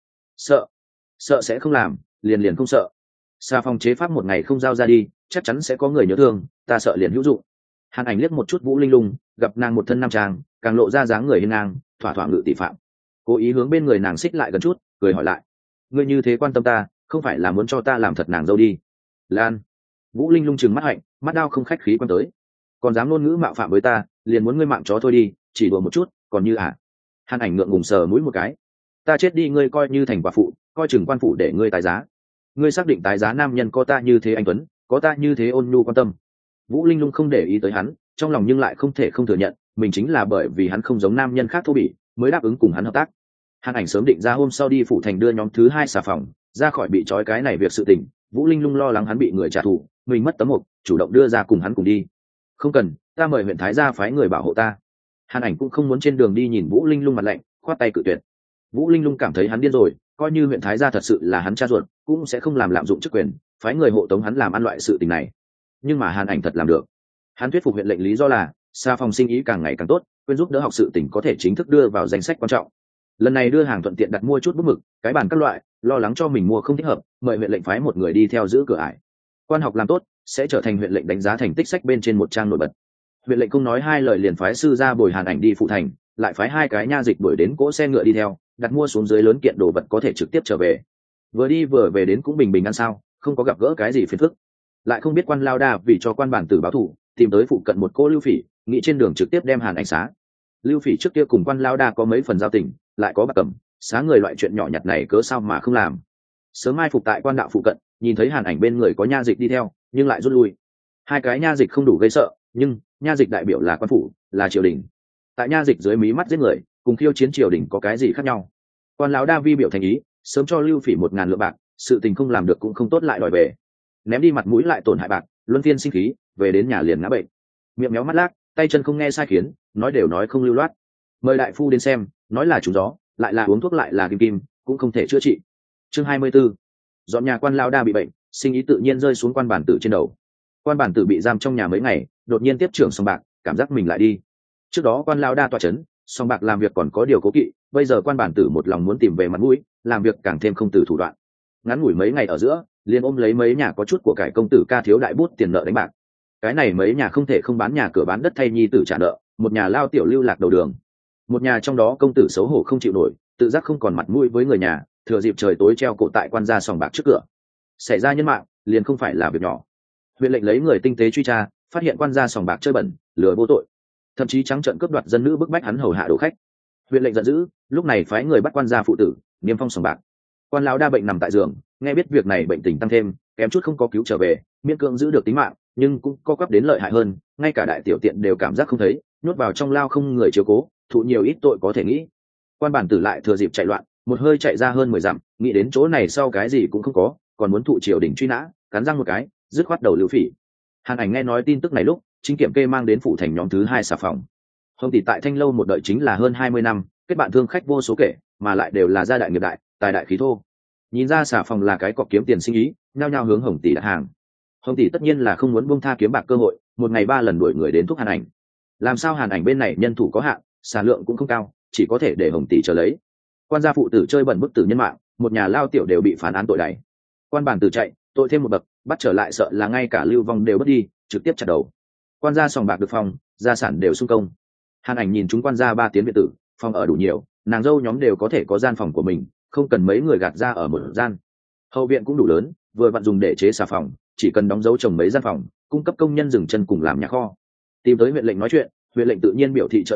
Sợ sẽ không làm, liền không sợ. Xà phòng chế pháp một ngày không giao ra đi, chắc chắn sẽ có người nhớ thương, ta sợ liền hữu dụng. Hàn Ảnh liếc một chút Vũ Linh Lung, gặp nàng một thân nam trang, càng lộ ra dáng người hiên ngang, thỏa thỏa ngự tỷ phạm. Cố ý hướng bên người nàng xích lại gần chút, cười hỏi lại: ngươi như thế quan tâm ta, không phải là muốn cho ta làm thật nàng dâu đi? Lan. Vũ Linh Lung trừng mắt hạnh, mắt đao không khách khí quan tới: còn dám ngôn ngữ mạo phạm với ta, liền muốn ngươi mạng chó thôi đi, chỉ đùa một chút, còn như à? Hàn Ảnh ngượng ngùng sờ mũi một cái: ta chết đi ngươi coi như thành quả phụ, coi chừng quan phụ để ngươi tái giá. Ngươi xác định tái giá nam nhân có ta như thế anh tuấn, có ta như thế ôn nhu quan tâm? Vũ Linh Lung không để ý tới hắn, trong lòng nhưng lại không thể không thừa nhận, mình chính là bởi vì hắn không giống nam nhân khác thô bỉ, mới đáp ứng cùng hắn hợp tác. Hàn Ảnh sớm định ra hôm sau đi phủ thành đưa nhóm thứ hai xà phòng ra khỏi bị trói cái này việc sự tình. Vũ Linh Lung lo lắng hắn bị người trả thù, mình mất tấm mục, chủ động đưa ra cùng hắn cùng đi. Không cần, ta mời huyện thái gia phái người bảo hộ ta. Hàn Ảnh cũng không muốn trên đường đi nhìn Vũ Linh Lung mặt lạnh, khoát tay cự tuyệt. Vũ Linh Lung cảm thấy hắn điên rồi, coi như huyện thái gia thật sự là hắn cha ruột, cũng sẽ không làm lạm dụng chức quyền, phái người hộ tống hắn làm ăn loại sự tình này. Nhưng mà Hàn Ảnh thật làm được. Hắn thuyết phục huyện lệnh lý do là xà phòng sinh ý càng ngày càng tốt, quên giúp đỡ học sự tỉnh có thể chính thức đưa vào danh sách quan trọng. Lần này đưa hàng thuận tiện đặt mua chút bút mực, cái bàn các loại, lo lắng cho mình mua không thích hợp, mời huyện lệnh phái một người đi theo giữ cửa ải. Quan học làm tốt sẽ trở thành huyện lệnh đánh giá thành tích sách bên trên một trang nổi bật. Huyện lệnh không nói hai lời liền phái sư ra bồi Hàn Ảnh đi phụ thành, lại phái hai cái nha dịch đuổi đến cỗ xe ngựa đi theo, đặt mua xuống dưới lớn kiện đồ vật có thể trực tiếp trở về. Vừa đi vừa về đến cũng bình bình ăn sao, không có gặp gỡ cái gì phiền phức. Lại không biết Quan lao đa vì cho quan bản tử báo thù, tìm tới phụ cận một cô Lưu Phỉ, nghĩ trên đường trực tiếp đem Hàn Ảnh xá. Lưu Phỉ trước kia cùng Quan lao đa có mấy phần giao tình, lại có bạc cầm, xá người loại chuyện nhỏ nhặt này cớ sao mà không làm. Sớm mai phục tại quan đạo phụ cận, nhìn thấy Hàn Ảnh bên người có nha dịch đi theo, nhưng lại rút lui. Hai cái nha dịch không đủ gây sợ, nhưng nha dịch đại biểu là quan phủ, là triều đình. Tại nha dịch dưới mí mắt giết người, cùng khiêu chiến triều đình có cái gì khác nhau? Quan lão đa vi biểu thành ý, sớm cho Lưu Phỉ 1000 lượng bạc, sự tình không làm được cũng không tốt lại đòi về. Ném đi mặt mũi lại tổn hại bạc, luân phiên sinh khí, về đến nhà liền ngã bệnh. Miệng méo mắt lác, tay chân không nghe sai khiến, nói đều nói không lưu loát. Mời đại phu đến xem, nói là trúng gió, lại là uống thuốc lại là kim kim, cũng không thể chữa trị. Chương 24. Dọn nhà quan lão đa bị bệnh, sinh ý tự nhiên rơi xuống quan bản tử trên đầu. Quan bản tử bị giam trong nhà mấy ngày, đột nhiên tiếp trưởng sòng bạc, cảm giác mình lại đi. Trước đó quan lão đa tọa chấn, sòng bạc làm việc còn có điều cố kỵ, bây giờ quan bản tử một lòng muốn tìm về mặt mũi, làm việc càng thêm không từ thủ đoạn. Ngắn ngủi mấy ngày ở giữa, liền ôm lấy mấy nhà có chút của cải công tử ca thiếu đại bút tiền nợ đánh bạc. Cái này mấy nhà không thể không bán nhà cửa bán đất thay nhi tử trả nợ, một nhà lao tiểu lưu lạc đầu đường. Một nhà trong đó công tử xấu hổ không chịu nổi, tự giác không còn mặt mũi với người nhà, thừa dịp trời tối treo cổ tại quan gia sòng bạc trước cửa. Xảy ra nhân mạng, liền không phải là việc nhỏ. Huyện lệnh lấy người tinh tế truy tra, phát hiện quan gia sòng bạc chơi bẩn, lừa vô tội, thậm chí trắng trợn cướp đoạt dân nữ bức bách hắn hầu hạ đồ khách. Huyện lệnh giận dữ, lúc này phái người bắt quan gia phụ tử, niêm phong sòng bạc. Quan lão đa bệnh nằm tại giường, nghe biết việc này bệnh tình tăng thêm, kém chút không có cứu trở về, miễn cưỡng giữ được tính mạng, nhưng cũng co quắp đến lợi hại hơn, ngay cả đại tiểu tiện đều cảm giác không thấy, nhốt vào trong lao không người chiếu cố, thụ nhiều ít tội có thể nghĩ. Quan bản tử lại thừa dịp chạy loạn, một hơi chạy ra hơn 10 dặm, nghĩ đến chỗ này sau cái gì cũng không có, còn muốn thụ triều đình truy nã, cắn răng một cái, dứt khoát đầu Lưu Phỉ. Hàn Ảnh nghe nói tin tức này lúc, chính kiểm kê mang đến phụ thành nhóm thứ 2 xà phòng. Hồng tỷ tại Thanh lâu một đợi chính là hơn 20 năm, kết bạn thương khách vô số kể, mà lại đều là gia đại nghiệp đại, tài đại khí thô. Nhìn ra xà phòng là cái cọc kiếm tiền sinh ý, nhao nhao hướng Hồng tỷ đặt hàng. Hồng tỷ tất nhiên là không muốn buông tha kiếm bạc cơ hội, một ngày 3 lần đuổi người đến thúc Hàn Ảnh. Làm sao Hàn Ảnh bên này nhân thủ có hạn, sản lượng cũng không cao, chỉ có thể để Hồng tỷ chờ lấy. Quan gia phụ tử chơi bẩn bức tử nhân mạng, một nhà lao tiểu đều bị phán án tội đày. Quan bản tử chạy, tội thêm một bậc, bắt trở lại sợ là ngay cả lưu vong đều mất đi, trực tiếp chặt đầu. Quan gia sòng bạc được phòng, gia sản đều sung công. Hàn Ảnh nhìn chúng quan gia 3 tiến biệt tử, phòng ở đủ nhiều, nàng dâu nhóm đều có thể có gian phòng của mình, không cần mấy người gạt ra ở một gian. Hậu viện cũng đủ lớn, vừa vặn dùng để chế xà phòng, chỉ cần đóng dấu trồng mấy gian phòng, cung cấp công nhân dừng chân cùng làm nhà kho. Tìm tới huyện lệnh nói chuyện, huyện lệnh tự nhiên biểu thị trợ giúp,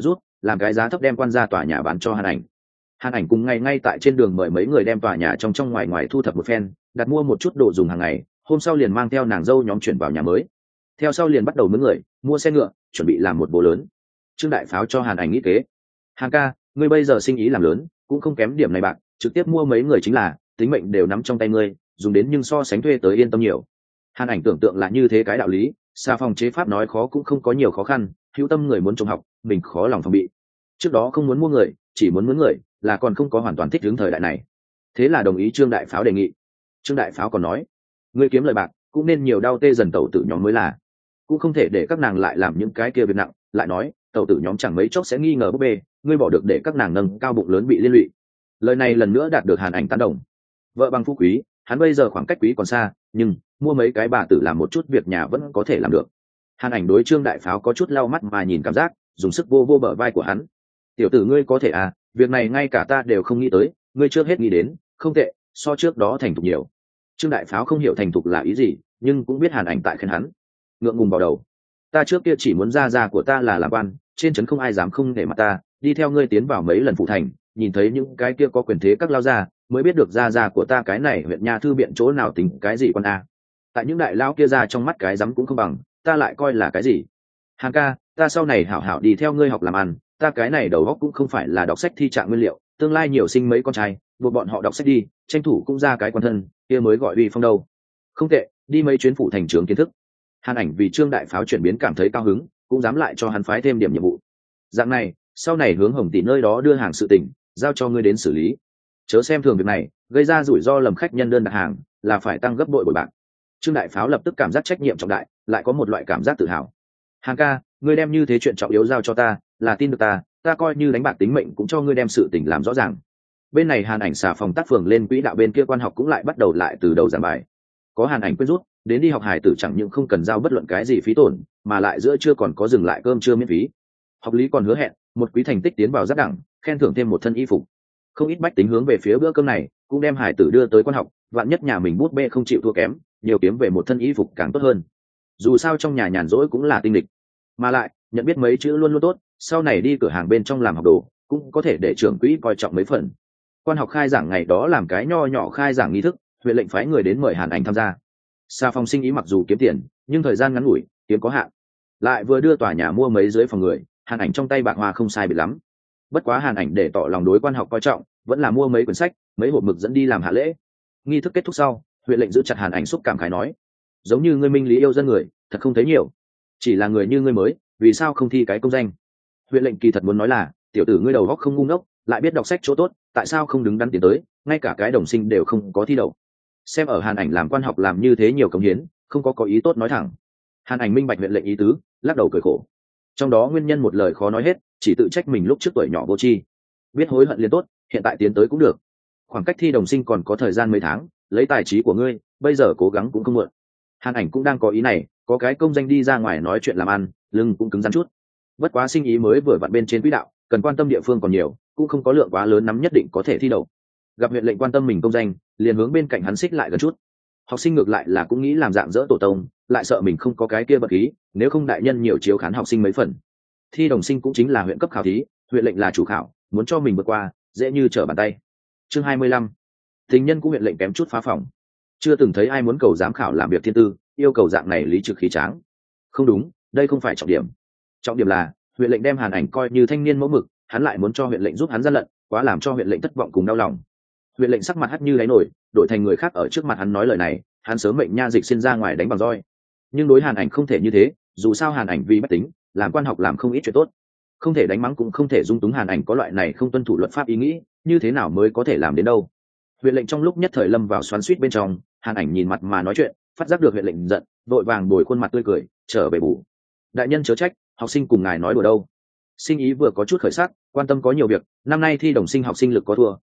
làm cái giá thấp đem quan ra tòa nhà bán cho Hàn Ảnh. Hàn Ảnh cùng ngay tại trên đường mời mấy người đem tòa nhà trong ngoài ngoài thu thập một phen, đặt mua một chút đồ dùng hàng ngày, hôm sau liền mang theo nàng dâu nhóm chuyển vào nhà mới. Theo sau liền bắt đầu mướn người, mua xe ngựa, chuẩn bị làm một bố lớn. Trương Đại Pháo cho Hàn Ảnh nghĩ kế. Hàn ca, ngươi bây giờ sinh ý làm lớn, cũng không kém điểm này bạc, trực tiếp mua mấy người chính là, tính mệnh đều nắm trong tay ngươi, dùng đến nhưng so sánh thuê tới yên tâm nhiều. Hàn Ảnh tưởng tượng là như thế cái đạo lý, xà phòng chế pháp nói khó cũng không có nhiều khó khăn, hữu tâm người muốn trông học, mình khó lòng phòng bị. Trước đó không muốn mua người, chỉ muốn mướn người, là còn không có hoàn toàn thích ứng thời đại này. Thế là đồng ý Trương Đại Pháo đề nghị. Trương Đại Pháo còn nói, ngươi kiếm lời bạc, cũng nên nhiều đau tê dần tẩu tử nhóm mới là, cũng không thể để các nàng lại làm những cái kia việc nặng. Lại nói, tẩu tử nhóm chẳng mấy chốc sẽ nghi ngờ búp bê, ngươi bỏ được để các nàng nâng cao bụng lớn bị liên lụy. Lời này lần nữa đạt được Hàn Ảnh tán đồng. Vợ bằng phú quý, hắn bây giờ khoảng cách quý còn xa, nhưng mua mấy cái bà tử làm một chút việc nhà vẫn có thể làm được. Hàn Ảnh đối Trương Đại Pháo có chút lau mắt mà nhìn cảm giác, dùng sức vô vô bờ vai của hắn. Tiểu tử ngươi có thể à, việc này ngay cả ta đều không nghĩ tới, ngươi trước hết nghĩ đến, không tệ, so trước đó thành thục nhiều. Trương Đại Pháo không hiểu thành thục là ý gì, nhưng cũng biết Hàn Ảnh tại khen hắn. Ngượng ngùng vào đầu. Ta trước kia chỉ muốn gia của ta là làm quan, trên trấn không ai dám không để mặt ta, đi theo ngươi tiến vào mấy lần phụ thành, nhìn thấy những cái kia có quyền thế các lao gia, mới biết được gia của ta cái này huyện nha thư biện chỗ nào tính cái gì quan a. Tại những đại lao kia ra trong mắt cái dám cũng không bằng, ta lại coi là cái gì. Hàn ca, ta sau này hảo hảo đi theo ngươi học làm ăn, ta cái này đầu óc cũng không phải là đọc sách thi trạng nguyên liệu, tương lai nhiều sinh mấy con trai, buộc bọn họ đọc sách đi, tranh thủ cũng ra cái quan thân, kia mới gọi uy phong đâu. Không tệ, đi mấy chuyến phụ thành trưởng kiến thức. Hàn Ảnh vì Trương Đại Pháo chuyển biến cảm thấy cao hứng, cũng dám lại cho hắn phái thêm điểm nhiệm vụ. Dạng này, sau này hướng Hồng tỷ nơi đó đưa hàng sự tình, giao cho ngươi đến xử lý. Chớ xem thường việc này, gây ra rủi ro lầm khách nhân đơn đặt hàng, là phải tăng gấp bội bồi bạc. Trương Đại Pháo lập tức cảm giác trách nhiệm trọng đại, lại có một loại cảm giác tự hào. Hàn ca, ngươi đem như thế chuyện trọng yếu giao cho ta, là tin được ta, ta coi như đánh bạc tính mệnh cũng cho ngươi đem sự tình làm rõ ràng. Bên này Hàn Ảnh xà phòng tác phường lên quỹ đạo, bên kia quan học cũng lại bắt đầu lại từ đầu giảng bài. Có Hàn Ảnh quyết rút, đến đi học hải tử chẳng những không cần giao bất luận cái gì phí tổn, mà lại giữa trưa còn có dừng lại cơm trưa miễn phí. Học lý còn hứa hẹn một quý thành tích tiến vào giáp đẳng, khen thưởng thêm một thân y phục. Không ít bách tính hướng về phía bữa cơm này, cũng đem hải tử đưa tới quan học, vạn nhất nhà mình bút bê không chịu thua kém, nhiều kiếm về một thân y phục càng tốt hơn. Dù sao trong nhà nhàn rỗi cũng là tinh lịch, mà lại nhận biết mấy chữ luôn luôn tốt, sau này đi cửa hàng bên trong làm học đồ cũng có thể để trưởng quỹ coi trọng mấy phần. Quan học khai giảng ngày đó làm cái nho nhỏ khai giảng nghi thức, huyện lệnh phái người đến mời Hàn Ảnh tham gia. Xà phòng sinh ý mặc dù kiếm tiền, nhưng thời gian ngắn ngủi, kiếm có hạn. Lại vừa đưa tòa nhà mua mấy dưới phòng người, Hàn Ảnh trong tay bạc hoa không sai biệt lắm. Bất quá Hàn Ảnh để tỏ lòng đối quan học coi trọng, vẫn là mua mấy quyển sách, mấy hộp mực dẫn đi làm hạ lễ. Nghi thức kết thúc sau, huyện lệnh giữ chặt Hàn Ảnh xúc cảm khái nói: giống như ngươi minh lý yêu dân người, thật không thấy nhiều. Chỉ là người như ngươi mới, vì sao không thi cái công danh? Huyện lệnh kỳ thật muốn nói là, tiểu tử ngươi đầu óc không ngu ngốc, lại biết đọc sách chỗ tốt, tại sao không đứng đắn tiến tới, ngay cả cái đồng sinh đều không có thi đậu. Xem ở Hàn Ảnh làm quan học làm như thế nhiều công hiến, không có ý tốt nói thẳng. Hàn Ảnh minh bạch huyện lệnh ý tứ, lắc đầu cười khổ. Trong đó nguyên nhân một lời khó nói hết, chỉ tự trách mình lúc trước tuổi nhỏ vô tri, biết hối hận liền tốt, hiện tại tiến tới cũng được. Khoảng cách thi đồng sinh còn có thời gian mấy tháng, lấy tài trí của ngươi, bây giờ cố gắng cũng không muộn. Hàn Ảnh cũng đang có ý này, có cái công danh đi ra ngoài nói chuyện làm ăn, lưng cũng cứng rắn chút. Bất quá sinh ý mới vừa vặn bên trên quỹ đạo, cần quan tâm địa phương còn nhiều, cũng không có lượng quá lớn nắm nhất định có thể thi đậu. Gặp huyện lệnh quan tâm mình công danh, liền hướng bên cạnh hắn xích lại gần chút. Học sinh ngược lại là cũng nghĩ làm dạng dỡ tổ tông, lại sợ mình không có cái kia bậc khí, nếu không đại nhân nhiều chiếu khán học sinh mấy phần. Thi đồng sinh cũng chính là huyện cấp khảo thí, huyện lệnh là chủ khảo, muốn cho mình vượt qua, dễ như trở bàn tay. Chương 25. Tình nhân cũng huyện lệnh kém chút phá phòng. Chưa từng thấy ai muốn cầu giám khảo làm việc thiên tư, yêu cầu dạng này lý trực khí tráng. Không đúng, đây không phải trọng điểm. Trọng điểm là huyện lệnh đem Hàn Ảnh coi như thanh niên mẫu mực, hắn lại muốn cho huyện lệnh giúp hắn gian lận, quá làm cho huyện lệnh thất vọng cùng đau lòng. Huyện lệnh sắc mặt hắt như đáy nổi, đổi thành người khác ở trước mặt hắn nói lời này, hắn sớm mệnh nha dịch xin ra ngoài đánh bằng roi. Nhưng đối Hàn Ảnh không thể như thế, dù sao Hàn Ảnh vì bách tính, làm quan học làm không ít chuyện tốt, không thể đánh mắng cũng không thể dung túng Hàn Ảnh có loại này không tuân thủ luật pháp ý nghĩ, như thế nào mới có thể làm đến đâu. Huyện lệnh trong lúc nhất thời lâm vào xoắn xuýt bên trong, Hàn Ảnh nhìn mặt mà nói chuyện, phát giác được huyện lệnh giận, vội vàng bồi khuôn mặt tươi cười, trở về bù. Đại nhân chớ trách, học sinh cùng ngài nói đùa đâu. Sinh ý vừa có chút khởi sắc, quan tâm có nhiều việc, năm nay thi đồng sinh học sinh lực có thua,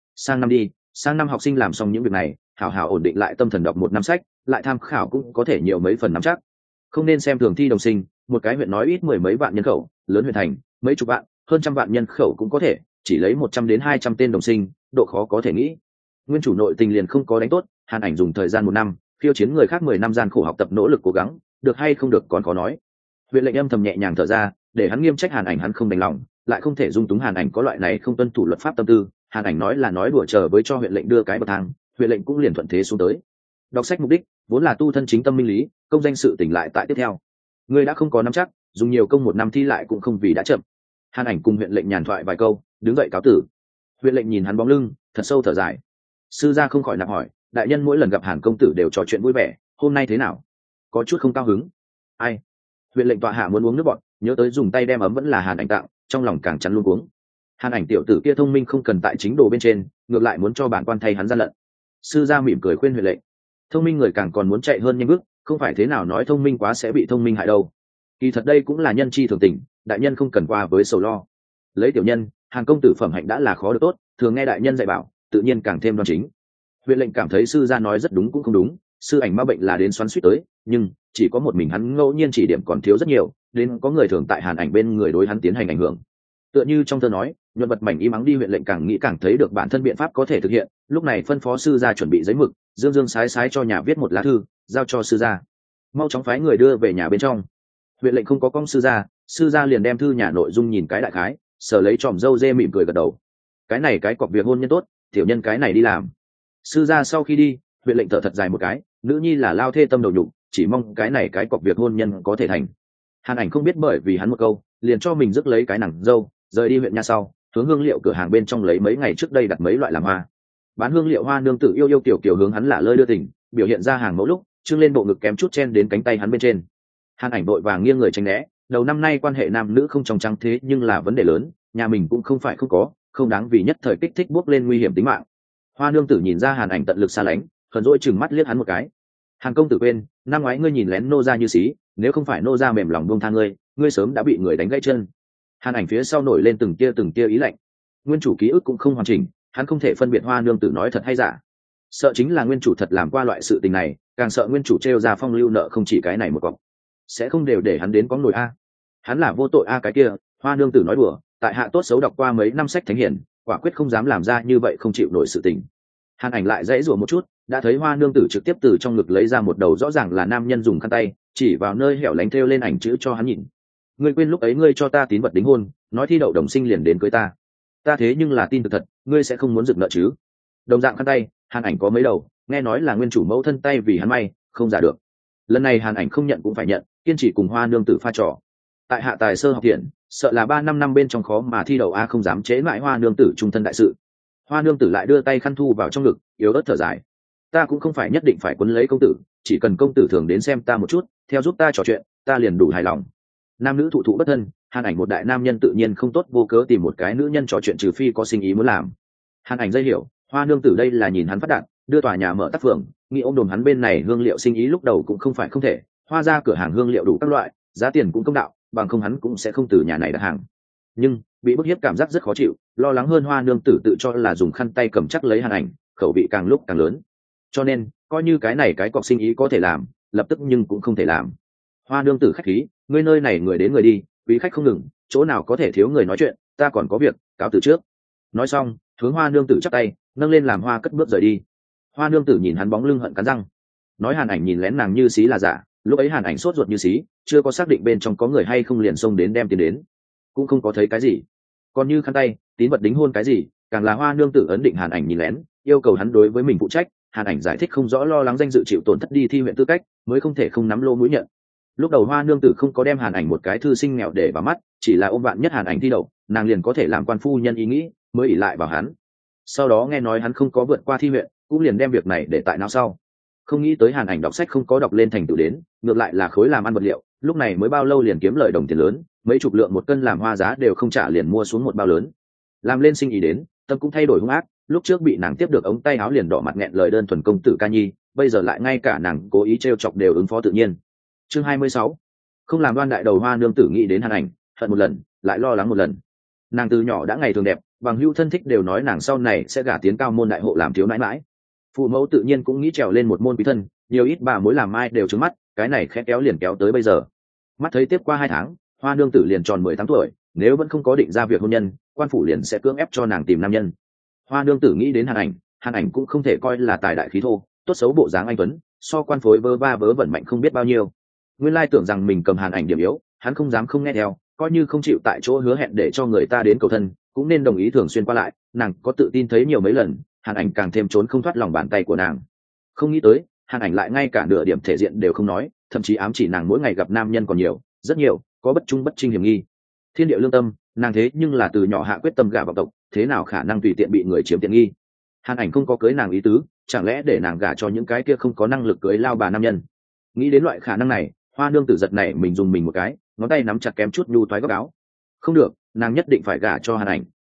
sang năm học sinh làm xong những việc này, hảo hảo ổn định lại tâm thần đọc một năm sách, lại tham khảo cũng có thể nhiều mấy phần nắm chắc. Không nên xem thường thi đồng sinh, một cái huyện nói ít mười mấy vạn nhân khẩu, lớn huyện thành mấy chục vạn, hơn trăm vạn nhân khẩu cũng có thể, chỉ lấy 100 đến 200 tên đồng sinh, độ khó có thể nghĩ. Nguyên chủ nội tình liền không có đánh tốt, Hàn Ảnh dùng thời gian 1 năm, khiêu chiến người khác 10 năm gian khổ học tập nỗ lực cố gắng, được hay không được còn khó nói. Huyện lệnh âm thầm nhẹ nhàng thở ra, để hắn nghiêm trách Hàn Ảnh hắn không đành lòng, lại không thể dung túng Hàn Ảnh có loại này không tuân thủ luật pháp tâm tư. Hàn Ảnh nói là nói đùa chờ với cho huyện lệnh đưa cái bậc thang, huyện lệnh cũng liền thuận thế xuống tới. Đọc sách mục đích vốn là tu thân chính tâm minh lý, công danh sự tỉnh lại tại tiếp theo. Ngươi đã không có nắm chắc, dùng nhiều công một năm thi lại cũng không vì đã chậm. Hàn Ảnh cùng huyện lệnh nhàn thoại vài câu, đứng dậy cáo tử. Huyện lệnh nhìn hắn bóng lưng, thật sâu thở dài. Sư gia không khỏi nạp hỏi, đại nhân mỗi lần gặp Hàn công tử đều trò chuyện vui vẻ, hôm nay thế nào? Có chút không cao hứng. Ai? Huyện lệnh tọa hạ muốn uống nước bọt, nhớ tới dùng tay đem ấm vẫn là Hàn Ảnh tặng, trong lòng càng chắn luôn uống. Hàn Ảnh tiểu tử kia thông minh không cần tại chính đồ bên trên, ngược lại muốn cho bản quan thay hắn gian lận. Sư gia mỉm cười khuyên huyện lệnh, thông minh người càng còn muốn chạy hơn nhanh bước, không phải thế nào nói thông minh quá sẽ bị thông minh hại đâu. Kỳ thật đây cũng là nhân chi thường tình, đại nhân không cần qua với sầu lo. Lấy tiểu nhân, Hàn công tử phẩm hạnh đã là khó được tốt, thường nghe đại nhân dạy bảo, tự nhiên càng thêm đoan chính. Huyện lệnh cảm thấy sư gia nói rất đúng cũng không đúng, sư ảnh ma bệnh là đến xoắn suýt tới, nhưng chỉ có một mình hắn ngẫu nhiên chỉ điểm còn thiếu rất nhiều, đến có người thường tại Hàn Ảnh bên người đối hắn tiến hành ảnh hưởng. Tựa như trong thơ nói, nhuận vật mảnh im ắng đi, huyện lệnh càng nghĩ càng thấy được bản thân biện pháp có thể thực hiện, lúc này phân phó sư gia chuẩn bị giấy mực, dương dương sái sái cho nhà viết một lá thư, giao cho sư gia. Mau chóng phái người đưa về nhà bên trong. Huyện lệnh không có con sư gia liền đem thư nhà nội dung nhìn cái đại khái, sờ lấy tròm râu dê mỉm cười gật đầu. Cái này cái cọc việc hôn nhân tốt, tiểu nhân cái này đi làm. Sư gia sau khi đi, huyện lệnh thở thật dài một cái, nữ nhi là lao thê tâm đầu nhục, chỉ mong cái này cái cọc việc hôn nhân có thể thành. Hàn Ảnh không biết bởi vì hắn một câu, liền cho mình rước lấy cái nàng dâu, rời đi huyện nha sau, hướng hương liệu cửa hàng bên trong lấy mấy ngày trước đây đặt mấy loại làm hoa. Bán hương liệu hoa nương tử yêu yêu kiểu kiểu hướng hắn lả lơi đưa tình, biểu hiện ra hàng mẫu lúc, trưng lên bộ ngực kém chút chen đến cánh tay hắn bên trên. Hàn Ảnh vội vàng nghiêng người tránh né, đầu năm nay quan hệ nam nữ không trong trắng thế nhưng là vấn đề lớn, nhà mình cũng không phải không có, không đáng vì nhất thời kích thích bước lên nguy hiểm tính mạng. Hoa nương tử nhìn ra Hàn Ảnh tận lực xa lánh, hờn dỗi chừng mắt liếc hắn một cái. Hàn công tử quên, năm ngoái ngươi nhìn lén nô gia như xí, nếu không phải nô gia mềm lòng buông tha ngươi, ngươi sớm đã bị người đánh gãy chân. Hàn Ảnh phía sau nổi lên từng tia ý lạnh. Nguyên chủ ký ức cũng không hoàn chỉnh, hắn không thể phân biệt Hoa nương tử nói thật hay giả. Sợ chính là nguyên chủ thật làm qua loại sự tình này, càng sợ nguyên chủ trêu ra phong lưu nợ không chỉ cái này một cọc, sẽ không đều để hắn đến có nổi a. Hắn là vô tội a cái kia. Hoa nương tử nói đùa, tại hạ tốt xấu đọc qua mấy năm sách thánh hiển, quả quyết không dám làm ra như vậy không chịu nổi sự tình. Hàn Ảnh lại dãy rủa một chút, đã thấy Hoa nương tử trực tiếp từ trong ngực lấy ra một đầu rõ ràng là nam nhân dùng khăn tay, chỉ vào nơi hẻo lánh thêu lên ảnh chữ cho hắn nhìn. Ngươi quên lúc ấy ngươi cho ta tín vật đính hôn, nói thi đậu đồng sinh liền đến cưới ta. Ta thế nhưng là tin thực thật, ngươi sẽ không muốn dựng nợ chứ? Đồng dạng khăn tay, Hàn Ảnh có mấy đầu, nghe nói là nguyên chủ mẫu thân tay vì hắn may, không giả được. Lần này Hàn Ảnh không nhận cũng phải nhận, kiên trì cùng Hoa nương tử pha trò. Tại hạ tài sơ học thiện, sợ là 3-5 năm bên trong khó mà thi đậu a, không dám chế mãi Hoa nương tử trung thân đại sự. Hoa nương tử lại đưa tay khăn thu vào trong ngực, yếu ớt thở dài. Ta cũng không phải nhất định phải quấn lấy công tử, chỉ cần công tử thường đến xem ta một chút, theo giúp ta trò chuyện, ta liền đủ hài lòng. Nam nữ thụ thụ bất thân, Hàn Ảnh một đại nam nhân tự nhiên không tốt vô cớ tìm một cái nữ nhân trò chuyện trừ phi có sinh ý muốn làm. Hàn Ảnh dây hiểu, Hoa nương tử đây là nhìn hắn phát đạt, đưa tòa nhà mở tác phường, nghĩ ôm đồn hắn bên này hương liệu sinh ý lúc đầu cũng không phải không thể, Hoa ra cửa hàng hương liệu đủ các loại, giá tiền cũng công đạo, bằng không hắn cũng sẽ không từ nhà này đặt hàng. Nhưng bị bức hiếp cảm giác rất khó chịu, lo lắng hơn Hoa nương tử tự cho là dùng khăn tay cầm chắc lấy Hàn Ảnh, khẩu vị càng lúc càng lớn. Cho nên coi như cái này cái cọc sinh ý có thể làm, lập tức nhưng cũng không thể làm. Hoa nương tử khách khí, ngươi nơi này người đến người đi, quý khách không ngừng, chỗ nào có thể thiếu người nói chuyện, ta còn có việc, cáo từ trước. Nói xong, hướng Hoa nương tử chắp tay, nâng lên làm hoa cất bước rời đi. Hoa nương tử nhìn hắn bóng lưng hận cắn răng, nói Hàn Ảnh nhìn lén nàng như xí là giả, lúc ấy Hàn Ảnh sốt ruột như xí, chưa có xác định bên trong có người hay không liền xông đến đem tiền đến, cũng không có thấy cái gì. Còn như khăn tay, tín vật đính hôn cái gì, càng là Hoa nương tử ấn định Hàn Ảnh nhìn lén, yêu cầu hắn đối với mình phụ trách. Hàn Ảnh giải thích không rõ, lo lắng danh dự chịu tổn thất đi thi huyện tư cách, mới không thể không nắm lô mũi nhận. Lúc đầu Hoa nương tử không có đem Hàn Ảnh một cái thư sinh nghèo để vào mắt, chỉ là ôm vạn nhất Hàn Ảnh thi đậu, nàng liền có thể làm quan phu nhân ý nghĩ, mới ỷ lại vào hắn. Sau đó nghe nói hắn không có vượt qua thi huyện, cũng liền đem việc này để tại não sau. Không nghĩ tới Hàn Ảnh đọc sách không có đọc lên thành tựu đến, ngược lại là khối làm ăn vật liệu, lúc này mới bao lâu liền kiếm lời đồng tiền lớn, mấy chục lượng một cân làm hoa giá đều không trả liền mua xuống một bao lớn. Làm lên sinh ý đến, tâm cũng thay đổi hung ác, lúc trước bị nàng tiếp được ống tay áo liền đỏ mặt nghẹn lời đơn thuần công tử ca nhi, bây giờ lại ngay cả nàng cố ý trêu chọc đều ứng phó tự nhiên. Chương 26. Không làm đoan đại đầu Hoa nương tử nghĩ đến Hàn Ảnh, hận một lần, lại lo lắng một lần. Nàng từ nhỏ đã ngày thường đẹp, bằng hữu thân thích đều nói nàng sau này sẽ gả tiến cao môn đại hộ làm thiếu nãi mãi. Phụ mẫu tự nhiên cũng nghĩ trèo lên một môn quý thân, nhiều ít bà mối làm ai đều trứng mắt, cái này khẽ kéo liền kéo tới bây giờ. Mắt thấy tiếp qua 2 tháng, Hoa nương tử liền tròn 18 tuổi, nếu vẫn không có định ra việc hôn nhân, quan phủ liền sẽ cưỡng ép cho nàng tìm nam nhân. Hoa nương tử nghĩ đến Hàn Ảnh cũng không thể coi là tài đại khí thô, tốt xấu bộ dáng anh tuấn, so quan phối vớ va vớ vẩn mạnh không biết bao nhiêu. Nguyên lai tưởng rằng mình cầm Hàn Ảnh điểm yếu, hắn không dám không nghe theo, coi như không chịu tại chỗ hứa hẹn để cho người ta đến cầu thân cũng nên đồng ý thường xuyên qua lại. Nàng có tự tin thấy nhiều mấy lần, Hàn Ảnh càng thêm trốn không thoát lòng bàn tay của nàng. Không nghĩ tới Hàn Ảnh lại ngay cả nửa điểm thể diện đều không nói, thậm chí ám chỉ nàng mỗi ngày gặp nam nhân còn nhiều, rất nhiều, có bất trung bất trinh hiểm nghi. Thiên địa lương tâm, nàng thế nhưng là từ nhỏ hạ quyết tâm gả vào tộc, thế nào khả năng tùy tiện bị người chiếm tiện nghi. Hàn Ảnh không có cưới nàng ý tứ, chẳng lẽ để nàng gả cho những cái kia không có năng lực cưới lao bà nam nhân. Nghĩ đến loại khả năng này, Hoa nương tử giật này mình dùng mình một cái, ngón tay nắm chặt kém chút nhu toái góc áo. Không được, nàng nhất định phải gả cho Hàn Ảnh.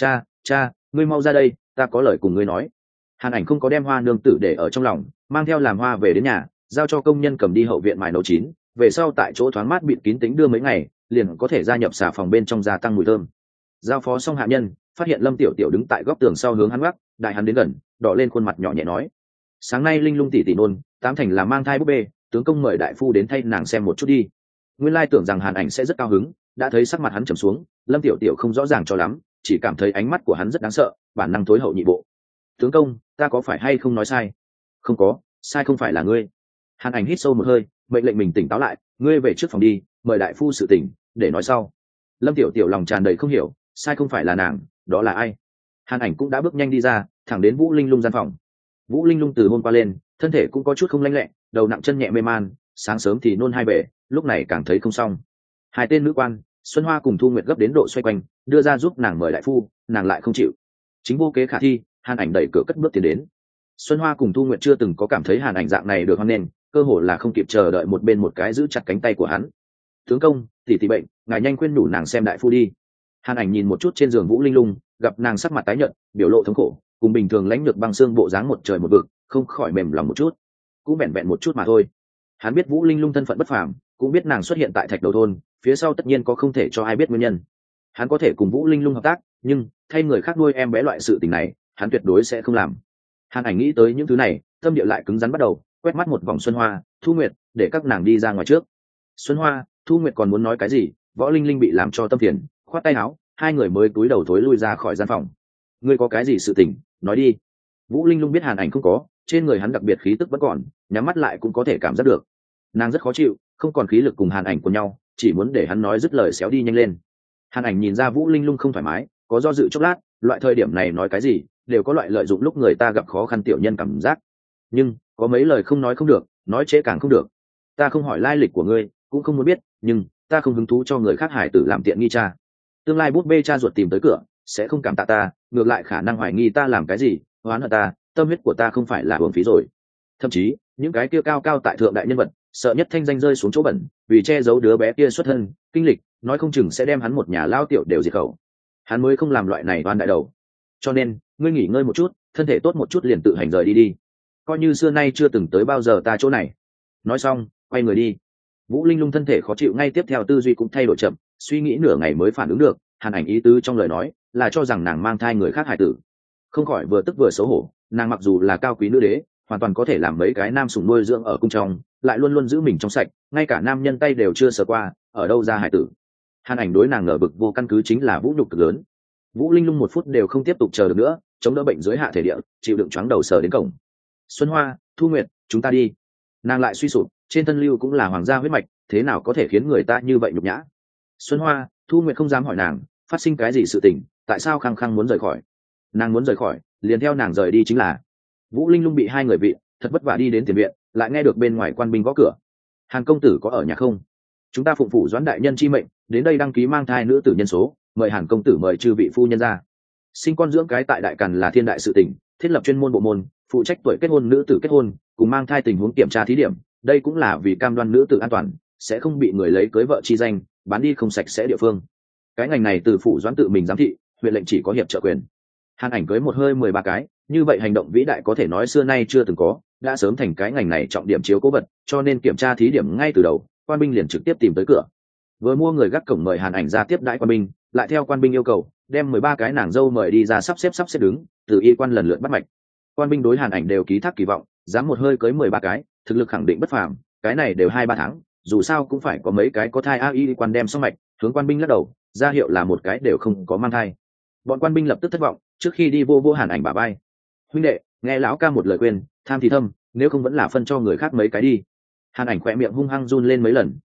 Cha, ngươi mau ra đây, ta có lời cùng ngươi nói. Hàn Ảnh không có đem Hoa nương tử để ở trong lòng, mang theo làm hoa về đến nhà, giao cho công nhân cầm đi hậu viện mài nấu chín, về sau tại chỗ thoáng mát bịt kín tính đưa mấy ngày, liền có thể gia nhập xà phòng bên trong gia tăng mùi thơm. Giao phó xong hạ nhân, phát hiện Lâm Tiểu Tiểu đứng tại góc tường sau hướng hắn gác, đại hắn đến gần, đỏ lên khuôn mặt nhỏ nhẹ nói: sáng nay Linh Lung tỷ tỷ nôn, tám thành là mang thai búp bê, tướng công mời đại phu đến thay nàng xem một chút đi. Nguyên lai tưởng rằng Hàn Ảnh sẽ rất cao hứng, đã thấy sắc mặt hắn trầm xuống, Lâm Tiểu Tiểu không rõ ràng cho lắm, chỉ cảm thấy ánh mắt của hắn rất đáng sợ, bản năng thối hậu nhị bộ. Tướng công, ta có phải hay không nói sai? Không có, sai không phải là ngươi. Hàn Ảnh hít sâu một hơi, mệnh lệnh mình tỉnh táo lại, ngươi về trước phòng đi, mời đại phu sự tỉnh để nói sau. Lâm Tiểu Tiểu lòng tràn đầy không hiểu, sai không phải là nàng, đó là ai? Hàn Ảnh cũng đã bước nhanh đi ra, thẳng đến Vũ Linh Lung gian phòng. Vũ Linh Lung từ hôm qua lên, thân thể cũng có chút không lanh lẹ, đầu nặng chân nhẹ mê man, sáng sớm thì nôn hai bể, lúc này càng thấy không xong. Hai tên nữ quan, Xuân Hoa cùng Thu Nguyệt gấp đến độ xoay quanh, đưa ra giúp nàng mời đại phu, nàng lại không chịu. Chính vô kế khả thi, Hàn Ảnh đẩy cửa cất bước tiến đến. Xuân Hoa cùng Thu Nguyệt chưa từng có cảm thấy Hàn Ảnh dạng này được hoan nghênh, cơ hồ là không kịp chờ đợi một bên một cái giữ chặt cánh tay của hắn. Tướng công, tỷ bệnh, ngài nhanh khuyên nhủ nàng xem đại phu đi. Hàn Ảnh nhìn một chút trên giường Vũ Linh Lung, gặp nàng sắc mặt tái nhợt, biểu lộ thống khổ, cùng bình thường lãnh lược băng xương bộ dáng một trời một vực, không khỏi mềm lòng một chút. Cũng vẹn vẹn một chút mà thôi. Hắn biết Vũ Linh Lung thân phận bất phàm, cũng biết nàng xuất hiện tại Thạch Đầu thôn, phía sau tất nhiên có không thể cho ai biết nguyên nhân. Hắn có thể cùng Vũ Linh Lung hợp tác, nhưng thay người khác nuôi em bé loại sự tình này, hắn tuyệt đối sẽ không làm. Hàn Ảnh nghĩ tới những thứ này, tâm địa lại cứng rắn bắt đầu, quét mắt một vòng Xuân Hoa, Thu Nguyệt, để các nàng đi ra ngoài trước. Xuân Hoa, Thu Nguyệt còn muốn nói cái gì, Võ Linh Linh bị làm cho tâm phiền, khoát tay áo, hai người mới túi đầu thối lui ra khỏi gian phòng. Ngươi có cái gì sự tình, nói đi. Vũ Linh Lung biết Hàn Ảnh không có, trên người hắn đặc biệt khí tức vẫn còn, nhắm mắt lại cũng có thể cảm giác được. Nàng rất khó chịu, không còn khí lực cùng Hàn Ảnh của nhau, chỉ muốn để hắn nói dứt lời xéo đi nhanh lên. Hàn Ảnh nhìn ra Vũ Linh Lung không thoải mái, có do dự chốc lát, loại thời điểm này nói cái gì đều có loại lợi dụng lúc người ta gặp khó khăn tiểu nhân cảm giác. Nhưng có mấy lời không nói không được, nói trễ càng không được. Ta không hỏi lai lịch của ngươi, cũng không muốn biết, nhưng ta không hứng thú cho người khác hải tử làm tiện nghi cha. Tương lai bút bê cha ruột tìm tới cửa, sẽ không cảm tạ ta, ngược lại khả năng hoài nghi ta làm cái gì, oán hận ta, tâm huyết của ta không phải là uổng phí rồi. Thậm chí những cái kia cao cao tại thượng đại nhân vật, sợ nhất thanh danh rơi xuống chỗ bẩn, vì che giấu đứa bé kia xuất thân kinh lịch, nói không chừng sẽ đem hắn một nhà lao tiểu đều diệt khẩu. Hắn mới không làm loại này oan đại đầu. Cho nên ngươi nghỉ ngơi một chút, thân thể tốt một chút liền tự hành rời đi đi, coi như xưa nay chưa từng tới bao giờ ta chỗ này. Nói xong quay người đi. Vũ Linh Lung thân thể khó chịu, ngay tiếp theo tư duy cũng thay đổi chậm, suy nghĩ nửa ngày mới phản ứng được Hàn Ảnh ý tứ trong lời nói là cho rằng nàng mang thai người khác hải tử. Không khỏi vừa tức vừa xấu hổ, nàng mặc dù là cao quý nữ đế, hoàn toàn có thể làm mấy cái nam sủng nuôi dưỡng ở cung trong, lại luôn luôn giữ mình trong sạch, ngay cả nam nhân tay đều chưa sờ qua, ở đâu ra hải tử. Hàn Ảnh đối nàng ngờ vực vô căn cứ chính là vũ nhục cực lớn. Vũ Linh Lung một phút đều không tiếp tục chờ được nữa, chống đỡ bệnh dưới hạ thể địa, chịu đựng choáng đầu sờ đến cổng. Xuân Hoa, Thu Nguyệt, chúng ta đi. Nàng lại suy sụp, trên thân lưu cũng là hoàng gia huyết mạch, thế nào có thể khiến người ta như vậy nhục nhã. Xuân Hoa, Thu Nguyệt không dám hỏi nàng phát sinh cái gì sự tình, tại sao khăng khăng muốn rời khỏi. Nàng muốn rời khỏi, liền theo nàng rời đi chính là. Vũ Linh Lung bị hai người vị, thật vất vả đi đến tiền viện, lại nghe được bên ngoài quan binh gõ cửa. Hàn công tử có ở nhà không? Chúng ta phụng phủ Doãn đại nhân chi mệnh, đến đây đăng ký mang thai nữ tử nhân số, mời Hàn công tử mời chư vị phu nhân ra. Sinh con dưỡng cái tại đại càn là thiên đại sự tình, thiết lập chuyên môn bộ môn, phụ trách tuổi kết hôn nữ tử kết hôn, cùng mang thai tình huống kiểm tra thí điểm, đây cũng là vì cam đoan nữ tử an toàn, sẽ không bị người lấy cưới vợ chi danh bán đi không sạch sẽ địa phương. Cái ngành này từ phủ Doãn tự mình giám thị, huyện lệnh chỉ có hiệp trợ quyền. Hàn Ảnh cưới một hơi 13 cái, như vậy hành động vĩ đại có thể nói xưa nay chưa từng có, đã sớm thành cái ngành này trọng điểm chiếu cố vật, cho nên kiểm tra thí điểm ngay từ đầu, quan binh liền trực tiếp tìm tới cửa. Vừa mua người gác cổng mời Hàn Ảnh ra tiếp đãi quan binh, lại theo quan binh yêu cầu, đem 13 cái nàng dâu mời đi ra sắp xếp đứng, từ y quan lần lượt bắt mạch. Quan binh đối Hàn Ảnh đều ký thác kỳ vọng, dám một hơi cưới 13 cái, thực lực khẳng định bất phàm, cái này đều 2-3 tháng, dù sao cũng phải có mấy cái có thai a y quan đem xong mạch, hướng quan binh lắc đầu, ra hiệu là một cái đều không có mang thai. Bọn quan binh lập tức thất vọng, trước khi đi vô Hàn Ảnh bả vai. Huynh đệ, nghe lão ca một lời khuyên, tham thì thâm, nếu không vẫn là phân cho người khác mấy cái đi. Hàn Ảnh khỏe miệng hung hăng run lên mấy lần,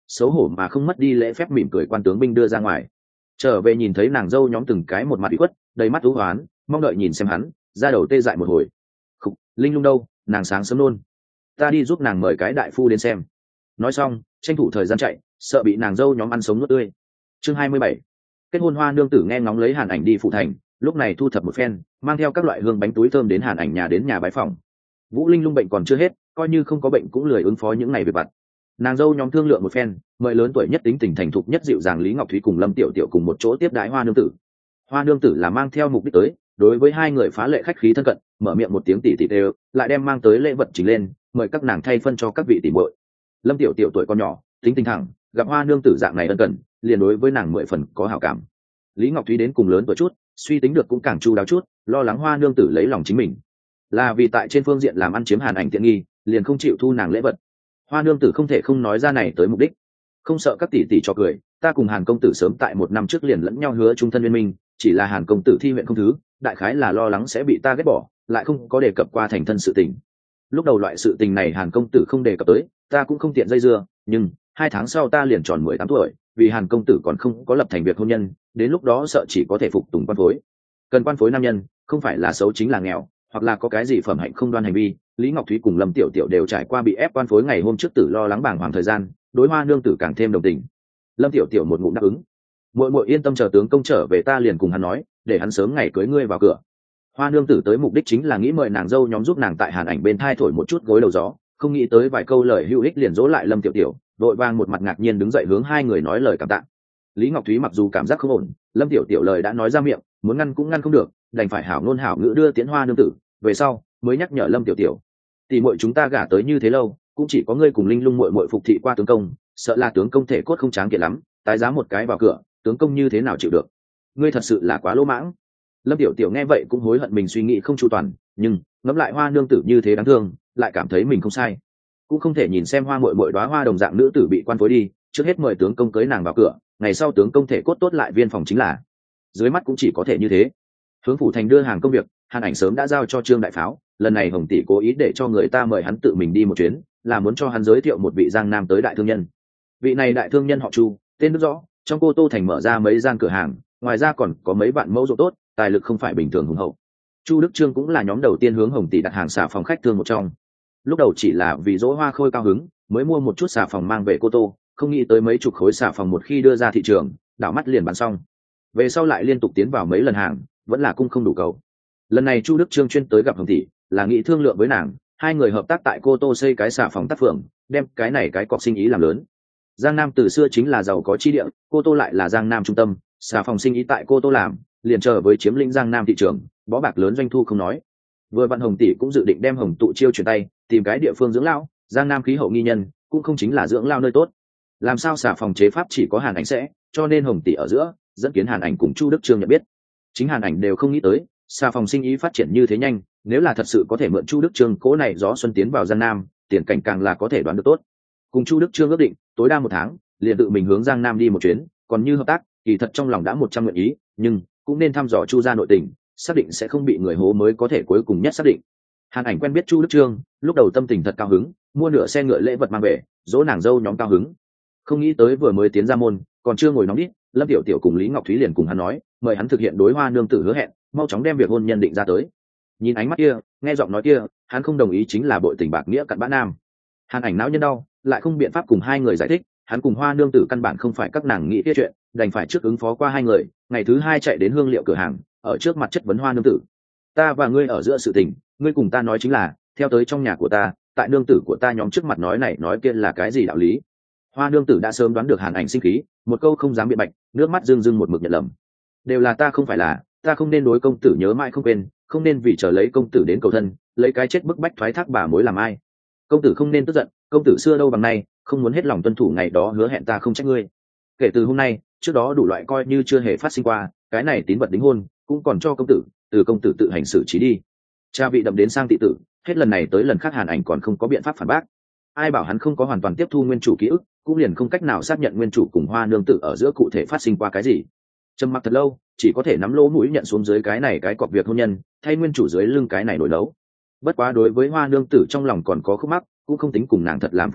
xấu hổ mà không mất đi lễ phép mỉm cười quan tướng binh đưa ra ngoài. Trở về nhìn thấy nàng dâu nhóm từng cái một mặt bị khuất, đầy mắt thú hoán, mong đợi nhìn xem hắn, ra đầu tê dại một hồi. Khục, Linh Lung đâu, nàng sáng sớm nôn, ta đi giúp nàng mời cái đại phu đến xem. Nói xong tranh thủ thời gian chạy, sợ bị nàng dâu nhóm ăn sống nuốt tươi. Chương 27. Kết hôn. Hoa nương tử nghe ngóng lấy Hàn Ảnh đi phụ thành, lúc này thu thập một phen, mang theo các loại hương bánh túi thơm đến Hàn Ảnh nhà đến nhà bái phòng. Vũ Linh Lung bệnh còn chưa hết, coi như không có bệnh cũng lười ứng phó những ngày việc vặt. Nàng dâu nhóm thương lượng một phen, mời lớn tuổi nhất tính tình thành thục nhất dịu dàng Lý Ngọc Thúy cùng Lâm Tiểu Tiểu cùng một chỗ tiếp đãi Hoa nương tử. Hoa nương tử là mang theo mục đích tới, đối với hai người phá lệ khách khí thân cận, mở miệng một tiếng tỷ tỷ đều, lại đem mang tới lễ vật trình lên, mời các nàng thay phân cho các vị tỷ muội. Lâm Tiểu Tiểu tuổi còn nhỏ, tính tình thẳng, gặp Hoa nương tử dạng này ân cần, liền đối với nàng 10 phần có hảo cảm. Lý Ngọc Thúy đến cùng lớn tuổi chút, suy tính được cũng càng chu đáo chút, lo lắng Hoa nương tử lấy lòng chính mình, là vì tại trên phương diện làm ăn chiếm Hàn Ảnh tiện nghi, liền không chịu thu nàng lễ vật. Hoa nương tử không thể không nói ra này tới mục đích, không sợ các tỷ tỷ cho cười, ta cùng Hàn công tử sớm tại 1 năm trước liền lẫn nhau hứa chung thân liên minh, chỉ là Hàn công tử thi huyện không thứ, đại khái là lo lắng sẽ bị ta ghét bỏ, lại không có đề cập qua thành thân sự tình. Lúc đầu loại sự tình này Hàn công tử không đề cập tới, ta cũng không tiện dây dưa, nhưng 2 tháng sau ta liền tròn 18 tuổi, vì Hàn công tử còn không có lập thành việc hôn nhân, đến lúc đó sợ chỉ có thể phục tùng quan phối. Cần quan phối nam nhân, không phải là xấu chính là nghèo, hoặc là có cái gì phẩm hạnh không đoan hành vi. Lý Ngọc Thúy cùng Lâm Tiểu Tiểu đều trải qua bị ép quan phối ngày hôm trước tử lo lắng bàng hoàng thời gian, đối Hoa nương tử càng thêm đồng tình. Lâm Tiểu Tiểu một ngụm đáp ứng, muội muội yên tâm, chờ tướng công trở về ta liền cùng hắn nói, để hắn sớm ngày cưới ngươi vào cửa. Hoa nương tử tới mục đích chính là nghĩ mời nàng dâu nhóm giúp nàng tại Hàn Ảnh bên thai thổi một chút gối đầu gió, không nghĩ tới vài câu lời hữu ích liền dỗ lại Lâm Tiểu Tiểu, đội vang một mặt ngạc nhiên đứng dậy hướng hai người nói lời cảm tạ. Lý Ngọc Thúy mặc dù cảm giác không ổn, Lâm Tiểu Tiểu lời đã nói ra miệng, muốn ngăn cũng ngăn không được, đành phải hảo ngôn hảo ngữ đưa tiễn Hoa nương tử. Về sau mới nhắc nhở Lâm Tiểu Tiểu, tỷ muội chúng ta gả tới như thế lâu, cũng chỉ có ngươi cùng Linh Lung muội muội phục thị qua tướng công, sợ là tướng công thể cốt không tráng kiện lắm, tái giá một cái vào cửa, tướng công như thế nào chịu được? Ngươi thật sự là quá lỗ mãng. Lâm Tiểu Tiểu nghe vậy cũng hối hận mình suy nghĩ không chu toàn, nhưng ngẫm lại Hoa nương tử như thế đáng thương, lại cảm thấy mình không sai, cũng không thể nhìn xem Hoa muội muội đóa hoa đồng dạng nữ tử bị quan phối đi, trước hết mời tướng công cưới nàng vào cửa, ngày sau tướng công thể cốt tốt lại viên phòng chính là. Dưới mắt cũng chỉ có thể như thế. Hướng phủ thành đưa hàng công việc, Hàn Ảnh sớm đã giao cho Trương đại pháo, lần này Hồng tỷ cố ý để cho người ta mời hắn tự mình đi một chuyến, là muốn cho hắn giới thiệu một vị Giang Nam tới đại thương nhân. Vị này đại thương nhân họ Chu, tên đức rõ, trong Cô Tô thành mở ra mấy gian cửa hàng, ngoài ra còn có mấy bạn mẫu ruộng tốt, tài lực không phải bình thường hùng hậu. Chu Đức Trương cũng là nhóm đầu tiên hướng Hồng tỷ đặt hàng xà phòng khách thương một trong. Lúc đầu chỉ là vì dỗ Hoa Khôi cao hứng, mới mua một chút xà phòng mang về Cô Tô, không nghĩ tới mấy chục khối xà phòng một khi đưa ra thị trường, đảo mắt liền bán xong. Về sau lại liên tục tiến vào mấy lần hàng, vẫn là cung không đủ cầu. Lần này Chu Đức Trương chuyên tới gặp Hồng tỷ, là nghĩ thương lượng với nàng, hai người hợp tác tại Cô Tô xây cái xà phòng tác phường, đem cái này cái cọc sinh ý làm lớn. Giang Nam từ xưa chính là giàu có chi địa, Cô Tô lại là Giang Nam trung tâm, xà phòng sinh ý tại Cô Tô làm, liền chờ với chiếm lĩnh Giang Nam thị trường, bó bạc lớn doanh thu không nói. Vừa vặn Hồng tỷ cũng dự định đem Hồng tụ chiêu chuyển tay, tìm cái địa phương dưỡng lão, Giang Nam khí hậu nghi nhân, cũng không chính là dưỡng lao nơi tốt. Làm sao xà phòng chế pháp chỉ có Hàn Ảnh sẽ, cho nên Hồng tỷ ở giữa, dẫn kiến Hàn Ảnh cùng Chu Đức Trương nhận biết. Chính Hàn Ảnh đều không nghĩ tới, xà phòng sinh ý phát triển như thế nhanh, nếu là thật sự có thể mượn Chu Đức Trương cố này gió xuân tiến vào Giang Nam, tiền cảnh càng là có thể đoán được tốt. Cùng Chu Đức Trương ước định, tối đa 1 tháng, liền tự mình hướng Giang Nam đi một chuyến, còn như hợp tác, kỳ thật trong lòng đã 100 nguyện ý, nhưng cũng nên thăm dò Chu gia nội tình, xác định sẽ không bị người hố mới có thể cuối cùng nhất xác định. Hàn Ảnh quen biết Chu Đức Trương, lúc đầu tâm tình thật cao hứng, mua nửa xe ngựa lễ vật mang về, dỗ nàng dâu nhóm cao hứng. Không nghĩ tới vừa mới tiến ra môn, còn chưa ngồi nóng đít, Lâm Tiểu Tiểu cùng Lý Ngọc Thúy liền cùng hắn nói, mời hắn thực hiện đối Hoa nương tử hứa hẹn, mau chóng đem việc hôn nhân định ra tới. Nhìn ánh mắt kia, nghe giọng nói kia, hắn không đồng ý chính là bội tình bạc nghĩa cặn bã nam. Hàn Ảnh não nhân đau, lại không biện pháp cùng hai người giải thích, hắn cùng Hoa nương tử căn bản không phải các nàng nghĩ kia chuyện, đành phải trước ứng phó qua hai người, ngày thứ hai chạy đến hương liệu cửa hàng, ở trước mặt chất vấn Hoa nương tử. Ta và ngươi ở giữa sự tình, ngươi cùng ta nói chính là, theo tới trong nhà của ta, tại nương tử của ta nhóm trước mặt nói này nói kia là cái gì đạo lý? Hoa nương tử đã sớm đoán được Hàn Ảnh sinh khí, một câu không dám biện bạch, nước mắt rưng rưng một mực nhận lầm. Đều là ta không phải là, ta không nên đối công tử nhớ mãi không quên, không nên vì chờ lấy công tử đến cầu thân, lấy cái chết bức bách thoái thác bà mối làm ai. Công tử không nên tức giận, công tử xưa đâu bằng nay, không muốn hết lòng tuân thủ ngày đó hứa hẹn ta không trách ngươi. Kể từ hôm nay, trước đó đủ loại coi như chưa hề phát sinh qua, cái này tín vật đính hôn, cũng còn cho công tử, từ công tử tự hành xử trí đi. Cha vị đậm đến sang tị tử, hết lần này tới lần khác Hàn Ảnh còn không có biện pháp phản bác. Ai bảo hắn không có hoàn toàn tiếp thu nguyên chủ ký ức, cũng liền không cách nào xác nhận nguyên chủ cùng Hoa nương tử ở giữa cụ thể phát sinh qua cái gì. Trầm mặc thật lâu, chỉ có thể nắm lỗ mũi nhận xuống dưới cái này cái cọc việc hôn nhân, thay nguyên chủ dưới lưng cái này nổi đấu. Bất quá đối với Hoa nương tử trong lòng còn có khúc mắc, cũng không tính cùng nàng thật làm phu thê,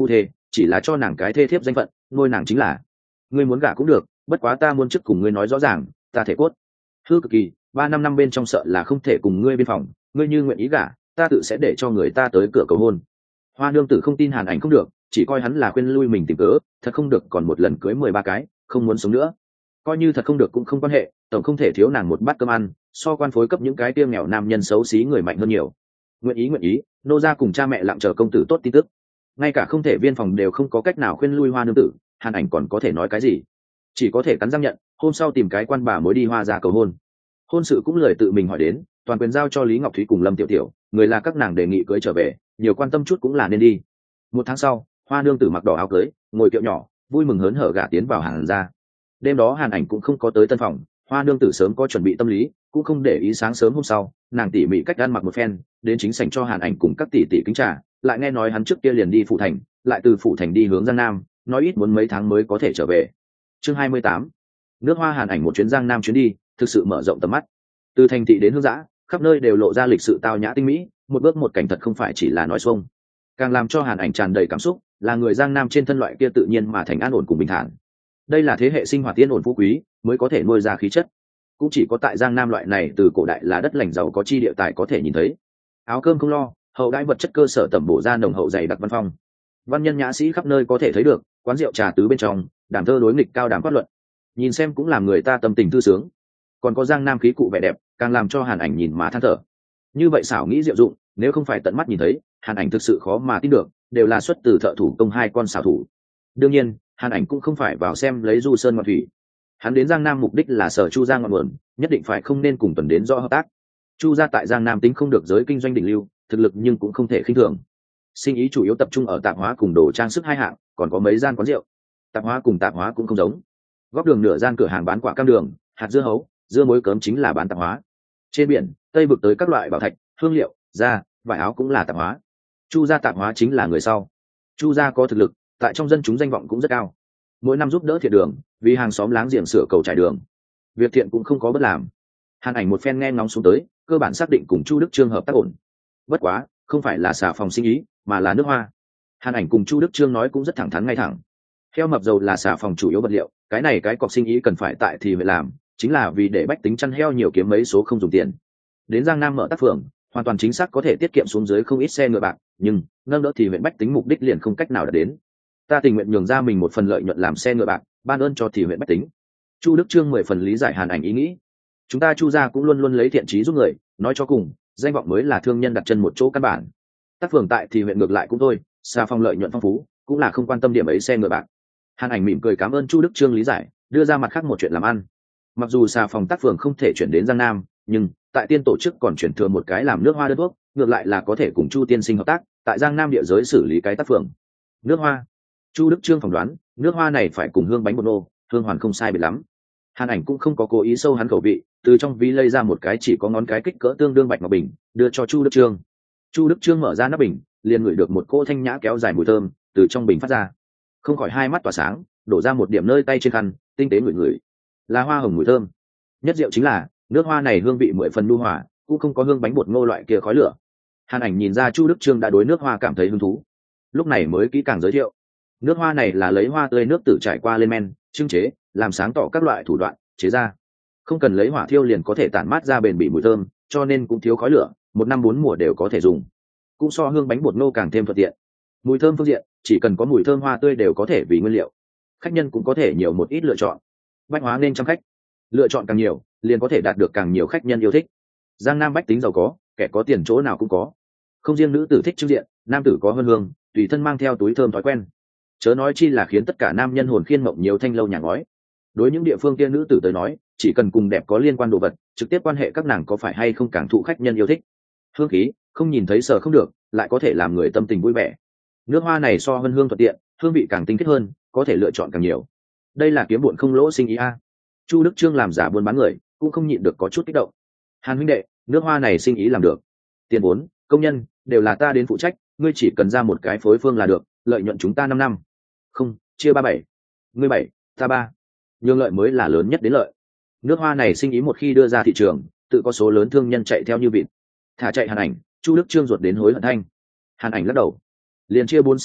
chỉ là cho nàng cái thê thiếp danh phận, nuôi nàng chính là. Ngươi muốn gả cũng được, bất quá ta muốn trước cùng ngươi nói rõ ràng, ta thể cốt hư cực kỳ, 3-5 năm bên trong sợ là không thể cùng ngươi biên phòng, ngươi như nguyện ý gả, ta tự sẽ để cho người ta tới cửa cầu hôn. Hoa nương tử không tin Hàn Ảnh không được, chỉ coi hắn là khuyên lui mình tìm cớ, thật không được còn một lần cưới 13 cái, không muốn sống nữa. Coi như thật không được cũng không quan hệ, tổng không thể thiếu nàng một bát cơm ăn, so quan phối cấp những cái tiêu nghèo nam nhân xấu xí người mạnh hơn nhiều. Nguyện ý, nô gia cùng cha mẹ lặng chờ công tử tốt tin tức. Ngay cả không thể viên phòng đều không có cách nào khuyên lui Hoa nương tử, Hàn Ảnh còn có thể nói cái gì? Chỉ có thể cắn răng nhận, hôm sau tìm cái quan bà mối đi Hoa gia cầu hôn. Hôn sự cũng lời tự mình hỏi đến, toàn quyền giao cho Lý Ngọc Thúy cùng Lâm Tiểu Tiểu, người là các nàng đề nghị cưới trở về, nhiều quan tâm chút cũng là nên đi. 1 tháng sau, Hoa nương tử mặc đỏ áo cưới, ngồi kiệu nhỏ, vui mừng hớn hở gả tiến vào Hàn gia. Đêm đó Hàn Ảnh cũng không có tới tân phòng, Hoa nương tử sớm có chuẩn bị tâm lý, cũng không để ý sáng sớm hôm sau, nàng tỉ mỉ cách ăn mặc một phen, đến chính sảnh cho Hàn Ảnh cùng các tỷ tỷ kính trà, lại nghe nói hắn trước kia liền đi phủ thành, lại từ phủ thành đi hướng Giang Nam, nói ít muốn mấy tháng mới có thể trở về. Chương 28. Nước Hoa. Hàn Ảnh một chuyến Giang Nam chuyến đi, thực sự mở rộng tầm mắt. Từ thành thị đến hương giã, khắp nơi đều lộ ra lịch sự tao nhã tinh mỹ, một bước một cảnh thật không phải chỉ là nói xuông. Càng làm cho Hàn Ảnh tràn đầy cảm xúc, là người Giang Nam trên thân loại kia tự nhiên mà thành an ổn cùng bình thản. Đây là thế hệ sinh hoạt yên ổn phú quý mới có thể nuôi ra khí chất, cũng chỉ có tại Giang Nam loại này từ cổ đại là đất lành giàu có chi địa tài có thể nhìn thấy. Áo cơm không lo, hậu đãi vật chất cơ sở tẩm bổ ra nồng hậu dày đặc văn phong. Văn nhân nhã sĩ khắp nơi có thể thấy được, quán rượu trà tứ bên trong, đàm thơ đối nghịch cao đàm phát luận, nhìn xem cũng làm người ta tâm tình thư sướng. Còn có Giang Nam khí cụ vẻ đẹp, càng làm cho Hàn Ảnh nhìn mà than thở. Như vậy xảo nghĩ diệu dụng, nếu không phải tận mắt nhìn thấy, Hàn Ảnh thực sự khó mà tin được, đều là xuất từ thợ thủ công hai con xảo thủ. Đương nhiên, Hàn Ảnh cũng không phải vào xem lấy du sơn ngoạn thủy, hắn đến Giang Nam mục đích là sở Chu gia ngọn nguồn, nhất định phải không nên cùng Tuần đến do hợp tác. Chu gia tại Giang Nam tính không được giới kinh doanh đỉnh lưu, thực lực nhưng cũng không thể khinh thường. Sinh ý chủ yếu tập trung ở tạp hóa cùng đồ trang sức hai hạng, còn có mấy gian quán rượu. Tạp hóa cùng tạp hóa cũng không giống. Góc đường nửa gian cửa hàng bán quả cam đường, hạt dưa hấu, dưa muối cớm chính là bán tạp hóa. Trên biển, Tây vực tới các loại bảo thạch, hương liệu, da, vải áo cũng là tạp hóa. Chu gia tạp hóa chính là người sau. Chu gia có thực lực, tại trong dân chúng danh vọng cũng rất cao. Mỗi năm giúp đỡ thiện đường, vì hàng xóm láng giềng sửa cầu trải đường, việc thiện cũng không có bất làm. Hàn Ảnh một phen nghe ngóng xuống tới, cơ bản xác định cùng Chu Đức Trương hợp tác ổn. Bất quá, không phải là xà phòng sinh ý, mà là nước hoa. Hàn Ảnh cùng Chu Đức Trương nói cũng rất thẳng thắn ngay thẳng. Heo mập dầu là xà phòng chủ yếu vật liệu, cái này cái cọc sinh ý cần phải tại thì phải làm, chính là vì để bách tính chăn heo nhiều kiếm mấy số không dùng tiền. Đến Giang Nam mở tác phường, hoàn toàn chính xác có thể tiết kiệm xuống dưới không ít xe ngựa bạc, nhưng nâng đỡ thì huyện bách tính mục đích liền không cách nào đạt đến. Ta tình nguyện nhường ra mình một phần lợi nhuận làm xe ngựa bạc, ban ơn cho thì huyện bách tính. Chu Đức Trương 10 phần lý giải Hàn Ảnh ý nghĩ. Chúng ta Chu gia cũng luôn luôn lấy thiện trí giúp người, nói cho cùng, danh vọng mới là thương nhân đặt chân một chỗ căn bản. Tác phường tại thì huyện ngược lại cũng thôi, xà phòng lợi nhuận phong phú, cũng là không quan tâm điểm ấy xe ngựa bạc. Hàn Ảnh mỉm cười cảm ơn Chu Đức Trương lý giải, đưa ra mặt khác một chuyện làm ăn. Mặc dù xà phòng tác phường không thể chuyển đến Giang Nam, nhưng tại tiên tổ chức còn chuyển thừa một cái làm nước hoa đơn thuốc, ngược lại là có thể cùng Chu tiên sinh hợp tác, tại Giang Nam địa giới xử lý cái tác phường. Nước hoa. Chu Đức Trương phỏng đoán, nước hoa này phải cùng hương bánh bột nô, hương hoàn không sai biệt lắm. Hàn Ảnh cũng không có cố ý sâu hắn khẩu vị, từ trong ví lấy ra một cái chỉ có ngón cái kích cỡ tương đương bạch ngọc bình, đưa cho Chu Đức Trương. Chu Đức Trương mở ra nắp bình, liền ngửi được một cỗ thanh nhã kéo dài mùi thơm từ trong bình phát ra, không khỏi hai mắt tỏa sáng, đổ ra một điểm nơi tay trên khăn, tinh tế ngửi, là hoa hồng mùi thơm. Nhất diệu chính là nước hoa này hương vị 10 phần nhu hòa, cũng không có hương bánh bột ngô loại kia khói lửa. Hàn Ảnh nhìn ra Chu Đức Trương đã đối nước hoa cảm thấy hứng thú, lúc này mới kỹ càng giới thiệu. Nước hoa này là lấy hoa tươi nước tử trải qua lên men, trưng chế, làm sáng tỏ các loại thủ đoạn chế ra, không cần lấy hỏa thiêu liền có thể tản mát ra bền bỉ mùi thơm, cho nên cũng thiếu khói lửa, 1 năm 4 mùa đều có thể dùng, cũng so hương bánh bột ngô càng thêm thuận tiện. Mùi thơm phương diện, chỉ cần có mùi thơm hoa tươi đều có thể vì nguyên liệu, khách nhân cũng có thể nhiều một ít lựa chọn. Bách hóa nên trăm khách, lựa chọn càng nhiều liền có thể đạt được càng nhiều khách nhân yêu thích. Giang Nam bách tính giàu có, kẻ có tiền chỗ nào cũng có, không riêng nữ tử thích trưng diện, nam tử có hơn hương, tùy thân mang theo túi thơm thói quen, chớ nói chi là khiến tất cả nam nhân hồn khiên mộng nhiều thanh lâu nhà ngói. Đối những địa phương kia nữ tử tới nói, chỉ cần cùng đẹp có liên quan đồ vật, trực tiếp quan hệ các nàng có phải hay không càng thụ khách nhân yêu thích. Hương khí không nhìn thấy sờ không được, lại có thể làm người tâm tình vui vẻ. Nước hoa này so hơn hương thuận tiện, hương vị càng tinh khiết hơn, có thể lựa chọn càng nhiều. Đây là kiếm bụn không lỗ sinh ý a. Chu Đức Trương làm giả buôn bán người, cũng không nhịn được có chút kích động. Hàn huynh đệ, nước hoa này sinh ý làm được, tiền vốn, công nhân đều là ta đến phụ trách, ngươi chỉ cần ra một cái phối phương là được, lợi nhuận chúng ta 5 năm. Không, chia 37. Ngươi 7, ta 3. Nhưng lợi mới là lớn nhất đến lợi. Nước hoa này sinh ý một khi đưa ra thị trường, tự có số lớn thương nhân chạy theo như vịt. Thả chạy Hàn Ảnh, Chu Đức Trương ruột đến hối hận thanh. Hàn Ảnh lắc đầu, liền chia 4-6 đi,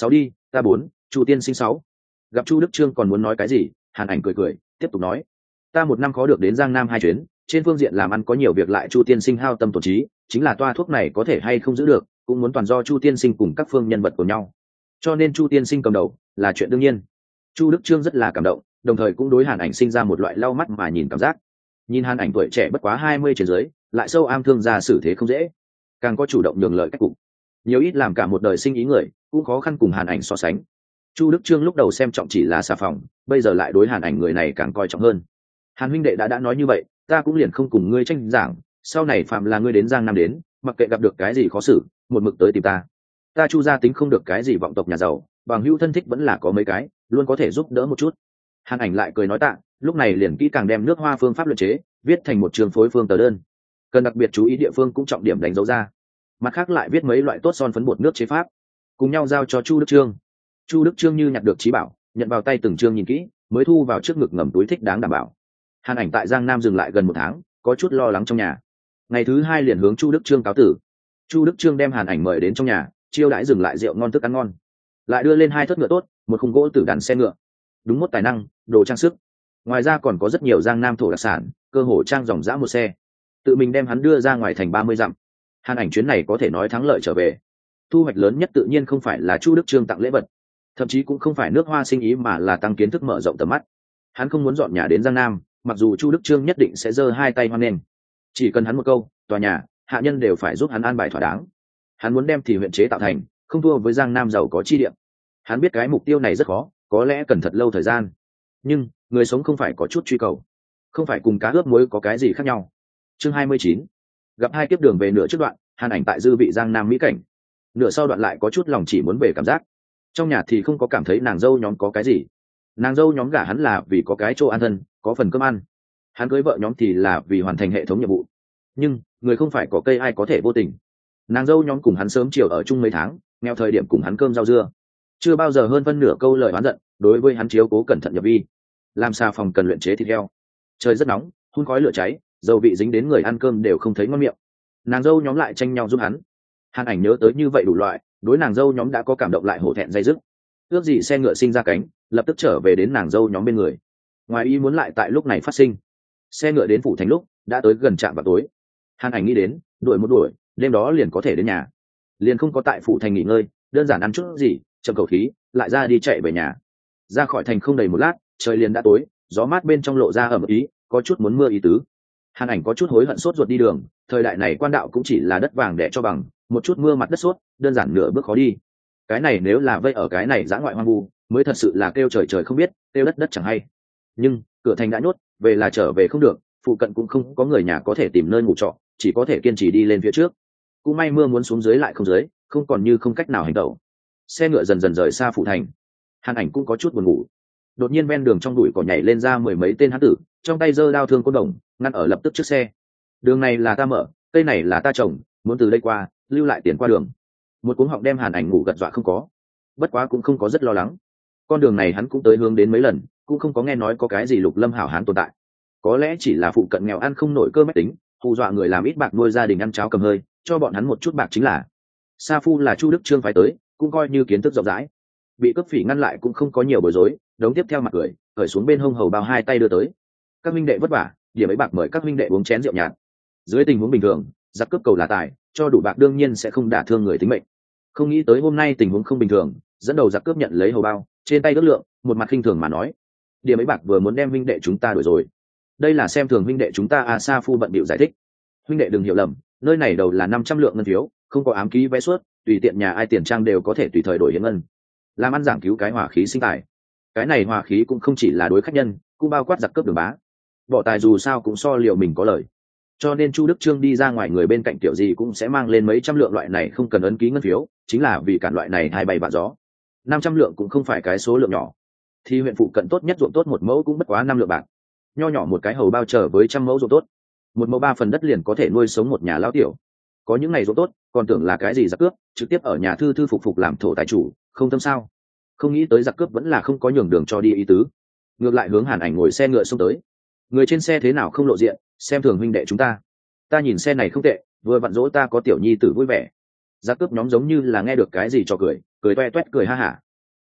Ta 4, Chu tiên sinh 6. Gặp Chu Đức Trương còn muốn nói cái gì, Hàn Ảnh cười cười tiếp tục nói, ta một năm khó được đến Giang Nam 2 chuyến, trên phương diện làm ăn có nhiều việc lại Chu tiên sinh hao tâm tổn trí, chính là toa thuốc này có thể hay không giữ được cũng muốn toàn do Chu tiên sinh cùng các phương nhân vật của nhau, cho nên Chu tiên sinh cầm đầu là chuyện đương nhiên. Chu Đức Trương rất là cảm động, đồng thời cũng đối Hàn Ảnh sinh ra một loại lau mắt mà nhìn cảm giác. Nhìn Hàn Ảnh tuổi trẻ bất quá 20 trên dưới, lại sâu am thương gia xử thế không dễ, càng có chủ động nhường lợi cách cục, nhiều ít làm cả một đời sinh ý người cũng khó khăn cùng Hàn Ảnh so sánh. Chu Đức Trương lúc đầu xem trọng chỉ là xà phòng, bây giờ lại đối Hàn Ảnh người này càng coi trọng hơn. Hàn huynh đệ đã nói như vậy, ta cũng liền không cùng ngươi tranh giảng, sau này phạm là ngươi đến Giang Nam đến, mặc kệ gặp được cái gì khó xử, một mực tới tìm ta. Ta Chu gia tính không được cái gì vọng tộc nhà giàu, bằng hữu thân thích vẫn là có mấy cái, luôn có thể giúp đỡ một chút. Hàn Ảnh lại cười nói tạ, lúc này liền kỹ càng đem nước hoa phương pháp luyện chế viết thành một trường phối phương tờ đơn, cần đặc biệt chú ý địa phương cũng trọng điểm đánh dấu ra, mặt khác lại viết mấy loại tốt son phấn bột nước chế pháp, cùng nhau giao cho Chu Đức Trương. Chu Đức Trương như nhặt được trí bảo, nhận vào tay từng chương nhìn kỹ, mới thu vào trước ngực ngầm túi thích đáng đảm bảo. Hàn Ảnh tại Giang Nam dừng lại gần 1 tháng, có chút lo lắng trong nhà. Ngày thứ 2 liền hướng Chu Đức Trương cáo tử. Chu Đức Trương đem Hàn Ảnh mời đến trong nhà, chiêu đãi dừng lại rượu ngon thức ăn ngon, lại đưa lên 2 thớt ngựa tốt, một khung gỗ tử đàn xe ngựa, đúng một tài năng, đồ trang sức. Ngoài ra còn có rất nhiều Giang Nam thổ đặc sản, cơ hồ trang dòng dã một xe. Tự mình đem hắn đưa ra ngoài thành 30 dặm. Hàn Ảnh chuyến này có thể nói thắng lợi trở về. Thu hoạch lớn nhất tự nhiên không phải là Chu Đức Trương tặng lễ vật, thậm chí cũng không phải nước hoa sinh ý mà là tăng kiến thức mở rộng tầm mắt. Hắn không muốn dọn nhà đến Giang Nam, mặc dù Chu Đức Trương nhất định sẽ giơ 2 tay hoan nghênh, chỉ cần hắn một câu tòa nhà hạ nhân đều phải giúp hắn an bài thỏa đáng. Hắn muốn đem thì huyện chế tạo thành không thua với Giang Nam giàu có chi địa. Hắn biết cái mục tiêu này rất khó, có lẽ cần thật lâu thời gian, nhưng người sống không phải có chút truy cầu, không phải cùng cá ướp muối có cái gì khác nhau. Chương 29. Gặp 2 kiếp đường về nửa trước đoạn, Hàn Ảnh tại dư vị Giang Nam mỹ cảnh, nửa sau đoạn lại có chút lòng chỉ muốn về cảm giác. Trong nhà thì không có cảm thấy nàng dâu nhóm có cái gì, nàng dâu nhóm gả hắn là vì có cái chỗ an thân, có phần cơm ăn. Hắn cưới vợ nhóm thì là vì hoàn thành hệ thống nhiệm vụ, nhưng người không phải có cây ai có thể vô tình. Nàng dâu nhóm cùng hắn sớm chiều ở chung mấy tháng, nghèo thời điểm cùng hắn cơm rau dưa, chưa bao giờ hơn phân nửa câu lời oán giận, đối với hắn chiếu cố cẩn thận nhập vi. Làm sao phòng cần luyện chế thịt heo, trời rất nóng, hun khói lửa cháy, dầu vị dính đến người ăn cơm đều không thấy ngon miệng. Nàng dâu nhóm lại tranh nhau giúp hắn. Hàn Ảnh nhớ tới như vậy đủ loại, đối nàng dâu nhóm đã có cảm động lại hổ thẹn dây dứt. Ước gì xe ngựa sinh ra cánh, lập tức trở về đến nàng dâu nhóm bên người. Ngoài ý muốn lại tại lúc này phát sinh. Xe ngựa đến phủ thành lúc đã tới gần trạm vào tối. Hàn Ảnh nghĩ đến đuổi một đuổi, đêm đó liền có thể đến nhà, liền không có tại phủ thành nghỉ ngơi, đơn giản ăn chút gì, châm cầu khí, lại ra đi chạy về nhà. Ra khỏi thành không đầy 1 lát, trời liền đã tối, gió mát bên trong lộ ra ẩm ý, có chút muốn mưa ý tứ. Hàn Ảnh có chút hối hận sốt ruột đi đường, thời đại này quan đạo cũng chỉ là đất vàng để cho bằng, một chút mưa mặt đất sốt, đơn giản nửa bước khó đi. Cái này nếu là vây ở cái này dã ngoại hoang vu, mới thật sự là kêu trời trời không biết, kêu đất đất chẳng hay. Nhưng cửa thành đã nhốt, về là trở về không được, phụ cận cũng không có người nhà có thể tìm nơi ngủ trọ, chỉ có thể kiên trì đi lên phía trước. Cũng may mưa muốn xuống dưới lại không dưới, không còn như không cách nào hành động. Xe ngựa dần dần rời xa phủ thành. Hàn Ảnh cũng có chút buồn ngủ. Đột nhiên ven đường trong bụi cỏ nhảy lên ra 10 mấy tên hán tử, trong tay giơ đao thương côn đồng, ngăn ở lập tức trước xe. Đường này là ta mở, cây này là ta trồng, muốn từ đây qua, lưu lại tiền qua đường. Một cuống họng đem Hàn Ảnh ngủ gật dọa không có. Bất quá cũng không có rất lo lắng. Con đường này hắn cũng tới hướng đến mấy lần, cũng không có nghe nói có cái gì Lục Lâm hảo hán tồn tại. Có lẽ chỉ là phụ cận nghèo ăn không nổi cơ mách tính, hù dọa người làm ít bạc nuôi gia đình ăn cháo cầm hơi, cho bọn hắn một chút bạc chính là. Sa Phu là Chu Đức Trương phái tới, cũng coi như kiến thức rộng rãi. Bị cướp phỉ ngăn lại cũng không có nhiều bối rối, đống tiếp theo mặt cười, cởi xuống bên hông hầu bao 2 tay đưa tới. Các minh đệ vất vả, điểm ấy bạc mời các minh đệ uống chén rượu nhạt. Dưới tình huống bình thường, giặc cướp cầu là tài, cho đủ bạc đương nhiên sẽ không đả thương người tính mệnh. Không nghĩ tới hôm nay tình huống không bình thường, dẫn đầu giặc cướp nhận lấy hầu bao, trên tay ước lượng, một mặt khinh thường mà nói: điểm ấy bạc vừa muốn đem minh đệ chúng ta đuổi rồi. Đây là xem thường minh đệ chúng ta à? Sa Phu bận bịu giải thích: huynh đệ đừng hiểu lầm, nơi này đầu là 500 lượng ngân phiếu, không có ám ký vé suất, tùy tiện nhà ai tiền trang đều có thể tùy thời đổi hiến ngân, làm ăn giảng cứu cái hòa khí sinh tài. Cái này hòa khí cũng không chỉ là đối khách nhân, cũng bao quát giặc cướp đường bá. Bỏ tài dù sao cũng so liệu mình có lời, cho nên Chu Đức Trương đi ra ngoài người bên cạnh kiểu gì cũng sẽ mang lên mấy trăm lượng loại này không cần ấn ký ngân phiếu, chính là vì cản loại này 27 vạn gió. 500 lượng cũng không phải cái số lượng nhỏ, thì huyện phụ cận tốt nhất ruộng tốt 1 mẫu cũng bất quá 5 lượng bạc, nho nhỏ một cái hầu bao trở với 100 mẫu ruộng tốt, 1 mẫu 3 phần đất liền có thể nuôi sống một nhà lão tiểu. Có những ngày ruộng tốt, còn tưởng là cái gì giặc cướp, trực tiếp ở nhà thư thư phục phục làm thổ tài chủ, không tâm sao. Không nghĩ tới giặc cướp vẫn là không có nhường đường cho đi ý tứ, ngược lại hướng Hàn Ảnh ngồi xe ngựa xông tới. Người trên xe thế nào không lộ diện, xem thường huynh đệ chúng ta. Ta nhìn xe này không tệ, vừa vặn dỗ ta có tiểu nhi tử vui vẻ. Giặc cướp nhóm giống như là nghe được cái gì cho cười, cười toe toét cười ha hả.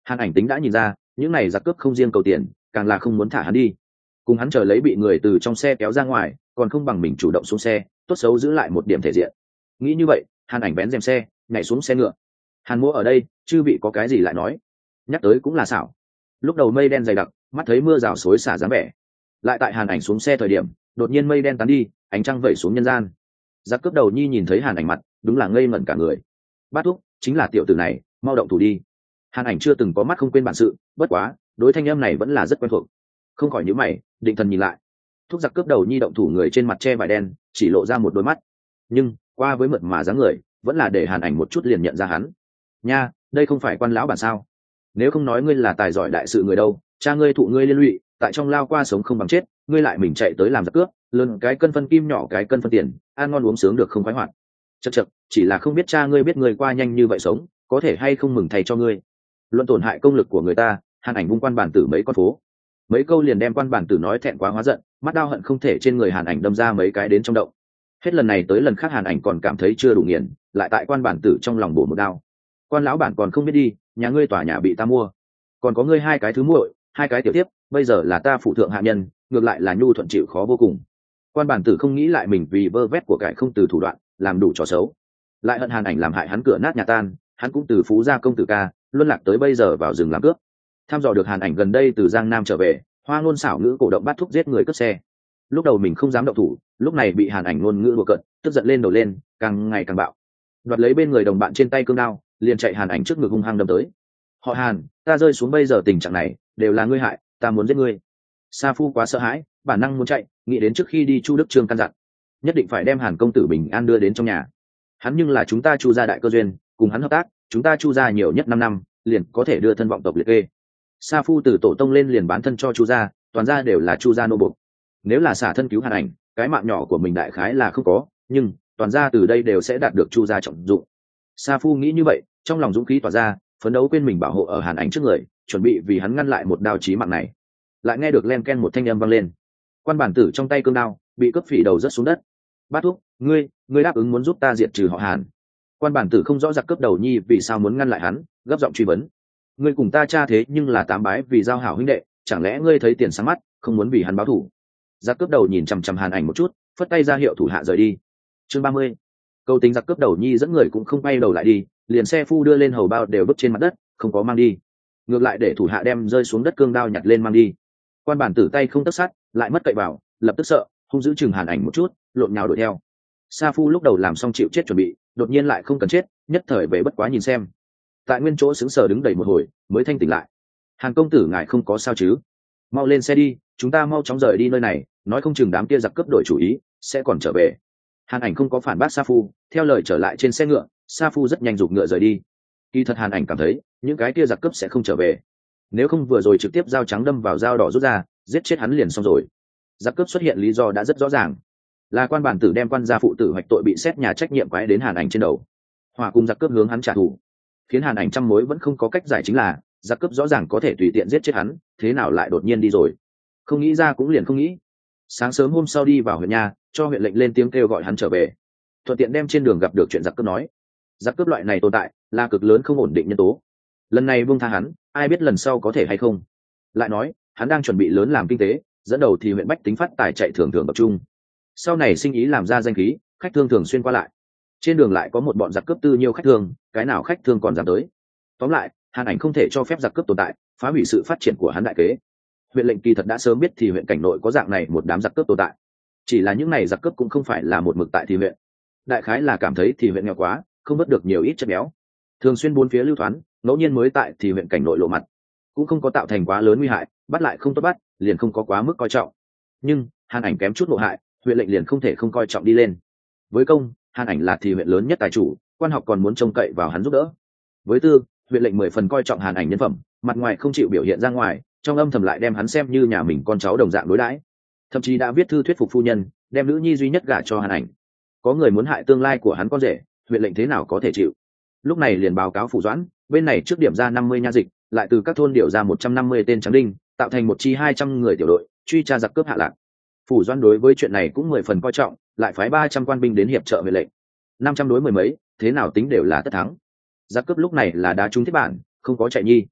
Hàn Ảnh tính đã nhìn ra những này giặc cướp không riêng cầu tiền, càng là không muốn thả hắn đi. Cùng hắn chờ lấy bị người từ trong xe kéo ra ngoài, còn không bằng mình chủ động xuống xe, tốt xấu giữ lại một điểm thể diện. Nghĩ như vậy, Hàn Ảnh bén rèm xe, nhảy xuống xe ngựa. Hàn Mỗ ở đây, chư vị có cái gì lại nói. Nhắc tới cũng là xảo. Lúc đầu mây đen dày đặc, mắt thấy mưa rào xối xả dáng vẻ, lại tại Hàn Ảnh xuống xe thời điểm, đột nhiên mây đen tán đi, ánh trăng vẩy xuống nhân gian. Giặc cướp đầu nhi nhìn thấy Hàn Ảnh mặt, đúng là ngây ngẩn cả người. Bát thúc, chính là tiểu tử này, mau động thủ đi. Hàn Ảnh chưa từng có mắt không quên bản sự, bất quá đối thanh âm này vẫn là rất quen thuộc. Không khỏi nhíu mày, định thần nhìn lại. Thúc giặc cướp đầu nhi động thủ người trên mặt che vải đen, chỉ lộ ra một đôi mắt, nhưng qua với mượt mà dáng người, vẫn là để Hàn Ảnh một chút liền nhận ra hắn. Nha, đây không phải quan lão bản sao? Nếu không nói ngươi là tài giỏi đại sự người đâu, cha ngươi thụ ngươi liên lụy, tại trong lao qua sống không bằng chết, ngươi lại mình chạy tới làm giặc cướp, lớn cái cân phân kim nhỏ cái cân phân tiền, ăn ngon uống sướng được không khoái hoạt. Chậc chậc, chỉ là không biết cha ngươi biết ngươi qua nhanh như vậy sống, có thể hay không mừng thầy cho ngươi. Luận tổn hại công lực của người ta, Hàn Ảnh vung quan bản tử mấy con phố, mấy câu liền đem quan bản tử nói thẹn quá hóa giận, mắt đau hận không thể trên người Hàn Ảnh đâm ra mấy cái đến trong động. Hết lần này tới lần khác Hàn Ảnh còn cảm thấy chưa đủ nghiền, lại tại quan bản tử trong lòng bổ một đao. Quan lão bản còn không biết đi, nhà ngươi tòa nhà bị ta mua, còn có ngươi hai cái thứ muội, hai cái tiểu tiếp, bây giờ là ta phụ thượng hạ nhân, ngược lại là nhu thuận chịu khó vô cùng. Quan bản tử không nghĩ lại mình vì vơ vét của cải không từ thủ đoạn, làm đủ trò xấu, lại hận Hàn Ảnh làm hại hắn cửa nát nhà tan, hắn cũng từ phú gia công tử ca luân lạc tới bây giờ vào rừng làm cướp. Tham dò được Hàn Ảnh gần đây từ Giang Nam trở về, hoa ngôn xảo ngữ cổ động bắt thúc giết người cướp xe. Lúc đầu mình không dám động thủ, lúc này bị Hàn Ảnh ngôn ngữ đùa cợt, tức giận lên đầu lên, càng ngày càng bạo, đoạt lấy bên người đồng bạn trên tay cương đao, liền chạy Hàn Ảnh trước ngực hung hăng đâm tới. Họ Hàn, ta rơi xuống bây giờ tình trạng này, đều là ngươi hại, ta muốn giết ngươi. Sa Phu quá sợ hãi, bản năng muốn chạy, nghĩ đến trước khi đi Chu Đức Trương căn dặn, nhất định phải đem Hàn công tử bình an đưa đến trong nhà. Hắn nhưng là chúng ta Chu gia đại cơ duyên, cùng hắn hợp tác, chúng ta Chu gia nhiều nhất 5 năm, liền có thể đưa thân vọng tộc liệt kê. Sa Phu từ tổ tông lên liền bán thân cho Chu gia, toàn gia đều là Chu gia nô bộc. Nếu là xả thân cứu Hàn Ảnh, cái mạng nhỏ của mình đại khái là không có, nhưng toàn gia từ đây đều sẽ đạt được Chu gia trọng dụng. Sa Phu nghĩ như vậy, trong lòng dũng khí tỏa ra, phấn đấu quên mình bảo hộ ở Hàn Ảnh trước người, chuẩn bị vì hắn ngăn lại một đao chí mạng này. Lại nghe được len ken một thanh âm vang lên, quan bản tử trong tay cương đao bị cướp phỉ đầu rớt xuống đất. Bát thúc, ngươi đáp ứng muốn giúp ta diệt trừ họ Hàn. Quan bản tử không rõ giặc cướp đầu nhi vì sao muốn ngăn lại hắn, gấp giọng truy vấn. Ngươi cùng ta cha thế nhưng là tám bái vì giao hảo huynh đệ, chẳng lẽ ngươi thấy tiền sáng mắt, không muốn vì hắn báo thù? Giặc cướp đầu nhìn chằm chằm Hàn Ảnh một chút, phất tay ra hiệu thủ hạ rời đi. Chương 30. Câu tính giặc cướp đầu nhi dẫn người cũng không quay đầu lại đi, liền xe phu đưa lên hầu bao đều vứt trên mặt đất, không có mang đi, ngược lại để thủ hạ đem rơi xuống đất cương đao nhặt lên mang đi. Quan bản tử tay không tấc sắt, lại mất cậy vào, lập tức sợ, hung giữ chừng Hàn Ảnh một chút, lộn nhào đuổi theo. Sa Phu lúc đầu làm xong chịu chết chuẩn bị, đột nhiên lại không cần chết, nhất thời về bất quá nhìn xem. Tại nguyên chỗ sững sờ đứng đầy một hồi, mới thanh tỉnh lại. Hàn công tử ngài không có sao chứ? Mau lên xe đi, chúng ta mau chóng rời đi nơi này, nói không chừng đám kia giặc cướp đổi chủ ý, sẽ còn trở về. Hàn Ảnh không có phản bác Sa Phu, theo lời trở lại trên xe ngựa. Sa Phu rất nhanh giục ngựa rời đi. Kỳ thật Hàn Ảnh cảm thấy những cái kia giặc cướp sẽ không trở về, nếu không vừa rồi trực tiếp dao trắng đâm vào dao đỏ rút ra, giết chết hắn liền xong rồi. Giặc cướp xuất hiện lý do đã rất rõ ràng, là quan bản tử đem quan gia phụ tử hoạch tội bị xét nhà trách nhiệm quái đến Hàn Ảnh trên đầu, hòa cùng giặc cướp hướng hắn trả thù, khiến Hàn Ảnh trăm mối vẫn không có cách giải, chính là giặc cướp rõ ràng có thể tùy tiện giết chết hắn, thế nào lại đột nhiên đi rồi? Không nghĩ ra cũng liền không nghĩ. Sáng sớm hôm sau đi vào huyện nhà, cho huyện lệnh lên tiếng kêu gọi hắn trở về, thuận tiện đem trên đường gặp được chuyện giặc cướp nói. Giặc cướp loại này tồn tại là cực lớn không ổn định nhân tố, lần này buông tha hắn, ai biết lần sau có thể hay không. Lại nói hắn đang chuẩn bị lớn làm kinh tế, dẫn đầu thì huyện bách tính phát tài chạy thường thường tập trung, sau này sinh ý làm ra danh khí, khách thương thường xuyên qua lại. Trên đường lại có một bọn giặc cướp tư nhiều khách thương, cái nào khách thương còn dám tới. Tóm lại Hàn Ảnh không thể cho phép giặc cướp tồn tại, phá hủy sự phát triển của hắn đại kế. Huyện lệnh kỳ thật đã sớm biết thì huyện cảnh nội có dạng này một đám giặc cướp tồn tại, chỉ là những này giặc cướp cũng không phải là một mực tại thì huyện, đại khái là cảm thấy thì huyện nghèo quá, không mất được nhiều ít chất béo, thường xuyên bốn phía lưu thoán, ngẫu nhiên mới tại thì huyện cảnh nội lộ mặt, cũng không có tạo thành quá lớn nguy hại, bắt lại không tốt bắt, liền không có quá mức coi trọng. Nhưng Hàn Ảnh kém chút lộ hại, huyện lệnh liền không thể không coi trọng đi lên. Với công, Hàn Ảnh là thì huyện lớn nhất tài chủ, quan học còn muốn trông cậy vào hắn giúp đỡ. Với tư, huyện lệnh 10 phần coi trọng Hàn Ảnh nhân phẩm, mặt ngoài không chịu biểu hiện ra ngoài, trong âm thầm lại đem hắn xem như nhà mình con cháu đồng dạng đối đãi, thậm chí đã viết thư thuyết phục phu nhân đem nữ nhi duy nhất gả cho Hàn Ảnh. Có người muốn hại tương lai của hắn con rể, huyện lệnh thế nào có thể chịu. Lúc này liền báo cáo phủ doãn, bên này trước điểm ra 50 nha dịch, lại từ các thôn điều ra 150 tên tráng đinh, tạo thành một chi 200 người tiểu đội, truy tra giặc cướp hạ lạc. Phủ doãn đối với chuyện này cũng 10 phần coi trọng, lại phái 300 quan binh đến hiệp trợ huyện lệnh. 500 đối mười mấy, thế nào tính đều là tất thắng. Giặc cướp lúc này là đá trúng thiết bản, không có chạy nhi.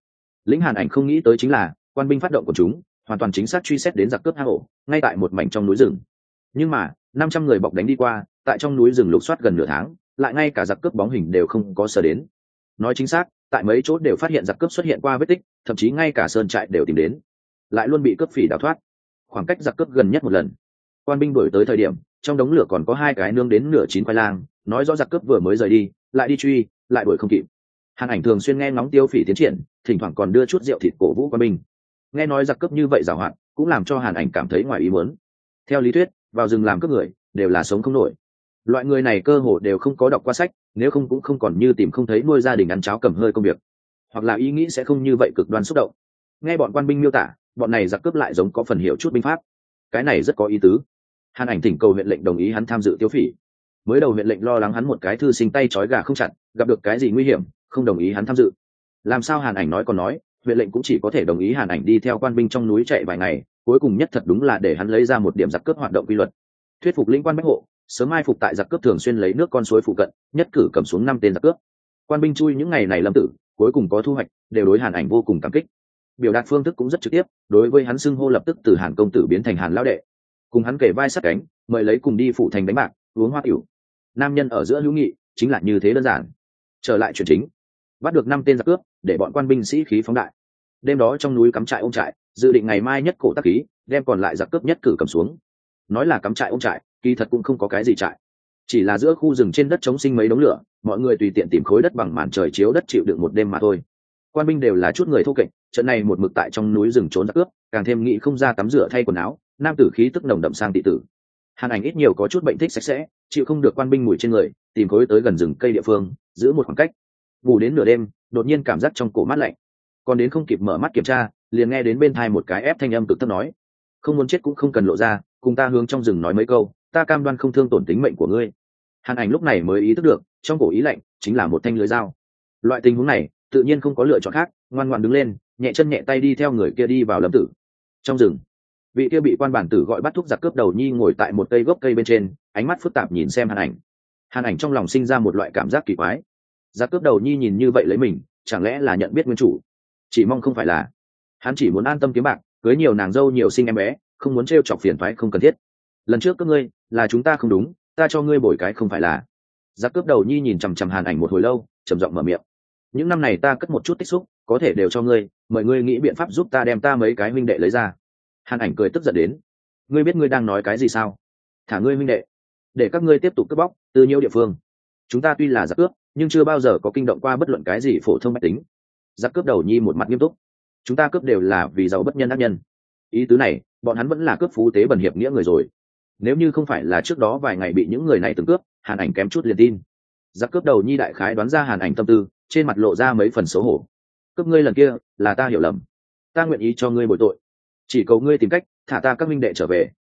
Lĩnh Hàn Ảnh không nghĩ tới chính là quan binh phát động của chúng hoàn toàn chính xác truy xét đến giặc cướp hang ổ ngay tại một mảnh trong núi rừng. Nhưng mà 500 người bọc đánh đi qua, tại trong núi rừng lục soát gần nửa tháng, lại ngay cả giặc cướp bóng hình đều không có sở đến. Nói chính xác, tại mấy chỗ đều phát hiện giặc cướp xuất hiện qua vết tích, thậm chí ngay cả sơn trại đều tìm đến, lại luôn bị cướp phỉ đào thoát. Khoảng cách giặc cướp gần nhất một lần, quan binh đuổi tới thời điểm, trong đống lửa còn có 2 cái nướng đến nửa chín khoai lang, nói rõ giặc cướp vừa mới rời đi, lại đi truy, lại đuổi không kịp. Hàn Ảnh thường xuyên nghe ngóng Tiêu Phỉ tiến triển, thỉnh thoảng còn đưa chút rượu thịt cổ vũ quan binh. Nghe nói giặc cướp như vậy giàu hạn, cũng làm cho Hàn Ảnh cảm thấy ngoài ý muốn. Theo lý thuyết, vào rừng làm cướp người đều là sống không nổi. Loại người này cơ hồ đều không có đọc qua sách, nếu không cũng không còn như tìm không thấy nuôi gia đình ăn cháo cầm hơi công việc, hoặc là ý nghĩ sẽ không như vậy cực đoan xúc động. Nghe bọn quan binh miêu tả, bọn này giặc cướp lại giống có phần hiểu chút binh pháp, cái này rất có ý tứ. Hàn Ảnh thỉnh cầu huyện lệnh đồng ý hắn tham dự Tiêu Phỉ. Mới đầu huyện lệnh lo lắng hắn một cái thư sinh tay trói gà không chặt, gặp được cái gì nguy hiểm, không đồng ý hắn tham dự. Làm sao Hàn Ảnh nói còn nói, huyện lệnh cũng chỉ có thể đồng ý Hàn Ảnh đi theo quan binh trong núi chạy vài ngày, cuối cùng nhất thật đúng là để hắn lấy ra một điểm giặc cướp hoạt động quy luật, thuyết phục lĩnh quan bách hộ sớm mai phục tại giặc cướp thường xuyên lấy nước con suối phụ cận, nhất cử cầm xuống 5 tên giặc cướp. Quan binh chui những ngày này lâm tử, cuối cùng có thu hoạch, đều đối Hàn Ảnh vô cùng cảm kích. Biểu đạt phương thức cũng rất trực tiếp, đối với hắn xưng hô lập tức từ Hàn công tử biến thành Hàn lão đệ, cùng hắn kể vai sát cánh, mời lấy cùng đi phủ thành đánh bạc, uống hoa tiểu. Nam nhân ở giữa hữu nghị chính là như thế đơn giản. Trở lại chuyện chính, bắt được 5 tên giặc cướp, để bọn quan binh sĩ khí phóng đại. Đêm đó trong núi cắm trại ôm trại, dự định ngày mai nhất cổ tác khí, đem còn lại giặc cướp nhất cử cầm xuống. Nói là cắm trại ôm trại, kỳ thật cũng không có cái gì trại, chỉ là giữa khu rừng trên đất chống sinh mấy đống lửa, mọi người tùy tiện tìm khối đất bằng màn trời chiếu đất chịu đựng một đêm mà thôi. Quan binh đều là chút người thô kệch, trận này một mực tại trong núi rừng trốn giặc cướp, càng thêm nghĩ không ra tắm rửa thay quần áo, nam tử khí tức nồng đậm sang tị tử. Hàn Ảnh ít nhiều có chút bệnh thích sạch sẽ, chịu không được quan binh mùi trên người, tìm khối tới gần rừng cây địa phương, giữ một khoảng cách. Ngủ đến nửa đêm, đột nhiên cảm giác trong cổ mát lạnh, còn đến không kịp mở mắt kiểm tra, liền nghe đến bên tai một cái ép thanh âm cực thấp nói: "Không muốn chết cũng không cần lộ ra, cùng ta hướng trong rừng nói mấy câu, ta cam đoan không thương tổn tính mệnh của ngươi." Hàn Ảnh lúc này mới ý thức được, trong cổ ý lạnh chính là một thanh lưới dao. Loại tình huống này, tự nhiên không có lựa chọn khác, ngoan ngoãn đứng lên, nhẹ chân nhẹ tay đi theo người kia đi vào lâm tử. Trong rừng, vị kia bị quan bản tử gọi bắt thúc giặc cướp đầu nhi ngồi tại một cây gốc cây bên trên, ánh mắt phức tạp nhìn xem Hàn Ảnh. Hàn Ảnh trong lòng sinh ra một loại cảm giác kỳ quái. Giặc cướp đầu nhi nhìn như vậy lấy mình, chẳng lẽ là nhận biết nguyên chủ? Chỉ mong không phải là. Hắn chỉ muốn an tâm kiếm bạc, cưới nhiều nàng dâu nhiều sinh em bé, không muốn trêu chọc phiền toái không cần thiết. Lần trước các ngươi, là chúng ta không đúng, ta cho ngươi bồi cái không phải là. Giặc cướp đầu nhi nhìn chằm chằm Hàn Ảnh một hồi lâu, trầm giọng mở miệng: "Những năm này ta cất một chút tích xúc, có thể đều cho ngươi, mời ngươi nghĩ biện pháp giúp ta đem ta mấy cái huynh đệ lấy ra." Hàn Ảnh cười tức giận đến: "Ngươi biết ngươi đang nói cái gì sao? Thả ngươi huynh đệ, để các ngươi tiếp tục cướp bóc từ nhiều địa phương. Chúng ta tuy là giặc cướp, nhưng chưa bao giờ có kinh động qua bất luận cái gì phổ thông bách tính." Giặc cướp đầu nhi một mặt nghiêm túc: "Chúng ta cướp đều là vì giàu bất nhân ác nhân." Ý tứ này, bọn hắn vẫn là cướp phú tế bần hiệp nghĩa người rồi. Nếu như không phải là trước đó vài ngày bị những người này từng cướp, Hàn Ảnh kém chút liền tin. Giặc cướp đầu nhi đại khái đoán ra Hàn Ảnh tâm tư, trên mặt lộ ra mấy phần xấu hổ: "Cướp ngươi lần kia là ta hiểu lầm, ta nguyện ý cho ngươi bồi tội, chỉ cầu ngươi tìm cách thả ta các minh đệ trở về."